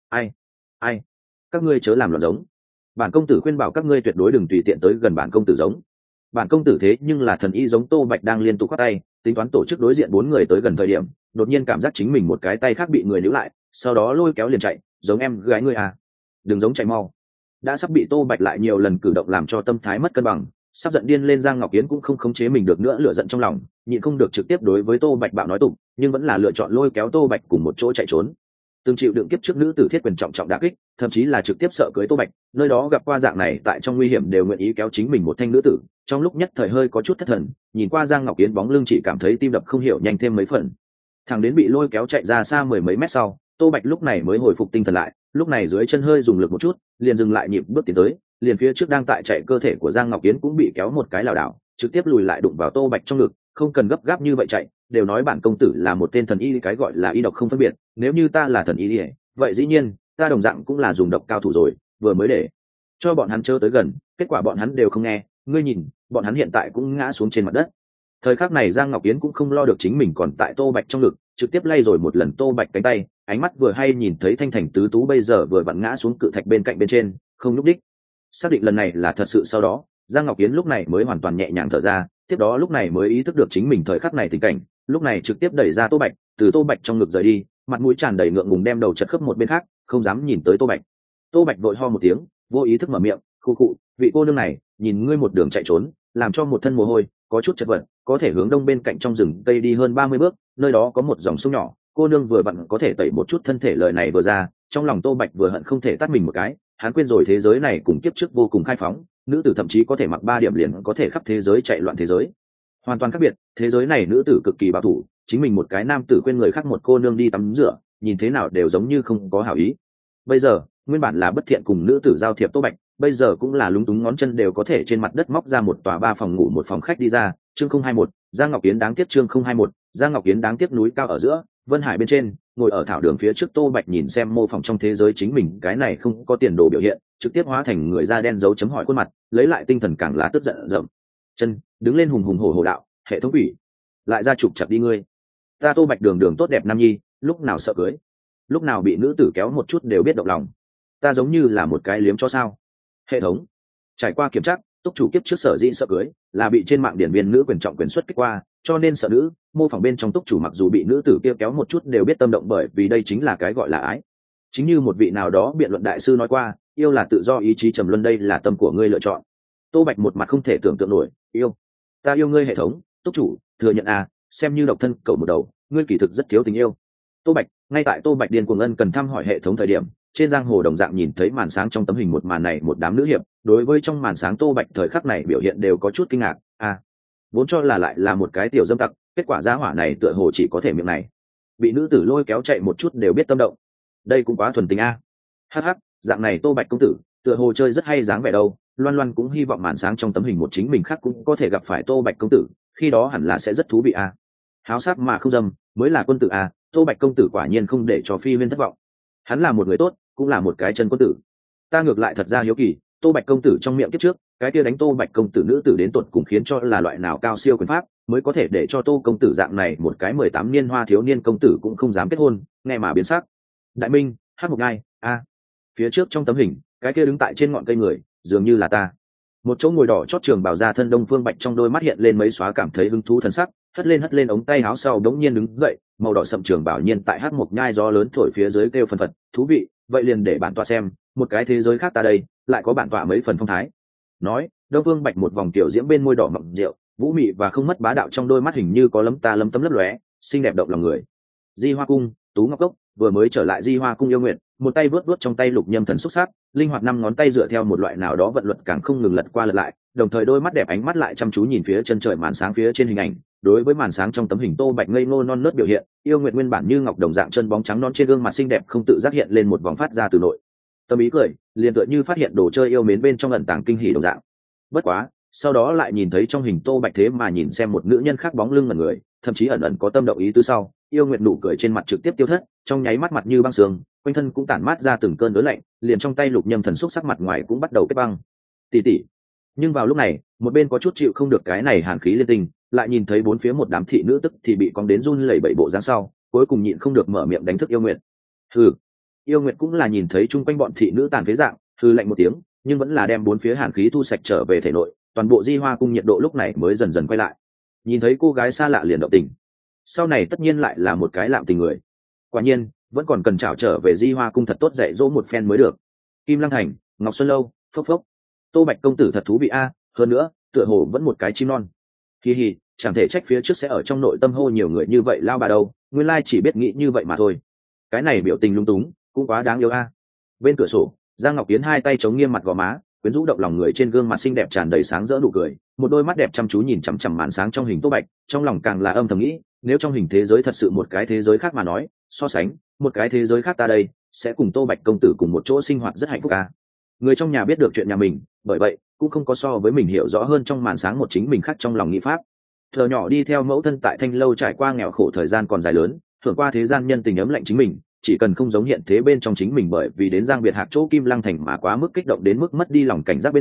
Ai, các ngươi chớ làm loạn giống, bản công tử khuyên bảo các ngươi tuyệt đối đừng tùy tiện tới gần bản công tử giống. Bản công tử thế nhưng là thần y giống. Tô Bạch đang liên tục khoát tay, tính toán tổ chức đối diện 4 người tới gần thời điểm, đột nhiên cảm giác chính mình một cái tay khác bị người níu lại, sau đó lôi kéo liền chạy, giống em gái ngươi à, đừng giống, chạy mau. Đã sắp bị Tô Bạch lại nhiều lần cử động làm cho tâm thái mất cân bằng, sắp giận điên lên Giang Ngọc Yến cũng không khống chế mình được nữa, lửa giận trong lòng nhịn không được trực tiếp đối với Tô Bạch bạo nói tục, nhưng vẫn là lựa chọn lôi kéo Tô Bạch cùng một chỗ chạy trốn. Từng chịu đựng kiếp trước nữ tử thiết quyền trọng trọng đả kích, thậm chí là trực tiếp sợ cưới Tô Bạch, nơi đó gặp qua dạng này tại trong nguy hiểm đều nguyện ý kéo chính mình một thanh nữ tử, trong lúc nhất thời hơi có chút thất thần, nhìn qua Giang Ngọc Yến bóng lưng chỉ cảm thấy tim đập không hiểu nhanh thêm mấy phần. Thằng đến bị lôi kéo chạy ra xa 10 mấy mét sau, Tô Bạch lúc này mới hồi phục tinh thần lại, lúc này dưới chân hơi dùng lực một chút, liền dừng lại nhịp bước tiến tới, liền phía trước đang tại chạy cơ thể của Giang Ngọc Yến cũng bị kéo một cái lảo đảo, trực tiếp lùi lại đụng vào Tô Bạch trong ngực. Không cần gấp gáp như vậy chạy, đều nói bản công tử là một tên thần y, cái gọi là y độc không phân biệt, nếu như ta là thần y, vậy dĩ nhiên ta đồng dạng cũng là dùng độc cao thủ rồi, vừa mới để cho bọn hắn chớ tới gần, kết quả bọn hắn đều không nghe, ngươi nhìn bọn hắn hiện tại cũng ngã xuống trên mặt đất. Thời khắc này Giang Ngọc Yến cũng không lo được chính mình còn tại Tô Bạch trong ngực, trực tiếp lay rồi một lần Tô Bạch cánh tay, ánh mắt vừa hay nhìn thấy Thanh Thành tứ tú bây giờ vừa vặn ngã xuống cự thạch bên cạnh bên trên, không nhúc đích. Xác định lần này là thật sự, sau đó Giang Ngọc Yến lúc này mới hoàn toàn nhẹ nhàng thở ra, tiếp đó lúc này mới ý thức được chính mình thời khắc này tình cảnh, lúc này trực tiếp đẩy ra Tô Bạch, từ Tô Bạch trong ngực rời đi, mặt mũi tràn đầy ngượng ngùng đem đầu chật khớp một bên khác, không dám nhìn tới Tô Bạch. Tô Bạch vội ho một tiếng, vô ý thức mở miệng, khu khụ, vị cô nương này, nhìn ngươi một đường chạy trốn, làm cho một thân mồ hôi, có chút chật vật, có thể hướng đông bên cạnh trong rừng tây đi hơn 30 bước, nơi đó có một dòng sông nhỏ, cô nương vừa vặn có thể tẩy một chút thân thể. Lời này vừa ra, trong lòng Tô Bạch vừa hận không thể tát mình một cái, hắn quên rồi thế giới này cùng kiếp trước vô cùng khai phóng, nữ tử thậm chí có thể mặc 3 điểm liền có thể khắp thế giới chạy loạn thế giới. Hoàn toàn khác biệt, thế giới này nữ tử cực kỳ bảo thủ, chính mình một cái nam tử quên người khác một cô nương đi tắm rửa, nhìn thế nào đều giống như không có hảo ý. Bây giờ, nguyên bản là bất thiện cùng nữ tử giao thiệp Tô Bạch, bây giờ cũng là lúng túng ngón chân đều có thể trên mặt đất móc ra một tòa 3 phòng ngủ một phòng khách đi ra. Chương 021, Giang Ngọc Yến đáng tiếc. Chương 021, Giang Ngọc Yến đáng tiếc. Núi cao ở giữa, Vân Hải bên trên, ngồi ở thảo đường phía trước Tô Bạch nhìn xem mô phỏng trong thế giới chính mình cái này không có tiền đồ biểu hiện, trực tiếp hóa thành người da đen dấu chấm hỏi khuôn mặt, lấy lại tinh thần càng là tức giận rậm chân, đứng lên hùng hùng hổ hổ đạo, hệ thống ủy, lại ra trục chặt đi ngươi. Ta Tô Bạch đường đường tốt đẹp nam nhi, lúc nào sợ cưới, lúc nào bị nữ tử kéo một chút đều biết động lòng, ta giống như là một cái liếm cho sao? Hệ thống trải qua kiểm tra, túc chủ kiếp trước sở dĩ sợ cưới là bị trên mạng điển viên nữ quyền trọng quyền xuất kích qua, cho nên sợ nữ. Mô phỏng bên trong túc chủ mặc dù bị nữ tử kia kéo một chút đều biết tâm động, bởi vì đây chính là cái gọi là ái. Chính như một vị nào đó biện luận đại sư nói qua, yêu là tự do ý chí trầm luân, đây là tâm của ngươi lựa chọn. Tô Bạch một mặt không thể tưởng tượng nổi, yêu, ta yêu ngươi hệ thống, túc chủ thừa nhận à, xem như độc thân cậu một đầu, ngươi kỳ thực rất thiếu tình yêu. Tô Bạch, ngay tại Tô Bạch điên cuồng ân cần thăm hỏi hệ thống thời điểm, trên giang hồ đồng dạng nhìn thấy màn sáng trong tấm hình một màn này, một đám nữ hiệp đối với trong màn sáng Tô Bạch thời khắc này biểu hiện đều có chút kinh ngạc. Vốn cho là lại là một cái tiểu dâm tặc, kết quả gia hỏa này tựa hồ chỉ có thể miệng này, bị nữ tử lôi kéo chạy một chút đều biết tâm động, đây cũng quá thuần tình a. Hắc, dạng này Tô Bạch công tử tựa hồ chơi rất hay dáng vẻ đâu. Loan Loan cũng hy vọng màn sáng trong tấm hình một chính mình khác cũng có thể gặp phải Tô Bạch công tử, khi đó hẳn là sẽ rất thú vị a. Háo sắc mà không dâm mới là quân tử a. Tô Bạch công tử quả nhiên không để cho phi huyên thất vọng, hắn là một người tốt, cũng là một cái chân quân tử. Ta ngược lại thật ra hiếu kỳ, Tô Bạch công tử trong miệng kiếp trước cái kia đánh Tô Bạch công tử nữ tử đến tột cùng khiến cho là loại nào cao siêu quyền pháp mới có thể để cho Tô công tử dạng này một cái 18 niên hoa thiếu niên công tử cũng không dám kết hôn, nghe mà biến sắc. Đại Minh, Hát Mộc Ngai, phía trước trong tấm hình cái kia đứng tại trên ngọn cây người dường như là ta. Một chỗ ngồi đỏ chót trường bào ra thân Đông Phương Bạch trong đôi mắt hiện lên mấy xóa cảm thấy hứng thú thần sắc, hất lên ống tay áo sau đống nhiên đứng dậy, màu đỏ sậm trường bảo nhiên tại Hát Mộc Nhai gió lớn thổi phía dưới kêu phần phật, thú vị, vậy liền để bản tọa xem, một cái thế giới khác ta đây, lại có bản tọa mấy phần phong thái. Nói, Đông Phương Bạch một vòng tiểu diễm bên môi đỏ mọng rượu, vũ mị và không mất bá đạo trong đôi mắt hình như có lấm tấm lấp lóe, xinh đẹp động lòng người. Di Hoa Cung, Tú Ngọc Cốc, vừa mới trở lại Di Hoa Cung yêu nguyện, một tay vớt trong tay lục nhâm thần xúc sắc, linh hoạt 5 ngón tay dựa theo một loại nào đó vận luật càng không ngừng lật qua lật lại, đồng thời đôi mắt đẹp ánh mắt lại chăm chú nhìn phía chân trời màn sáng phía trên hình ảnh. Đối với màn sáng trong tấm hình Tô Bạch ngây ngô non nớt biểu hiện, yêu nguyện nguyên bản như ngọc đồng dạng chân bóng trắng non trên gương mặt xinh đẹp không tự giác hiện lên một vòng phát ra từ nội tâm ý cười, liền tựa như phát hiện đồ chơi yêu mến bên trong ẩn tàng kinh hỉ đồng dạng. Bất quá, sau đó lại nhìn thấy trong hình Tô Bạch thế mà nhìn xem một nữ nhân khác bóng lưng ngẩn người, thậm chí ẩn ẩn có tâm động ý tứ sau, yêu nguyện nụ cười trên mặt trực tiếp tiêu thất, trong nháy mắt mặt như băng sương, quanh thân cũng tản mát ra từng cơn đớn lạnh, liền trong tay lục nhâm thần xúc sắc mặt ngoài cũng bắt đầu kết băng. Tỷ. Nhưng vào lúc này, một bên có chút chịu không được cái này hàn khí liên tình, lại nhìn thấy bốn phía một đám thị nữ tức thì bị cong đến run lẩy bẩy bộ dáng sau, cuối cùng nhịn không được mở miệng đánh thức yêu nguyện. Yêu nguyện cũng là nhìn thấy chung quanh bọn thị nữ tàn phế dạng, hừ lạnh một tiếng, nhưng vẫn là đem bốn phía hàn khí thu sạch trở về thể nội, toàn bộ Di Hoa Cung nhiệt độ lúc này mới dần dần quay lại. Nhìn thấy cô gái xa lạ liền động tình, sau này tất nhiên lại là một cái lạm tình người. Quả nhiên, vẫn còn cần trảo trở về Di Hoa Cung thật tốt dạy dỗ một phen mới được. Kim Lăng Thành, Ngọc Xuân Lâu, phốc. Tô Bạch công tử thật thú vị a, hơn nữa, tựa hồ vẫn một cái chim non. Hi, chẳng thể trách phía trước sẽ ở trong nội tâm hô nhiều người như vậy lao bà đâu, nguyên lai chỉ biết nghĩ như vậy mà thôi. Cái này biểu tình lung túng, cũng quá đáng yêu a. Bên cửa sổ, Giang Ngọc Yến hai tay chống nghiêm mặt gò má, quyến rũ động lòng người, trên gương mặt xinh đẹp tràn đầy sáng rỡ nụ cười, một đôi mắt đẹp chăm chú nhìn chằm chằm màn sáng trong hình Tô Bạch, trong lòng càng là âm thầm nghĩ, nếu trong hình thế giới thật sự một cái thế giới khác mà nói, so sánh một cái thế giới khác ta đây sẽ cùng Tô Bạch công tử cùng một chỗ sinh hoạt rất hạnh phúc a. Người trong nhà biết được chuyện nhà mình, bởi vậy cũng không có so với mình hiểu rõ hơn trong màn sáng một chính mình khác trong lòng nghĩ pháp. Thở nhỏ đi theo mẫu thân tại Thanh Lâu trải qua nghèo khổ thời gian còn dài lớn, thưởng qua thế gian nhân tình ấm lạnh chính mình, chỉ cần không giống hiện thế bên trong chính mình bởi vì đến Giang Biệt Hạc chỗ Kim Lăng Thành mà quá mức kích động đến mức mất đi lòng cảnh giác bên ngoài,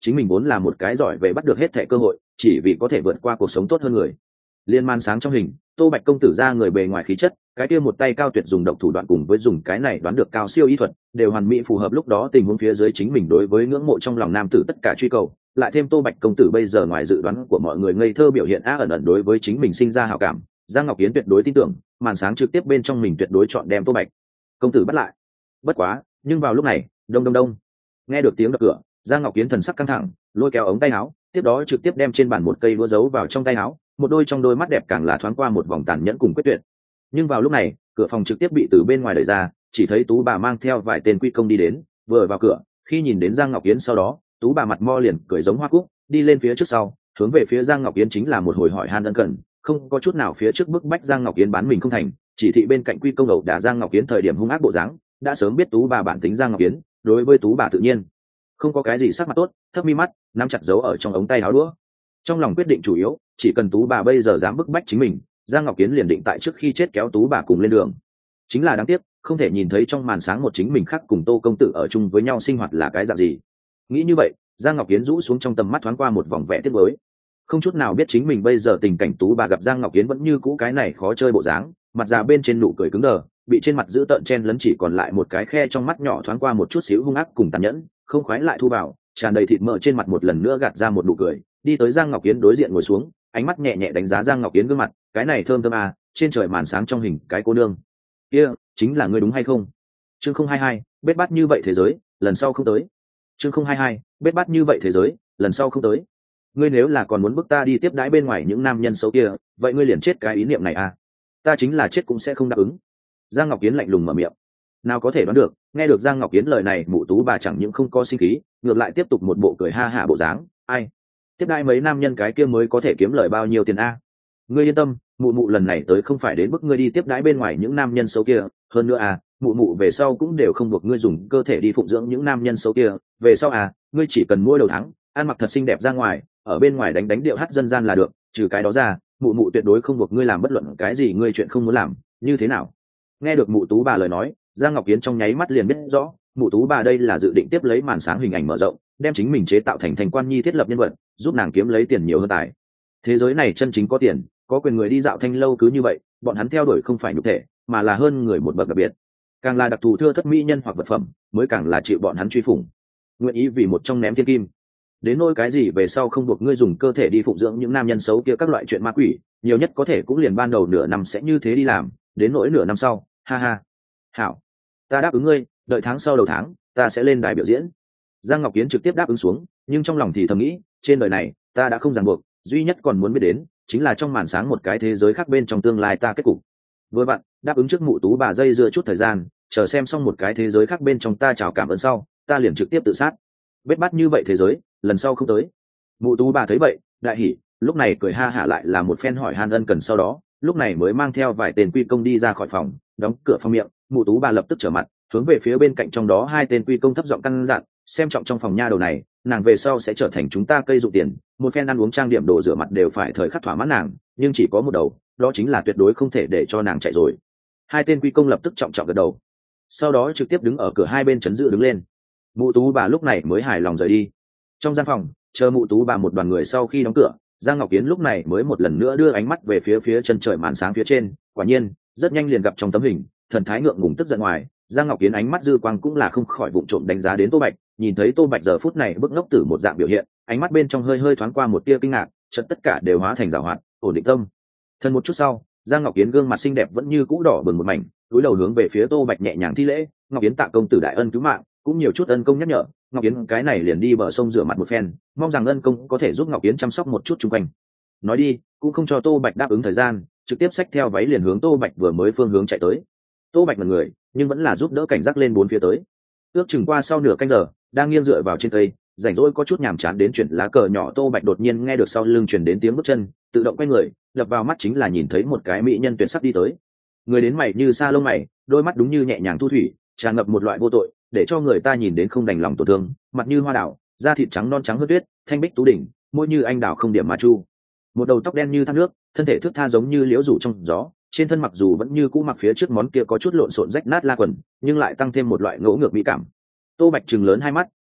chính mình vốn là một cái giỏi về bắt được hết thẻ cơ hội, chỉ vì có thể vượt qua cuộc sống tốt hơn người. Liên man sáng trong hình, Tô Bạch công tử ra người bề ngoài khí chất, cái kia một tay cao tuyệt dùng độc thủ đoạn cùng với dùng cái này đoán được cao siêu y thuật, đều hoàn mỹ phù hợp lúc đó tình huống phía dưới chính mình đối với ngưỡng mộ trong lòng nam tử tất cả truy cầu, lại thêm Tô Bạch công tử bây giờ ngoài dự đoán của mọi người ngây thơ biểu hiện ẩn ẩn đối với chính mình sinh ra hảo cảm, Giang Ngọc Yến tuyệt đối tin tưởng, màn sáng trực tiếp bên trong mình tuyệt đối chọn đem Tô Bạch công tử bắt lại. Bất quá, nhưng vào lúc này, đông đông đông, nghe được tiếng đập cửa, Giang Ngọc Yến thần sắc căng thẳng, lôi kéo ống tay áo, tiếp đó trực tiếp đem trên bàn một cây đũa giấu vào trong tay áo, một đôi trong đôi mắt đẹp càng là thoáng qua một vòng tàn nhẫn cùng quyết tuyệt. Nhưng vào lúc này, cửa phòng trực tiếp bị từ bên ngoài đẩy ra, chỉ thấy Tú bà mang theo vài tên quy công đi đến, vừa vào cửa, khi nhìn đến Giang Ngọc Yến sau đó, Tú bà mặt mo liền cười giống hoa cúc, đi lên phía trước sau, hướng về phía Giang Ngọc Yến chính là một hồi hỏi han ân cần, không có chút nào phía trước bức bách Giang Ngọc Yến bán mình không thành, chỉ thị bên cạnh quy công đầu đả Giang Ngọc Yến thời điểm hung ác bộ dáng, đã sớm biết Tú bà bản tính Giang Ngọc Yến, đối với Tú bà tự nhiên không có cái gì sắc mặt tốt, thấp mi mắt, nắm chặt dấu ở trong ống tay áo đũa. Trong lòng quyết định chủ yếu, chỉ cần Tú bà bây giờ dám bức bách chính mình, Giang Ngọc Yến liền định tại trước khi chết kéo Tú bà cùng lên đường. Chính là đáng tiếc, không thể nhìn thấy trong màn sáng một chính mình khác cùng Tô công tử ở chung với nhau sinh hoạt là cái dạng gì. Nghĩ như vậy, Giang Ngọc Yến rũ xuống trong tầm mắt thoáng qua một vòng vẻ tiếc nuối. Không chút nào biết chính mình bây giờ tình cảnh Tú bà gặp Giang Ngọc Yến vẫn như cũ cái này khó chơi bộ dáng, mặt già bên trên nụ cười cứng đờ, bị trên mặt giữ tợn chen lấn chỉ còn lại một cái khe trong mắt nhỏ thoáng qua một chút xíu hung ác cùng tàn nhẫn, không khoái lại thu vào, tràn đầy thịt mỡ trên mặt một lần nữa gạt ra một nụ cười, đi tới Giang Ngọc Yến đối diện ngồi xuống, ánh mắt nhẹ nhẹ đánh giá Giang Ngọc Yến gương mặt, cái này thơm thơm à, trên trời màn sáng trong hình cái cô nương kia chính là ngươi đúng hay không? Chương 022, bết bát như vậy thế giới, lần sau không tới. Chương 022, bết bát như vậy thế giới, lần sau không tới. Ngươi nếu là còn muốn bức ta đi tiếp đãi bên ngoài những nam nhân xấu kia, vậy ngươi liền chết cái ý niệm này à? Ta chính là chết cũng sẽ không đáp ứng. Giang Ngọc Yến lạnh lùng mở miệng. Nào có thể đoán được, nghe được Giang Ngọc Yến lời này, mụ Tú bà chẳng những không có sinh khí, ngược lại tiếp tục một bộ cười ha hả bộ dáng, ai tiếp đãi mấy nam nhân cái kia mới có thể kiếm lời bao nhiêu tiền a? Ngươi yên tâm, mụ mụ lần này tới không phải đến bức ngươi đi tiếp đãi bên ngoài những nam nhân xấu kia, hơn nữa à, mụ mụ về sau cũng đều không buộc ngươi dùng cơ thể đi phụng dưỡng những nam nhân xấu kia, về sau à, ngươi chỉ cần mua đầu thắng, ăn mặc thật xinh đẹp ra ngoài, ở bên ngoài đánh đánh điệu hát dân gian là được, trừ cái đó ra, mụ mụ tuyệt đối không buộc ngươi làm bất luận cái gì ngươi chuyện không muốn làm, như thế nào? Nghe được mụ Tú bà lời nói, Giang Ngọc Yến trong nháy mắt liền biết rõ, mụ Tú bà đây là dự định tiếp lấy màn sáng hình ảnh mở rộng, đem chính mình chế tạo thành thành quan nhi thiết lập nhân vật, giúp nàng kiếm lấy tiền nhiều hơn tài. Thế giới này chân chính có tiền, có quyền người đi dạo thanh lâu cứ như vậy, bọn hắn theo đuổi không phải nhục thể, mà là hơn người một bậc đặc biệt. Càng là đặc thù thưa thất mỹ nhân hoặc vật phẩm, mới càng là chịu bọn hắn truy phủng. Nguyện ý vì một trong ném thiên kim. Đến nỗi cái gì về sau không buộc ngươi dùng cơ thể đi phụng dưỡng những nam nhân xấu kia các loại chuyện ma quỷ, nhiều nhất có thể cũng liền ban đầu nửa năm sẽ như thế đi làm, đến nỗi nửa năm sau, ha ha. Hảo, ta đáp ứng ngươi, đợi tháng sau đầu tháng, ta sẽ lên đài biểu diễn. Giang Ngọc Yến trực tiếp đáp ứng xuống, nhưng trong lòng thì thầm nghĩ, trên đời này, ta đã không ràng buộc, duy nhất còn muốn biết đến, chính là trong màn sáng một cái thế giới khác bên trong tương lai ta kết cục. Vừa vặn, đáp ứng trước mụ Tú bà dây dưa chút thời gian, chờ xem xong một cái thế giới khác bên trong ta chào cảm ơn sau, ta liền trực tiếp tự sát. Bết bát như vậy thế giới, lần sau không tới. Mụ Tú bà thấy vậy, đại hỉ, lúc này cười ha hả lại là một phen hỏi han ân cần, sau đó, lúc này mới mang theo vài tên quy công đi ra khỏi phòng, đóng cửa phòng miệng. Mụ Tú bà lập tức trở mặt, hướng về phía bên cạnh trong đó hai tên quy công thấp giọng căn dặn, xem trọng trong phòng nha đầu này, nàng về sau sẽ trở thành chúng ta cây dụng tiền, một phen ăn uống trang điểm đồ rửa mặt đều phải thời khắc thỏa mãn nàng, nhưng chỉ có một đầu, đó chính là tuyệt đối không thể để cho nàng chạy rồi. Hai tên quy công lập tức trọng trọng gật đầu, sau đó trực tiếp đứng ở cửa hai bên trấn giữ đứng lên. Mụ Tú bà lúc này mới hài lòng rời đi. Trong gian phòng, chờ mụ Tú bà một đoàn người sau khi đóng cửa, Giang Ngọc Yến lúc này mới một lần nữa đưa ánh mắt về phía chân trời màn sáng phía trên, quả nhiên rất nhanh liền gặp trong tấm hình thần thái ngượng ngùng tức giận ngoài, Giang Ngọc Yến ánh mắt dư quang cũng là không khỏi vụng trộm đánh giá đến Tô Bạch, nhìn thấy Tô Bạch giờ phút này bức ngốc tử một dạng biểu hiện, ánh mắt bên trong hơi hơi thoáng qua một tia kinh ngạc, chợt tất cả đều hóa thành giảo hoạt, ổn định tâm. Thân một chút sau, Giang Ngọc Yến gương mặt xinh đẹp vẫn như cũ đỏ bừng một mảnh, cúi đầu hướng về phía Tô Bạch nhẹ nhàng thi lễ, Ngọc Yến tạ công tử đại ân cứu mạng, cũng nhiều chút ân công nhắc nhở, Ngọc Yến cái này liền đi bờ sông rửa mặt một phen, mong rằng ân công có thể giúp Ngọc Yến chăm sóc một chút chung quanh. Nói đi, cũng không cho Tô Bạch đáp ứng thời gian, trực tiếp xách theo váy liền hướng Tô Bạch vừa mới phương hướng chạy tới. Tô Bạch là người, nhưng vẫn là giúp đỡ cảnh giác lên bốn phía tới. Ước chừng qua sau nửa canh giờ, đang nghiêng dựa vào trên cây, rảnh rỗi có chút nhàm chán đến chuyển lá cờ nhỏ, Tô Bạch đột nhiên nghe được sau lưng truyền đến tiếng bước chân, tự động quay người, đập vào mắt chính là nhìn thấy một cái mỹ nhân tuyệt sắc đi tới. Người đến mày như sa lông mày, đôi mắt đúng như nhẹ nhàng thu thủy, tràn ngập một loại vô tội, để cho người ta nhìn đến không đành lòng tổn thương, mặt như hoa đào, da thịt trắng non trắng hơn tuyết, thanh bích tú đỉnh, môi như anh đào không điểm mà chu. Một đầu tóc đen như thác nước, thân thể thước tha giống như liễu rủ trong gió, trên thân mặc dù vẫn như cũ mặc phía trước món kia có chút lộn xộn rách nát la quần, nhưng lại tăng thêm một loại ngỗ ngược mỹ cảm. Tô Bạch trừng lớn hai mắt,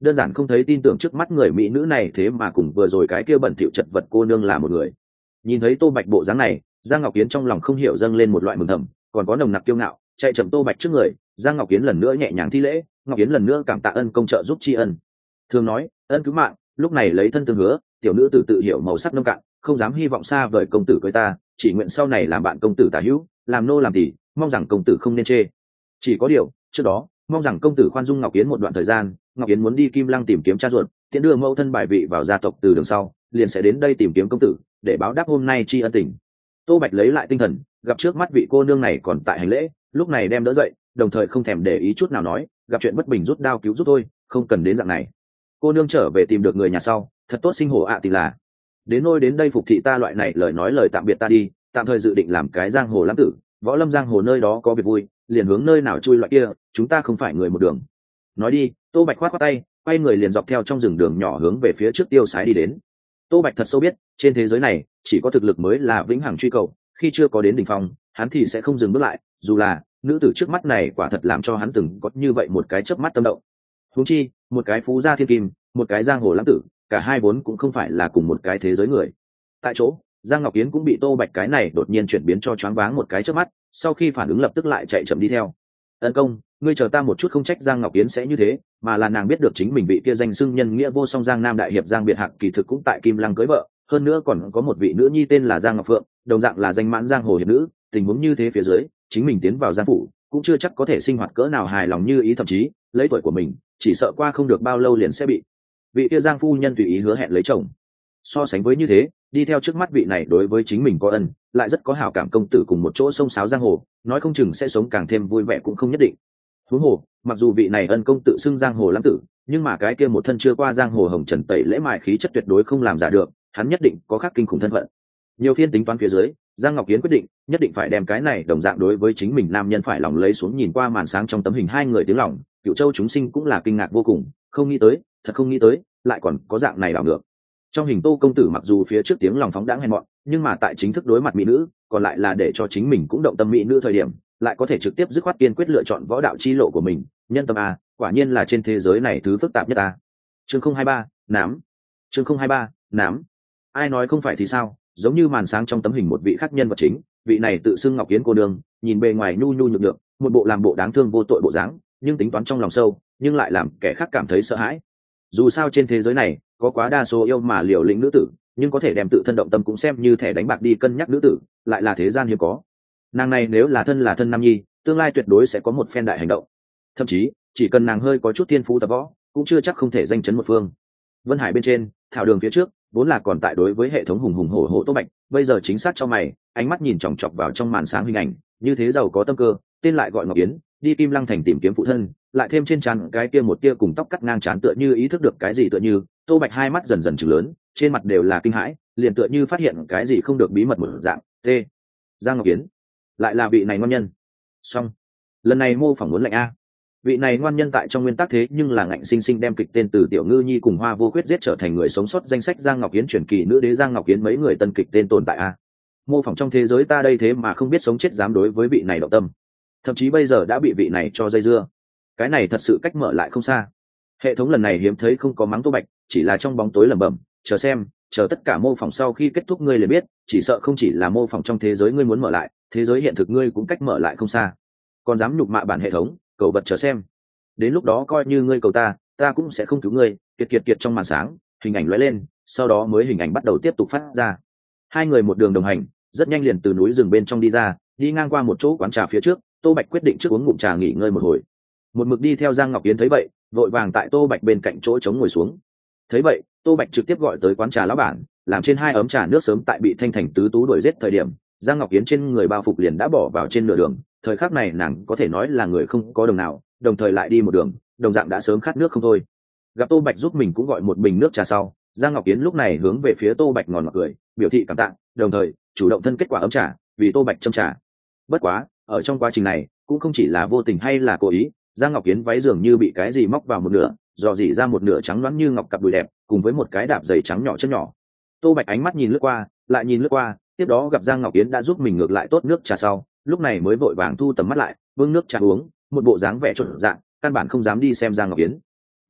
đơn giản không thấy tin tưởng trước mắt người mỹ nữ này thế mà cùng vừa rồi cái kia bẩn thỉu chật vật cô nương là một người. Nhìn thấy Tô Bạch bộ dáng này, Giang Ngọc Kiến trong lòng không hiểu dâng lên một loại mừng thầm, còn có nồng nặc kiêu ngạo, chạy chậm Tô Bạch trước người. Giang Ngọc Kiến lần nữa nhẹ nhàng thi lễ, Ngọc Kiến lần nữa cảm tạ ân công trợ giúp tri ân. Thường nói ân cứu mạng, lúc này lấy thân tương hứa, tiểu nữ tự hiểu màu sắc nông cạn, không dám hy vọng xa vời công tử cưới ta, chỉ nguyện sau này làm bạn công tử tả hữu, làm nô làm tỳ, mong rằng công tử không nên chê. Chỉ có điều trước đó mong rằng công tử khoan dung Ngọc Kiến một đoạn thời gian. Ngọc Kiến muốn đi Kim Lăng tìm kiếm cha ruột, tiện đưa mẫu thân bài vị vào gia tộc, từ đường sau liền sẽ đến đây tìm kiếm công tử để báo đáp hôm nay tri ân tình. Tô Bạch lấy lại tinh thần, gặp trước mắt vị cô nương này còn tại hành lễ, lúc này đem đỡ dậy, đồng thời không thèm để ý chút nào nói, gặp chuyện bất bình rút đao cứu giúp tôi, không cần đến dạng này. Cô nương trở về tìm được người nhà sau, thật tốt sinh hổ ạ thì là đến nôi đến đây phục thị ta loại này lời tạm biệt ta đi, tạm thời dự định làm cái giang hồ lãng tử, võ lâm giang hồ nơi đó có việc vui liền hướng nơi nào chui loại kia, chúng ta không phải người một đường. Nói đi, Tô Bạch khoát khoát tay, quay người liền dọc theo trong rừng đường nhỏ hướng về phía trước tiêu sái đi đến. Tô Bạch thật sâu biết, trên thế giới này chỉ có thực lực mới là vĩnh hằng truy cầu, khi chưa có đến đỉnh phong, hắn thì sẽ không dừng bước lại, dù là nữ tử trước mắt này quả thật làm cho hắn từng có như vậy một cái chớp mắt tâm động. Huống chi, một cái phú gia thiên kim, một cái giang hồ lãng tử, cả hai vốn cũng không phải là cùng một cái thế giới người. Tại chỗ, Giang Ngọc Yến cũng bị Tô Bạch cái này đột nhiên chuyển biến cho choáng váng một cái chớp mắt, sau khi phản ứng lập tức lại chạy chậm đi theo. Ân công, ngươi chờ ta một chút, không trách Giang Ngọc Yến sẽ như thế, mà là nàng biết được chính mình vị kia danh xưng nhân nghĩa vô song Giang Nam đại hiệp Giang Biệt Hạc kỳ thực cũng tại Kim Lăng cưới vợ, hơn nữa còn có một vị nữ nhi tên là Giang Ngọc Phượng, đồng dạng là danh mãn giang hồ hiệp nữ. Tình huống như thế phía dưới, chính mình tiến vào giang phủ cũng chưa chắc có thể sinh hoạt cỡ nào hài lòng như ý, thậm chí lấy tuổi của mình chỉ sợ qua không được bao lâu liền sẽ bị vị kia Giang phu nhân tùy ý hứa hẹn lấy chồng. So sánh với như thế, đi theo trước mắt vị này đối với chính mình có ân, lại rất có hảo cảm công tử cùng một chỗ xông xáo giang hồ, nói không chừng sẽ sống càng thêm vui vẻ cũng không nhất định. Huống hồ, mặc dù vị này ân công tự xưng giang hồ lãng tử, nhưng mà cái kia một thân chưa qua giang hồ hồng trần tẩy lễ mài khí chất tuyệt đối không làm giả được, hắn nhất định có khác kinh khủng thân phận. Nhiều phiên tính toán phía dưới, Giang Ngọc Kiến quyết định nhất định phải đem cái này đồng dạng đối với chính mình nam nhân phải lòng lấy xuống. Nhìn qua màn sáng trong tấm hình hai người tiếng lòng, Cựu Châu chúng sinh cũng là kinh ngạc vô cùng, không nghĩ tới, thật không nghĩ tới, lại còn có dạng này đảo ngược. Trong hình Tô công tử mặc dù phía trước tiếng lòng phóng đãng hèn mọn, nhưng mà tại chính thức đối mặt mỹ nữ, còn lại là để cho chính mình cũng động tâm mỹ nữ thời điểm, lại có thể trực tiếp dứt khoát kiên quyết lựa chọn võ đạo chi lộ của mình. Nhân tâm a, quả nhiên là trên thế giới này thứ phức tạp nhất a. Chương 023, nám. Chương 023, nám. Ai nói không phải thì sao, giống như màn sáng trong tấm hình một vị khác nhân vật chính, vị này tự xưng Ngọc Yến cô nương, nhìn bề ngoài nhu nhu nhược nhược, một bộ làm bộ đáng thương vô tội bộ dáng, nhưng tính toán trong lòng sâu, nhưng lại làm kẻ khác cảm thấy sợ hãi. Dù sao trên thế giới này có quá đa số yêu mà liều lĩnh nữ tử, nhưng có thể đem tự thân động tâm cũng xem như thẻ đánh bạc đi cân nhắc nữ tử, lại là thế gian hiếm có. Nàng này nếu là thân nam nhi, tương lai tuyệt đối sẽ có một phen đại hành động. Thậm chí, chỉ cần nàng hơi có chút thiên phú tập võ, cũng chưa chắc không thể danh chấn một phương. Vân Hải bên trên, thảo đường phía trước, vốn là còn tại đối với hệ thống hùng hùng hổ hổ Tô Bạch, bây giờ chính xác cho mày, ánh mắt nhìn chòng chọc vào trong màn sáng hình ảnh, như thế giàu có tâm cơ, tên lại gọi Ngọc Yến, đi Kim Lăng thành tìm kiếm phụ thân, lại thêm trên trán cái kia một tia cùng tóc cắt ngang trán, tựa như ý thức được cái gì, tựa như Tô Bạch hai mắt dần dần trừng lớn, trên mặt đều là kinh hãi, liền tựa như phát hiện cái gì không được bí mật một dạng. Giang Ngọc Yến, lại là vị này ngoan nhân. Xong, lần này mô phỏng muốn lệnh a. Vị này ngoan nhân tại trong nguyên tắc thế nhưng là ngạnh sinh sinh đem kịch tên từ Tiểu Ngư Nhi cùng Hoa Vô Khuyết giết trở thành người sống sót danh sách Giang Ngọc Yến truyền kỳ nữ đế Giang Ngọc Yến, mấy người tân kịch tên tồn tại a. Mô phỏng trong thế giới ta đây thế mà không biết sống chết dám đối với vị này động tâm, thậm chí bây giờ đã bị vị này cho dây dưa, cái này thật sự cách mở lại không xa. Hệ thống lần này hiếm thấy không có mắng Tô Bạch, chỉ là trong bóng tối lẩm bẩm, chờ xem, chờ tất cả mô phỏng sau khi kết thúc ngươi liền biết, chỉ sợ không chỉ là mô phỏng trong thế giới ngươi muốn mở lại, thế giới hiện thực ngươi cũng cách mở lại không xa. Còn dám nhục mạ bản hệ thống, cầu vật chờ xem. Đến lúc đó coi như ngươi cầu ta cũng sẽ không cứu ngươi. Kiệt trong màn sáng, hình ảnh lóe lên, sau đó mới hình ảnh bắt đầu tiếp tục phát ra. Hai người một đường đồng hành, rất nhanh liền từ núi rừng bên trong đi ra, đi ngang qua một chỗ quán trà phía trước, Tô Bạch quyết định trước uống ngụm trà nghỉ ngơi một hồi. Một mực đi theo Giang Ngọc Yến thấy vậy, vội vàng tại Tô Bạch bên cạnh chỗ trống ngồi xuống. Thấy vậy, Tô Bạch trực tiếp gọi tới quán trà lão bản, làm trên 2 ấm trà nước. Sớm tại bị Thanh Thành tứ tú đuổi giết thời điểm, Giang Ngọc Yến trên người bao phục liền đã bỏ vào trên nửa đường, thời khắc này nàng có thể nói là người không có đồng nào, đồng thời lại đi một đường, đồng dạng đã sớm khát nước không thôi. Gặp Tô Bạch giúp mình cũng gọi một bình nước trà sau, Giang Ngọc Yến lúc này hướng về phía Tô Bạch ngòn ngọt cười, biểu thị cảm tạ, đồng thời chủ động thân kết quả ấm trà vì Tô Bạch châm trà. Bất quá, ở trong quá trình này cũng không chỉ là vô tình hay là cố ý, Giang Ngọc Yến váy dường như bị cái gì móc vào một nửa, dò dỉ ra một nửa trắng loáng như ngọc cặp đùi đẹp, cùng với một cái đạp giày trắng nhỏ chân nhỏ. Tô Bạch ánh mắt nhìn lướt qua, lại nhìn lướt qua, tiếp đó gặp Giang Ngọc Yến đã giúp mình ngược lại tốt nước trà sau, lúc này mới vội vàng thu tầm mắt lại, bưng nước trà uống, một bộ dáng vẻ trộn dạng, căn bản không dám đi xem Giang Ngọc Yến.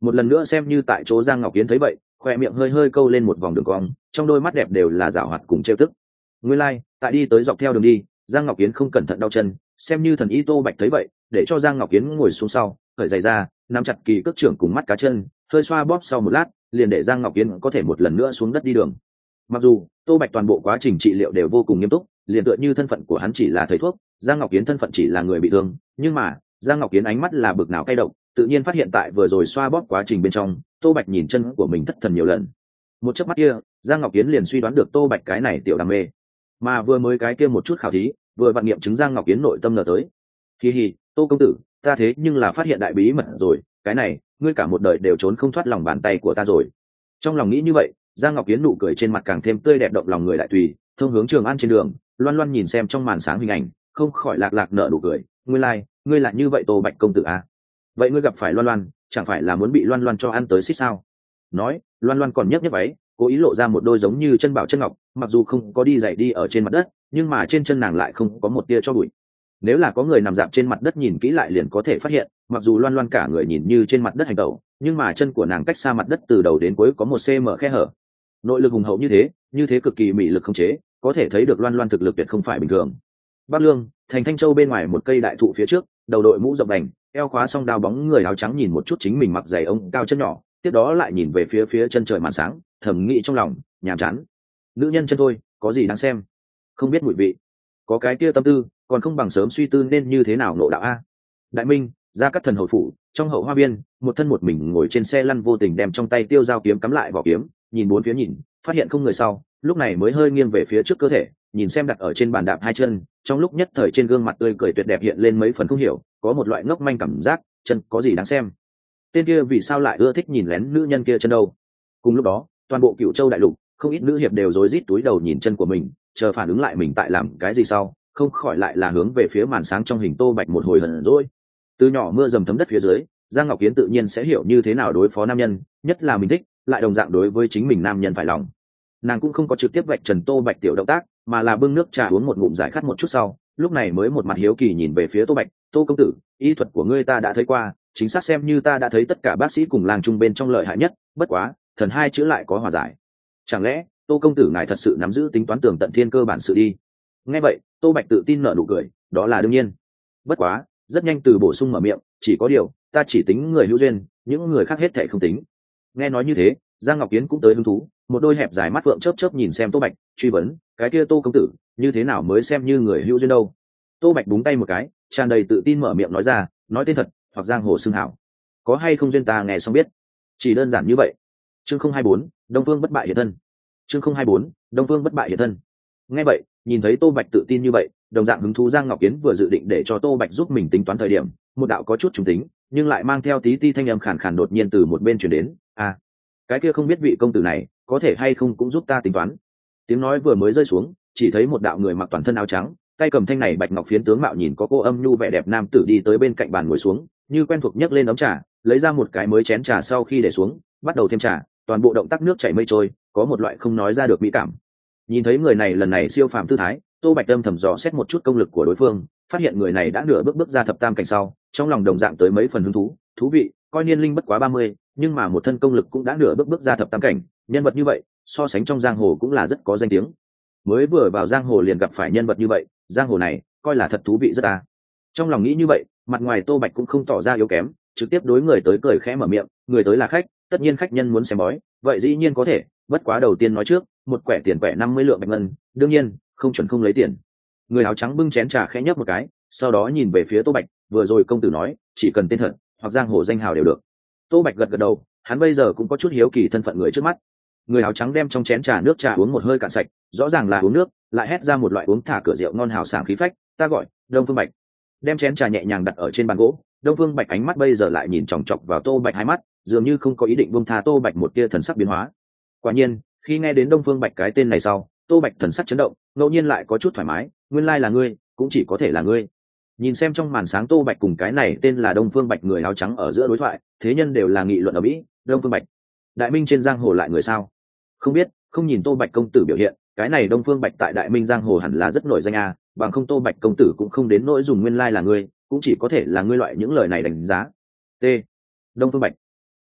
Một lần nữa xem như tại chỗ Giang Ngọc Yến thấy vậy, khoe miệng hơi hơi câu lên một vòng đường cong, trong đôi mắt đẹp đều là giảo hoạt cùng trêu tức. Nguyên lai, tại đi tới dọc theo đường đi, Giang Ngọc Yến không cẩn thận đau chân, xem như thần y Tô Bạch thấy vậy, để cho Giang Ngọc Yến ngồi xuống sau, cởi giày ra, nắm chặt kỳ cước trưởng cùng mắt cá chân, hơi xoa bóp sau một lát, liền để Giang Ngọc Yến có thể một lần nữa xuống đất đi đường. Mặc dù Tô Bạch toàn bộ quá trình trị liệu đều vô cùng nghiêm túc, liền tựa như thân phận của hắn chỉ là thầy thuốc, Giang Ngọc Yến thân phận chỉ là người bị thương, nhưng mà Giang Ngọc Yến ánh mắt là bực nào cay độc, tự nhiên phát hiện tại vừa rồi xoa bóp quá trình bên trong, Tô Bạch nhìn chân của mình thất thần nhiều lần. Một chớp mắt kia, Giang Ngọc Yến liền suy đoán được Tô Bạch cái này tiểu đam mê, mà vừa mới cái kia một chút khảo thí, vừa vạn nghiệm chứng Giang Ngọc Yến nội tâm ngờ tới. Hi hi, Tô công tử, ta thế nhưng là phát hiện đại bí mật rồi, cái này, ngươi cả một đời đều trốn không thoát lòng bàn tay của ta rồi. Trong lòng nghĩ như vậy, Giang Ngọc Yến nụ cười trên mặt càng thêm tươi đẹp động lòng người đại tùy, thông hướng Trường An trên đường, Loan Loan nhìn xem trong màn sáng hình ảnh, không khỏi lạc lạc nở nụ cười, nguyên lai, ngươi lại như vậy Tô Bạch công tử à? Vậy ngươi gặp phải Loan Loan, chẳng phải là muốn bị Loan Loan cho ăn tới xích sao? Nói, Loan Loan còn nhấc nhấc váy, cố ý lộ ra một đôi giống như chân bảo chân ngọc, mặc dù không có đi giày đi ở trên mặt đất, nhưng mà trên chân nàng lại không có một tia cho bụi. Nếu là có người nằm dạp trên mặt đất nhìn kỹ lại liền có thể phát hiện, mặc dù Loan Loan cả người nhìn như trên mặt đất hành tẩu, nhưng mà chân của nàng cách xa mặt đất từ đầu đến cuối có một cm khe hở. Nội lực hùng hậu như thế cực kỳ mị lực không chế, có thể thấy được Loan Loan thực lực tuyệt không phải bình thường. Bắc Lương, thành Thanh Châu bên ngoài một cây đại thụ phía trước, đầu đội mũ rộng đành, eo khóa song đao bóng người áo trắng nhìn một chút chính mình mặc giày ông cao chân nhỏ, tiếp đó lại nhìn về phía chân trời màn sáng, thầm nghĩ trong lòng, nhàm chán. Nữ nhân chân thôi, có gì đáng xem? Không biết mùi vị, có cái kia tâm tư, còn không bằng sớm suy tư nên như thế nào nộ đạo a. Đại Minh, ra các thần hậu phủ, trong hậu hoa viên, một thân một mình ngồi trên xe lăn vô tình đem trong tay tiêu dao kiếm cắm lại vỏ kiếm, nhìn bốn phía nhìn, phát hiện không người sau, lúc này mới hơi nghiêng về phía trước cơ thể, nhìn xem đặt ở trên bàn đạp hai chân, trong lúc nhất thời trên gương mặt tươi cười tuyệt đẹp hiện lên mấy phần không hiểu, có một loại ngốc manh cảm giác, chân có gì đáng xem? Tên kia vì sao lại ưa thích nhìn lén nữ nhân kia chân đâu? Cùng lúc đó, toàn bộ Cửu Châu đại lục, không ít nữ hiệp đều rối rít túi đầu nhìn chân của mình, chờ phản ứng lại mình tại làm cái gì sau, không khỏi lại là hướng về phía màn sáng trong hình Tô Bạch một hồi hờn dỗi. Từ nhỏ mưa dầm thấm đất phía dưới, Giang Ngọc Yến tự nhiên sẽ hiểu như thế nào đối phó nam nhân, nhất là mình thích, lại đồng dạng đối với chính mình nam nhân phải lòng. Nàng cũng không có trực tiếp vạch trần Tô Bạch tiểu động tác, mà là bưng nước trà uống một ngụm giải khát một chút sau, lúc này mới một mặt hiếu kỳ nhìn về phía Tô Bạch, "Tô công tử, y thuật của ngươi ta đã thấy qua, chính xác xem như ta đã thấy tất cả bác sĩ cùng làng trung bên trong lợi hại nhất, bất quá, thần hai chữ lại có hòa giải. Chẳng lẽ, Tô công tử ngài thật sự nắm giữ tính toán tường tận thiên cơ bản sự đi?" Nghe vậy, Tô Bạch tự tin nở nụ cười, "Đó là đương nhiên. Bất quá, rất nhanh từ bổ sung mở miệng, chỉ có điều, ta chỉ tính người hữu duyên, những người khác hết thảy không tính." Nghe nói như thế, Giang Ngọc Yến cũng tới hứng thú, một đôi hẹp dài mắt phượng chớp chớp nhìn xem Tô Bạch, truy vấn, "Cái kia Tô công tử, như thế nào mới xem như người hữu duyên đâu?" Tô Bạch búng tay một cái, tràn đầy tự tin mở miệng nói ra, "Nói tên thật, hoặc giang hồ xưng hảo. Có hay không duyên ta nghe xong biết. Chỉ đơn giản như vậy." Chương 024, Đông Phương bất bại hiện thân. Chương 024, Đông Phương bất bại hiện thân. Nghe vậy, nhìn thấy Tô Bạch tự tin như vậy, đồng dạng hứng thú Giang Ngọc Yến vừa dự định để cho Tô Bạch giúp mình tính toán thời điểm, một đạo có chút trùng tính, nhưng lại mang theo tí ti thanh âm khàn khàn đột nhiên từ một bên truyền đến, "À, cái kia không biết vị công tử này có thể hay không cũng giúp ta tính toán." Tiếng nói vừa mới rơi xuống, chỉ thấy một đạo người mặc toàn thân áo trắng, tay cầm thanh này bạch ngọc phiến tướng mạo nhìn có cô âm nhu vẻ đẹp nam tử đi tới bên cạnh bàn ngồi xuống, như quen thuộc nhấc lên ấm trà, lấy ra một cái mới chén trà sau khi để xuống, bắt đầu thêm trà, toàn bộ động tác nước chảy mây trôi, có một loại không nói ra được mỹ cảm. Nhìn thấy người này lần này siêu phàm tư thái, Tô Bạch âm thầm dò xét một chút công lực của đối phương, phát hiện người này đã nửa bước ra thập tam cảnh sau, trong lòng đồng dạng tới mấy phần hứng thú, thú vị, coi niên linh bất quá 30, nhưng mà một thân công lực cũng đã nửa bước ra thập tam cảnh, nhân vật như vậy, so sánh trong giang hồ cũng là rất có danh tiếng. Mới vừa vào giang hồ liền gặp phải nhân vật như vậy, giang hồ này coi là thật thú vị rất à. Trong lòng nghĩ như vậy, mặt ngoài Tô Bạch cũng không tỏ ra yếu kém, trực tiếp đối người tới cười khẽ mở miệng, "Người tới là khách, tất nhiên khách nhân muốn xem bói, vậy dĩ nhiên có thể, bất quá đầu tiên nói trước, một quẻ tiền quẻ 50 lượng bạch ngân, đương nhiên, không chuẩn không lấy tiền." Người áo trắng bưng chén trà khẽ nhấp một cái, sau đó nhìn về phía Tô Bạch, "Vừa rồi công tử nói, chỉ cần tên thật hoặc giang hồ danh hào đều được." Tô Bạch gật gật đầu, hắn bây giờ cũng có chút hiếu kỳ thân phận người trước mắt. Người áo trắng đem trong chén trà nước trà uống một hơi cạn sạch, rõ ràng là uống nước, lại hét ra một loại uống thả cửa rượu ngon hào sảng khí phách, "Ta gọi Đông Phương Bạch." Đem chén trà nhẹ nhàng đặt ở trên bàn gỗ, Đông Phương Bạch ánh mắt bây giờ lại nhìn chòng chọc vào Tô Bạch hai mắt, dường như không có ý định buông tha Tô Bạch một tia thần sắc biến hóa. Quả nhiên, khi nghe đến Đông Phương Bạch cái tên này sau, Tô Bạch thần sắc chấn động, ngẫu nhiên lại có chút thoải mái, "Nguyên lai là ngươi, cũng chỉ có thể là ngươi." Nhìn xem trong màn sáng Tô Bạch cùng cái này tên là Đông Phương Bạch người áo trắng ở giữa đối thoại, thế nhân đều là nghị luận ở mỹ, Đông Phương Bạch, Đại Minh trên giang hồ lại người sao? Không biết, không nhìn Tô Bạch công tử biểu hiện, cái này Đông Phương Bạch tại Đại Minh giang hồ hẳn là rất nổi danh à, bằng không Tô Bạch công tử cũng không đến nỗi dùng nguyên lai là ngươi, cũng chỉ có thể là ngươi loại những lời này đánh giá. T. Đông Phương Bạch.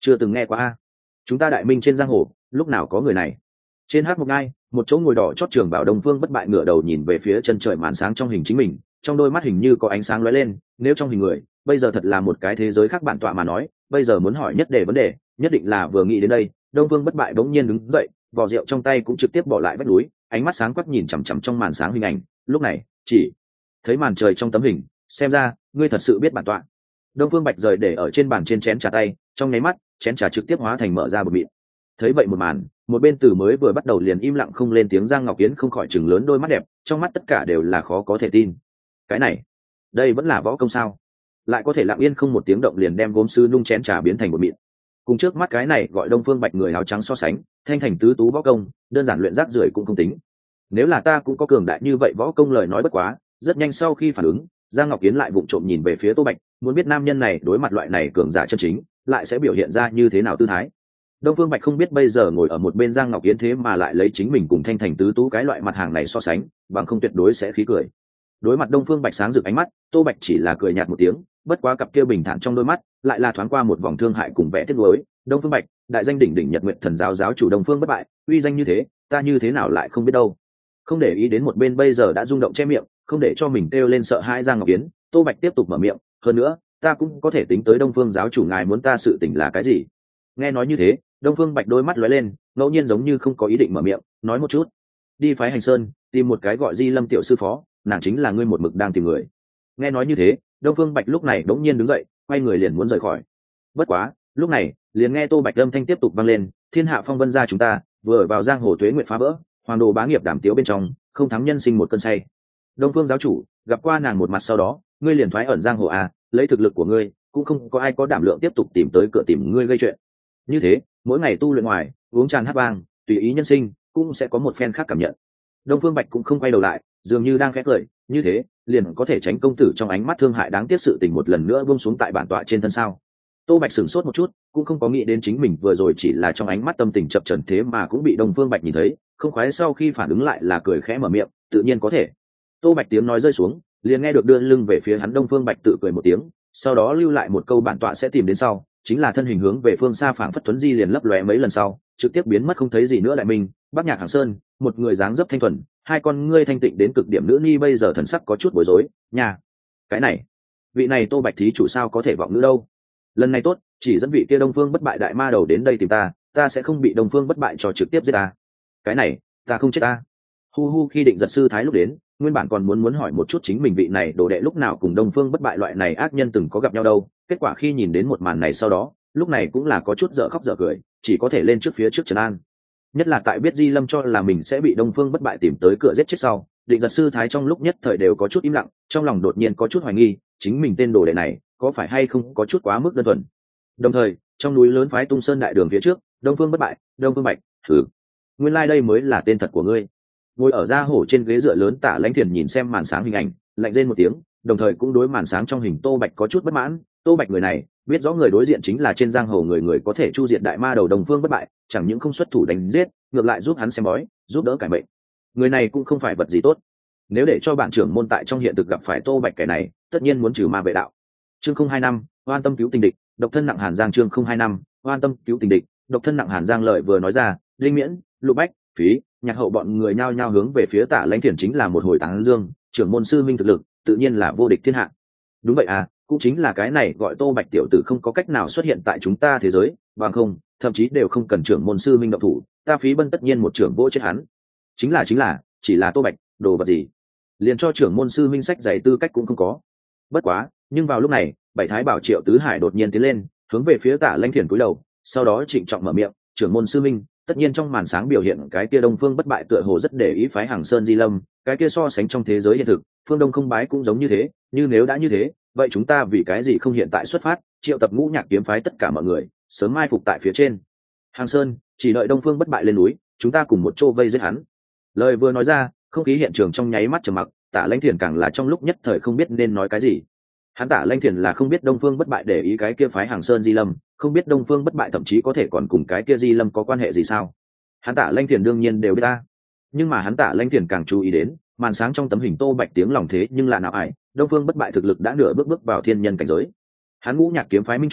chưa từng nghe qua a. Chúng ta đại minh trên giang hồ lúc nào có người này. Trên hát một ngai, một chỗ ngồi đỏ chót trường bảo Đông Phương Bất Bại ngửa đầu nhìn về phía chân trời màn sáng trong hình chính mình, trong đôi mắt hình như có ánh sáng lóe lên. Nếu trong hình người bây giờ thật là một cái thế giới khác bản tọa mà nói, bây giờ muốn hỏi nhất đề vấn đề nhất định là vừa nghĩ đến đây, Đông Phương Bất Bại bỗng nhiên đứng dậy, vò rượu trong tay cũng trực tiếp bỏ lại vách núi, ánh mắt sáng quắc nhìn chằm chằm trong màn sáng hình ảnh. Lúc này chỉ thấy màn trời trong tấm hình, xem ra ngươi thật sự biết bản tọa. Đông Phương Bạch rời để ở trên bàn trên chén trà tay, trong nháy mắt chén trà trực tiếp hóa thành mở ra bột mịn. Thấy vậy một màn, một bên từ mới vừa bắt đầu liền im lặng không lên tiếng Giang Ngọc Yến không khỏi chừng lớn đôi mắt đẹp, trong mắt tất cả đều là khó có thể tin. Cái này, đây vẫn là võ công sao? Lại có thể lặng yên không một tiếng động liền đem gốm sứ nung chén trà biến thành bột mịn. Cùng trước mắt cái này gọi Đông Phương Bạch người áo trắng so sánh, thanh thành tứ tú võ công, đơn giản luyện rác rưởi cũng không tính. Nếu là ta cũng có cường đại như vậy võ công lời nói bất quá, rất nhanh sau khi phản ứng, Giang Ngọc Yến lại vụng trộm nhìn về phía Tô Bạch, muốn biết nam nhân này đối mặt loại này cường giả chân chính, lại sẽ biểu hiện ra như thế nào tư thái. Đông Phương Bạch không biết bây giờ ngồi ở một bên Giang Ngọc Yến thế mà lại lấy chính mình cùng thanh thành tứ tú cái loại mặt hàng này so sánh, bằng không tuyệt đối sẽ khí cười. Đối mặt Đông Phương Bạch sáng rực ánh mắt, Tô Bạch chỉ là cười nhạt một tiếng, bất quá cặp kia bình thản trong đôi mắt lại là thoáng qua một vòng thương hại cùng vẻ tiếc nuối. Đông Phương Bạch, đại danh đỉnh đỉnh Nhật Nguyện Thần giáo giáo chủ Đông Phương Bất Bại, uy danh như thế, ta như thế nào lại không biết đâu. Không để ý đến một bên bây giờ đã rung động che miệng, không để cho mình kêu lên sợ hãi Giang Ngọc Yến, Tô Bạch tiếp tục mở miệng, hơn nữa, ta cũng có thể tính tới Đông Phương giáo chủ ngài muốn ta sự tình là cái gì. Nghe nói như thế, Đông Phương Bạch đôi mắt lóe lên, ngẫu nhiên giống như không có ý định mở miệng, nói một chút. Đi phái Hành Sơn, tìm một cái gọi Di Lâm tiểu sư phó, nàng chính là ngươi một mực đang tìm người. Nghe nói như thế, Đông Phương Bạch lúc này đống nhiên đứng dậy, quay người liền muốn rời khỏi. Bất quá, lúc này, liền nghe Tô Bạch âm thanh tiếp tục vang lên, thiên hạ phong vân gia chúng ta, vừa vào giang hồ tuế nguyện phá vỡ, hoàng đồ bá nghiệp đảm tiếu bên trong, không thắng nhân sinh một cơn say. Đông Phương giáo chủ, gặp qua nàng một mặt sau đó, ngươi liền thoái ẩn giang hồ à, lấy thực lực của ngươi, cũng không có ai có đảm lượng tiếp tục tìm tới cửa tìm ngươi gây chuyện. Như thế, mỗi ngày tu luyện ngoài, uống tràn hát vang, tùy ý nhân sinh, cũng sẽ có một phen khác cảm nhận. Đông Phương Bạch cũng không quay đầu lại, dường như đang khẽ cười, như thế, liền có thể tránh công tử trong ánh mắt thương hại đáng tiếc sự tình một lần nữa buông xuống tại bản tọa trên thân sao. Tô Bạch sửng sốt một chút, cũng không có nghĩ đến chính mình vừa rồi chỉ là trong ánh mắt tâm tình chập chờn thế mà cũng bị Đông Phương Bạch nhìn thấy, không khoái sau khi phản ứng lại là cười khẽ mở miệng, tự nhiên có thể. Tô Bạch tiếng nói rơi xuống, liền nghe được đưa lưng về phía hắn Đông Phương Bạch tự cười một tiếng, sau đó lưu lại một câu bản tọa sẽ tìm đến sau, chính là thân hình hướng về phương xa phảng phất tuấn di liền lấp lóe mấy lần sau, trực tiếp biến mất không thấy gì nữa. Đại Minh, Bắc Nhạc Hàng Sơn, một người dáng dấp thanh thuần, hai con ngươi thanh tịnh đến cực điểm nữ ni bây giờ thần sắc có chút bối rối, nhà, cái này, vị này Tô Bạch thí chủ sao có thể vọng nữ đâu? Lần này tốt, chỉ dẫn vị kia Đông Phương Bất Bại đại ma đầu đến đây tìm ta, ta sẽ không bị Đông Phương Bất Bại cho trực tiếp giết ta. Cái này, ta không chết ta. Hu hu khi định giật sư thái lúc đến, nguyên bản còn muốn hỏi một chút chính mình vị này đồ đệ lúc nào cùng Đông Phương Bất Bại loại này ác nhân từng có gặp nhau đâu, kết quả khi nhìn đến một màn này sau đó, lúc này cũng là có chút dở khóc dở cười, chỉ có thể lên trước phía trước trấn an. Nhất là tại biết Di Lâm cho là mình sẽ bị Đông Phương Bất Bại tìm tới cửa giết chết sau, định giật sư thái trong lúc nhất thời đều có chút im lặng, trong lòng đột nhiên có chút hoài nghi, chính mình tên đồ đệ này có phải hay không có chút quá mức đơn thuần. Đồng thời, trong núi lớn phái Tung Sơn đại đường phía trước, Đông Phương Bất Bại, Đông Phương Bạch, thử, nguyên lai đây mới là tên thật của ngươi. Ngồi ở da hổ trên ghế dựa lớn Tả Lãnh Thiền nhìn xem màn sáng hình ảnh, lạnh rên một tiếng, đồng thời cũng đối màn sáng trong hình Tô Bạch có chút bất mãn. Tô Bạch người này biết rõ người đối diện chính là trên giang hồ người có thể chu diệt đại ma đầu Đông Phương Bất Bại, chẳng những không xuất thủ đánh giết, ngược lại giúp hắn xem bói, giúp đỡ cải mệnh. Người này cũng không phải vật gì tốt. Nếu để cho bạn trưởng môn tại trong hiện thực gặp phải Tô Bạch kẻ này, tất nhiên muốn trừ ma vệ đạo. Chương 025, oan tâm cứu tình địch, độc thân nặng Hàn Giang. Chương 025, oan tâm cứu tình địch, độc thân nặng Hàn Giang. Lợi vừa nói ra, Linh Miễn, Lục Bách, Phí, Nhạc Hậu bọn người nhao nhao hướng về phía Tả Lãnh Thiền chính là một hồi tán dương, trưởng môn sư minh thực lực, tự nhiên là vô địch thiên hạ. Đúng vậy à, cũng chính là cái này gọi Tô Bạch tiểu tử không có cách nào xuất hiện tại chúng ta thế giới, bằng không, thậm chí đều không cần trưởng môn sư minh động thủ, ta Phí Bân tất nhiên một trưởng vỗ chết hắn. Chính là, chỉ là Tô Bạch, đồ vật gì? Liền cho trưởng môn sư minh sách giày tư cách cũng không có. Bất quá, nhưng vào lúc này, Bảy Thái Bảo Triệu Tứ Hải đột nhiên tiến lên, hướng về phía Tả Lãnh Thiền cúi đầu, sau đó trịnh trọng mở miệng, trưởng môn sư minh, tất nhiên trong màn sáng biểu hiện cái kia Đông Phương Bất Bại tựa hồ rất để ý phái Hàng Sơn Di Lâm, cái kia so sánh trong thế giới hiện thực, phương Đông không bái cũng giống như thế, như nếu đã như thế, vậy chúng ta vì cái gì không hiện tại xuất phát, triệu tập Ngũ Nhạc kiếm phái tất cả mọi người, sớm mai phục tại phía trên Hàng Sơn, chỉ đợi Đông Phương Bất Bại lên núi, chúng ta cùng một chỗ vây giết hắn. Lời vừa nói ra, không khí hiện trường trong nháy mắt trầm mặc, Tả Lãnh Thiền càng là trong lúc nhất thời không biết nên nói cái gì. Hắn Tả Lãnh Thiền là không biết Đông Phương Bất Bại để ý cái kia phái Hàng Sơn Di Lâm, không biết Đông Phương Bất Bại thậm chí có thể còn cùng cái kia Di Lâm có quan hệ gì sao? Hắn Tả Lãnh Thiền đương nhiên đều biết ta, nhưng mà hắn Tả Lãnh Thiền càng chú ý đến màn sáng trong tấm hình Tô Bạch tiếng lòng thế nhưng là nào ải, Đông Phương Bất Bại thực lực đã nửa bước vào thiên nhân cảnh giới. Hắn Ngũ Nhạc kiếm phái minh chủ,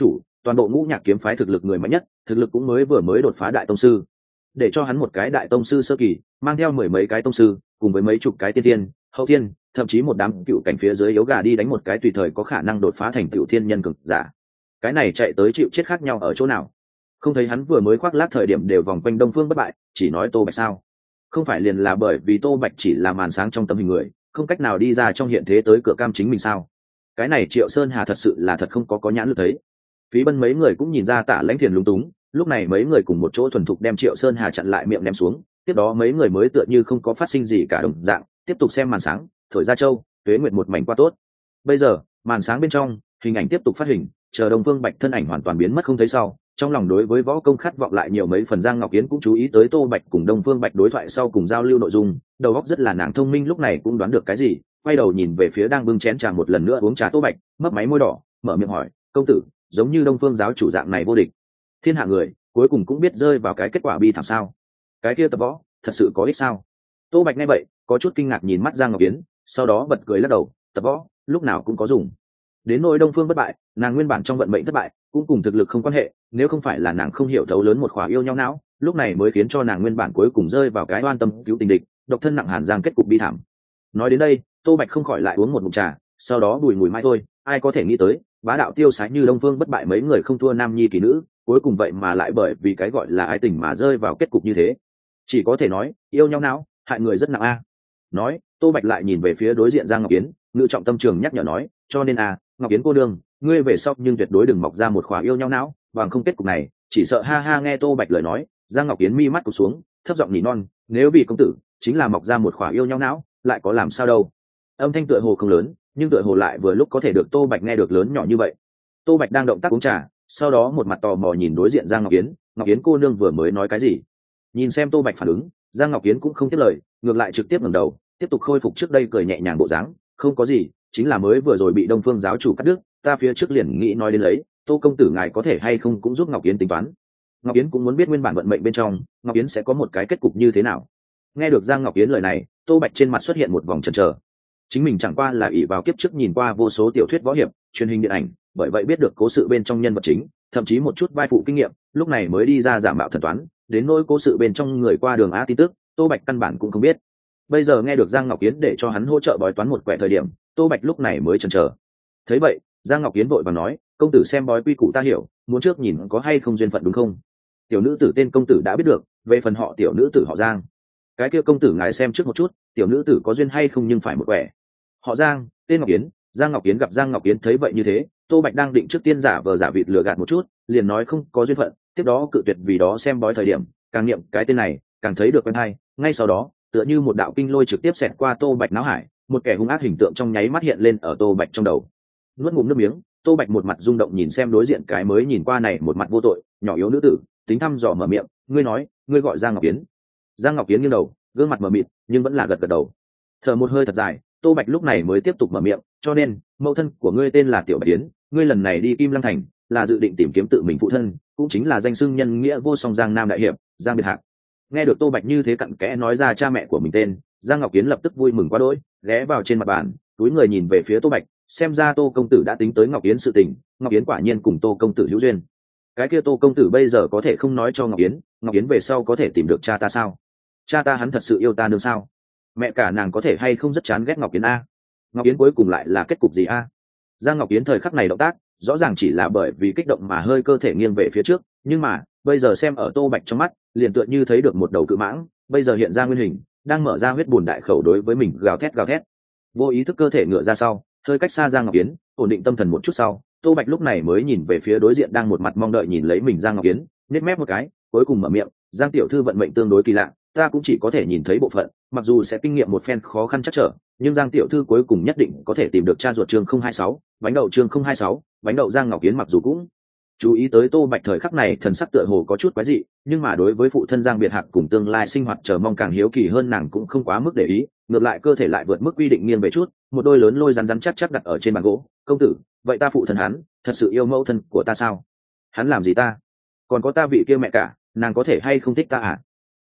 toàn bộ ngũ nhạc kiếm phái thực lực người mạnh nhất, thực lực cũng mới đột phá đại tông sư. Để cho hắn một cái đại tông sư sơ kỳ mang theo mười mấy cái tông sư cùng với mấy chục cái tiên tiên hậu tiên, thậm chí một đám cựu cảnh phía dưới yếu gà đi đánh một cái tùy thời có khả năng đột phá thành cựu thiên nhân cực giả, cái này chạy tới chịu chết khác nhau ở chỗ nào? Không thấy hắn vừa mới khoác lác thời điểm đều vòng quanh Đông Phương Bất Bại, chỉ nói Tô Bạch sao? Không phải liền là bởi vì Tô Bạch chỉ là màn sáng trong tấm hình người, không cách nào đi ra trong hiện thế tới cửa cam chính mình sao? Cái này Triệu Sơn Hà thật sự là thật không có nhãn lực thấy. Phí Bân mấy người cũng nhìn ra Tạ Lãnh Thiền lúng túng, lúc này mấy người cùng một chỗ thuần thục đem Triệu Sơn Hà chặn lại miệng ném xuống, tiếp đó mấy người mới tựa như không có phát sinh gì cả đồng dạng, tiếp tục xem màn sáng, thổi ra châu, tuế nguyệt một mảnh qua tốt. Bây giờ, màn sáng bên trong, hình ảnh tiếp tục phát hình, chờ Đông Phương Bạch thân ảnh hoàn toàn biến mất không thấy sau, trong lòng đối với võ công khát vọng lại nhiều mấy phần. Giang Ngọc Yến cũng chú ý tới Tô Bạch cùng Đông Phương Bạch đối thoại sau cùng giao lưu nội dung, đầu óc rất là nàng thông minh, lúc này cũng đoán được cái gì, quay đầu nhìn về phía đang bưng chén trà một lần nữa uống trà Tô Bạch, mấp máy môi đỏ, mở miệng hỏi, công tử, giống như Đông Phương giáo chủ dạng này vô địch, thiên hạ người cuối cùng cũng biết rơi vào cái kết quả bi thảm sao? Cái kia tập võ thật sự có ích sao? Tô Bạch nghe vậy có chút kinh ngạc nhìn mắt Giang Ngọc Yến, sau đó bật cười lắc đầu, tập võ lúc nào cũng có dùng. Đến nỗi Đông Phương Bất Bại, nàng nguyên bản trong vận mệnh thất bại cũng cùng thực lực không quan hệ, nếu không phải là nàng không hiểu thấu lớn một khóa yêu nhau não, lúc này mới khiến cho nàng nguyên bản cuối cùng rơi vào cái oan tâm cứu tình địch, độc thân nặng Hàn Giang kết cục bi thảm. Nói đến đây, Tô Bạch không khỏi lại uống một ngụm trà, sau đó bùi ngùi mai thôi, ai có thể nghĩ tới, bá đạo tiêu sái như Đông Phương Bất Bại mấy người không thua nam nhi kỳ nữ, cuối cùng vậy mà lại bởi vì cái gọi là ái tình mà rơi vào kết cục như thế. Chỉ có thể nói, yêu nhau não, hại người rất nặng a. Nói, Tô Bạch lại nhìn về phía đối diện Giang Ngọc Yến, ngự trọng tâm trường nhắc nhở nói, cho nên Ngọc Yến cô đương, ngươi về sau nhưng tuyệt đối đừng mọc ra một khóa yêu nhau não, bằng không kết cục này, chỉ sợ ha ha. Nghe Tô Bạch lời nói, Giang Ngọc Yến mi mắt cụp xuống, thấp giọng nỉ non, nếu vì công tử chính là mọc ra một khóa yêu nhau não, lại có làm sao đâu. Âm thanh tựa hồ không lớn, nhưng tựa hồ lại vừa lúc có thể được Tô Bạch nghe được lớn nhỏ như vậy. Tô Bạch đang động tác uống trà, sau đó một mặt tò mò nhìn đối diện Giang Ngọc Yến, Ngọc Yến cô nương vừa mới nói cái gì? Nhìn xem Tô Bạch phản ứng, Giang Ngọc Yến cũng không tiếp lời, ngược lại trực tiếp ngẩng đầu, tiếp tục khôi phục trước đây cười nhẹ nhàng bộ dáng, không có gì, chính là mới vừa rồi bị Đông Phương giáo chủ cắt đứt, ta phía trước liền nghĩ nói đến lấy, Tô công tử ngài có thể hay không cũng giúp Ngọc Yến tính toán. Ngọc Yến cũng muốn biết nguyên bản vận mệnh bên trong, Ngọc Yến sẽ có một cái kết cục như thế nào. Nghe được Giang Ngọc Yến lời này, Tô Bạch trên mặt xuất hiện một vòng chần chờ. Chính mình chẳng qua là ỷ vào kiếp trước nhìn qua vô số tiểu thuyết võ hiệp, truyền hình điện ảnh, bởi vậy biết được cố sự bên trong nhân vật chính, thậm chí một chút vai phụ kinh nghiệm, lúc này mới đi ra giả mạo thần toán, đến nỗi cố sự bên trong người qua đường á tin tức, Tô Bạch căn bản cũng không biết. Bây giờ nghe được Giang Ngọc Yến để cho hắn hỗ trợ bói toán một quẻ thời điểm, Tô Bạch lúc này mới chần chờ. Thấy vậy, Giang Ngọc Yến vội vàng nói, công tử xem bói quy củ ta hiểu, muốn trước nhìn có hay không duyên phận đúng không? Tiểu nữ tử tên công tử đã biết được, về phần họ tiểu nữ tử họ Giang, cái kia công tử ngài xem trước một chút, tiểu nữ tử có duyên hay không nhưng phải một quẻ. Họ Giang, tên Ngọc Yến. Giang Ngọc Yến gặp Giang Ngọc Yến thấy vậy như thế, Tô Bạch đang định trước tiên giả vờ giả vịt lừa gạt một chút, liền nói không có duyên phận, tiếp đó cự tuyệt vì đó xem bói thời điểm, càng niệm cái tên này, càng thấy được quen hay, ngay sau đó, tựa như một đạo kinh lôi trực tiếp xẹt qua Tô Bạch não hải, một kẻ hung ác hình tượng trong nháy mắt hiện lên ở Tô Bạch trong đầu. Nuốt ngụm nước miếng, Tô Bạch một mặt rung động nhìn xem đối diện cái mới nhìn qua này một mặt vô tội, nhỏ yếu nữ tử, tính thăm dò mở miệng, ngươi nói, ngươi gọi Giang Ngọc Yến. Giang Ngọc Yến nghiêng đầu, gương mặt mờ mịt, nhưng vẫn là gật gật đầu. Thở một hơi thật dài, Tô Bạch lúc này mới tiếp tục mở miệng, cho nên, mẫu thân của ngươi tên là Tiểu Bạch Yến, ngươi lần này đi Kim Lăng Thành, là dự định tìm kiếm tự mình phụ thân, cũng chính là danh xưng nhân nghĩa vô song Giang Nam đại hiệp, Giang Biệt Hạc. Nghe được Tô Bạch như thế cặn kẽ nói ra cha mẹ của mình tên, Giang Ngọc Yến lập tức vui mừng quá đỗi, ghé vào trên mặt bàn, túi người nhìn về phía Tô Bạch, xem ra Tô công tử đã tính tới Ngọc Yến sự tình, Ngọc Yến quả nhiên cùng Tô công tử hữu duyên. Cái kia Tô công tử bây giờ có thể không nói cho Ngọc Yến về sau có thể tìm được cha ta sao? Cha ta hắn thật sự yêu ta nương sao? Mẹ cả nàng có thể hay không rất chán ghét Ngọc Yến a? Ngọc Yến cuối cùng lại là kết cục gì a? Giang Ngọc Yến thời khắc này động tác rõ ràng chỉ là bởi vì kích động mà hơi cơ thể nghiêng về phía trước, nhưng mà bây giờ xem ở Tô Bạch trong mắt, liền tựa như thấy được một đầu cự mãng, bây giờ hiện ra nguyên hình, đang mở ra huyết bùn đại khẩu đối với mình gào thét. Vô ý thức cơ thể ngựa ra sau, hơi cách xa Giang Ngọc Yến, ổn định tâm thần một chút sau, Tô Bạch lúc này mới nhìn về phía đối diện đang một mặt mong đợi nhìn lấy mình Giang Ngọc Yến, nhếch mép một cái, cuối cùng mở miệng, Giang tiểu thư vận mệnh tương đối kỳ lạ, ta cũng chỉ có thể nhìn thấy bộ phận, mặc dù sẽ kinh nghiệm một phen khó khăn chắc trở, nhưng Giang tiểu thư cuối cùng nhất định có thể tìm được cha ruột chương 026, bánh đậu chương 026, bánh đậu. Giang Ngọc Yến mặc dù cũng chú ý tới Tô Bạch thời khắc này thần sắc tựa hồ có chút quái dị, nhưng mà đối với phụ thân Giang Biệt Hạc cùng tương lai sinh hoạt chờ mong càng hiếu kỳ hơn, nàng cũng không quá mức để ý, ngược lại cơ thể lại vượt mức quy định nghiêng về chút, một đôi lớn lôi rắn chắc đặt ở trên bàn gỗ. Công tử, vậy ta phụ thân hắn thật sự yêu mẫu thân của ta sao? Hắn làm gì ta? Còn có ta vị kia mẹ cả, nàng có thể hay không thích ta à?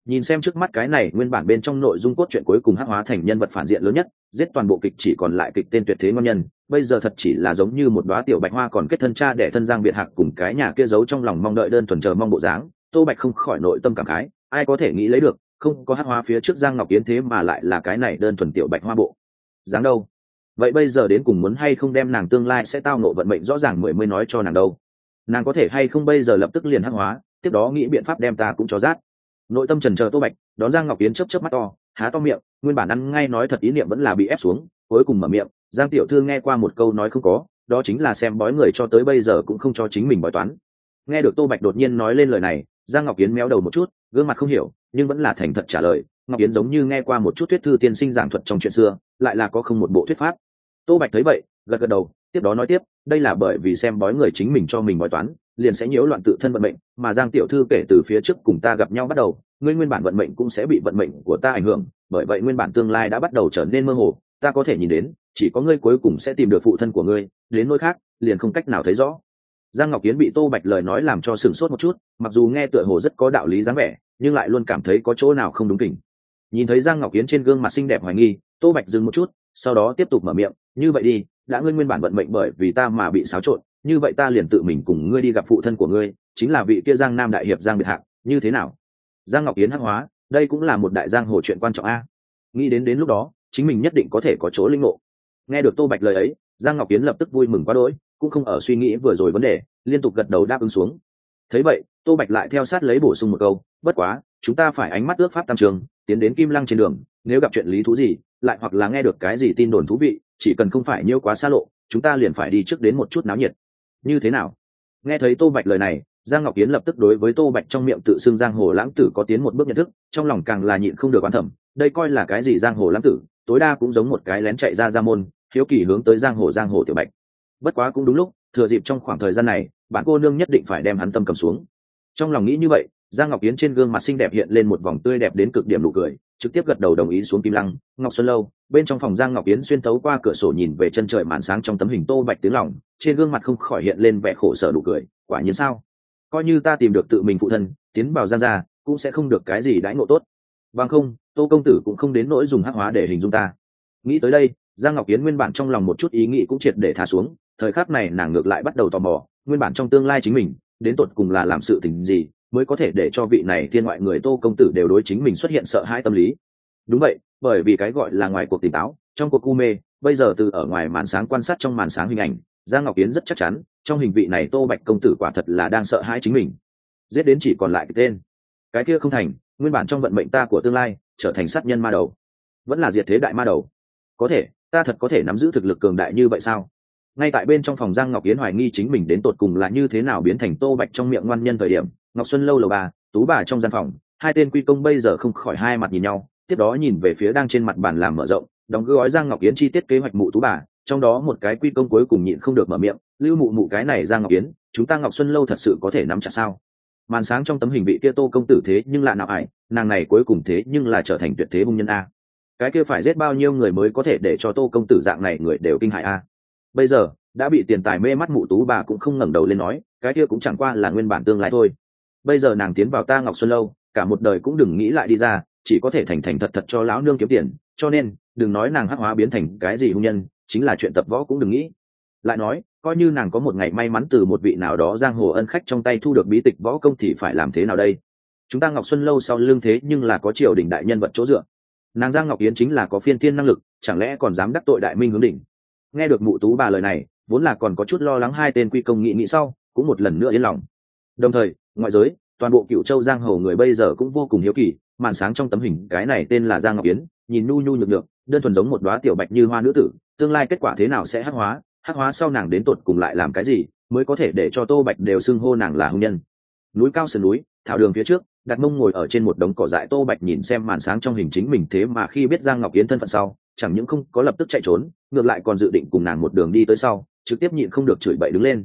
Nhìn xem trước mắt cái này nguyên bản bên trong nội dung cốt truyện cuối cùng hắc hóa thành nhân vật phản diện lớn nhất, giết toàn bộ kịch chỉ còn lại kịch tên tuyệt thế ngon nhân, bây giờ thật chỉ là giống như một đóa tiểu bạch hoa còn kết thân cha để thân Giang Biệt Hạc cùng cái nhà kia giấu trong lòng mong đợi đơn thuần chờ mong bộ dáng. Tô Bạch không khỏi nội tâm cảm khái, ai có thể nghĩ lấy được, không có hắc hóa phía trước Giang Ngọc Yến thế mà lại là cái này đơn thuần tiểu bạch hoa bộ dáng đâu. Vậy bây giờ đến cùng muốn hay không đem nàng tương lai sẽ tao ngộ vận mệnh rõ ràng mới nói cho nàng đâu. Nàng có thể hay không bây giờ lập tức liền hắc hóa, tiếp đó nghĩ biện pháp đem ta cũng cho rát. Nội tâm trần chờ Tô Bạch đón Giang Ngọc Yến chớp mắt to, há to miệng, nguyên bản ăn ngay nói thật ý niệm vẫn là bị ép xuống, cuối cùng mở miệng. Giang tiểu thư nghe qua một câu nói không có, đó chính là xem bói người cho tới bây giờ cũng không cho chính mình bói toán. Nghe được Tô Bạch đột nhiên nói lên lời này, Giang Ngọc Yến méo đầu một chút, gương mặt không hiểu nhưng vẫn là thành thật trả lời. Ngọc Yến giống như nghe qua một chút thuyết thư tiên sinh giảng thuật trong chuyện xưa, lại là có không một bộ thuyết pháp. Tô Bạch thấy vậy gật gật đầu, tiếp đó nói tiếp, đây là bởi vì xem bói người chính mình cho mình bói toán liền sẽ nhiễu loạn tự thân vận mệnh, mà Giang tiểu thư kể từ phía trước cùng ta gặp nhau bắt đầu, ngươi nguyên bản vận mệnh cũng sẽ bị vận mệnh của ta ảnh hưởng, bởi vậy nguyên bản tương lai đã bắt đầu trở nên mơ hồ, ta có thể nhìn đến chỉ có ngươi cuối cùng sẽ tìm được phụ thân của ngươi, đến nỗi khác liền không cách nào thấy rõ. Giang Ngọc Yến bị Tô Bạch lời nói làm cho sửng sốt một chút, mặc dù nghe tựa hồ rất có đạo lý dáng vẻ nhưng lại luôn cảm thấy có chỗ nào không đúng kỉnh. Nhìn thấy Giang Ngọc Yến trên gương mặt xinh đẹp hoài nghi, Tô Bạch dừng một chút, sau đó tiếp tục mở miệng, như vậy đi, đã ngươi nguyên bản vận mệnh bởi vì ta mà bị xáo trộn, như vậy ta liền tự mình cùng ngươi đi gặp phụ thân của ngươi, chính là vị kia Giang Nam đại hiệp Giang Biệt Hạc, như thế nào? Giang Ngọc Yến hắc hóa, đây cũng là một đại giang hồ chuyện quan trọng a. Nghĩ đến lúc đó chính mình nhất định có thể có chỗ linh ngộ. Nghe được Tô Bạch lời ấy, Giang Ngọc Yến lập tức vui mừng quá đỗi, cũng không ở suy nghĩ vừa rồi vấn đề, liên tục gật đầu đáp ứng xuống. Thấy vậy, Tô Bạch lại theo sát lấy bổ sung một câu, bất quá chúng ta phải ánh mắt ước pháp tam trường, tiến đến Kim Lăng trên đường, nếu gặp chuyện lý thú gì, lại hoặc là nghe được cái gì tin đồn thú vị, chỉ cần không phải nhiễu quá xa lộ, chúng ta liền phải đi trước đến một chút náo nhiệt. Như thế nào? Nghe thấy Tô Bạch lời này, Giang Ngọc Yến lập tức đối với Tô Bạch trong miệng tự xưng giang hồ lãng tử có tiến một bước nhận thức, trong lòng càng là nhịn không được oán thầm, đây coi là cái gì giang hồ lãng tử, tối đa cũng giống một cái lén chạy ra môn, hiếu kỳ hướng tới giang hồ tiểu bạch. Bất quá cũng đúng lúc, thừa dịp trong khoảng thời gian này, bản cô nương nhất định phải đem hắn tâm cầm xuống. Trong lòng nghĩ như vậy, Giang Ngọc Yến trên gương mặt xinh đẹp hiện lên một vòng tươi đẹp đến cực điểm nụ cười, trực tiếp gật đầu đồng ý xuống Kim Lăng, Ngọc Xuân lâu. Bên trong phòng Giang Ngọc Yến xuyên tấu qua cửa sổ nhìn về chân trời màn sáng trong tấm hình Tô Bạch tiếng lòng, trên gương mặt không khỏi hiện lên vẻ khổ sở nụ cười, quả nhiên sao? Coi như ta tìm được tự mình phụ thân, tiến vào Giang gia, cũng sẽ không được cái gì đãi ngộ tốt. Bằng không, Tô công tử cũng không đến nỗi dùng hắc hóa để hình dung ta. Nghĩ tới đây, Giang Ngọc Yến nguyên bản trong lòng một chút ý nghĩ cũng triệt để thả xuống, thời khắc này nàng ngược lại bắt đầu tò mò, nguyên bản trong tương lai chính mình, đến tột cùng là làm sự tình gì mới có thể để cho vị này thiên ngoại người Tô công tử đều đối chính mình xuất hiện sợ hãi tâm lý. Đúng vậy, bởi vì cái gọi là ngoài cuộc tỉnh táo, trong cuộc u mê, bây giờ từ ở ngoài màn sáng quan sát trong màn sáng hình ảnh, Giang Ngọc Yến rất chắc chắn, trong hình vị này Tô Bạch công tử quả thật là đang sợ hãi chính mình. Giết đến chỉ còn lại cái tên. Cái kia không thành, nguyên bản trong vận mệnh ta của tương lai, trở thành sát nhân ma đầu, vẫn là diệt thế đại ma đầu. Có thể, ta thật có thể nắm giữ thực lực cường đại như vậy sao? Ngay tại bên trong phòng Giang Ngọc Yến hoài nghi chính mình đến tột cùng là như thế nào biến thành Tô Bạch trong miệng ngoan nhân thời điểm, Ngọc Xuân lâu lầu bà, Tú bà trong gian phòng, hai tên quy công bây giờ không khỏi hai mặt nhìn nhau, tiếp đó nhìn về phía đang trên mặt bàn làm mở rộng, đóng gói Giang Ngọc Yến chi tiết kế hoạch mụ Tú bà, trong đó một cái quy công cuối cùng nhịn không được mở miệng, lưu mụ cái này Giang Ngọc Yến, chúng ta Ngọc Xuân lâu thật sự có thể nắm chặt sao? Màn sáng trong tấm hình vị kia Tô công tử thế nhưng lạ nào ải, nàng này cuối cùng thế nhưng là trở thành tuyệt thế hung nhân a. Cái kia phải giết bao nhiêu người mới có thể để cho Tô công tử dạng này người đều kinh hại a. Bây giờ đã bị tiền tài mê mắt mụ Tú bà cũng không ngẩng đầu lên nói, cái kia cũng chẳng qua là nguyên bản tương lai thôi. Bây giờ nàng tiến vào ta Ngọc Xuân lâu, cả một đời cũng đừng nghĩ lại đi ra, chỉ có thể thành thành thật thật cho lão nương kiếm tiền, cho nên đừng nói nàng hắc hóa biến thành cái gì hung nhân, chính là chuyện tập võ cũng đừng nghĩ. Lại nói, coi như nàng có một ngày may mắn từ một vị nào đó giang hồ ân khách trong tay thu được bí tịch võ công thì phải làm thế nào đây? Chúng ta Ngọc Xuân lâu sau lưng thế nhưng là có triều đình đại nhân vật chỗ dựa, nàng Giang Ngọc Yến chính là có phiên thiên năng lực, chẳng lẽ còn dám đắc tội đại minh hướng đỉnh? Nghe được mụ Tú bà lời này, vốn là còn có chút lo lắng hai tên quy công nghĩ sau, cũng một lần nữa yên lòng. Đồng thời, ngoại giới, toàn bộ Cửu Châu giang hồ người bây giờ cũng vô cùng hiếu kỳ, màn sáng trong tấm hình cái này tên là Giang Ngọc Yến, nhìn nhu nhu nhược nhược, đơn thuần giống một đóa tiểu bạch như hoa nữ tử, tương lai kết quả thế nào sẽ hắc hóa sau nàng đến tột cùng lại làm cái gì, mới có thể để cho Tô Bạch đều xưng hô nàng là hung nhân. Núi cao sườn núi, thảo đường phía trước, đặt mông ngồi ở trên một đống cỏ dại Tô Bạch nhìn xem màn sáng trong hình chính mình, thế mà khi biết Giang Ngọc Yến thân phận sau, chẳng những không có lập tức chạy trốn, ngược lại còn dự định cùng nàng một đường đi tới sau, trực tiếp nhịn không được chửi bậy đứng lên,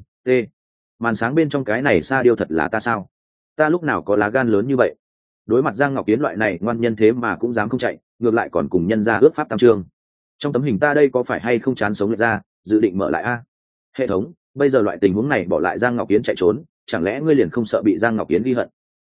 màn sáng bên trong cái này Sa Điêu thật là ta sao? Ta lúc nào có lá gan lớn như vậy? Đối mặt Giang Ngọc Yến loại này ngoan nhân thế mà cũng dám không chạy, ngược lại còn cùng nhân ra ước pháp tam chương. Trong tấm hình ta đây có phải hay không chán sống lại ra, dự định mở lại a? Hệ thống, bây giờ loại tình huống này bỏ lại Giang Ngọc Yến chạy trốn, chẳng lẽ ngươi liền không sợ bị Giang Ngọc Yến ghi hận?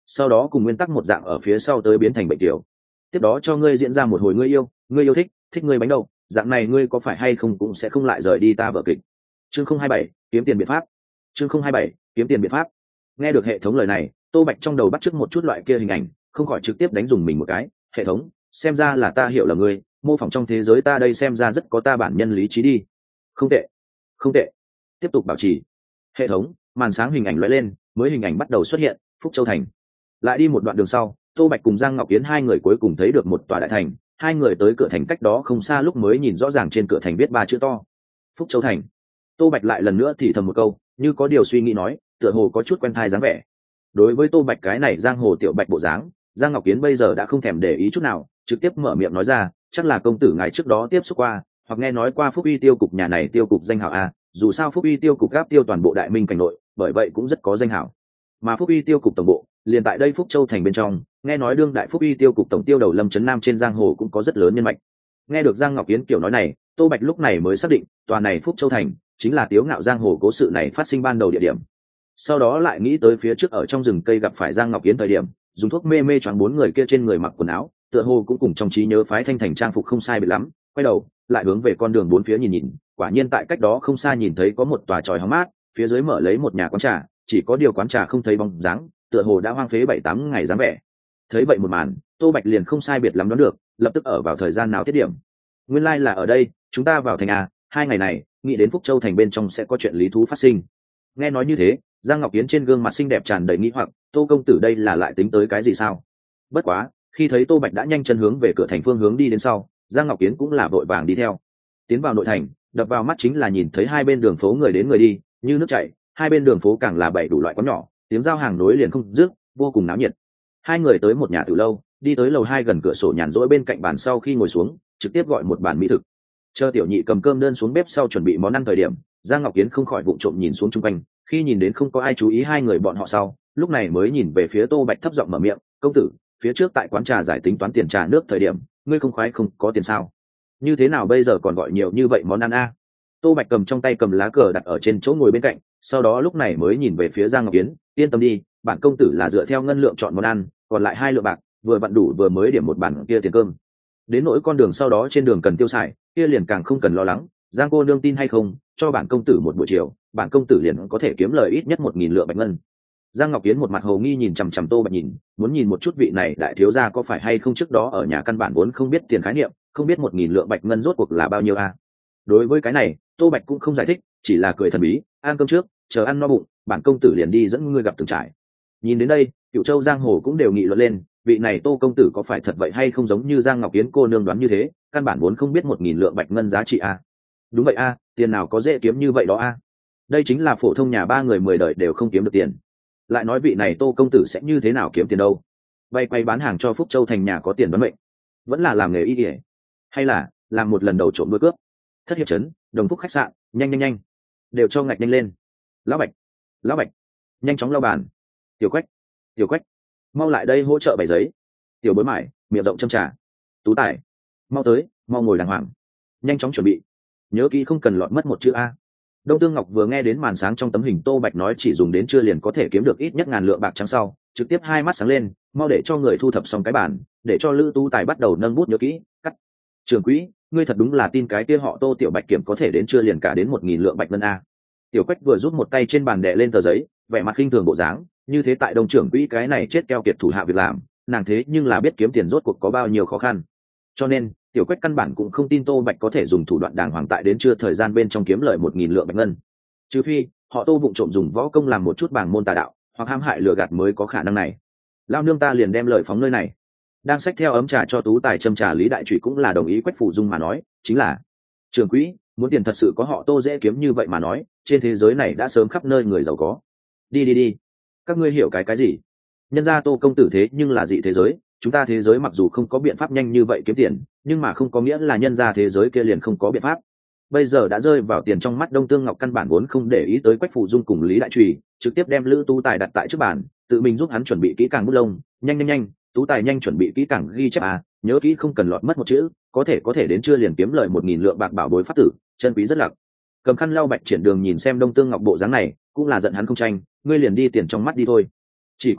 sau đó cùng nguyên tắc một dạng ở phía sau tới biến thành bệnh tiểu. Tiếp đó cho ngươi diễn ra một hồi ngươi yêu thích ngươi bánh đậu, dạng này ngươi có phải hay không cũng sẽ không lại rời đi ta vở kịch. Chương 027, kiếm tiền biện pháp. Chương 027, kiếm tiền biện pháp. Nghe được hệ thống lời này, Tô Bạch trong đầu bắt chước một chút loại kia hình ảnh, không khỏi trực tiếp đánh dùng mình một cái. Hệ thống, xem ra là ta hiểu là ngươi, mô phỏng trong thế giới ta đây xem ra rất có ta bản nhân lý trí đi. Không tệ, không tệ. Tiếp tục bảo trì. Hệ thống, màn sáng hình ảnh lóe lên, mới hình ảnh bắt đầu xuất hiện, Phúc Châu thành. Lại đi một đoạn đường sau, Tô Bạch cùng Giang Ngọc Yến hai người cuối cùng thấy được một tòa đại thành. Hai người tới cửa thành cách đó không xa lúc mới nhìn rõ ràng trên cửa thành viết 3 chữ to: Phúc Châu thành. Tô Bạch lại lần nữa thì thầm một câu, như có điều suy nghĩ nói, tựa hồ có chút quen thai dáng vẻ. Đối với Tô Bạch cái này giang hồ tiểu bạch bộ dáng, Giang Ngọc Yến bây giờ đã không thèm để ý chút nào, trực tiếp mở miệng nói ra, chắc là công tử ngài trước đó tiếp xúc qua, hoặc nghe nói qua Phúc Uy tiêu cục nhà này tiêu cục danh hào a, dù sao Phúc Uy tiêu cục gáp tiêu toàn bộ Đại Minh cảnh nội, bởi vậy cũng rất có danh hào. Mà Phúc Uy tiêu cục tổng bộ, liền tại đây Phúc Châu thành bên trong, nghe nói đương đại Phúc Uy tiêu cục tổng tiêu đầu Lâm Trấn Nam trên giang hồ cũng có rất lớn nhân mạch. Nghe được Giang Ngọc Yến kiểu nói này, Tô Bạch lúc này mới xác định, tòa này Phúc Châu thành chính là Tiếu Ngạo giang hồ cố sự này phát sinh ban đầu địa điểm. Sau đó lại nghĩ tới phía trước ở trong rừng cây gặp phải Giang Ngọc Yến thời điểm, dùng thuốc mê mê choáng 4 người kia trên người mặc quần áo, tựa hồ cũng cùng trong trí nhớ phái Thanh Thành trang phục không sai biệt lắm. Quay đầu lại hướng về con đường bốn phía nhìn nhìn, quả nhiên tại cách đó không xa nhìn thấy có một tòa chòi hóng mát, phía dưới mở lấy một nhà quán trà, chỉ có điều quán trà không thấy bóng dáng, tựa hồ đã hoang phế 7-8 ngày dáng vẻ. Thấy vậy một màn, Tô Bạch liền không sai biệt lắm đoán được, lập tức ở vào thời gian nào tiết điểm. Nguyên lai là ở đây, chúng ta vào thành a, 2 ngày này, nghĩ đến Phúc Châu thành bên trong sẽ có chuyện lý thú phát sinh. Nghe nói như thế, Giang Ngọc Yến trên gương mặt xinh đẹp tràn đầy nghi hoặc, Tô công tử đây là lại tính tới cái gì sao? Bất quá, khi thấy Tô Bạch đã nhanh chân hướng về cửa thành phương hướng đi đến sau, Giang Ngọc Yến cũng là vội vàng đi theo. Tiến vào nội thành, đập vào mắt chính là nhìn thấy hai bên đường phố người đến người đi, như nước chảy, hai bên đường phố càng là bày đủ loại quán nhỏ, tiếng giao hàng nối liền không dứt, vô cùng náo nhiệt. Hai người tới một nhà từ lâu, đi tới lầu 2 gần cửa sổ nhàn rỗi bên cạnh bàn sau khi ngồi xuống, trực tiếp gọi một bàn mỹ thực. Chờ tiểu nhị cầm cơm đơn xuống bếp sau chuẩn bị món ăn thời điểm, Giang Ngọc Yến không khỏi vụng trộm nhìn xuống chung quanh, khi nhìn đến không có ai chú ý hai người bọn họ sau, lúc này mới nhìn về phía Tô Bạch thấp giọng mở miệng, công tử, phía trước tại quán trà giải tính toán tiền trà nước thời điểm, ngươi không khoái không có tiền sao? Như thế nào bây giờ còn gọi nhiều như vậy món ăn a? Tô Bạch cầm trong tay cầm lá cờ đặt ở trên chỗ ngồi bên cạnh, sau đó lúc này mới nhìn về phía Giang Ngọc Yến, yên tâm đi, bản công tử là dựa theo ngân lượng chọn món ăn, còn lại 2 lượng bạc, vừa vặn đủ vừa mới điểm một bàn kia tiền cơm. Đến nỗi con đường sau đó trên đường cần tiêu xài, kia liền càng không cần lo lắng, Giang cô nương tin hay không, cho bản công tử một buổi chiều, bản công tử liền có thể kiếm lời ít nhất 1000 lượng bạch ngân. Giang Ngọc Yến một mặt hồ nghi nhìn chằm chằm Tô Bạch nhìn, muốn nhìn một chút vị này đại thiếu gia có phải hay không trước đó ở nhà căn bản vốn không biết tiền khái niệm, không biết 1000 lượng bạch ngân rốt cuộc là bao nhiêu a. Đối với cái này, Tô Bạch cũng không giải thích, chỉ là cười thần bí, ăn cơm trước, chờ ăn no bụng, bản công tử liền đi dẫn ngươi gặp từng trải. Nhìn đến đây, Cửu Châu giang hồ cũng đều nghị luận lên, vị này Tô công tử có phải thật vậy hay không giống như Giang Ngọc Yến cô nương đoán như thế, căn bản vốn không biết 1000 lượng bạch ngân giá trị a. Đúng vậy a, tiền nào có dễ kiếm như vậy đó a. Đây chính là phổ thông nhà 3 người 10 đời đều không kiếm được tiền. Lại nói vị này Tô công tử sẽ như thế nào kiếm tiền đâu? Vay quay bán hàng cho Phúc Châu thành nhà có tiền đoán mệnh, vẫn là làm nghề y y, hay là làm một lần đầu trộm đuôi cướp? Thất hiệp trấn, Đồng Phúc khách sạn, nhanh, đều cho ngạch nhanh lên. Lão Bạch, nhanh chóng lau bàn. Tiểu Quách, mau lại đây hỗ trợ bày giấy. Tiểu Bối Mải, miệng rộng châm trà. Tú Tài, mau tới, mau ngồi đàng hoàng, nhanh chóng chuẩn bị, nhớ kỹ không cần lọt mất một chữ a. Đông Tương Ngọc vừa nghe đến màn sáng trong tấm hình Tô Bạch nói chỉ dùng đến trưa liền có thể kiếm được ít nhất 1000 lượng bạc trắng sau, trực tiếp hai mắt sáng lên, mau để cho người thu thập xong cái bản, để cho Lữ Tú Tài bắt đầu nâng bút nhớ kỹ, cắt. Trưởng quỹ, ngươi thật đúng là tin cái kia họ Tô tiểu Bạch kiểm có thể đến trưa liền cả đến 1000 lượng bạch ngân a. Tiểu Quách vừa giúp một tay trên bàn đè lên tờ giấy, vẻ mặt khinh thường bộ dáng, như thế tại Đông trưởng quỹ cái này chết keo kiệt thủ hạ việc làm, nàng thế nhưng là biết kiếm tiền rốt cuộc có bao nhiêu khó khăn. Cho nên, Tiểu Quách căn bản cũng không tin Tô Bạch có thể dùng thủ đoạn đàng hoàng tại đến trưa thời gian bên trong kiếm lợi 1000 lượng bạch ngân. Trừ phi, họ Tô vụng trộm dùng võ công làm một chút bảng môn tà đạo, hoặc hãm hại lừa gạt mới có khả năng này. Lao nương ta liền đem lời phóng nơi này. Đang xách theo ấm trà cho Tú Tài châm trà Lý Đại Trụy cũng là đồng ý Quách Phủ Dung mà nói, chính là trưởng quỹ, muốn tiền thật sự có họ Tô dễ kiếm như vậy mà nói, trên thế giới này đã sớm khắp nơi người giàu có. Đi, các ngươi hiểu cái gì? Nhân gia Tô công tử thế nhưng là dị thế giới, chúng ta thế giới mặc dù không có biện pháp nhanh như vậy kiếm tiền, nhưng mà không có nghĩa là nhân gia thế giới kia liền không có biện pháp. Bây giờ đã rơi vào tiền trong mắt Đông Tương Ngọc căn bản vốn không để ý tới Quách Phủ Dung cùng Lý Đại Trùy, trực tiếp đem Lữ Tú Tài đặt tại trước bàn, tự mình giúp hắn chuẩn bị kỹ càng bút lông, nhanh, Tú Tài nhanh chuẩn bị kỹ càng ghi chép nhớ kỹ không cần lọt mất một chữ, có thể đến trưa liền kiếm lời 1000 lượng bạc bảo bối pháp tử, chân quý rất lạc. Cầm khăn lau Bạch Triển Đường nhìn xem Đông Tương Ngọc bộ dáng này, cũng là giận hắn không tranh, ngươi liền đi tiền trong mắt đi thôi. Chỉ có điều,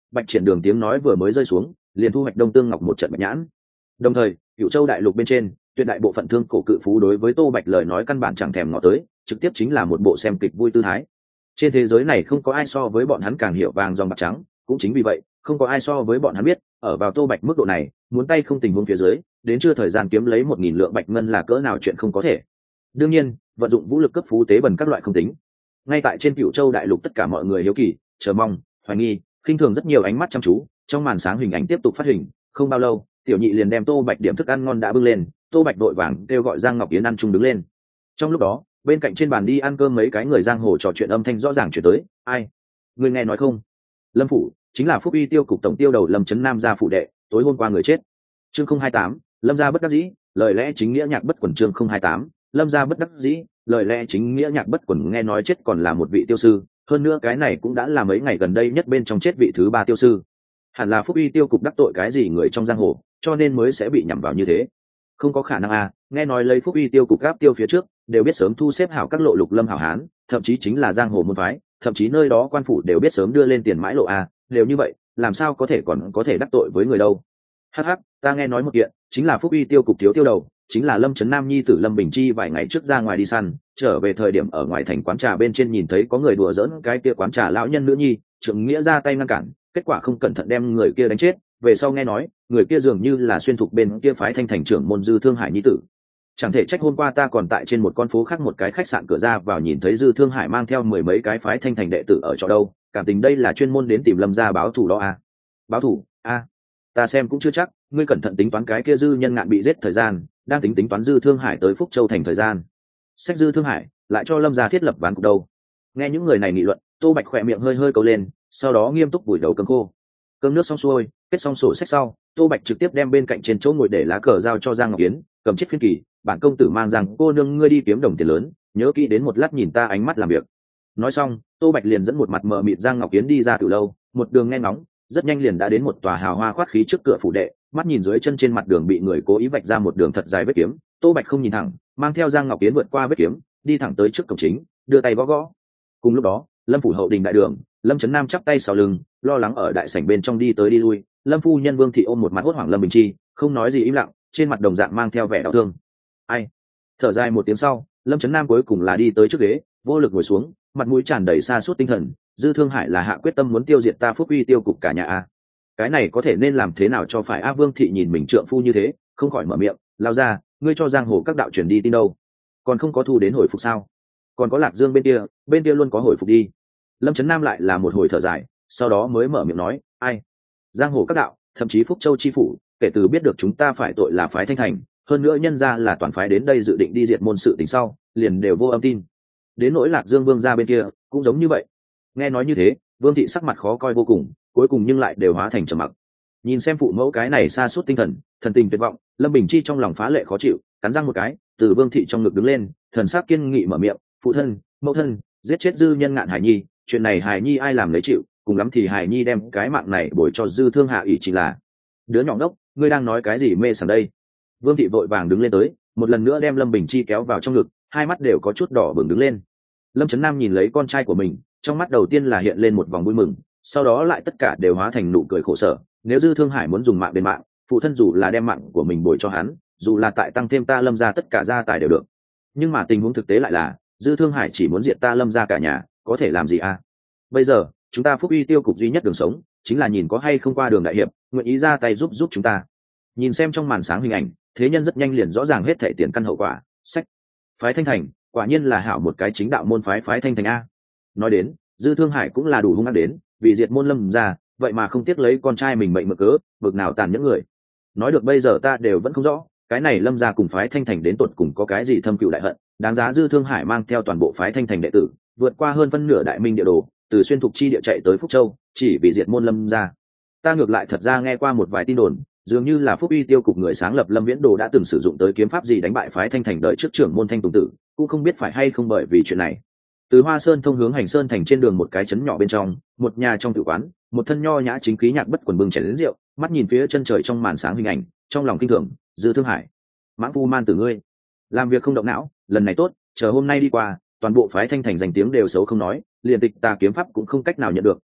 Bạch Triển Đường tiếng nói vừa mới rơi xuống, liền thu hoạch Đông Tương Ngọc một trận bạch nhãn. Đồng thời, Cửu Châu đại lục bên trên, tuyệt đại bộ phận thương cổ cự phú đối với Tô Bạch lời nói căn bản chẳng thèm ngó tới, trực tiếp chính là một bộ xem kịch vui tư thái. Trên thế giới này không có ai so với bọn hắn càng hiểu vàng dòng bạc trắng, cũng chính vì vậy, không có ai so với bọn hắn biết, ở vào Tô Bạch mức độ này, muốn tay không tình huống phía dưới, đến chưa thời gian kiếm lấy 1000 lượng bạch ngân là cỡ nào chuyện không có thể. Đương nhiên, vận dụng vũ lực cấp phú tế bần các loại không tính. Ngay tại trên Cửu Châu đại lục tất cả mọi người hiếu kỳ, chờ mong, hoài nghi, khinh thường rất nhiều ánh mắt chăm chú, trong màn sáng hình ảnh tiếp tục phát hình, không bao lâu, tiểu nhị liền đem Tô Bạch điểm thức ăn ngon đã bưng lên, Tô Bạch đội vàng kêu gọi Giang Ngọc Yến ăn chung đứng lên. Trong lúc đó, bên cạnh trên bàn đi ăn cơm mấy cái người giang hồ trò chuyện âm thanh rõ ràng chuyển tới. Ai? Người nghe nói không? Lâm phủ chính là Phúc Uy Tiêu cục tổng tiêu đầu Lâm Chấn Nam gia phụ đệ, tối hôm qua người chết. Chương 028, Lâm gia bất đắc dĩ, lời lẽ chính nghĩa nhạc bất quần. Chương 028, Lâm gia bất đắc dĩ, lời lẽ chính nghĩa nhạc bất quần. Nghe nói chết còn là một vị tiêu sư, hơn nữa cái này cũng đã là mấy ngày gần đây nhất bên trong chết vị thứ 3 tiêu sư. Hẳn là Phúc Uy Tiêu cục đắc tội cái gì người trong giang hồ, cho nên mới sẽ bị nhằm vào như thế. Không có khả năng à, nghe nói lấy Phúc Uy Tiêu cục gáp tiêu phía trước đều biết sớm thu xếp hảo các lộ lục lâm hảo hán, thậm chí chính là giang hồ môn phái, thậm chí nơi đó quan phủ đều biết sớm đưa lên tiền mãi lộ à, đều như vậy, làm sao có thể còn có thể đắc tội với người đâu. Hắc hắc, ta nghe nói một kiện, chính là Phúc Uy Tiêu cục thiếu tiêu đầu, chính là Lâm Chấn Nam nhi tử Lâm Bình Chi vài ngày trước ra ngoài đi săn, trở về thời điểm ở ngoài thành quán trà bên trên nhìn thấy có người đùa giỡn cái kia quán trà lão nhân nữ nhi, Trượng Nghĩa ra tay ngăn cản, kết quả không cẩn thận đem người kia đánh chết, về sau nghe nói người kia dường như là xuyên thục bên kia phái Thanh Thành trưởng môn Dư Thương Hải nhi tử. Chẳng thể trách hôm qua ta còn tại trên một con phố khác một cái khách sạn cửa ra vào nhìn thấy Dư Thương Hải mang theo 10 mấy cái phái Thanh Thành đệ tử ở chỗ đâu, cảm tình đây là chuyên môn đến tìm Lâm gia báo thù đó à. Báo thù à, ta xem cũng chưa chắc, ngươi cẩn thận tính toán cái kia Dư Nhân Ngạn bị giết thời gian, đang tính toán Dư Thương Hải tới Phúc Châu thành thời gian. Sách Dư Thương Hải lại cho Lâm gia thiết lập ván cục đâu. Nghe những người này nghị luận, Tô Bạch khỏe miệng hơi hơi câu lên, sau đó nghiêm túc vùi đầu cơm khô. Cơm nước xong xuôi, kết xong sổ sách sau, Tô Bạch trực tiếp đem bên cạnh trên chỗ ngồi để lá cờ giao cho Giang Ngọc Yến, cầm chiếc phiên kỳ, bản công tử mang rằng cô nương ngươi đi kiếm đồng tiền lớn, nhớ kỹ đến một lát nhìn ta ánh mắt làm việc. Nói xong, Tô Bạch liền dẫn một mặt mờ mịt Giang Ngọc Yến đi ra từ lâu, một đường nghe ngóng, rất nhanh liền đã đến một tòa hào hoa khoát khí trước cửa phủ đệ, mắt nhìn dưới chân trên mặt đường bị người cố ý vạch ra một đường thật dài vết kiếm, Tô Bạch không nhìn thẳng, mang theo Giang Ngọc Yến vượt qua vết kiếm, đi thẳng tới trước cổng chính, đưa tay gõ gõ. Cùng lúc đó, Lâm phủ hậu đình đại đường, Lâm Chấn Nam chắp tay sau lưng, lo lắng ở đại sảnh bên trong đi tới đi lui, Lâm phu nhân Vương thị ôm một mặt hốt hoảng Lâm Bình Chi, không nói gì im lặng, trên mặt đồng dạng mang theo vẻ đau thương. Ai? Thở dài một tiếng sau, Lâm Chấn Nam cuối cùng là đi tới trước ghế, vô lực ngồi xuống, mặt mũi tràn đầy sa sút tinh thần, Dư Thương Hải là hạ quyết tâm muốn tiêu diệt ta Phúc Uy Tiêu cục cả nhà a. Cái này có thể nên làm thế nào cho phải a? Vương thị nhìn mình trượng phu như thế, không khỏi mở miệng, lao ra, ngươi cho giang hồ các đạo truyền đi tin đâu? Còn không có thu đến hồi phục sao? Còn có Lạc Dương bên kia luôn có hồi phục đi. Lâm Chấn Nam lại là một hồi thở dài, sau đó mới mở miệng nói, ai? Giang hồ các đạo, thậm chí Phúc Châu chi phủ, kể từ biết được chúng ta phải tội là phái Thanh Thành, hơn nữa nhân ra là toàn phái đến đây dự định đi diệt môn sự tình sau, liền đều vô âm tin. Đến nỗi Lạc Dương vương gia bên kia cũng giống như vậy. Nghe nói như thế, Vương thị sắc mặt khó coi vô cùng, cuối cùng nhưng lại đều hóa thành trầm mặc. Nhìn xem phụ mẫu cái này sa sút tinh thần, thần tình tuyệt vọng, Lâm Bình Chi trong lòng phá lệ khó chịu, cắn răng một cái, từ Vương thị trong ngực đứng lên, thần sắc kiên nghị mở miệng, phụ thân, mẫu thân, giết chết Dư Nhân Ngạn Hải Nhi, chuyện này Hải Nhi ai làm lấy chịu, cùng lắm thì Hải Nhi đem cái mạng này bồi cho Dư Thương Hạ ỷ chỉ là. Đứa nhỏ ngốc, ngươi đang nói cái gì mê sảng đây? Vương thị vội vàng đứng lên tới, một lần nữa đem Lâm Bình Chi kéo vào trong ngực, hai mắt đều có chút đỏ bừng đứng lên. Lâm Chấn Nam nhìn lấy con trai của mình, trong mắt đầu tiên là hiện lên một vòng vui mừng, sau đó lại tất cả đều hóa thành nụ cười khổ sở. Nếu Dư Thương Hải muốn dùng mạng đền mạng, phụ thân dù là đem mạng của mình bồi cho hắn, dù là tại tăng thêm ta Lâm gia tất cả gia tài đều được. Nhưng mà tình huống thực tế lại là, Dư Thương Hải chỉ muốn diệt ta Lâm gia cả nhà, có thể làm gì à? Bây giờ, chúng ta Phúc Uy Tiêu cục duy nhất đường sống, chính là nhìn có hay không qua đường đại hiệp, nguyện ý ra tay giúp chúng ta. Nhìn xem trong màn sáng hình ảnh, thế nhân rất nhanh liền rõ ràng hết thảy tiền căn hậu quả. Sách, phái Thanh Thành, quả nhiên là hảo một cái chính đạo môn phái Thanh Thành a. Nói đến, Dư Thương Hải cũng là đủ hung ác đến, vì diệt môn Lâm gia, vậy mà không tiếc lấy con trai mình mệnh mực cớ, bực nào tàn nhẫn người. Nói được bây giờ ta đều vẫn không rõ, cái này Lâm gia cùng phái Thanh Thành đến tột cùng có cái gì thâm cừu đại hận, đáng giá Dư Thương Hải mang theo toàn bộ phái Thanh Thành đệ tử, vượt qua hơn phân nửa đại minh địa đồ, từ xuyên thục chi địa chạy tới Phúc Châu, chỉ vì diệt môn Lâm gia. Ta ngược lại thật ra nghe qua một vài tin đồn, dường như là Phúc Uy Tiêu cục người sáng lập Lâm Viễn Đồ đã từng sử dụng tới kiếm pháp gì đánh bại phái Thanh Thành đợi trước trưởng môn Thanh Tùng Tử, cũng không biết phải hay không bởi vì chuyện này. Từ Hoa Sơn thông hướng Hành Sơn thành trên đường một cái trấn nhỏ bên trong, một nhà trong tử quán, một thân nho nhã chính khí nhạc bất quần bưng chén lớn rượu, mắt nhìn phía chân trời trong màn sáng hình ảnh, trong lòng kinh thường, Dư Thương Hải, mãng phu man tử ngươi, làm việc không động não, lần này tốt, chờ hôm nay đi qua, toàn bộ phái Thanh Thành danh tiếng đều xấu không nói, liền tịch tà kiếm pháp cũng không cách nào nhận được,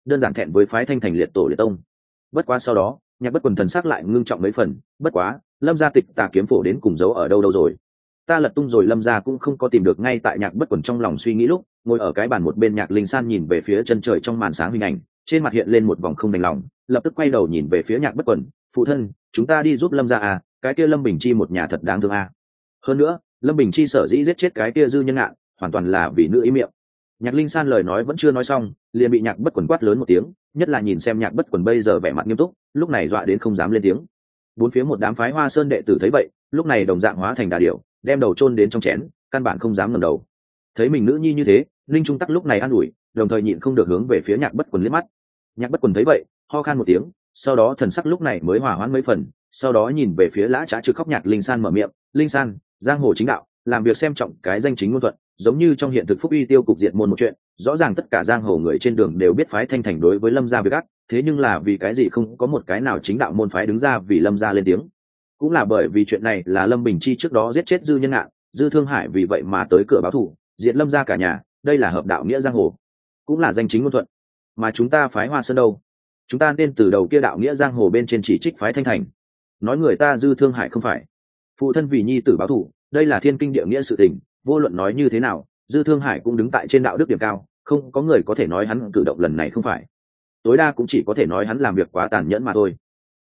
đơn giản thẹn với phái thanh thành liệt tổ liệt tông. Bất quá sau đó Nhạc Bất Quần thần sắc lại ngưng trọng mấy phần, bất quá Lâm gia tịch tà kiếm phổ đến cùng giấu ở đâu đâu rồi? Ta lật tung rồi. Lâm gia cũng không có tìm được. Ngay tại Nhạc Bất Quần trong lòng suy nghĩ lúc, ngồi ở cái bàn một bên Nhạc Linh San nhìn về phía chân trời trong màn sáng hình ảnh, trên mặt hiện lên một vòng không đành lòng, lập tức quay đầu nhìn về phía Nhạc Bất Quần. Phụ thân, chúng ta đi giúp Lâm gia à? Cái kia Lâm Bình Chi một nhà thật đáng thương à? Hơn nữa Lâm Bình Chi sở dĩ giết chết cái kia Dư Nhân Ngạn hoàn toàn là vì nữ ý miệng. Nhạc Linh San lời nói vẫn chưa nói xong liền bị Nhạc Bất Quần quát lớn một tiếng, nhất là nhìn xem Nhạc Bất Quần bây giờ vẻ mặt nghiêm túc, lúc này dọa đến không dám lên tiếng. Bốn phía một đám phái Hoa Sơn đệ tử thấy vậy, lúc này đồng dạng hóa thành đà điểu, đem đầu chôn đến trong chén, căn bản không dám ngẩng đầu. Thấy mình nữ nhi như thế, Linh Trung Tắc lúc này an ủi, đồng thời nhịn không được hướng về phía Nhạc Bất Quần liếc mắt. Nhạc Bất Quần thấy vậy, ho khan một tiếng, sau đó thần sắc lúc này mới hòa hoãn mấy phần, sau đó nhìn về phía lã trá trực khóc Nhạc Linh San mở miệng, "Linh San, giang hồ chính đạo, làm việc xem trọng cái danh chính ngôn thuận, giống như trong hiện thực phúc uy tiêu cục diệt môn một chuyện, rõ ràng tất cả giang hồ người trên đường đều biết phái thanh thành đối với Lâm gia việc ác, thế nhưng là vì cái gì không có một cái nào chính đạo môn phái đứng ra vì Lâm gia lên tiếng? Cũng là bởi vì chuyện này là Lâm Bình Chi trước đó giết chết Dư Nhân Ngạn, Dư Thương Hải vì vậy mà tới cửa báo thù, diệt Lâm gia cả nhà, đây là hợp đạo nghĩa giang hồ, cũng là danh chính ngôn thuận. Mà chúng ta phái Hoa Sơn đâu? Chúng ta nên từ đầu kia đạo nghĩa giang hồ bên trên chỉ trích phái thanh thành, nói người ta Dư Thương Hải không phải phụ thân vì nhi tử báo thù, đây là thiên kinh địa nghĩa sự tình, vô luận nói như thế nào Dư Thương Hải cũng đứng tại trên đạo đức điểm cao, không có người có thể nói hắn cử động lần này không phải, tối đa cũng chỉ có thể nói hắn làm việc quá tàn nhẫn mà thôi."